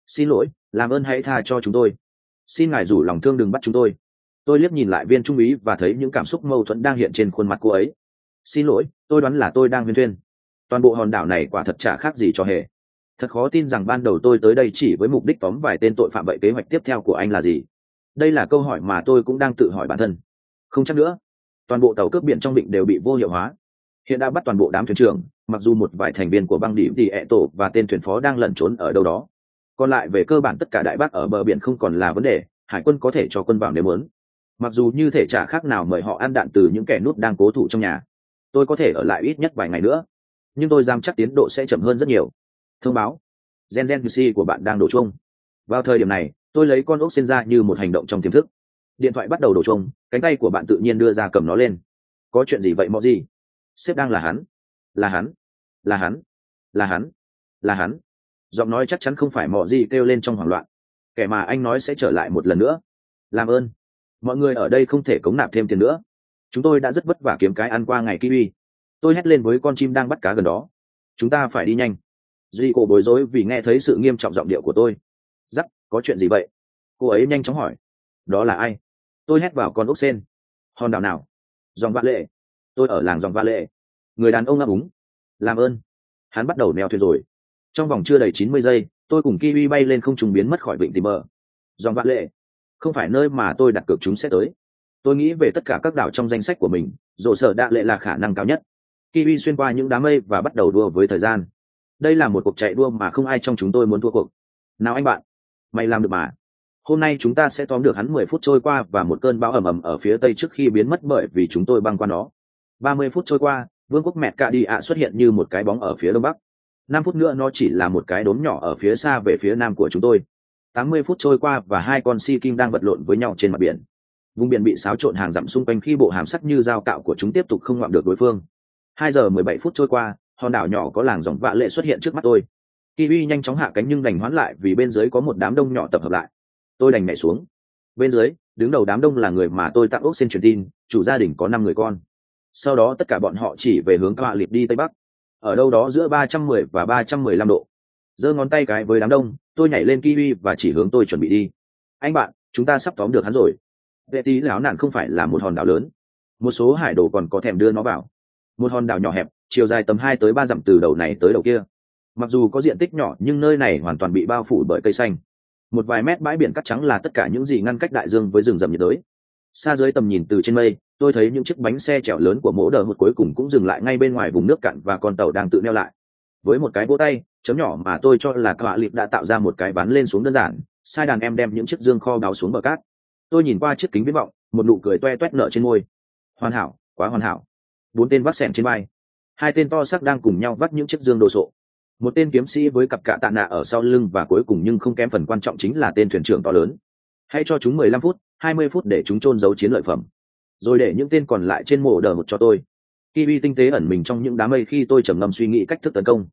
[SPEAKER 1] Xin lỗi, làm ơn hãy tha cho chúng tôi. Xin ngài rủ lòng thương đừng bắt chúng tôi. Tôi liếc nhìn lại viên trung úy và thấy những cảm xúc mâu thuẫn đang hiện trên khuôn mặt cô ấy. Xin lỗi, tôi đoán là tôi đang huyên thuyên. Toàn bộ hòn đảo này quả thật chả khác gì trò hề. Thật khó tin rằng ban đầu tôi tới đây chỉ với mục đích tóm vài tên tội phạm. Vậy kế hoạch tiếp theo của anh là gì? Đây là câu hỏi mà tôi cũng đang tự hỏi bản thân. Không chắc nữa. Toàn bộ tàu cướp biển trong vịnh đều bị vô hiệu hóa. Hiện đã bắt toàn bộ đám thuyền trưởng, mặc dù một vài thành viên của băng điểm thì ẹ tổ và tên thuyền phó đang lẩn trốn ở đâu đó. Còn lại về cơ bản tất cả đại bác ở bờ biển không còn là vấn đề, hải quân có thể cho quân vào nếu muốn. Mặc dù như thể chả khác nào mời họ ăn đạn từ những kẻ nút đang cố thủ trong nhà. Tôi có thể ở lại ít nhất vài ngày nữa, nhưng tôi dám chắc tiến độ sẽ chậm hơn rất nhiều. Thông báo gen gen pc của bạn đang đổ chuông. Vào thời điểm này tôi lấy con ốc xin ra như một hành động trong tiềm thức. Điện thoại bắt đầu đổ chuông, cánh tay của bạn tự nhiên đưa ra cầm nó lên. Có chuyện gì vậy mọi gì? Sếp đang là hắn, là hắn, là hắn, là hắn, là hắn. Giọng nói chắc chắn không phải mọi gì kêu lên trong hoảng loạn. Kẻ mà anh nói sẽ trở lại một lần nữa. Làm ơn, mọi người ở đây không thể cống nạp thêm tiền nữa. Chúng tôi đã rất vất vả kiếm cái ăn qua ngày kiwi. Tôi hét lên với con chim đang bắt cá gần đó. Chúng ta phải đi nhanh. Duy cô bối rối vì nghe thấy sự nghiêm trọng giọng điệu của tôi. Rắc, có chuyện gì vậy? Cô ấy nhanh chóng hỏi. Đó là ai? Tôi hét vào con ốc sên. Hòn đảo nào? Dòng vạ lệ. Tôi ở làng dòng vạ lệ. Người đàn ông ấp úng. Làm ơn. Hắn bắt đầu neo thuyền rồi. Trong vòng chưa đầy 90 giây, tôi cùng kiwi bay lên không trung biến mất khỏi vịnh tìm bờ. Dòng vạ lệ không phải nơi mà tôi đặt cược chúng sẽ tới. Tôi nghĩ về tất cả các đảo trong danh sách của mình, rổ sở đạ lệ là khả năng cao nhất. Kiwi xuyên qua những đám mây và bắt đầu đua với thời gian. Đây là một cuộc chạy đua mà không ai trong chúng tôi muốn thua cuộc. Nào anh bạn, mày làm được mà. Hôm nay chúng ta sẽ tóm được hắn. 10 phút trôi qua và một cơn bão ầm ầm ở phía tây trước khi biến mất bởi vì chúng tôi băng qua nó. 30 phút trôi qua, vương quốc mẹ cạ đi ạ xuất hiện như một cái bóng ở phía đông bắc. 5 phút nữa nó chỉ là một cái đốm nhỏ ở phía xa về phía nam của chúng tôi. 80 phút trôi qua và hai con Sea King đang vật lộn với nhau trên mặt biển. Vùng biển bị xáo trộn hàng dặm xung quanh khi bộ hàm sắc như dao cạo của chúng tiếp tục không ngoạm được đối phương. 2 giờ 17 phút trôi qua, hòn đảo nhỏ có làng dòng vạ lệ xuất hiện trước mắt tôi. Kiwi nhanh chóng hạ cánh nhưng đành hoãn lại vì bên dưới có một đám đông nhỏ tập hợp lại. Tôi đành nhảy xuống. Bên dưới, đứng đầu đám đông là người mà tôi tặng ốc xin truyền tin, chủ gia đình có 5 người con. Sau đó tất cả bọn họ chỉ về hướng Cạ Liệp đi tây bắc, ở đâu đó giữa 310 và 315 độ. Giơ ngón tay cái với đám đông, tôi nhảy lên Kiwi và chỉ hướng tôi chuẩn bị đi. Anh bạn, chúng ta sắp tóm được hắn rồi. Vệ tí láo nạn không phải là một hòn đảo lớn. Một số hải đồ còn có thèm đưa nó vào. Một hòn đảo nhỏ hẹp, chiều dài tầm 2 tới 3 dặm từ đầu này tới đầu kia. Mặc dù có diện tích nhỏ nhưng nơi này hoàn toàn bị bao phủ bởi cây xanh. Một vài mét bãi biển cát trắng là tất cả những gì ngăn cách đại dương với rừng rậm nhiệt đới. Xa dưới tầm nhìn từ trên mây, tôi thấy những chiếc bánh xe chèo lớn của mỗ đờ một cuối cùng cũng dừng lại ngay bên ngoài vùng nước cạn và con tàu đang tự neo lại. Với một cái vỗ tay chấm nhỏ mà tôi cho là Cạ Liệp đã tạo ra một cái ván lên xuống đơn giản, sai đàn em đem những chiếc dương kho đào xuống bờ cát. Tôi nhìn qua chiếc kính viễn vọng, một nụ cười toe toét nở trên môi. Hoàn hảo, quá hoàn hảo. 4 tên vác sẻn trên vai, 2 tên to xác đang cùng nhau vác những chiếc dương đồ sộ. Một tên kiếm sĩ với cặp cạ tạ nạ ở sau lưng và cuối cùng nhưng không kém phần quan trọng chính là tên thuyền trưởng to lớn. Hãy cho chúng 15 phút, 20 phút để chúng chôn giấu chiến lợi phẩm, rồi để những tên còn lại trên mổ đờ một cho tôi. Kiwi tinh tế ẩn mình trong những đám mây khi tôi trầm ngâm suy nghĩ cách thức tấn công.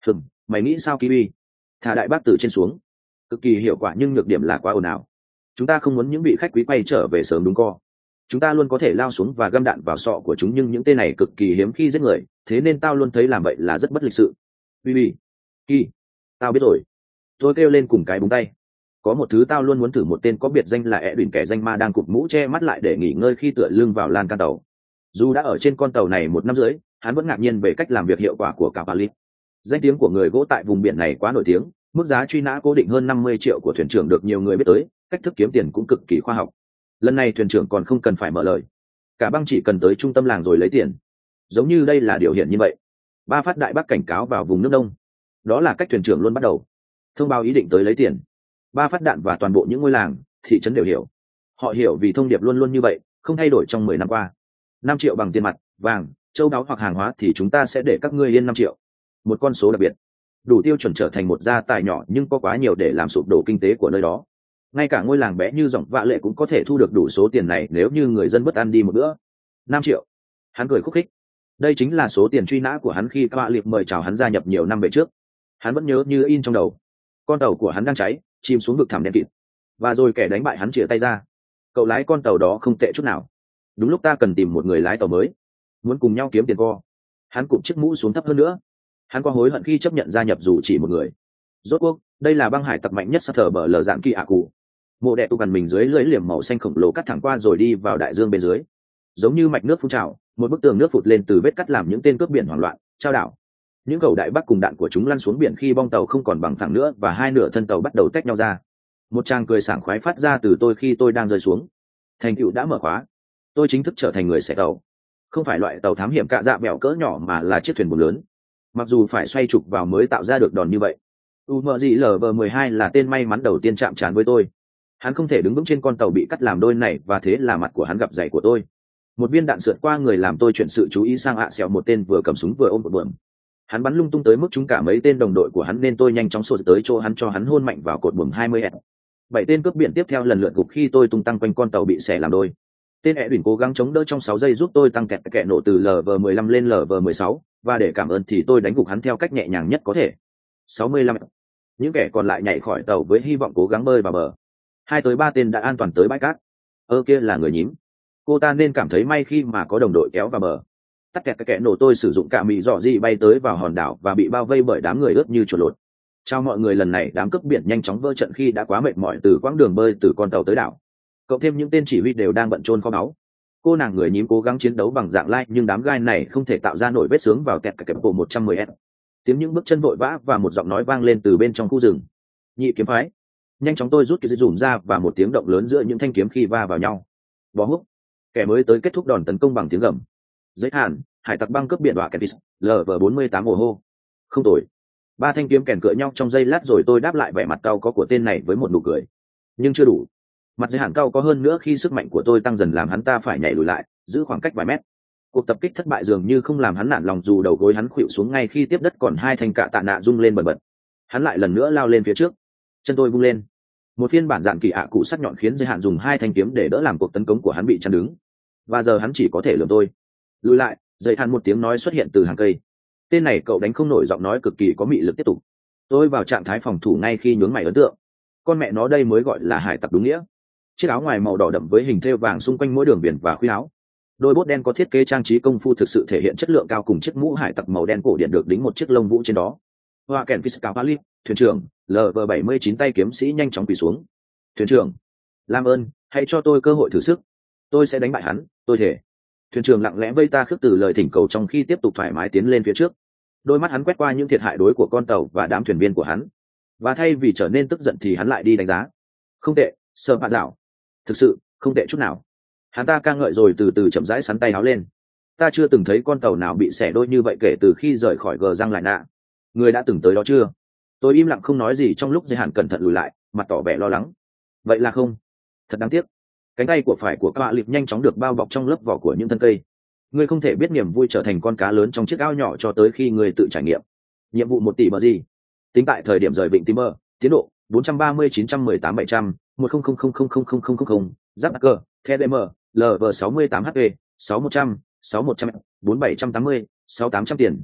[SPEAKER 1] Mày nghĩ sao Kiwi? Thả đại bác từ trên xuống. Cực kỳ hiệu quả nhưng nhược điểm là quá ồn ào. Chúng ta không muốn những vị khách quý quay trở về sớm đúng co. Chúng ta luôn có thể lao xuống và găm đạn vào sọ của chúng nhưng những tên này cực kỳ hiếm khi giết người, thế nên tao luôn thấy làm vậy là rất bất lịch sự. Kiwi, Ki, tao biết rồi. Tôi kêu lên cùng cái búng tay. Có một thứ tao luôn muốn thử, một tên có biệt danh là ẹ đùn kẻ danh ma đang cụp mũ che mắt lại để nghỉ ngơi khi tựa lưng vào lan can tàu. Dù đã ở trên con tàu này 1 năm rưỡi, hắn vẫn ngạc nhiên về cách làm việc hiệu quả của Cạ Liệp. Danh tiếng của người gỗ tại vùng biển này quá nổi tiếng, mức giá truy nã cố định hơn 50 triệu của thuyền trưởng được nhiều người biết tới, cách thức kiếm tiền cũng cực kỳ khoa học. Lần này thuyền trưởng còn không cần phải mở lời, cả băng chỉ cần tới trung tâm làng rồi lấy tiền. Giống như đây là điều hiển như vậy. 3 phát đại bác cảnh cáo vào vùng nước đông. Đó là cách thuyền trưởng luôn bắt đầu, thông báo ý định tới lấy tiền. 3 phát đạn và toàn bộ những ngôi làng, thị trấn đều hiểu. Họ hiểu vì thông điệp luôn luôn như vậy, không thay đổi trong 10 năm qua. 5 triệu bằng tiền mặt, vàng, châu báu hoặc hàng hóa thì chúng ta sẽ để các ngươi yên 5 triệu. Một con số đặc biệt, đủ tiêu chuẩn trở thành một gia tài nhỏ nhưng có quá nhiều để làm sụp đổ kinh tế của nơi đó. Ngay cả ngôi làng bé như dòng vạ lệ cũng có thể thu được đủ số tiền này nếu như người dân bất ăn đi một bữa. 5 triệu. Hắn cười khúc khích. Đây chính là số tiền truy nã của hắn khi Cạ Liệp mời chào hắn gia nhập nhiều năm về trước. Hắn vẫn nhớ như in trong đầu. Con tàu của hắn đang cháy, chìm xuống vực thẳm đen kịt. Và rồi kẻ đánh bại hắn chìa tay ra. Cậu lái con tàu đó không tệ chút nào. Đúng lúc ta cần tìm một người lái tàu mới, muốn cùng nhau kiếm tiền co. Hắn cụp chiếc mũ xuống thấp hơn nữa. Hắn có hối hận khi chấp nhận gia nhập dù chỉ một người. Rốt cuộc đây là băng hải tặc mạnh nhất sắp thở bờ lờ dạng kỳ ạ cụ. Mộ đệ tụ gần mình dưới lưỡi liềm màu xanh khổng lồ cắt thẳng qua rồi đi vào đại dương bên dưới, giống như mạch nước phun trào, một bức tường nước phụt lên từ vết cắt làm những tên cướp biển hoảng loạn trao đảo. Những cầu đại bắc cùng đạn của chúng lăn xuống biển khi bong tàu không còn bằng phẳng nữa và hai nửa thân tàu bắt đầu tách nhau ra. Một tràng cười sảng khoái phát ra từ tôi khi tôi đang rơi xuống. Thành tựu đã mở khóa, tôi chính thức trở thành người xẻ tàu, không phải loại tàu thám hiểm cạ dạ bẹo cỡ nhỏ mà là chiếc thuyền buồm lớn. Mặc dù phải xoay trục vào mới tạo ra được đòn như vậy, UMJLV12 là tên may mắn đầu tiên chạm trán với tôi. Hắn không thể đứng vững trên con tàu bị cắt làm đôi này, và thế là mặt của hắn gặp giày của tôi. Một viên đạn sượt qua người làm tôi chuyển sự chú ý sang ạ xẻo, một tên vừa cầm súng vừa ôm một buồm. Hắn bắn lung tung tới mức trúng cả mấy tên đồng đội của hắn, nên tôi nhanh chóng sột tới chỗ hắn cho hắn hôn mạnh vào cột buồm 20 m. 7 tên cướp biển tiếp theo lần lượt gục khi tôi tung tăng quanh con tàu bị xẻ làm đôi. Tên Edwin cố gắng chống đỡ trong 6 giây giúp tôi tăng kẹt nổ từ LV15 lên LV16, và để cảm ơn thì tôi đánh gục hắn theo cách nhẹ nhàng nhất có thể. 65 m. Những kẻ còn lại nhảy khỏi tàu với hy vọng cố gắng bơi vào bờ. 2 tới 3 tên đã an toàn tới bãi cát. Kia là người nhím. Cô ta nên cảm thấy may khi mà có đồng đội kéo vào bờ. Tắt kẹt nổ, tôi sử dụng cả mì dọ gì bay tới vào hòn đảo và bị bao vây bởi đám người ướt như chuột lột. Chào mọi người, lần này đám cướp biển nhanh chóng vỡ trận khi đã quá mệt mỏi từ quãng đường bơi từ con tàu tới đảo. Cộng thêm những tên chỉ huy đều đang bận chôn kho báu. Cô nàng người nhím cố gắng chiến đấu bằng dạng lai, nhưng đám gai này không thể tạo ra nổi vết sướng vào kẹt bộ 110 s. Tiếng những bước chân vội vã và một giọng nói vang lên từ bên trong khu rừng. Nhị kiếm phái. Nhanh chóng tôi rút cái dùm ra và một tiếng động lớn giữa những thanh kiếm khi va vào nhau. Bó húc. Kẻ mới tới kết thúc đòn tấn công bằng tiếng gầm. Giới hạn, hải tặc băng cướp biển đọa Kentis, LV48 ồ hô. Không tồi. 3 thanh kiếm kèn cựa nhau trong giây lát rồi tôi đáp lại vẻ mặt cau có của tên này với một nụ cười. Nhưng chưa đủ. Mặt giới hạn cau có hơn nữa khi sức mạnh của tôi tăng dần làm hắn ta phải nhảy lùi lại, giữ khoảng cách vài mét. Cuộc tập kích thất bại dường như không làm hắn nản lòng, dù đầu gối hắn khuỵu xuống ngay khi tiếp đất, còn 2 thanh cạ tạ nạ rung lên bần bật. Hắn lại lần nữa lao lên phía trước. Chân tôi vung lên. Một phiên bản dạng kỳ ạ cụ sắc nhọn khiến giới hạn dùng 2 thanh kiếm để đỡ làm cuộc tấn công của hắn bị chắn đứng. Và giờ hắn chỉ có thể lườm tôi. Lùi lại. Giới hạn một tiếng nói xuất hiện từ hàng cây. Tên này cậu đánh không nổi, giọng nói cực kỳ có mị lực tiếp tục. Tôi vào trạng thái phòng thủ ngay khi nhướng mày ấn tượng. Con mẹ nó, đây mới gọi là hải tặc đúng nghĩa. Chiếc áo ngoài màu đỏ đậm với hình thêu vàng xung quanh mỗi đường viền và khuy áo. Đôi bốt đen có thiết kế trang trí công phu thực sự thể hiện chất lượng cao, cùng chiếc mũ hải tặc màu đen cổ điển được đính một chiếc lông vũ trên đó. Hoa kèn Fiscal Palip, thuyền trưởng, LV79 tay kiếm sĩ nhanh chóng quỳ xuống. Thuyền trưởng, làm ơn, hãy cho tôi cơ hội thử sức. Tôi sẽ đánh bại hắn, tôi thể. Thuyền trưởng lặng lẽ vây ta khước từ lời thỉnh cầu trong khi tiếp tục thoải mái tiến lên phía trước. Đôi mắt hắn quét qua những thiệt hại đối của con tàu và đám thuyền viên của hắn, và thay vì trở nên tức giận thì hắn lại đi đánh giá. Không tệ, sơ hạ dạo. Thực sự, không tệ chút nào. Hắn ta ca ngợi rồi từ từ chậm rãi sắn tay áo lên. Ta chưa từng thấy con tàu nào bị xẻ đôi như vậy kể từ khi rời khỏi gờ răng lại nạ. Người đã từng tới đó chưa? Tôi im lặng không nói gì trong lúc giới hạn cẩn thận lùi lại, mặt tỏ vẻ lo lắng. Vậy là không. Thật đáng tiếc. Cánh tay của phải của các bạn liệp nhanh chóng được bao bọc trong lớp vỏ của những thân cây. Ngươi không thể biết niềm vui trở thành con cá lớn trong chiếc ao nhỏ cho tới khi ngươi tự trải nghiệm. Nhiệm vụ 1 tỷ bờ gì? Tính tại thời điểm rời vịnh Timber, tiến độ 430-918-700, 1000000000, giáp cơ, TDM, LV68 HP, 6100, 6100, 4780, 6800 tiền,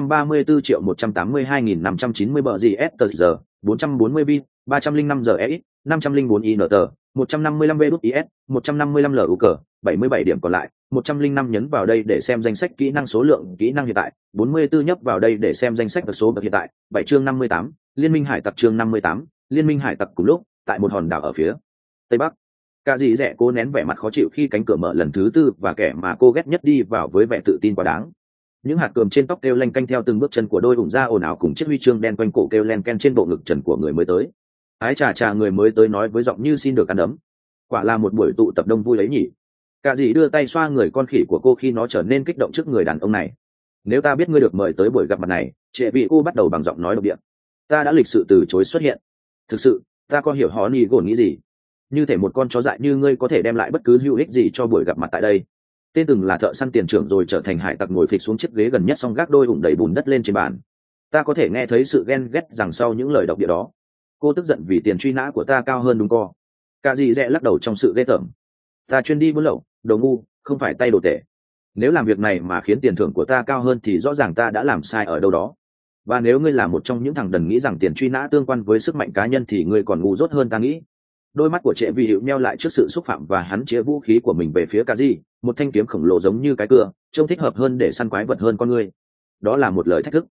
[SPEAKER 1] 234.182.590 bờ gì STG, 440 bit, 305 giờ EX, 504 INT, 155 BDUS, 155 LUC, 77 điểm còn lại, 105 nhấn vào đây để xem danh sách kỹ năng số lượng kỹ năng hiện tại, 44 nhấp vào đây để xem danh sách vật số vật hiện tại, 7 chương 58, Liên minh hải tặc chương 58, Liên minh hải tặc. Cùng lúc, tại một hòn đảo ở phía tây bắc, Cả dì dẹ cô nén vẻ mặt khó chịu khi cánh cửa mở lần thứ 4 và kẻ mà cô ghét nhất đi vào với vẻ tự tin quá đáng. Những hạt cườm trên tóc kêu lanh canh theo từng bước chân của đôi ủng da ồn ào, cùng chiếc huy chương đen quanh cổ kêu len ken trên bộ ngực trần của người mới tới. Ái chà người mới tới nói với giọng như xin được ăn ấm. Quả là một buổi tụ tập đông vui ấy nhỉ. Cả dì đưa tay xoa người con khỉ của cô khi nó trở nên kích động trước người đàn ông này. Nếu ta biết ngươi được mời tới buổi gặp mặt này, chị vị cô bắt đầu bằng giọng nói độc địa. Ta đã lịch sự từ chối xuất hiện. Thực sự, ta có hiểu họ ni gồn nghĩ gì. Như thể một con chó dại như ngươi có thể đem lại bất cứ hữu ích gì cho buổi gặp mặt tại đây. Tên từng là thợ săn tiền trưởng rồi trở thành hải tặc ngồi phịch xuống chiếc ghế gần nhất, song gác đôi ủng đầy bùn đất lên trên bàn. Ta có thể nghe thấy sự ghen ghét rằng sau những lời độc địa đó. Cô tức giận vì tiền truy nã của ta cao hơn đúng co. Cả dì dẹ lắc đầu trong sự ghê tởm. Ta chuyên đi buôn lậu, đồ ngu, không phải tay đồ tể. Nếu làm việc này mà khiến tiền thưởng của ta cao hơn thì rõ ràng ta đã làm sai ở đâu đó. Và nếu ngươi là một trong những thằng đần nghĩ rằng tiền truy nã tương quan với sức mạnh cá nhân thì ngươi còn ngu dốt hơn ta nghĩ. Đôi mắt của trệ vị hiệu meo lại trước sự xúc phạm và hắn chĩa vũ khí của mình về phía Kaji, một thanh kiếm khổng lồ giống như cái cưa, trông thích hợp hơn để săn quái vật hơn con ngươi. Đó là một lời thách thức.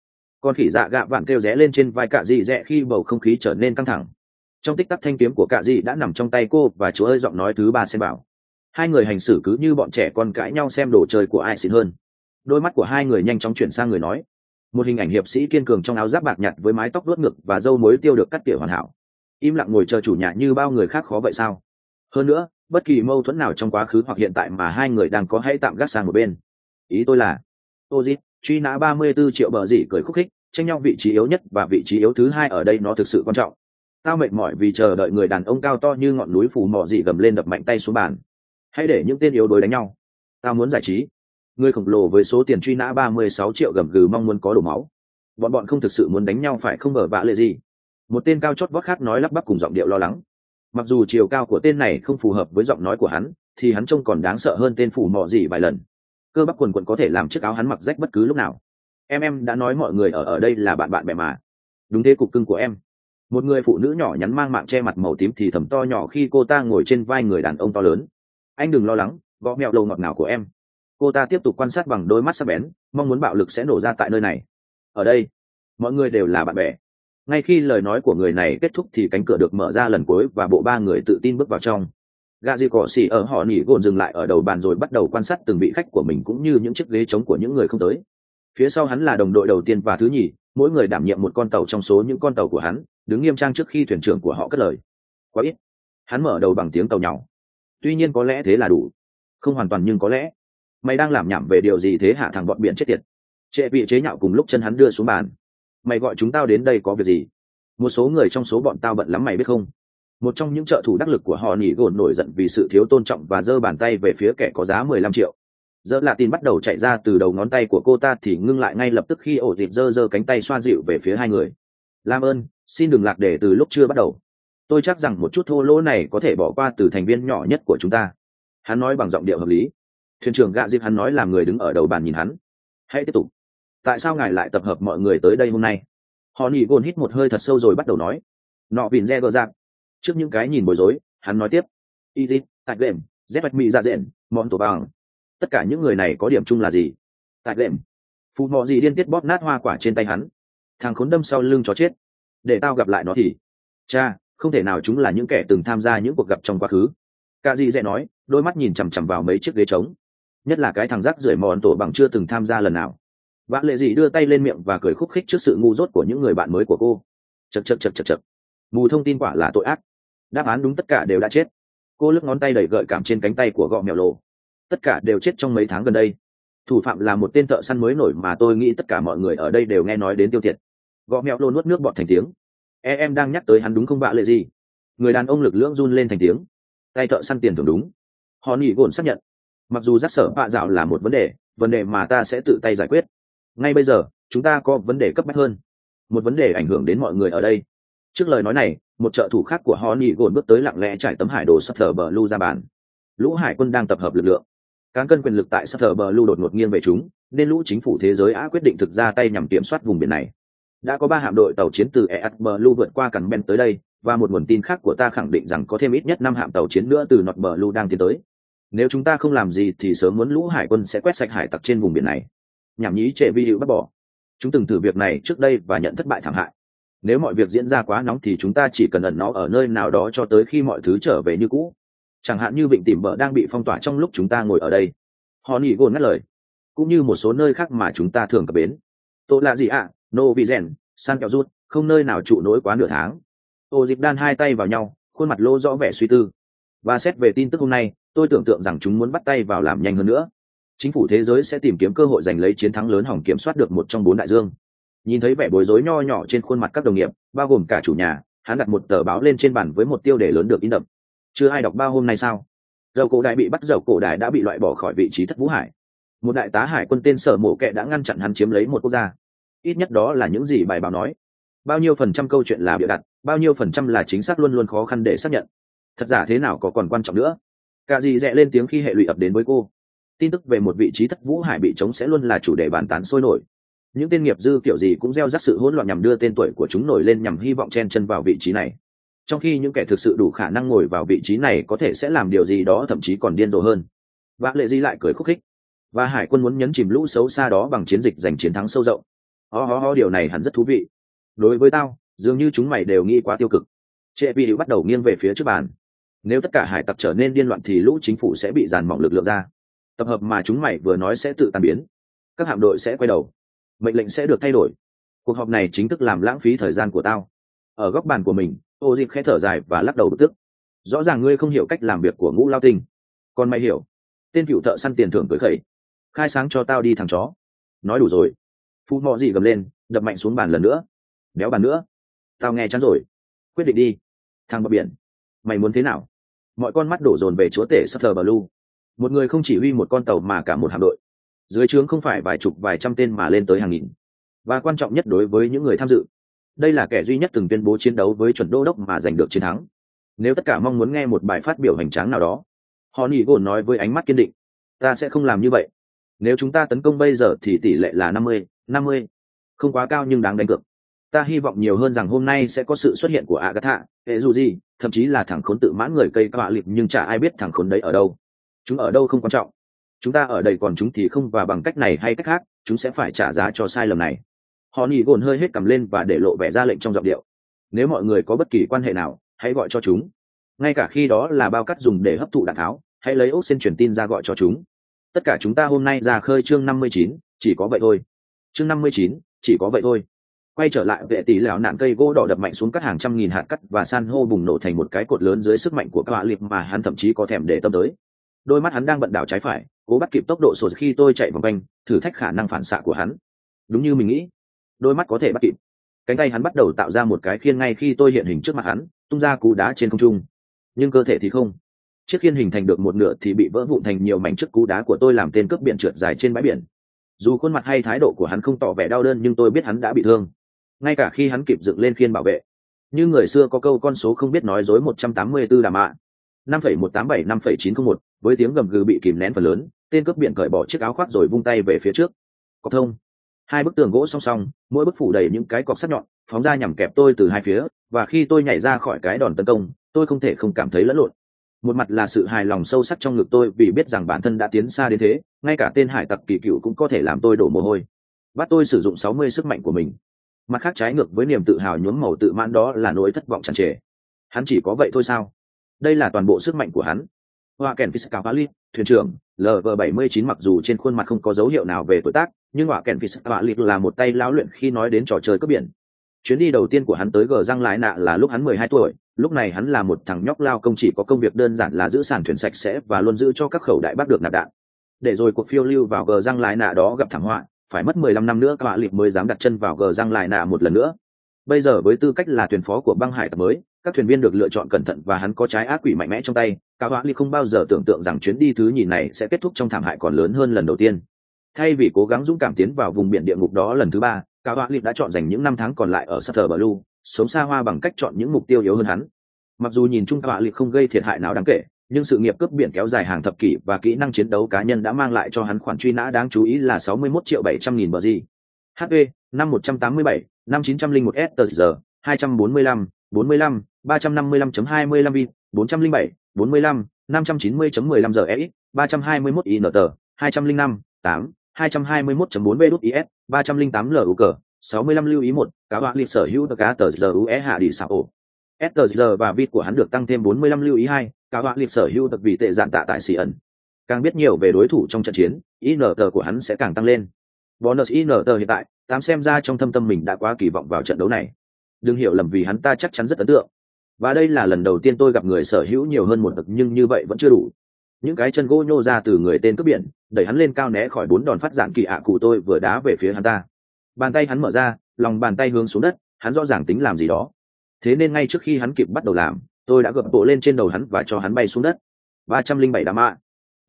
[SPEAKER 1] Con khỉ dạ gạ vạn kêu ré lên trên vai cạ dị rẽ khi bầu không khí trở nên căng thẳng. Trong tích tắc thanh kiếm của cạ dị đã nằm trong tay cô và chúa ơi giọng nói thứ ba xem bảo. Hai người hành xử cứ như bọn trẻ con cãi nhau xem đồ chơi của ai xịn hơn. Đôi mắt của hai người nhanh chóng chuyển sang người nói. Một hình ảnh hiệp sĩ kiên cường trong áo giáp bạc nhạt với mái tóc đuốt ngực và râu mối tiêu được cắt tỉa hoàn hảo. Im lặng ngồi chờ chủ nhà như bao người khác khó vậy sao? Hơn nữa, bất kỳ mâu thuẫn nào trong quá khứ hoặc hiện tại mà hai người đang có hãy tạm gác sang một bên. Ý tôi là, Ozit, truy nã 34 triệu bờ gì cười khúc khích, tranh nhau vị trí yếu nhất và vị trí yếu thứ hai ở đây nó thực sự quan trọng. Tao mệt mỏi vì chờ đợi người đàn ông cao to như ngọn núi phù mọ dị gầm lên đập mạnh tay xuống bàn. Hãy để những tên yếu đuối đánh nhau. Tao muốn giải trí. Người khổng lồ với số tiền truy nã 36 triệu gầm gừ mong muốn có đổ máu. Bọn không thực sự muốn đánh nhau phải không, bờ vạ lệ gì? Một tên cao chót vót khác nói lắp bắp cùng giọng điệu lo lắng. Mặc dù chiều cao của tên này không phù hợp với giọng nói của hắn, thì hắn trông còn đáng sợ hơn tên phủ mọ gì vài lần. Cơ bắp quần quần có thể làm chiếc áo hắn mặc rách bất cứ lúc nào. Em đã nói mọi người ở đây là bạn bè mà. Đúng thế, cục cưng của em. Một người phụ nữ nhỏ nhắn mang mạng che mặt màu tím thì thầm to nhỏ khi cô ta ngồi trên vai người đàn ông to lớn. Anh đừng lo lắng, gõ mẹo đầu ngọt ngào của em. Cô ta tiếp tục quan sát bằng đôi mắt sắc bén, mong muốn bạo lực sẽ nổ ra tại nơi này. Ở đây, mọi người đều là bạn bè. Ngay khi lời nói của người này kết thúc thì cánh cửa được mở ra lần cuối và bộ ba người tự tin bước vào trong. Gà gì cỏ xỉ ở họ nỉ gồn dừng lại ở đầu bàn rồi bắt đầu quan sát từng vị khách của mình cũng như những chiếc ghế trống của những người không tới. Phía sau hắn là đồng đội đầu tiên và thứ nhì, mỗi người đảm nhiệm một con tàu trong số những con tàu của hắn, đứng nghiêm trang trước khi thuyền trưởng của họ cất lời. Quá ít. Hắn mở đầu bằng tiếng tàu nhàu. Tuy nhiên có lẽ thế là đủ. Không hoàn toàn nhưng có lẽ. Mày đang làm nhảm về điều gì thế hả thằng bọn biển chết tiệt? Trệ vị chế nhạo cùng lúc chân hắn đưa xuống bàn. Mày gọi chúng tao đến đây có việc gì? Một số người trong số bọn tao bận lắm mày biết không? Một trong những trợ thủ đắc lực của họ nỉ gồn nổi giận vì sự thiếu tôn trọng và giơ bàn tay về phía kẻ có giá 15 triệu. Giờ lạ tin bắt đầu chạy ra từ đầu ngón tay của cô ta thì ngưng lại ngay lập tức khi ổ thịt giơ cánh tay xoa dịu về phía hai người. Làm ơn, xin đừng lạc đề từ lúc chưa bắt đầu. Tôi chắc rằng một chút thô lỗ này có thể bỏ qua từ thành viên nhỏ nhất của chúng ta. Hắn nói bằng giọng điệu hợp lý. Thuyền trưởng gạ dịp hắn nói làm người đứng ở đầu bàn nhìn hắn. Hãy tiếp tục. Tại sao ngài lại tập hợp mọi người tới đây hôm nay? Họ nỉ gồn hít một hơi thật sâu rồi bắt đầu nói. Nọ vìn re gờ dạng. Trước những cái nhìn bối rối, hắn nói tiếp. Easy, tại lệm, dép bạch mị ra rện, món tổ vàng. Tất cả những người này có điểm chung là gì? Tại lệm. Phù mọ gì điên tiết bóp nát hoa quả trên tay hắn. Thằng khốn đâm sau lưng chó chết. Để tao gặp lại nó thì. Cha, không thể nào chúng là những kẻ từng tham gia những cuộc gặp trong quá khứ. Cả gì dễ nói, đôi mắt nhìn chằm chằm vào mấy chiếc ghế trống. Nhất là cái thằng rác rưởi mòn tổ bằng chưa từng tham gia lần nào. Vã lệ gì đưa tay lên miệng và cười khúc khích trước sự ngu dốt của những người bạn mới của cô. Chật. Mù thông tin quả là tội ác. Đáp án đúng, tất cả đều đã chết. Cô lướt ngón tay đầy gợi cảm trên cánh tay của gọ mèo lồ. Tất cả đều chết trong mấy tháng gần đây. Thủ phạm là một tên thợ săn mới nổi mà tôi nghĩ tất cả mọi người ở đây đều nghe nói đến tiêu tiệt. Gọ mèo lồ nuốt nước bọt thành tiếng. Em đang nhắc tới hắn đúng không vạ lệ gì? Người đàn ông lực lưỡng run lên thành tiếng. Tay thợ săn tiền thưởng đúng. Họ nỉ gồn xác nhận. Mặc dù rắc sở bạ dạo là một vấn đề mà ta sẽ tự tay giải quyết. Ngay bây giờ, chúng ta có vấn đề cấp bách hơn. Một vấn đề ảnh hưởng đến mọi người ở đây. Trước lời nói này, một trợ thủ khác của Honey gồn bước tới lặng lẽ trải tấm hải đồ Sutter Blue ra bàn. Lũ hải quân đang tập hợp lực lượng. Cán cân quyền lực tại Sutter Blue đột ngột nghiêng về chúng, nên lũ chính phủ thế giới Á quyết định thực ra tay nhằm kiểm soát vùng biển này. Đã có 3 hạm đội tàu chiến từ EAT Blue vượt qua cằn Ben tới đây, và một nguồn tin khác của ta khẳng định rằng có thêm ít nhất 5 hạm tàu chiến nữa từ North Blue đang tiến tới. Nếu chúng ta không làm gì thì sớm muốn lũ hải quân sẽ quét sạch hải tặc trên vùng biển này. Nhảm nhí trệ vi hữu bắt bỏ. Chúng từng thử việc này trước đây và nhận thất bại thảm hại. Nếu mọi việc diễn ra quá nóng thì chúng ta chỉ cần ẩn nó ở nơi nào đó cho tới khi mọi thứ trở về như cũ. Chẳng hạn như vịnh Tỉm Bờ đang bị phong tỏa trong lúc chúng ta ngồi ở đây. Họ nỉ gồn ngắt lời. Cũng như một số nơi khác mà chúng ta thường cập bến. Tôi là gì ạ? Nô vị rèn, san kẹo rút, không nơi nào trụ nổi quá nửa tháng. Ô dịp đan hai tay vào nhau, khuôn mặt lô rõ vẻ suy tư. Và xét về tin tức hôm nay, tôi tưởng tượng rằng chúng muốn bắt tay vào làm nhanh hơn nữa. Chính phủ thế giới sẽ tìm kiếm cơ hội giành lấy chiến thắng lớn hỏng kiểm soát được một trong 4 đại dương. Nhìn thấy vẻ bối rối nho nhỏ trên khuôn mặt các đồng nghiệp, bao gồm cả chủ nhà, hắn đặt một tờ báo lên trên bàn với một tiêu đề lớn được in đậm. Chưa ai đọc bao hôm nay sao? Dầu cổ đại bị bắt, dầu cổ đại đã bị loại bỏ khỏi vị trí thất vũ hải. Một đại tá hải quân tên Sở Mộ Kệ đã ngăn chặn hắn chiếm lấy một quốc gia. Ít nhất đó là những gì bài báo nói. Bao nhiêu phần trăm câu chuyện là bịa đặt, bao nhiêu phần trăm là chính xác luôn luôn khó khăn để xác nhận. Thật giả thế nào có còn quan trọng nữa. Cả gì rẽ lên tiếng khi hệ lụy ập đến với cô. Tin tức về một vị trí thất vũ hải bị trống sẽ luôn là chủ đề bàn tán sôi nổi. Những tên nghiệp dư kiểu gì cũng gieo rắc sự hỗn loạn nhằm đưa tên tuổi của chúng nổi lên nhằm hy vọng chen chân vào vị trí này. Trong khi những kẻ thực sự đủ khả năng ngồi vào vị trí này có thể sẽ làm điều gì đó thậm chí còn điên rồ hơn. Vã lệ di lại cười khúc khích. Và hải quân muốn nhấn chìm lũ xấu xa đó bằng chiến dịch giành chiến thắng sâu rộng. Điều này hẳn rất thú vị. Đối với tao, dường như chúng mày đều nghĩ quá tiêu cực. Trệ vị bắt đầu nghiêng về phía trước bàn. Nếu tất cả hải tặc trở nên điên loạn thì lũ chính phủ sẽ bị dàn mỏng lực lượng ra. Tập hợp mà chúng mày vừa nói sẽ tự tan biến. Các hạm đội sẽ quay đầu. Mệnh lệnh sẽ được thay đổi. Cuộc họp này chính thức làm lãng phí thời gian của tao. Ở góc bàn của mình, Ô Dịp khẽ thở dài và lắc đầu bực tức. Rõ ràng ngươi không hiểu cách làm việc của Ngũ Lao Tinh. Còn mày hiểu. Tên cựu thợ săn tiền thưởng cười khẩy. Khai sáng cho tao đi thằng chó. Nói đủ rồi. Phu Mọ Dị gầm lên, đập mạnh xuống bàn lần nữa. Béo bàn nữa. Tao nghe chán rồi. Quyết định đi. Thằng bờ biển. Mày muốn thế nào? Mọi con mắt đổ dồn về chúa tể Sutter Blue. Một người không chỉ huy một con tàu mà cả một hạm đội. Dưới trướng không phải vài chục vài trăm tên mà lên tới hàng nghìn. Và quan trọng nhất đối với những người tham dự, đây là kẻ duy nhất từng tuyên bố chiến đấu với chuẩn đô đốc mà giành được chiến thắng. Nếu tất cả mong muốn nghe một bài phát biểu hoành tráng nào đó, họ nỉ gồn nói với ánh mắt kiên định, ta sẽ không làm như vậy. Nếu chúng ta tấn công bây giờ thì tỷ lệ là 50-50, không quá cao nhưng đáng đánh cược. Ta hy vọng nhiều hơn rằng hôm nay sẽ có sự xuất hiện của Agatha, hệ dù gì, thậm chí là thằng khốn tự mãn người cây các bạ liệt, nhưng chả ai biết thằng khốn đấy ở đâu. Chúng ở đâu không quan trọng. Chúng ta ở đây còn chúng thì không, và bằng cách này hay cách khác, chúng sẽ phải trả giá cho sai lầm này. Họ nỉ gồn hơi hết cầm lên và để lộ vẻ ra lệnh trong giọng điệu. Nếu mọi người có bất kỳ quan hệ nào, hãy gọi cho chúng. Ngay cả khi đó là bao cắt dùng để hấp thụ đạn tháo, hãy lấy ốc xin truyền tin ra gọi cho chúng. Tất cả chúng ta hôm nay ra khơi chương 59, chỉ có vậy thôi. Chương 59, chỉ có vậy thôi. Quay trở lại, vệ tỷ lẻo nạn cây gỗ đỏ đập mạnh xuống các hàng trăm nghìn hạt cắt và san hô bùng nổ thành một cái cột lớn dưới sức mạnh của các bạ liệt mà hắn thậm chí có thèm để tâm tới. Đôi mắt hắn đang bận đảo trái phải, cố bắt kịp tốc độ sột khi tôi chạy vòng quanh, thử thách khả năng phản xạ của hắn. Đúng như mình nghĩ, đôi mắt có thể bắt kịp. Cánh tay hắn bắt đầu tạo ra một cái khiên ngay khi tôi hiện hình trước mặt hắn, tung ra cú đá trên không trung. Nhưng cơ thể thì không. Chiếc khiên hình thành được một nửa thì bị vỡ vụn thành nhiều mảnh trước cú đá của tôi, làm tên cướp biển trượt dài trên bãi biển. Dù khuôn mặt hay thái độ của hắn không tỏ vẻ đau đớn, nhưng tôi biết hắn đã bị thương. Ngay cả khi hắn kịp dựng lên khiên bảo vệ. Như người xưa có câu con số không biết nói dối 184 đàm ạ. 5,187-5,901, với tiếng gầm gừ bị kìm nén phần lớn, tên cướp biển cởi bỏ chiếc áo khoác rồi vung tay về phía trước. Cọc thông. Hai bức tường gỗ song song, mỗi bức phủ đầy những cái cọc sắc nhọn, phóng ra nhằm kẹp tôi từ hai phía, và khi tôi nhảy ra khỏi cái đòn tấn công, tôi không thể không cảm thấy lẫn lộn. Một mặt là sự hài lòng sâu sắc trong ngực tôi vì biết rằng bản thân đã tiến xa đến thế, ngay cả tên hải tặc kỳ cựu cũng có thể làm tôi đổ mồ hôi. Bắt tôi sử dụng 60 sức mạnh của mình. Mặt khác, trái ngược với niềm tự hào nhuốm màu tự mãn đó là nỗi thất vọng tràn trề. Hắn chỉ có vậy thôi sao? Đây là toàn bộ sức mạnh của hắn. Hoa kèn Fiscavalit, thuyền trưởng LV79, mặc dù trên khuôn mặt không có dấu hiệu nào về tuổi tác, nhưng Hoa kèn Fiscavalit là một tay lão luyện khi nói đến trò chơi cướp biển. Chuyến đi đầu tiên của hắn tới gờ răng lái nạ là lúc hắn 12 tuổi. Lúc này hắn là một thằng nhóc lao công, chỉ có công việc đơn giản là giữ sàn thuyền sạch sẽ và luôn giữ cho các khẩu đại bác được nạp đạn. Để rồi cuộc phiêu lưu vào gờ răng lái nạ đó gặp thảm họa, phải mất 15 năm nữa các bạn liệt mới dám đặt chân vào gờ răng lái nạ một lần nữa. Bây giờ với tư cách là thuyền phó của băng hải tặc mới, các thuyền viên được lựa chọn cẩn thận và hắn có trái ác quỷ mạnh mẽ trong tay. Cao Hóa Ly không bao giờ tưởng tượng rằng chuyến đi thứ nhì này sẽ kết thúc trong thảm hại còn lớn hơn lần đầu tiên. Thay vì cố gắng dũng cảm tiến vào vùng biển địa ngục đó lần thứ ba, Cao Hóa Ly đã chọn dành những năm tháng còn lại ở Sutter Blue, sống xa hoa bằng cách chọn những mục tiêu yếu hơn hắn. Mặc dù nhìn chung Cao Hóa Ly không gây thiệt hại nào đáng kể, nhưng sự nghiệp cướp biển kéo dài hàng thập kỷ và kỹ năng chiến đấu cá nhân đã mang lại cho hắn khoản truy nã đáng chú ý là 61.700.000 bờ gì. HP 5187, 5901 STG, 245, 45, 355.25 vin, 407, 45, 590.15 giờ EX, 321 INT, 205, 8, 221.4 VDUS, 308 LUC, 65 lưu ý 1, cá họa liệt sở hữu cá tờ giờ UE hạ đi xảo ổ. STG và vít của hắn được tăng thêm 45 lưu ý 2, cá họa liệt sở hữu đặc vị tệ dạn tạ tại xì ẩn. Càng biết nhiều về đối thủ trong trận chiến, INT của hắn sẽ càng tăng lên. Bonus INT hiện tại, 8 xem ra trong thâm tâm mình đã quá kỳ vọng vào trận đấu này. Đừng hiểu lầm, vì hắn ta chắc chắn rất ấn tượng. Và đây là lần đầu tiên tôi gặp người sở hữu nhiều hơn một bậc, nhưng như vậy vẫn chưa đủ. Những cái chân gỗ nhô ra từ người tên cướp biển, đẩy hắn lên cao né khỏi 4 đòn phát giản kỳ ạ cụ tôi vừa đá về phía hắn ta. Bàn tay hắn mở ra, lòng bàn tay hướng xuống đất, hắn rõ ràng tính làm gì đó. Thế nên ngay trước khi hắn kịp bắt đầu làm, tôi đã gập bộ lên trên đầu hắn và cho hắn bay xuống đất. 307 đám ạ.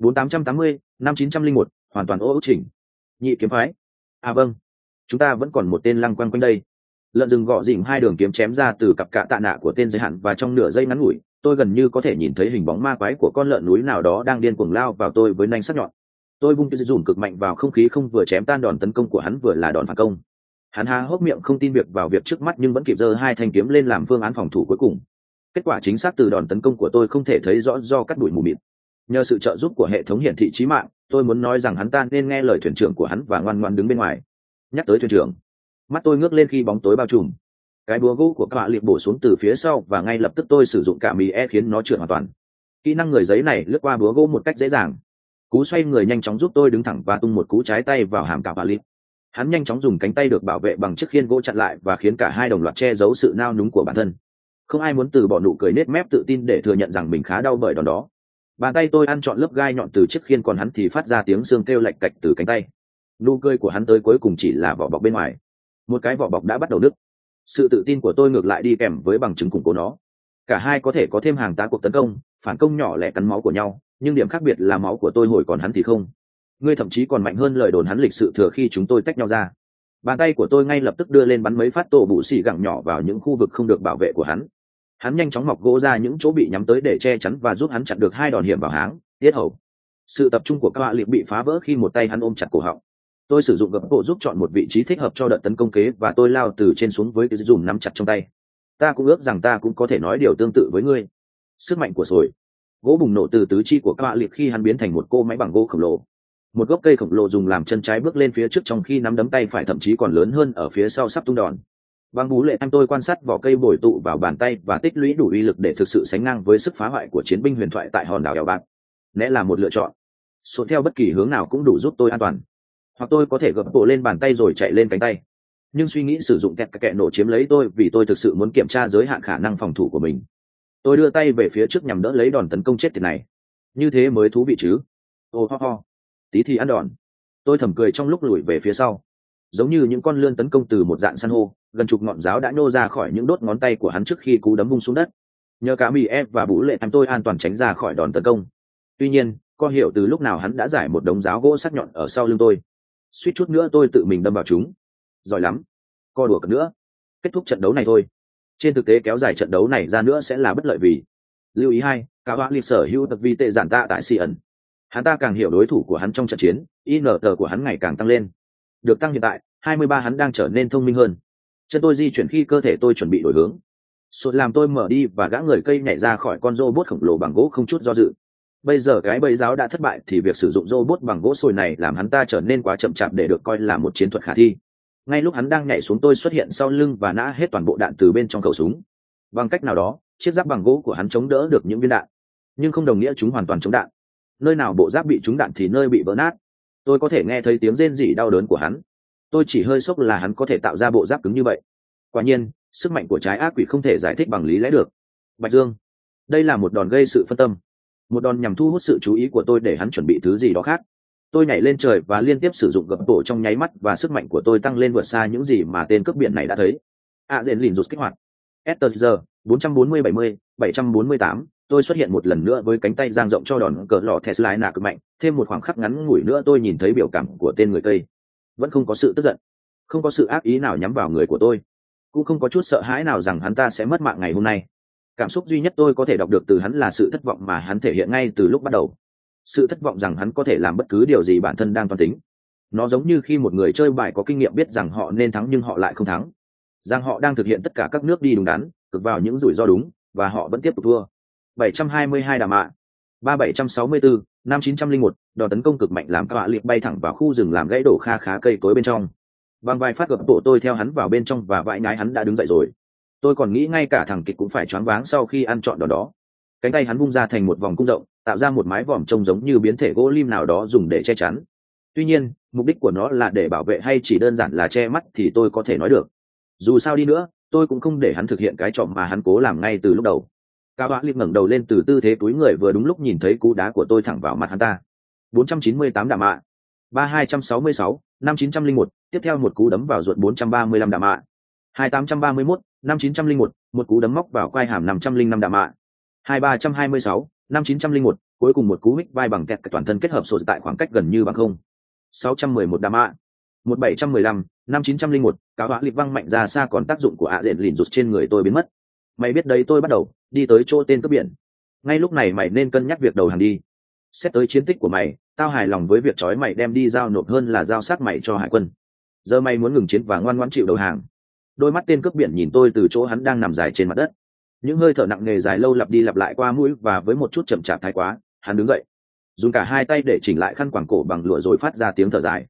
[SPEAKER 1] 4880, 5901, hoàn toàn ô ước chỉnh. Nhị kiếm phái. À vâng, chúng ta vẫn còn một tên lăng quăng quanh đây. Lợn rừng gọ dỉm hai đường kiếm chém ra từ cặp cạ tạ nạ của tên giới hạn, và trong nửa giây ngắn ngủi, tôi gần như có thể nhìn thấy hình bóng ma quái của con lợn núi nào đó đang điên cuồng lao vào tôi với nanh sắc nhọn. Tôi vung cái dùn cực mạnh vào không khí, không vừa chém tan đòn tấn công của hắn vừa là đòn phản công. Hắn há hốc miệng không tin việc vào việc trước mắt, nhưng vẫn kịp giơ hai thanh kiếm lên làm phương án phòng thủ cuối cùng. Kết quả chính xác từ đòn tấn công của tôi không thể thấy rõ do cắt đuổi mù mịt. Nhờ sự trợ giúp của hệ thống hiển thị chí mạng, tôi muốn nói rằng hắn ta nên nghe lời thuyền trưởng của hắn và ngoan ngoãn đứng bên ngoài. Nhắc tới thuyền trưởng, Mắt tôi ngước lên khi bóng tối bao trùm. Cái búa gỗ của các bạn liệp bổ xuống từ phía sau và ngay lập tức tôi sử dụng cả mì khiến nó trượt hoàn toàn. Kỹ năng người giấy này lướt qua búa gỗ một cách dễ dàng. Cú xoay người nhanh chóng giúp tôi đứng thẳng và tung một cú trái tay vào hàm cả bạn liệp. Hắn nhanh chóng dùng cánh tay được bảo vệ bằng chiếc khiên gỗ chặn lại và khiến cả hai đồng loạt che giấu sự nao núng của bản thân. Không ai muốn từ bỏ nụ cười nết mép tự tin để thừa nhận rằng mình khá đau bởi đòn đó. Bàn tay tôi ăn trọn lớp gai nhọn từ chiếc khiên, còn hắn thì phát ra tiếng xương kêu lạch cạch từ cánh tay. Nụ cười của hắn tới cuối cùng chỉ là vỏ bọc bên ngoài. Một cái vỏ bọc đã bắt đầu nứt. Sự tự tin của tôi ngược lại đi kèm với bằng chứng củng cố nó. Cả hai có thể có thêm hàng tá cuộc tấn công, phản công nhỏ lẻ cắn máu của nhau, nhưng điểm khác biệt là máu của tôi hồi còn hắn thì không. Ngươi thậm chí còn mạnh hơn lời đồn hắn lịch sự thừa khi chúng tôi tách nhau ra. Bàn tay của tôi ngay lập tức đưa lên bắn mấy phát tổ bụ xì gẳng nhỏ vào những khu vực không được bảo vệ của hắn. Hắn nhanh chóng mọc gỗ ra những chỗ bị nhắm tới để che chắn và giúp hắn chặn được hai đòn hiểm vào háng, tiết hầu. Sự tập trung của các bạn liệp bị phá vỡ khi một tay hắn ôm chặt cổ họng. Tôi sử dụng gập bộ giúp chọn một vị trí thích hợp cho đợt tấn công kế và tôi lao từ trên xuống với cái dùm nắm chặt trong tay. Ta cũng ước rằng ta cũng có thể nói điều tương tự với ngươi. Sức mạnh của sồi gỗ bùng nổ từ tứ chi của các bạn liệp khi hắn biến thành một cô máy bằng gỗ khổng lồ. Một gốc cây khổng lồ dùng làm chân trái bước lên phía trước, trong khi nắm đấm tay phải thậm chí còn lớn hơn ở phía sau sắp tung đòn. Bằng bú lệ em tôi quan sát vỏ cây bồi tụ vào bàn tay và tích lũy đủ uy lực để thực sự sánh ngang với sức phá hoại của chiến binh huyền thoại tại hòn đảo eo bạc. Lẽ là một lựa chọn. Sột theo bất kỳ hướng nào cũng đủ giúp tôi an toàn. Hoặc tôi có thể gập bộ lên bàn tay rồi chạy lên cánh tay. Nhưng suy nghĩ sử dụng kẹt nổ chiếm lấy tôi vì tôi thực sự muốn kiểm tra giới hạn khả năng phòng thủ của mình. Tôi đưa tay về phía trước nhằm đỡ lấy đòn tấn công chết tiệt này. Như thế mới thú vị chứ. Ô ho ho. Tí thì ăn đòn. Tôi thầm cười trong lúc lùi về phía sau. Giống như những con lươn tấn công từ một dạng san hô, gần chục ngọn giáo đã nhô ra khỏi những đốt ngón tay của hắn trước khi cú đấm vung xuống đất. Nhờ cả mì ép và bú lệ em tôi an toàn tránh ra khỏi đòn tấn công. Tuy nhiên, có hiểu từ lúc nào hắn đã giải một đống giáo gỗ sắc nhọn ở sau lưng tôi. Suýt chút nữa tôi tự mình đâm vào chúng. Giỏi lắm. Co đùa cật nữa. Kết thúc trận đấu này thôi. Trên thực tế kéo dài trận đấu này ra nữa sẽ là bất lợi vì lưu ý hai, cả bạn liệt sở hữu tập vi tệ giản tạ tại xì ẩn. Hắn ta càng hiểu đối thủ của hắn trong trận chiến, INT của hắn ngày càng tăng lên. Được tăng hiện tại 23, hắn đang trở nên thông minh hơn. Chân tôi di chuyển khi cơ thể tôi chuẩn bị đổi hướng. Sột làm tôi mở đi và gã người cây nhảy ra khỏi con robot khổng lồ bằng gỗ không chút do dự. Bây giờ cái bẫy giáo đã thất bại thì việc sử dụng robot bằng gỗ sồi này làm hắn ta trở nên quá chậm chạp để được coi là một chiến thuật khả thi. Ngay lúc hắn đang nhảy xuống, tôi xuất hiện sau lưng và nã hết toàn bộ đạn từ bên trong khẩu súng. Bằng cách nào đó, chiếc giáp bằng gỗ của hắn chống đỡ được những viên đạn, nhưng không đồng nghĩa chúng hoàn toàn chống đạn. Nơi nào bộ giáp bị trúng đạn thì nơi bị vỡ nát. Tôi có thể nghe thấy tiếng rên rỉ đau đớn của hắn. Tôi chỉ hơi sốc là hắn có thể tạo ra bộ giáp cứng như vậy. Quả nhiên, sức mạnh của trái ác quỷ không thể giải thích bằng lý lẽ được. Bạch Dương, đây là một đòn gây sự phân tâm, một đòn nhằm thu hút sự chú ý của tôi để hắn chuẩn bị thứ gì đó khác. Tôi nhảy lên trời và liên tiếp sử dụng gập tổ trong nháy mắt, và sức mạnh của tôi tăng lên vượt xa những gì mà tên cướp biển này đã thấy. Dện lìn rụt kích hoạt. Esther 440-70, 748. Tôi xuất hiện một lần nữa với cánh tay dang rộng cho đòn cờ lọ Tesla nạ cực mạnh. Thêm một khoảng khắc ngắn ngủi nữa tôi nhìn thấy biểu cảm của tên người cây. Vẫn không có sự tức giận, không có sự ác ý nào nhắm vào người của tôi, cũng không có chút sợ hãi nào rằng hắn ta sẽ mất mạng ngày hôm nay. Cảm xúc duy nhất tôi có thể đọc được từ hắn là sự thất vọng mà hắn thể hiện ngay từ lúc bắt đầu. Sự thất vọng rằng hắn có thể làm bất cứ điều gì bản thân đang toan tính. Nó giống như khi một người chơi bài có kinh nghiệm biết rằng họ nên thắng nhưng họ lại không thắng, rằng họ đang thực hiện tất cả các nước đi đúng đắn, cực vào những rủi ro đúng, và họ vẫn tiếp tục thua. 722 đàm ạ. 3764, năm 901, đòn tấn công cực mạnh làm các bạn liệt bay thẳng vào khu rừng làm gãy đổ kha khá cây cối bên trong. Bằng vài phát gập tổ tôi theo hắn vào bên trong và vãi ngái hắn đã đứng dậy rồi. Tôi còn nghĩ ngay cả thằng kịch cũng phải choáng váng sau khi ăn trọn đòn đó. Cánh tay hắn vung ra thành một vòng cung rộng, tạo ra một mái vòm trông giống như biến thể gỗ lim nào đó dùng để che chắn. Tuy nhiên, mục đích của nó là để bảo vệ hay chỉ đơn giản là che mắt thì tôi có thể nói được. Dù sao đi nữa, tôi cũng không để hắn thực hiện cái trò mà hắn cố làm ngay từ lúc đầu. Cao Bá Liệp ngẩng đầu lên từ tư thế túi người vừa đúng lúc nhìn thấy cú đá của tôi thẳng vào mặt hắn ta. 498 đạm ạ. 3266, năm 901, tiếp theo một cú đấm vào ruột 435 đạm ạ. 2831, năm 901, một cú đấm móc vào quai hàm 505 đạm ạ. 2326, năm 901, cuối cùng một cú hích vai bằng kẹt toàn thân kết hợp sổ tại khoảng cách gần như bằng không. 611 đạm ạ. 1715, năm 901, Cao Bá Liệp văng mạnh ra xa, còn tác dụng của Dện lìn rụt trên người tôi biến mất. Mày biết đấy, tôi bắt đầu đi tới chỗ tên cướp biển. Ngay lúc này mày nên cân nhắc việc đầu hàng đi. Xét tới chiến tích của mày, tao hài lòng với việc trói mày đem đi giao nộp hơn là giao xác mày cho hải quân. Giờ mày muốn ngừng chiến và ngoan ngoãn chịu đầu hàng. Đôi mắt tên cướp biển nhìn tôi từ chỗ hắn đang nằm dài trên mặt đất. Những hơi thở nặng nề dài lâu lặp đi lặp lại qua mũi, và với một chút chậm chạp thái quá, hắn đứng dậy, dùng cả hai tay để chỉnh lại khăn quàng cổ bằng lụa rồi phát ra tiếng thở dài.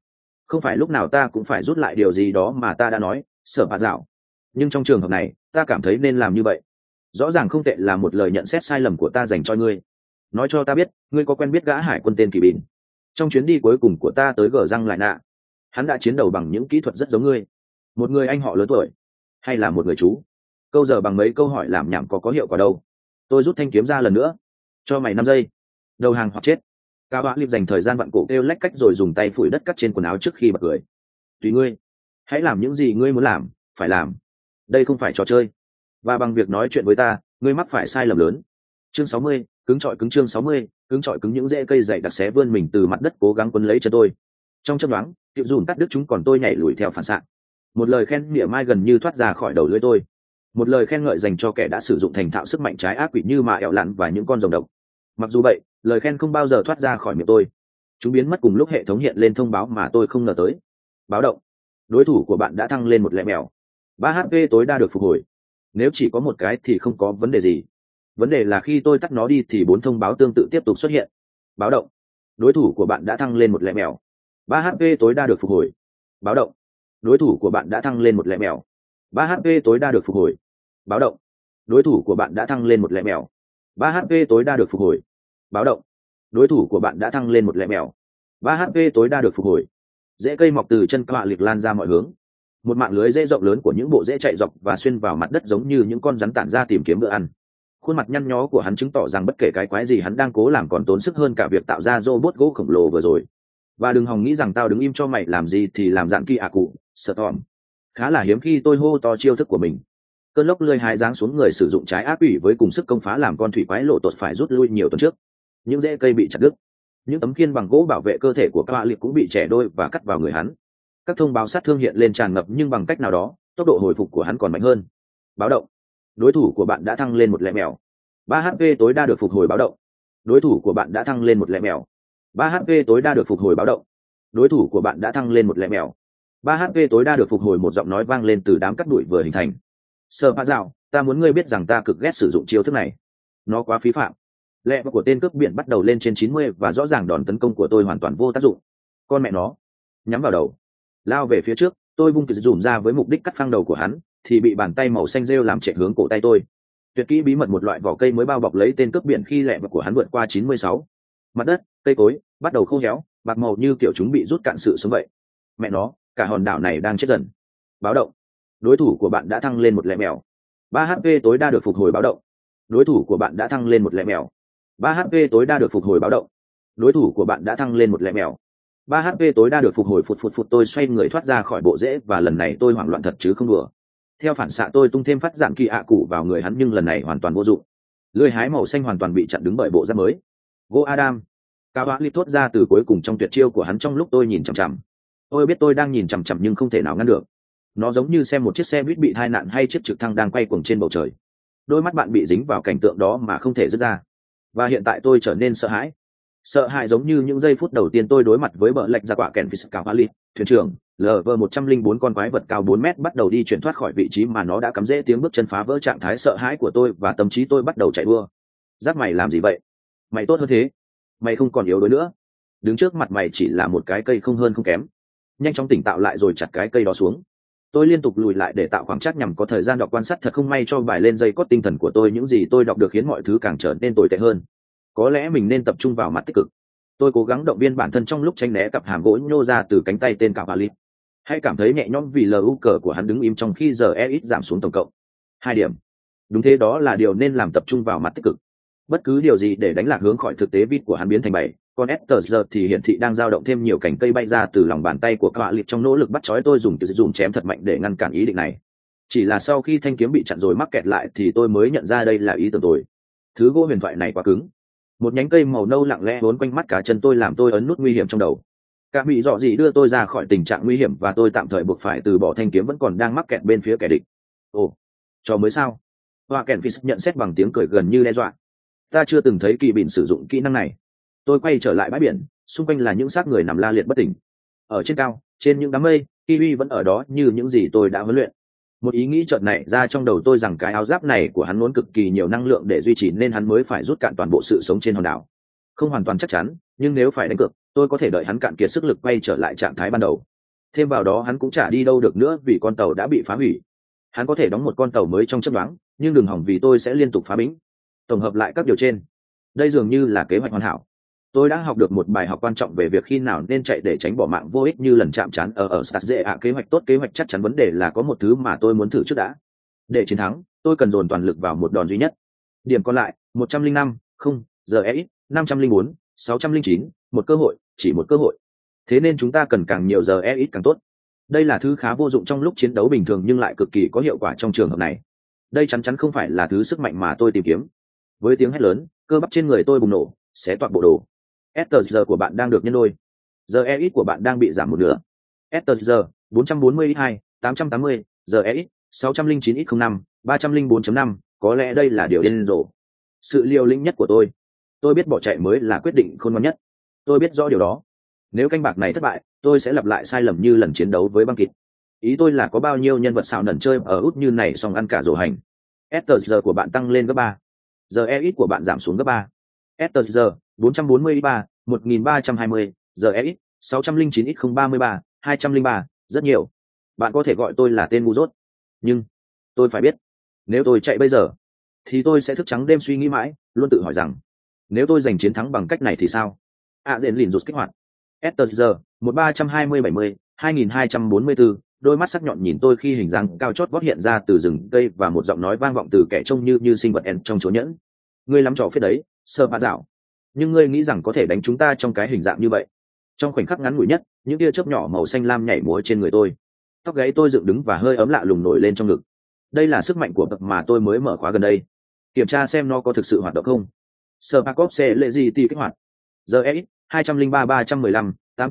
[SPEAKER 1] không phải lúc nào ta cũng phải rút lại điều gì đó mà ta đã nói, Sở Bạt Dạo. Nhưng trong trường hợp này ta cảm thấy nên làm như vậy. Rõ ràng không tệ là một lời nhận xét sai lầm của ta dành cho ngươi. Nói cho ta biết, ngươi có quen biết gã hải quân tên Kỳ Bìn? Trong chuyến đi cuối cùng của ta tới gờ răng lại nạ, hắn đã chiến đấu bằng những kỹ thuật rất giống ngươi. Một người anh họ lớn tuổi, hay là một người chú? Câu giờ bằng mấy câu hỏi làm nhảm có hiệu quả đâu. Tôi rút thanh kiếm ra lần nữa. Cho mày 5 giây. Đầu hàng hoặc chết. Cao Bá Liệp dành thời gian vặn cổ kêu lách cách rồi dùng tay phủi đất cắt trên quần áo trước khi bật cười. Tùy ngươi. Hãy làm những gì ngươi muốn làm, phải làm. Đây không phải trò chơi. Và bằng việc nói chuyện với ta, ngươi mắc phải sai lầm lớn. Chương 60, cứng trọi cứng. Chương 60, cứng trọi cứng. Những rễ cây dày đặc xé vươn mình từ mặt đất cố gắng quấn lấy chân tôi. Trong chớp nhoáng, Diệu Dùn cắt đứt chúng còn tôi nhảy lùi theo phản xạ. Một lời khen mỉa mai gần như thoát ra khỏi đầu lưỡi tôi. Một lời khen ngợi dành cho kẻ đã sử dụng thành thạo sức mạnh trái ác quỷ như mà ẹo lặn và những con rồng độc. Mặc dù vậy, lời khen không bao giờ thoát ra khỏi miệng tôi. Chúng biến mất cùng lúc hệ thống hiện lên thông báo mà tôi không ngờ tới. Báo động. Đối thủ của bạn đã thăng lên 1 level. 3 HP tối đa được phục hồi. Nếu chỉ có một cái thì không có vấn đề gì. Vấn đề là khi tôi tắt nó đi thì 4 thông báo tương tự tiếp tục xuất hiện. Báo động. Đối thủ của bạn đã thăng lên 1 level. 3 HP tối đa được phục hồi. Báo động. Đối thủ của bạn đã thăng lên 1 level. 3 HP tối đa được phục hồi. Báo động. Đối thủ của bạn đã thăng lên 1 level. 3 HP tối đa được phục hồi. Báo động. Đối thủ của bạn đã thăng lên 1 level. 3 HP tối đa được phục hồi. Rễ cây mọc từ chân Cọa Liệt lan ra mọi hướng. Một mạng lưới rễ rộng lớn của những bộ rễ chạy dọc và xuyên vào mặt đất giống như những con rắn tản ra tìm kiếm bữa ăn. Khuôn mặt nhăn nhó của hắn chứng tỏ rằng bất kể cái quái gì hắn đang cố làm còn tốn sức hơn cả việc tạo ra robot gỗ khổng lồ vừa rồi. Và đừng hòng nghĩ rằng tao đứng im cho mày làm gì thì làm dạn kỳ cụ, sợ tòm. Khá là hiếm khi tôi hô to chiêu thức của mình. Cơn lốc lưỡi hái giáng xuống người sử dụng trái ác quỷ với cùng sức công phá làm con thủy quái lộ tột phải rút lui nhiều tuần trước. Những rễ cây bị chặt đứt. Những tấm khiên bằng gỗ bảo vệ cơ thể của các bạ liệt cũng bị chẻ đôi và cắt vào người hắn. Các thông báo sát thương hiện lên tràn ngập nhưng bằng cách nào đó, tốc độ hồi phục của hắn còn mạnh hơn. Báo động. Đối thủ của bạn đã thăng lên 1 level. 3 HP tối đa được phục hồi. Báo động. Đối thủ của bạn đã thăng lên 1 level. 3 HP tối đa được phục hồi. Báo động. Đối thủ của bạn đã thăng lên 1 level. 3 HP tối đa được phục hồi. Một giọng nói vang lên từ đám cắt bụi vừa hình thành. Sở Bạt Dạo, ta muốn ngươi biết rằng ta cực ghét sử dụng chiêu thức này. Nó quá phí phạm. Lẹ của tên cướp biển bắt đầu lên trên 90 và rõ ràng đòn tấn công của tôi hoàn toàn vô tác dụng. Con mẹ nó. Nhắm vào đầu. Lao về phía trước, tôi vung cái dùm ra với mục đích cắt phăng đầu của hắn, thì bị bàn tay màu xanh rêu làm chạy hướng cổ tay tôi. Tuyệt kỹ bí mật một loại vỏ cây mới bao bọc lấy tên cướp biển khi lẹ của hắn vượt qua 96. Mặt đất, cây cối bắt đầu khô héo, bạc màu như kiểu chúng bị rút cạn sự sống vậy. Mẹ nó, cả hòn đảo này đang chết dần. Báo động. Đối thủ của bạn đã thăng lên 1 level. 3 HP tối đa được phục hồi. Báo động. Đối thủ của bạn đã thăng lên 1 level. 3 HP tối đa được phục hồi. Báo động. Đối thủ của bạn đã thăng lên 1 level. 3 HP tối đa được phục hồi. Phụt. Tôi xoay người thoát ra khỏi bộ rễ và lần này tôi hoảng loạn thật chứ không đùa. Theo phản xạ tôi tung thêm phát dạn kỳ cụ vào người hắn nhưng lần này hoàn toàn vô dụng. Lưỡi hái màu xanh hoàn toàn bị chặn đứng bởi bộ giáp mới. Go Adam. Cao Bá Liệp thốt ra từ cuối cùng trong tuyệt chiêu của hắn trong lúc tôi nhìn chằm chằm. Tôi biết tôi đang nhìn chằm chằm nhưng không thể nào ngăn được. Nó giống như xem một chiếc xe buýt bị tai nạn hay chiếc trực thăng đang quay cuồng trên bầu trời. Đôi mắt bạn bị dính vào cảnh tượng đó mà không thể dứt ra. Và hiện tại tôi trở nên sợ hãi. Sợ hãi giống như những giây phút đầu tiên tôi đối mặt với bờ lệch ra quả kèn Fisk Cao Bá Liệp, thuyền trưởng. LV-104 con quái vật cao 4 mét bắt đầu đi chuyển thoát khỏi vị trí mà nó đã cắm rễ. Tiếng bước chân phá vỡ trạng thái sợ hãi của tôi và tâm trí tôi bắt đầu chạy đua. Giác mày làm gì vậy? Mày tốt hơn thế. Mày không còn yếu đuối nữa. Đứng trước mặt mày chỉ là một cái cây không hơn không kém. Nhanh chóng tỉnh tạo lại rồi chặt cái cây đó xuống. Tôi liên tục lùi lại để tạo khoảng trắc nhằm có thời gian đọc quan sát. Thật không may cho bài lên dây cót tinh thần của tôi. Những gì tôi đọc được khiến mọi thứ càng trở nên tồi tệ hơn. Có lẽ mình nên tập trung vào mặt tích cực. Tôi cố gắng động viên bản thân trong lúc tránh né cặp hàm gỗ nhô ra từ cánh tay tên Cao Bá Liệp. Hãy cảm thấy nhẹ nhõm vì lu cờ của hắn đứng im trong khi giờ ít giảm xuống tổng cộng 2 điểm. Đúng thế, đó là điều nên làm, tập trung vào mặt tích cực. Bất cứ điều gì để đánh lạc hướng khỏi thực tế. Vít của hắn biến thành 7, còn Esther thì hiển thị đang dao động thêm nhiều cành cây bay ra từ lòng bàn tay của Cao Bá Liệp trong nỗ lực bắt chói tôi. Dùng chém thật mạnh để ngăn cản ý định này. Chỉ là sau khi thanh kiếm bị chặn rồi mắc kẹt lại thì tôi mới nhận ra đây là ý tưởng tồi. Thứ gỗ huyền thoại này quá cứng. Một nhánh cây màu nâu lặng lẽ uốn quanh mắt cá chân tôi làm tôi ấn nút nguy hiểm trong đầu. Cả bị dọ gì đưa tôi ra khỏi tình trạng nguy hiểm và tôi tạm thời buộc phải từ bỏ thanh kiếm vẫn còn đang mắc kẹt bên phía kẻ địch. Ồ, trò mới sao? Hoa kèn Fisk nhận xét bằng tiếng cười gần như đe dọa. Ta chưa từng thấy Kỳ Bìn sử dụng kỹ năng này. Tôi quay trở lại bãi biển, xung quanh là những xác người nằm la liệt bất tỉnh. Ở trên cao, trên những đám mây, Kiwi vẫn ở đó như những gì tôi đã huấn luyện. Một ý nghĩ chợt nảy ra trong đầu tôi rằng cái áo giáp này của hắn muốn cực kỳ nhiều năng lượng để duy trì nên hắn mới phải rút cạn toàn bộ sự sống trên hòn đảo. Không hoàn toàn chắc chắn, nhưng nếu phải đánh cược, tôi có thể đợi hắn cạn kiệt sức lực quay trở lại trạng thái ban đầu. Thêm vào đó hắn cũng chả đi đâu được nữa vì con tàu đã bị phá hủy. Hắn có thể đóng một con tàu mới trong chớp nhoáng, nhưng đừng hỏng vì tôi sẽ liên tục phá bĩnh. Tổng hợp lại các điều trên, đây dường như là kế hoạch hoàn hảo. Tôi đã học được một bài học quan trọng về việc khi nào nên chạy để tránh bỏ mạng vô ích như lần chạm trán ở Stars dễ ạ. Kế hoạch tốt, kế hoạch chắc chắn, vấn đề là có một thứ mà tôi muốn thử trước đã. Để chiến thắng, tôi cần dồn toàn lực vào một đòn duy nhất. Điểm còn lại 105, không, giờ EX 504, 609, một cơ hội, chỉ một cơ hội. Thế nên chúng ta cần càng nhiều giờ EX càng tốt. Đây là thứ khá vô dụng trong lúc chiến đấu bình thường nhưng lại cực kỳ có hiệu quả trong trường hợp này. Đây chắn chắn không phải là thứ sức mạnh mà tôi tìm kiếm. Với tiếng hét lớn, cơ bắp trên người tôi bùng nổ, xé toạc bộ đồ. STG của bạn đang được nhân đôi. Giờ EX của bạn đang bị giảm một nửa. STG 442, 880, giờ EX 609x05, 304.5, có lẽ đây là điều điên rồ. Sự liều lĩnh nhất của tôi biết bỏ chạy mới là quyết định khôn ngoan nhất. Tôi biết rõ điều đó. Nếu canh bạc này thất bại, tôi sẽ lặp lại sai lầm như lần chiến đấu với băng kịt. Ý tôi là có bao nhiêu nhân vật xạo nẩn chơi ở út như này xong ăn cả rổ hành. STG của bạn tăng lên gấp 3. Giờ EX của bạn giảm xuống gấp 3. STG 443, 1320, giờ EX 609x033, 203, rất nhiều. Bạn có thể gọi tôi là tên ngu dốt. Nhưng tôi phải biết, nếu tôi chạy bây giờ thì tôi sẽ thức trắng đêm suy nghĩ mãi, luôn tự hỏi rằng nếu tôi giành chiến thắng bằng cách này thì sao. Dện lìn rụt kích hoạt. STG 1320-70, 2244, đôi mắt sắc nhọn nhìn tôi khi hình dáng cao chót vót hiện ra từ rừng cây và một giọng nói vang vọng từ kẻ trông như sinh vật en trong chỗ nhẫn. Ngươi lắm trò phết đấy, sơ bá dạo. Nhưng ngươi nghĩ rằng có thể đánh chúng ta trong cái hình dạng như vậy? Trong khoảnh khắc ngắn ngủi nhất, những tia chớp nhỏ màu xanh lam nhảy múa trên người tôi. Tóc gáy tôi dựng đứng và hơi ấm lạ lùng nổi lên trong ngực. Đây là sức mạnh của bậc mà tôi mới mở khóa gần đây. Kiểm tra xem nó có thực sự hoạt động không. Sparkop sẽ lệ gì thì kích hoạt. Giờ EX 203-315,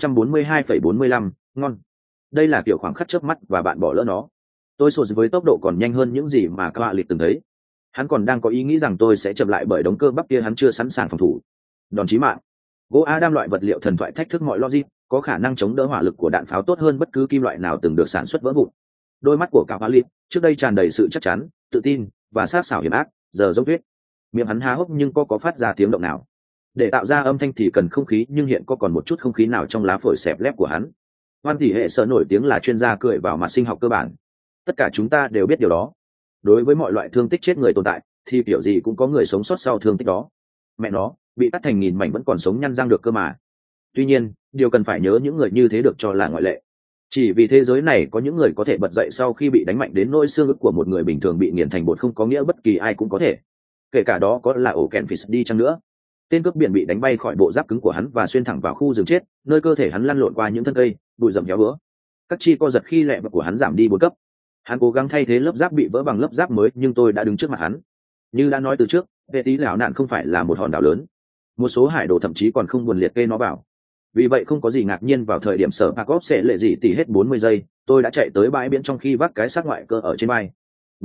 [SPEAKER 1] 842,45, ngon. Đây là kiểu khoảng khắc chớp mắt và bạn bỏ lỡ nó. Tôi sột với tốc độ còn nhanh hơn những gì mà các bạn liệt từng thấy. Hắn còn đang có ý nghĩ rằng tôi sẽ chậm lại bởi đống cơ bắp kia hắn chưa sẵn sàng phòng thủ. Đòn chí mạng. Gỗ Adam, loại vật liệu thần thoại thách thức mọi logic, có khả năng chống đỡ hỏa lực của đạn pháo tốt hơn bất cứ kim loại nào từng được sản xuất vỡ vụn. Đôi mắt của Cao Lip trước đây tràn đầy sự chắc chắn, tự tin và sát sảo hiểm ác, giờ giống tuyết. Miệng hắn há hốc nhưng có phát ra tiếng động nào. Để tạo ra âm thanh thì cần không khí, nhưng hiện có còn một chút không khí nào trong lá phổi xẹp lép của hắn. Hoan tỷ hệ sợ nổi tiếng là chuyên gia cười vào mặt sinh học cơ bản. Tất cả chúng ta đều biết điều đó. Đối với mọi loại thương tích chết người tồn tại thì kiểu gì cũng có người sống sót sau thương tích đó. Mẹ nó, bị cắt thành nghìn mảnh vẫn còn sống nhăn răng được cơ mà. Tuy nhiên, điều cần phải nhớ, những người như thế được cho là ngoại lệ. Chỉ vì thế giới này có những người có thể bật dậy sau khi bị đánh mạnh đến nỗi xương ức của một người bình thường bị nghiền thành bột không có nghĩa bất kỳ ai cũng có thể. Kể cả đó có là ổ kẹn phì đi chăng nữa. Tên cướp biển bị đánh bay khỏi bộ giáp cứng của hắn và xuyên thẳng vào khu rừng chết, nơi cơ thể hắn lăn lộn qua những thân cây, bụi rậm héo bữa. Các chi co giật khi lẹ vật của hắn giảm đi 4 cấp. Hắn cố gắng thay thế lớp giáp bị vỡ bằng lớp giáp mới, nhưng tôi đã đứng trước mặt hắn. Như đã nói từ trước, vệ tí lão nạn không phải là một hòn đảo lớn. Một số hải đồ thậm chí còn không buồn liệt kê nó vào. Vì vậy không có gì ngạc nhiên vào thời điểm sở Pakov sẽ lệ dị tỉ hết 40 giây, tôi đã chạy tới bãi biển trong khi vác cái xác ngoại cơ ở trên vai.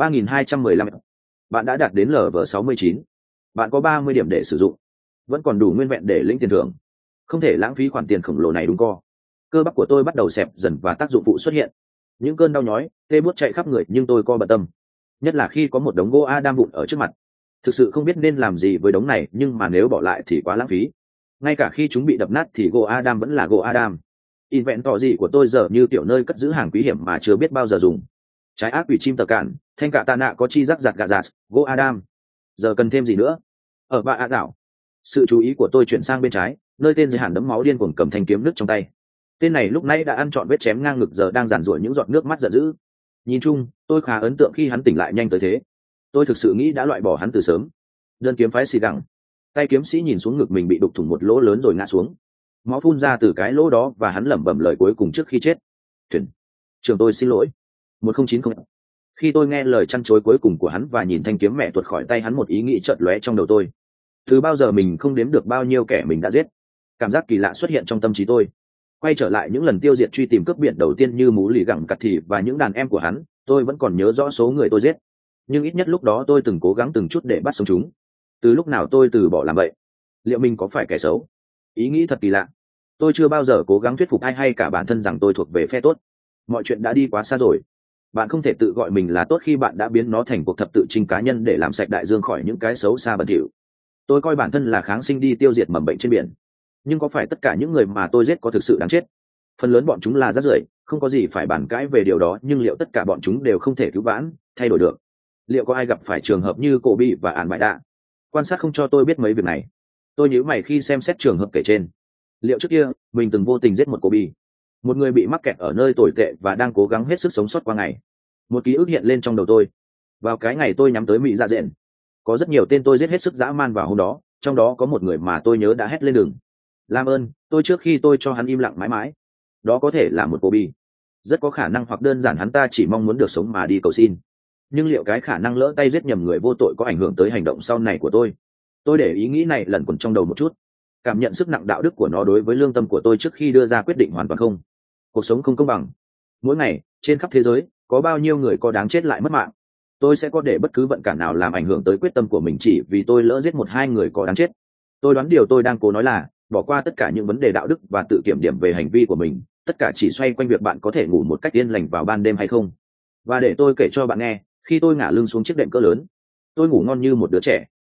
[SPEAKER 1] 3215. Bạn đã đạt đến LV69. Bạn có 30 điểm để sử dụng. Vẫn còn đủ nguyên vẹn để lĩnh tiền thưởng. Không thể lãng phí khoản tiền khổng lồ này đúng co. Cơ bắp của tôi bắt đầu xẹp dần và tác dụng phụ xuất hiện. Những cơn đau nhói, tê buốt chạy khắp người, nhưng tôi co bận tâm. Nhất là khi có một đống gỗ Adam vụn ở trước mặt. Thực sự không biết nên làm gì với đống này, nhưng mà nếu bỏ lại thì quá lãng phí. Ngay cả khi chúng bị đập nát thì gỗ Adam vẫn là gỗ Adam. Inventor gì của tôi giờ như kiểu nơi cất giữ hàng quý hiểm mà chưa biết bao giờ dùng. Trái ác quỷ chim tờ cản, thanh cạ tạ nạ có chi rắc giặt gà giạt, gỗ Adam. Giờ cần thêm gì nữa? Ở bạ ạ đảo. Sự chú ý của tôi chuyển sang bên trái, nơi tên dưới hàn đấm máu điên cuồng cầm thanh kiếm nước trong tay. Tên này lúc nãy đã ăn trọn vết chém ngang ngực, giờ đang giàn giụa những giọt nước mắt giận dữ. Nhìn chung, tôi khá ấn tượng khi hắn tỉnh lại nhanh tới thế. Tôi thực sự nghĩ đã loại bỏ hắn từ sớm. Đơn kiếm phái xì gẳng. Tay kiếm sĩ nhìn xuống ngực mình bị đục thủng một lỗ lớn rồi ngã xuống. Máu phun ra từ cái lỗ đó và hắn lẩm bẩm lời cuối cùng trước khi chết. Thuyền. Trường tôi xin lỗi. 1090. Khi tôi nghe lời chăn chối cuối cùng của hắn và nhìn thanh kiếm mẹ tuột khỏi tay hắn, một ý nghĩ chợt lóe trong đầu tôi. Từ bao giờ mình không đếm được bao nhiêu kẻ mình đã giết. Cảm giác kỳ lạ xuất hiện trong tâm trí tôi. Quay trở lại những lần tiêu diệt truy tìm cướp biển đầu tiên như mú lì gẳng cặt thì và những đàn em của hắn, tôi vẫn còn nhớ rõ số người tôi giết. Nhưng ít nhất lúc đó tôi từng cố gắng từng chút để bắt sống chúng. Từ lúc nào tôi từ bỏ làm vậy? Liệu mình có phải kẻ xấu? Ý nghĩ thật kỳ lạ. Tôi chưa bao giờ cố gắng thuyết phục ai hay cả bản thân rằng tôi thuộc về phe tốt. Mọi chuyện đã đi quá xa rồi. Bạn không thể tự gọi mình là tốt khi bạn đã biến nó thành cuộc thập tự chinh cá nhân để làm sạch đại dương khỏi những cái xấu xa bẩn thỉu. Tôi coi bản thân là kháng sinh đi tiêu diệt mầm bệnh trên biển. Nhưng có phải tất cả những người mà tôi giết có thực sự đáng chết? Phần lớn bọn chúng là rác rưởi, không có gì phải bàn cãi về điều đó, nhưng liệu tất cả bọn chúng đều không thể cứu vãn thay đổi được? Liệu có ai gặp phải trường hợp như Cổ Bi và Ản Bại Đạ? Quan sát không cho tôi biết mấy việc này. Tôi nhíu mày khi xem xét trường hợp kể trên. Liệu trước kia mình từng vô tình giết một Cổ Bi, một người bị mắc kẹt ở nơi tồi tệ và đang cố gắng hết sức sống sót qua ngày? Một ký ức hiện lên trong đầu tôi. Vào cái ngày tôi nhắm tới Mỹ Dạ Dện, có rất nhiều tên tôi giết hết sức dã man vào hôm đó, trong đó có một người mà tôi nhớ đã hét lên đừng làm ơn tôi trước khi tôi cho hắn im lặng mãi mãi. Đó có thể là một Cổ Bi, rất có khả năng, hoặc đơn giản hắn ta chỉ mong muốn được sống mà đi cầu xin. Nhưng liệu cái khả năng lỡ tay giết nhầm người vô tội có ảnh hưởng tới hành động sau này của tôi? Tôi để ý nghĩ này lẩn quẩn trong đầu một chút, cảm nhận sức nặng đạo đức của nó đối với lương tâm của tôi trước khi đưa ra quyết định hoàn toàn không. Cuộc sống không công bằng. Mỗi ngày trên khắp thế giới có bao nhiêu người có đáng chết lại mất mạng. Tôi sẽ có để bất cứ vận cản nào làm ảnh hưởng tới quyết tâm của mình chỉ vì tôi lỡ giết một hai người có đáng chết? Tôi đoán điều tôi đang cố nói là bỏ qua tất cả những vấn đề đạo đức và tự kiểm điểm về hành vi của mình, tất cả chỉ xoay quanh việc bạn có thể ngủ một cách yên lành vào ban đêm hay không. Và để tôi kể cho bạn nghe, khi tôi ngả lưng xuống chiếc đệm cỡ lớn, tôi ngủ ngon như một đứa trẻ.